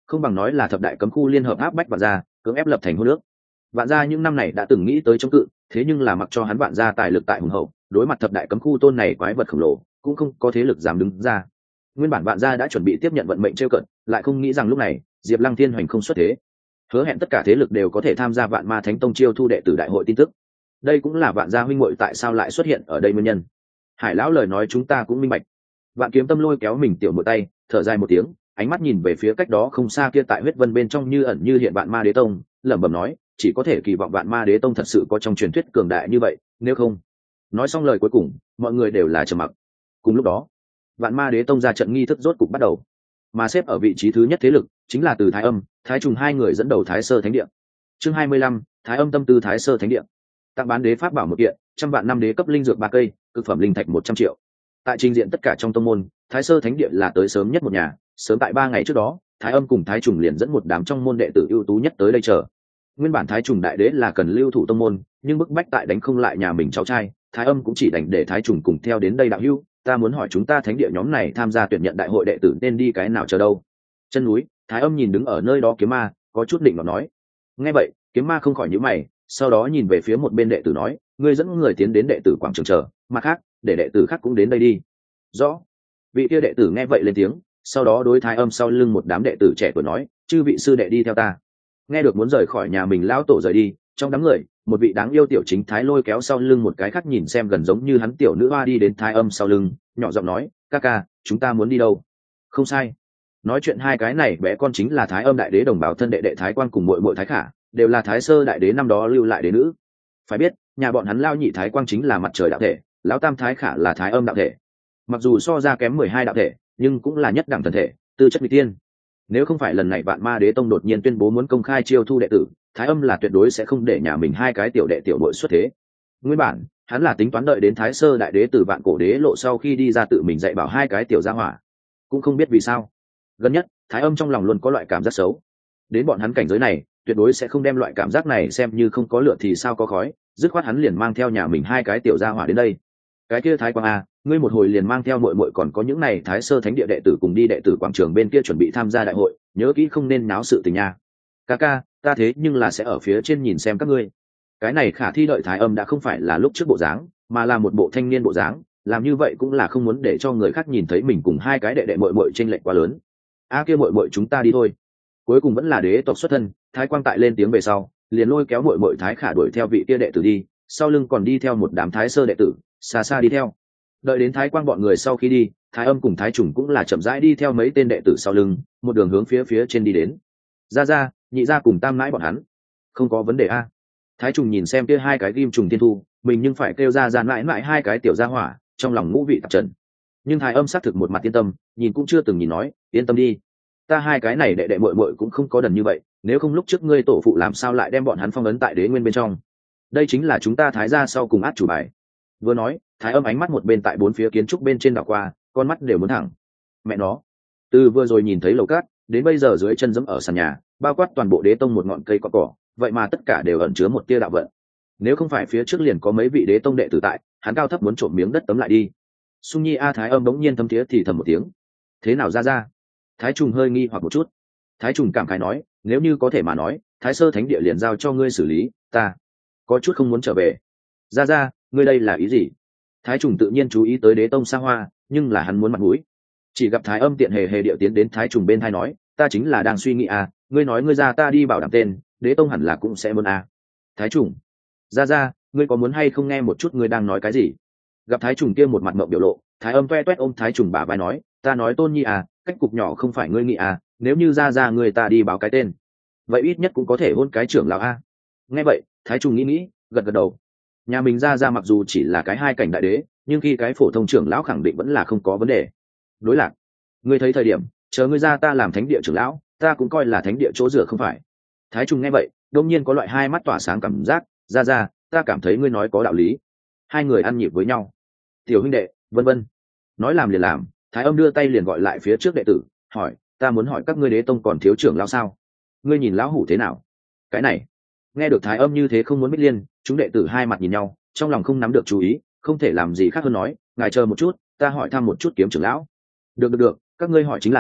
không bằng nói là thập đại cấm khu liên hợp áp bách Vạn Gia, cưỡng ép lập thành hôn nước. Vạn Gia những năm này đã từng nghĩ tới chống cự, thế nhưng là mặc cho hắn Vạn Gia tài lực tại hùng hậu, đối mặt thập đại cấm khu tôn này quái vật khổng lồ, cũng không có thế lực dám đứng ra. Nguyên bản Vạn Gia đã chuẩn bị tiếp nhận vận mệnh trêu cận, lại không nghĩ rằng lúc này Diệp Lăng Thiên hoành không xuất thế, hứa hẹn tất cả thế lực đều có thể tham gia Vạn Ma Thánh Tông chiêu thu đệ tử đại hội tin tức. Đây cũng là Vạn Gia huynh muội tại sao lại xuất hiện ở đây nguyên nhân. Hải lão lời nói chúng ta cũng minh bạch. Vạn Kiếm Tâm lôi kéo mình tiểu muội tay, thở dài một tiếng, ánh mắt nhìn về phía cách đó không xa kia tại huyết vân bên trong như ẩn như hiện Vạn Ma Đế Tông, lẩm bẩm nói, chỉ có thể kỳ vọng Vạn Ma Đế Tông thật sự có trong truyền thuyết cường đại như vậy, nếu không. Nói xong lời cuối cùng, mọi người đều là trầm mặc. Cùng lúc đó, Vạn Ma Đế Tông ra trận nghi thức rốt cục bắt đầu, mà xếp ở vị trí thứ nhất thế lực chính là từ Thái Âm, Thái Trùng hai người dẫn đầu Thái Sơ Thánh Địa. Chương 25, Thái Âm tâm tư Thái Sơ Thánh Địa. Tặng bán đế pháp bảo một kiện, 100 vạn năm đế cấp linh dược 3 cây, cực phẩm linh thạch 100 triệu. Tại trình diện tất cả trong tông môn, Thái Sơ Thánh Địa là tới sớm nhất một nhà, sớm tại 3 ngày trước đó, Thái Âm cùng Thái Trùng liền dẫn một đám trong môn đệ tử ưu tú nhất tới đây chờ. Nguyên bản Thái Trùng đại đế là cần lưu thủ tông môn, nhưng bức bách tại đánh không lại nhà mình cháu trai, Thái Âm cũng chỉ đành để Thái Trùng cùng theo đến đây đạo hữu, ta muốn hỏi chúng ta Thánh Địa nhóm này tham gia tuyển nhận đại hội đệ tử nên đi cái nào chờ đâu? Chân núi, Thái Âm nhìn đứng ở nơi đó Kiếm Ma, có chút định mà nói. Nghe vậy, Kiếm Ma không khỏi nhíu mày, sau đó nhìn về phía một bên đệ tử nói, ngươi dẫn người tiến đến đệ tử quảng trường chờ, mặt khác, để đệ tử khác cũng đến đây đi. Rõ. Vị kia đệ tử nghe vậy lên tiếng, sau đó đối Thái Âm sau lưng một đám đệ tử trẻ tuổi nói, chư vị sư đệ đi theo ta. Nghe được muốn rời khỏi nhà mình lão tổ rời đi, trong đám người, một vị đáng yêu tiểu chính Thái lôi kéo sau lưng một cái khác nhìn xem gần giống như hắn tiểu nữ hoa đi đến Thái Âm sau lưng, nhỏ giọng nói, ca ca, chúng ta muốn đi đâu? Không sai. Nói chuyện hai cái này bé con chính là Thái Âm đại đế đồng bào thân đệ đệ Thái Quan cùng muội muội Thái Khả, đều là Thái Sơ đại đế năm đó lưu lại đế nữ. Phải biết, nhà bọn hắn lao nhị Thái Quang chính là mặt trời đạo thể, lão tam Thái Khả là Thái Âm đạo thể. Mặc dù so ra kém 12 đạo thể, nhưng cũng là nhất đẳng thần thể, tư chất vị tiên. Nếu không phải lần này Vạn Ma Đế Tông đột nhiên tuyên bố muốn công khai chiêu thu đệ tử, Thái Âm là tuyệt đối sẽ không để nhà mình hai cái tiểu đệ tiểu muội xuất thế. Nguyên bản, hắn là tính toán đợi đến Thái Sơ đại đế từ Vạn Cổ Đế lộ sau khi đi ra tự mình dạy bảo hai cái tiểu gia hỏa. Cũng không biết vì sao, gần nhất, Thái Âm trong lòng luôn có loại cảm giác xấu. Đến bọn hắn cảnh giới này, tuyệt đối sẽ không đem loại cảm giác này xem như không có lửa thì sao có khói, dứt khoát hắn liền mang theo nhà mình hai cái tiểu gia hỏa đến đây. Cái kia Thái Quang a, ngươi một hồi liền mang theo muội muội còn có những này Thái Sơ Thánh Địa đệ tử cùng đi đệ tử quảng trường bên kia chuẩn bị tham gia đại hội, nhớ kỹ không nên náo sự tình nha. Ca, ta thế nhưng là sẽ ở phía trên nhìn xem các ngươi. Cái này khả thi đợi Thái Âm đã không phải là lúc trước bộ dáng, mà là một bộ thanh niên bộ dáng, làm như vậy cũng là không muốn để cho người khác nhìn thấy mình cùng hai cái đệ đệ muội muội chênh lệch quá lớn. Kia muội muội chúng ta đi thôi. Cuối cùng vẫn là đế tộc xuất thân, Thái Quang tại lên tiếng về sau, liền lôi kéo muội muội Thái Khả đuổi theo vị kia đệ tử đi, sau lưng còn đi theo một đám Thái Sơ đệ tử, xa xa đi theo. Đợi đến Thái Quang bọn người sau khi đi, Thái Âm cùng Thái Trùng cũng là chậm rãi đi theo mấy tên đệ tử sau lưng, một đường hướng phía trên đi đến. Ra, nhị ra cùng tam nãi bọn hắn, không có vấn đề a. Thái Trùng nhìn xem kia hai cái ghim trùng tiên thu, mình nhưng phải kêu ra mãi hai cái tiểu gia hỏa, trong lòng ngũ vị tạp trần. Nhưng Thái Âm xác thực một mặt yên tâm, nhìn cũng chưa từng nhìn nói, yên tâm đi, ta hai cái này đệ đệ muội muội cũng không có đần như vậy, nếu không lúc trước ngươi tổ phụ làm sao lại đem bọn hắn phong ấn tại đế nguyên bên trong. Đây chính là chúng ta Thái gia sau cùng át chủ bài. Vừa nói, Thái Âm ánh mắt một bên tại bốn phía kiến trúc bên trên đảo qua, con mắt đều muốn thẳng. Mẹ nó, từ vừa rồi nhìn thấy lầu cát, đến bây giờ dưới chân dẫm ở sàn nhà, bao quát toàn bộ đế tông một ngọn cây cỏ, vậy mà tất cả đều ẩn chứa một tia đạo vận. Nếu không phải phía trước liền có mấy vị đế tông đệ tử tại, hắn cao thấp muốn trộm miếng đất tấm lại đi. Sung Nhi Thái Âm bỗng nhiên thâm thiế thì thầm một tiếng. Thế nào ra? Thái Trùng hơi nghi hoặc một chút. Thái Trùng cảm khái nói, nếu như có thể mà nói, Thái Sơ Thánh Địa liền giao cho ngươi xử lý, ta có chút không muốn trở về. Ra, ngươi đây là ý gì? Thái Trùng tự nhiên chú ý tới đế tông xa hoa, nhưng là hắn muốn mặt mũi. Chỉ gặp Thái Âm tiện hề điệu tiến đến Thái Trùng bên thai nói, ta chính là đang suy nghĩ ngươi nói ngươi ra ta đi bảo đảm tên, đế tông hẳn là cũng sẽ muốn Thái Trùng, ra, ngươi có muốn hay không nghe một chút ngươi đang nói cái gì? Gặp Thái Trùng kia một mặt mộng biểu lộ, Thái Âm toe toét ôm Thái Trùng bả vai nói, ta nói Tôn Nhi cách cục nhỏ không phải ngươi nghĩ nếu như ra người ta đi báo cái tên, vậy ít nhất cũng có thể hôn cái trưởng lão Nghe vậy, Thái Trùng nghĩ, gật đầu. Nhà mình ra mặc dù chỉ là cái hai cảnh đại đế, nhưng khi cái phổ thông trưởng lão khẳng định vẫn là không có vấn đề. Đối lạc, ngươi thấy thời điểm, chờ ngươi ra ta làm thánh địa trưởng lão, ta cũng coi là thánh địa chỗ dựa không phải? Thái Trùng nghe vậy, đột nhiên có loại hai mắt tỏa sáng cảm giác, ra, ta cảm thấy ngươi nói có đạo lý. Hai người ăn nhịp với nhau. Tiểu huynh đệ, vân vân. Nói làm liền làm, Thái Âm đưa tay liền gọi lại phía trước đệ tử, hỏi, ta muốn hỏi các ngươi đế tông còn thiếu trưởng lão sao? Ngươi nhìn lão hủ thế nào? Cái này, nghe được Thái Âm như thế không muốn biết liên, chúng đệ tử hai mặt nhìn nhau, trong lòng không nắm được chú ý, không thể làm gì khác hơn nói, ngài chờ một chút, ta hỏi thăm một chút kiếm trưởng lão. Được, các ngươi hỏi chính là,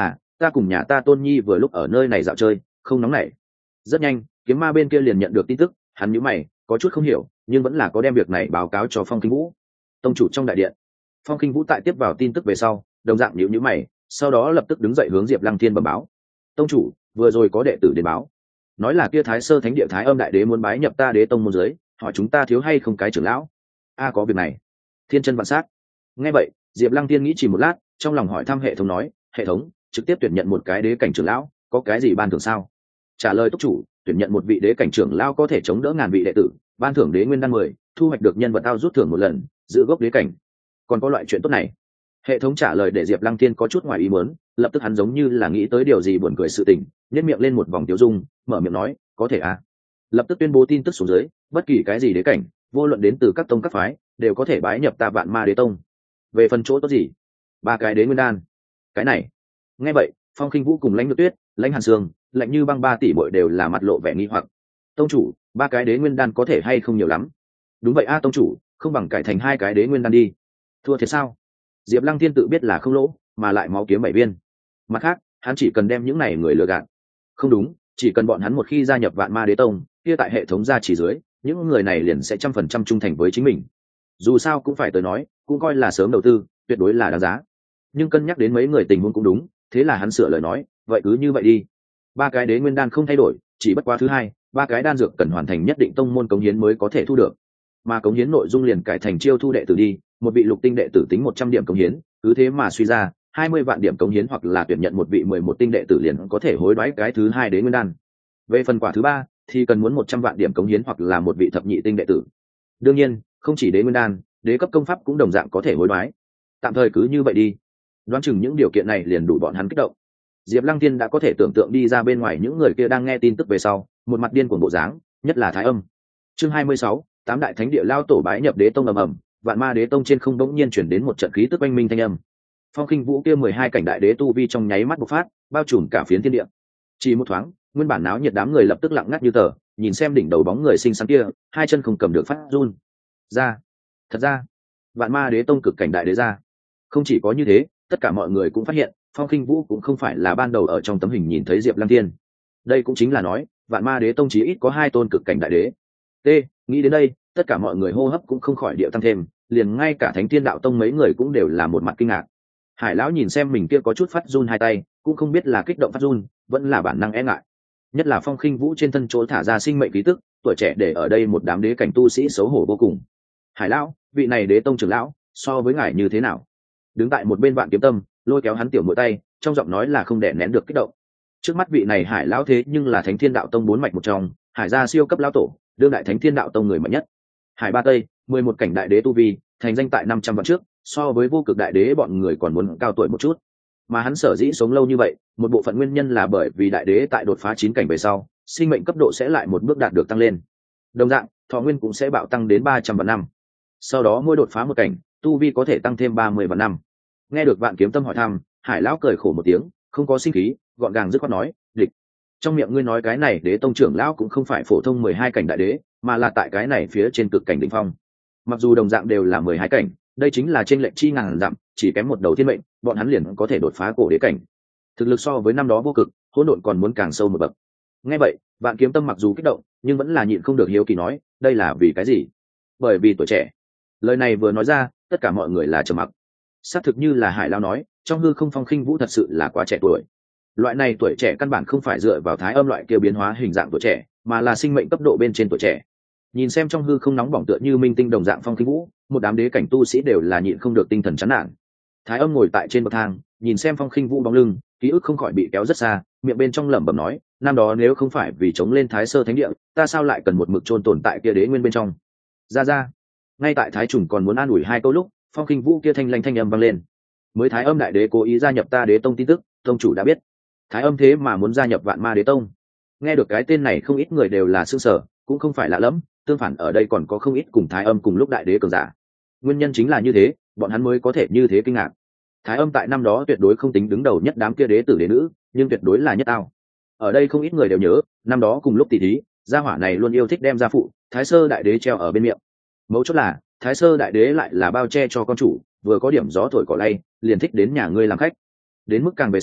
ta cùng nhà ta tôn nhi vừa lúc ở nơi này dạo chơi, không nóng nảy. Rất nhanh kiếm ma bên kia liền nhận được tin tức, hắn nhíu mày có chút không hiểu nhưng vẫn là có đem việc này báo cáo cho Phong Kinh Vũ. Tông chủ trong đại điện, Phong Kinh Vũ tại tiếp vào tin tức về sau đồng dạng nhíu mày, sau đó lập tức đứng dậy hướng Diệp Lăng Thiên bẩm báo. Tông chủ, vừa rồi có đệ tử đến báo, nói là kia Thái Sơ Thánh Địa Thái Âm Đại Đế muốn bái nhập ta Đế tông môn dưới, hỏi chúng ta thiếu hay không cái trưởng lão. Có việc này. Thiên chân vạn sát. Nghe vậy Diệp Lăng Thiên nghĩ chỉ một lát, trong lòng hỏi thăm hệ thống nói, hệ thống trực tiếp tuyển nhận một cái đế cảnh trưởng lão có cái gì ban thưởng sao? Trả lời túc chủ, tuyển nhận một vị đế cảnh trưởng lão có thể chống đỡ ngàn vị đệ tử, ban thưởng đế nguyên đan 10, thu hoạch được nhân vật ao rút thưởng một lần, giữ gốc đế cảnh. Còn có loại chuyện tốt này? Hệ thống trả lời để Diệp Lăng Thiên có chút ngoài ý muốn, lập tức hắn giống như là nghĩ tới điều gì buồn cười sự tình, nhếch miệng lên một vòng tiêu dung, mở miệng nói, có thể lập tức tuyên bố tin tức xuống dưới, bất kỳ cái gì đế cảnh, vô luận đến từ các tông các phái, đều có thể bái nhập ta Vạn Ma Đế tông. Về phần chỗ tốt gì? 3 cái đế nguyên đan. Cái này. Nghe vậy Phong Khinh Vũ cùng Lãnh Nhược Tuyết, Lãnh Hàn Sương, Lạnh Như Băng 3 tỷ muội đều là mặt lộ vẻ nghi hoặc. Tông chủ, 3 cái đế nguyên đan có thể hay không nhiều lắm? Đúng vậy tông chủ, không bằng cải thành 2 cái đế nguyên đan đi. Thua thiệt sao? Diệp Lăng Thiên tự biết là không lỗ, mà lại máu kiếm 7 viên. Mặt khác hắn chỉ cần đem những này người lừa gạt. Không đúng, chỉ cần bọn hắn một khi gia nhập Vạn Ma Đế tông, kia tại hệ thống gia chỉ dưới, những người này liền sẽ 100% trung thành với chính mình. Dù sao cũng phải tới nói, cũng coi là sớm đầu tư, tuyệt đối là đáng giá. Nhưng cân nhắc đến mấy người tình huống cũng đúng, thế là hắn sửa lời nói, vậy cứ như vậy đi. 3 cái đế nguyên đan không thay đổi, chỉ bất quá thứ hai, 3 cái đan dược cần hoàn thành nhất định tông môn cống hiến mới có thể thu được. Mà cống hiến nội dung liền cải thành chiêu thu đệ tử đi, một vị lục tinh đệ tử tính 100 điểm cống hiến, cứ thế mà suy ra 20 vạn điểm cống hiến, hoặc là tuyển nhận một vị 11 tinh đệ tử liền có thể hối đoái cái thứ hai đế nguyên đan. Về phần quả thứ ba thì cần muốn 100 vạn điểm cống hiến hoặc là một vị thập nhị tinh đệ tử. Đương nhiên không chỉ đế nguyên đan, đế cấp công pháp cũng đồng dạng có thể hối đoái. Tạm thời cứ như vậy đi. Đoán chừng những điều kiện này liền đủ bọn hắn kích động. Diệp Lăng Thiên đã có thể tưởng tượng đi ra bên ngoài những người kia đang nghe tin tức về sau, một mặt điên cuồng bộ dáng, nhất là Thái Âm. Chương 26, 8 đại thánh địa lao tổ bái nhập Đế tông ầm ầm, Vạn Ma Đế tông trên không bỗng nhiên chuyển đến một trận khí tức oanh minh thanh âm. Phong Khinh Vũ kia 12 cảnh đại đế tu vi trong nháy mắt bộc phát, bao trùm cả phiến thiên địa. Chỉ một thoáng, nguyên bản náo nhiệt đám người lập tức lặng ngắt như tờ, nhìn xem đỉnh đầu bóng người xinh xắn kia, hai chân không cầm được phát run. Thật ra, Vạn Ma Đế tông cực cảnh đại đế ra. Không chỉ có như thế, tất cả mọi người cũng phát hiện, Phong Khinh Vũ cũng không phải là ban đầu ở trong tấm hình nhìn thấy Diệp Lăng Thiên. Đây cũng chính là nói, Vạn Ma Đế tông chí ít có 2 tôn cực cảnh đại đế. Nghĩ đến đây, tất cả mọi người hô hấp cũng không khỏi điệu tăng thêm, liền ngay cả Thánh Thiên đạo tông mấy người cũng đều là một mặt kinh ngạc. Hải lão nhìn xem mình kia có chút phát run hai tay, cũng không biết là kích động phát run, vẫn là bản năng e ngại. Nhất là Phong Khinh Vũ trên thân chỗ thả ra sinh mệnh khí tức, tuổi trẻ để ở đây một đám đế cảnh tu sĩ xấu hổ vô cùng. Hải lão, vị này đế tông trưởng lão, so với ngài như thế nào? Đứng tại một bên Vạn Kiếm Tâm, lôi kéo hắn tiểu muội tay, trong giọng nói là không đè nén được kích động. Trước mắt vị này Hải lão thế nhưng là Thánh Thiên đạo tông 4 mạch một trong, Hải gia siêu cấp lão tổ, đương đại Thánh Thiên đạo tông người mạnh nhất. Hải Ba Tây, 11 cảnh đại đế tu vi, thành danh tại 500 vạn trước, so với vô cực đại đế bọn người còn muốn cao tuổi một chút. Mà hắn sở dĩ sống lâu như vậy, một bộ phận nguyên nhân là bởi vì đại đế tại đột phá 9 cảnh về sau, sinh mệnh cấp độ sẽ lại một bước đạt được tăng lên. Đồng dạng, thọ nguyên cũng sẽ bạo tăng đến 300 vạn năm. Sau đó mỗi đột phá một cảnh, tu vi có thể tăng thêm 30 vạn năm. Nghe được Vạn Kiếm Tâm hỏi thăm, Hải lão cười khổ một tiếng, không có sinh khí, gọn gàng dứt khoát nói, "Địch, trong miệng ngươi nói cái này đế tông trưởng lão cũng không phải phổ thông 12 cảnh đại đế, mà là tại cái này phía trên cực cảnh đỉnh phong. Mặc dù đồng dạng đều là 12 cảnh, đây chính là trên lệnh chi ngàn dặm, chỉ kém một đầu thiên mệnh, bọn hắn liền có thể đột phá cổ đế cảnh. Thực lực so với năm đó vô cực, hỗn độn còn muốn càng sâu một bậc." Nghe vậy, Vạn Kiếm Tâm mặc dù kích động, nhưng vẫn là nhịn không được hiếu kỳ nói, "Đây là vì cái gì?" "Bởi vì tuổi trẻ." Lời này vừa nói ra, tất cả mọi người là trầm mặc. Xác thực như là Hải lão nói, trong hư không Phong Khinh Vũ thật sự là quá trẻ tuổi. Loại này tuổi trẻ căn bản không phải dựa vào thái âm loại kia biến hóa hình dạng tuổi trẻ, mà là sinh mệnh cấp độ bên trên tuổi trẻ. Nhìn xem trong hư không nóng bỏng tựa như minh tinh đồng dạng Phong Khinh Vũ, một đám đế cảnh tu sĩ đều là nhịn không được tinh thần chán nản. Thái âm ngồi tại trên bậc thang, nhìn xem Phong Khinh Vũ bóng lưng, ký ức không khỏi bị kéo rất xa, miệng bên trong lẩm bẩm nói, năm đó nếu không phải vì chống lên Thái Sơ Thánh Địa, ta sao lại cần một mực chôn tồn tại kia đế nguyên bên trong. Ra. Ngay tại Thái Trùng còn muốn an ủi hai câu lúc, Phong Khinh Vũ kia thanh lanh thanh âm vang lên. Mới Thái Âm đại đế cố ý gia nhập ta Đế tông tin tức, tông chủ đã biết. Thái Âm thế mà muốn gia nhập Vạn Ma Đế tông. Nghe được cái tên này không ít người đều là sửng sở, cũng không phải lạ lẫm, tương phản ở đây còn có không ít cùng Thái Âm cùng lúc đại đế cường giả. Nguyên nhân chính là như thế, bọn hắn mới có thể như thế kinh ngạc. Thái Âm tại năm đó tuyệt đối không tính đứng đầu nhất đám kia đế tử đế nữ, nhưng tuyệt đối là nhất ao. Ở đây không ít người đều nhớ, năm đó cùng lúc tỷ thí, gia hỏa này luôn yêu thích đem gia phụ, Thái Sơ đại đế treo ở bên miệng. Mấu chốt là, Thái Sơ đại đế lại là bao che cho con chủ, vừa có điểm gió thổi cỏ lay, liền thích đến nhà ngươi làm khách. Đến mức càng về sau,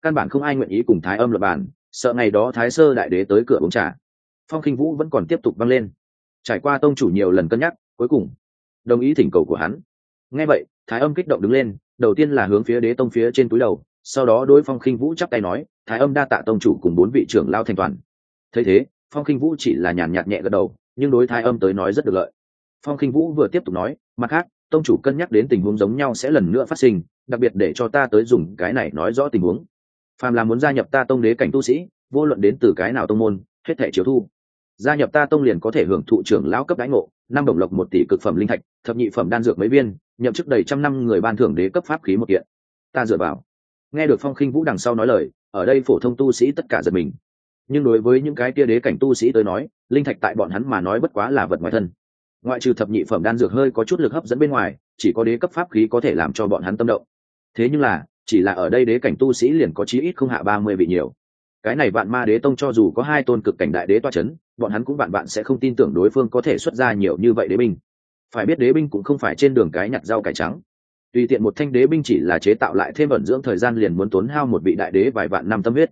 căn bản không ai nguyện ý cùng Thái Âm luận bàn, sợ ngày đó Thái Sơ đại đế tới cửa uống trà. Phong Khinh Vũ vẫn còn tiếp tục văng lên. Trải qua tông chủ nhiều lần cân nhắc, cuối cùng đồng ý thỉnh cầu của hắn. Nghe vậy, Thái Âm kích động đứng lên, đầu tiên là hướng phía đế tông phía trên túi đầu, sau đó đối Phong Khinh Vũ chắp tay nói, Thái Âm đa tạ tông chủ cùng 4 vị trưởng lao thành toàn. Thấy thế, Phong Khinh Vũ chỉ là nhàn nhạt nhẹ gật đầu, nhưng đối Thái Âm tới nói rất được lợi. Phong Khinh Vũ vừa tiếp tục nói, mặt khác, tông chủ cân nhắc đến tình huống giống nhau sẽ lần nữa phát sinh, đặc biệt để cho ta tới dùng cái này nói rõ tình huống. Phàm là muốn gia nhập ta tông đế cảnh tu sĩ, vô luận đến từ cái nào tông môn, hết thảy chiếu thu. Gia nhập ta tông liền có thể hưởng thụ trưởng lão cấp đãi ngộ, 5 đồng lộc 1 tỷ cực phẩm linh thạch, thập nhị phẩm đan dược mấy viên, nhậm chức đầy trăm năm người ban thưởng đế cấp pháp khí 1 kiện. Ta dựa vào. Nghe được Phong Khinh Vũ đằng sau nói lời, ở đây phổ thông tu sĩ tất cả giật mình. Nhưng đối với những cái kia đế cảnh tu sĩ tới nói, linh thạch tại bọn hắn mà nói bất quá là vật ngoài thân. Ngoại trừ thập nhị phẩm đan dược hơi có chút lực hấp dẫn bên ngoài, chỉ có đế cấp pháp khí có thể làm cho bọn hắn tâm động. Thế nhưng là, chỉ là ở đây đế cảnh tu sĩ liền có chí ít không hạ 30 vị nhiều. Cái này Vạn Ma Đế tông cho dù có 2 tôn cực cảnh đại đế toa chấn, bọn hắn cũng bạn sẽ không tin tưởng đối phương có thể xuất ra nhiều như vậy đế binh. Phải biết đế binh cũng không phải trên đường cái nhặt rau cải trắng. Tùy tiện một thanh đế binh chỉ là chế tạo lại thêm ẩn dưỡng thời gian liền muốn tốn hao một vị đại đế vài vạn năm tâm huyết.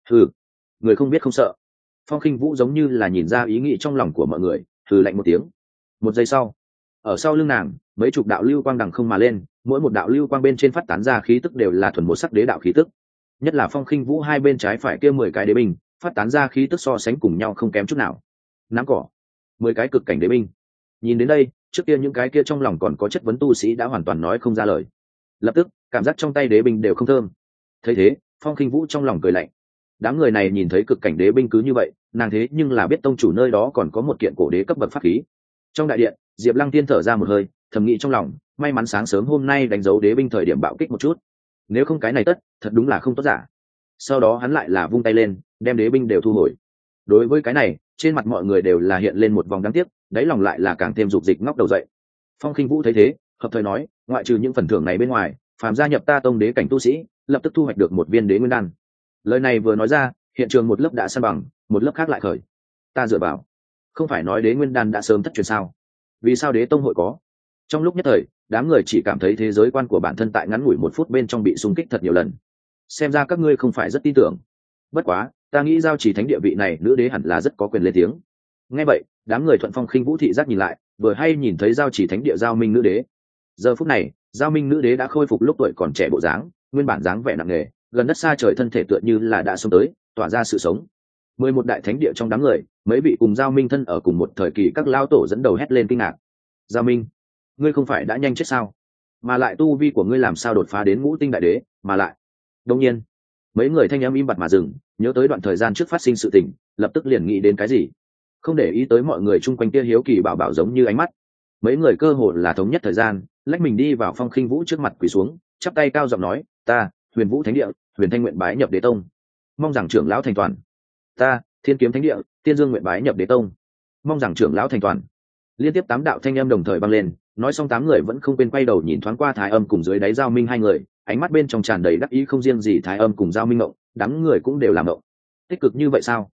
Người không biết không sợ. Phong Khinh Vũ giống như là nhìn ra ý nghĩ trong lòng của mọi người, hừ lạnh một tiếng. Một giây sau, ở sau lưng nàng, mấy chục đạo lưu quang đằng không mà lên, mỗi một đạo lưu quang bên trên phát tán ra khí tức đều là thuần một sắc đế đạo khí tức. Nhất là Phong Khinh Vũ hai bên trái phải kia 10 cái đế binh, phát tán ra khí tức so sánh cùng nhau không kém chút nào. Nắm cỏ, 10 cái cực cảnh đế binh. Nhìn đến đây, trước kia những cái kia trong lòng còn có chất vấn tu sĩ đã hoàn toàn nói không ra lời. Lập tức, cảm giác trong tay đế binh đều không thơm. Thấy thế, Phong Khinh Vũ trong lòng cười lạnh. Đám người này nhìn thấy cực cảnh đế binh cứ như vậy, nàng thế nhưng là biết tông chủ nơi đó còn có một kiện cổ đế cấp bậc pháp khí. Trong đại điện, Diệp Lăng Tiên thở ra một hơi, thầm nghĩ trong lòng, may mắn sáng sớm hôm nay đánh dấu đế binh thời điểm bạo kích một chút. Nếu không cái này tất, thật đúng là không tốt giả. Sau đó hắn lại là vung tay lên, đem đế binh đều thu hồi. Đối với cái này, trên mặt mọi người đều là hiện lên một vòng đáng tiếc, đáy lòng lại là càng thêm dục dịch ngóc đầu dậy. Phong Khinh Vũ thấy thế, hợp thời nói, ngoại trừ những phần thưởng này bên ngoài, phàm gia nhập ta tông đế cảnh tu sĩ, lập tức thu hoạch được một viên đế nguyên đan. Lời này vừa nói ra, hiện trường một lớp đã san bằng, một lớp khác lại khởi. Ta dựa vào, không phải nói đế nguyên đan đã sớm thất truyền sao? Vì sao đế tông hội có? Trong lúc nhất thời, đám người chỉ cảm thấy thế giới quan của bản thân tại ngắn ngủi 1 phút bên trong bị xung kích thật nhiều lần. Xem ra các ngươi không phải rất tin tưởng. Bất quá, ta nghĩ giao chỉ thánh địa vị này nữ đế hẳn là rất có quyền lên tiếng. Nghe vậy, đám người thuận Phong Khinh Vũ thị giác nhìn lại, vừa hay nhìn thấy giao chỉ thánh địa Giao Minh nữ đế. Giờ phút này, Giao Minh nữ đế đã khôi phục lúc tuổi còn trẻ bộ dáng, nguyên bản dáng vẻ nặng nề, gần đất xa trời thân thể tựa như là đã sống tới, tỏa ra sự sống. 11 đại thánh địa trong đám người, mấy vị cùng Giao Minh thân ở cùng một thời kỳ các lao tổ dẫn đầu hét lên kinh ngạc. Giao Minh, ngươi không phải đã nhanh chết sao? Mà lại tu vi của ngươi làm sao đột phá đến ngũ tinh đại đế, mà lại. Đương nhiên, mấy người thanh âm im bặt mà dừng, nhớ tới đoạn thời gian trước phát sinh sự tình, lập tức liền nghĩ đến cái gì. Không để ý tới mọi người chung quanh kia hiếu kỳ bảo bảo giống như ánh mắt. Mấy người cơ hồ là thống nhất thời gian, lách mình đi vào Phong Khinh Vũ trước mặt quỳ xuống, chắp tay cao giọng nói, ta, Huyền Vũ Thánh địa, Huyền Thanh nguyện bái nhập Đế tông. Mong rằng trưởng lão thành toàn. Ta, Thiên Kiếm Thánh địa, Tiên Dương nguyện bái nhập Đế tông. Mong rằng trưởng lão thành toàn. Liên tiếp 8 đạo thanh âm đồng thời vang lên, nói xong 8 người vẫn không quên quay đầu nhìn thoáng qua Thái Âm cùng dưới đáy Giao Minh hai người, ánh mắt bên trong tràn đầy đắc ý không riêng gì Thái Âm cùng Giao Minh ngộng, đám người cũng đều làm ngộng. Tích cực như vậy sao?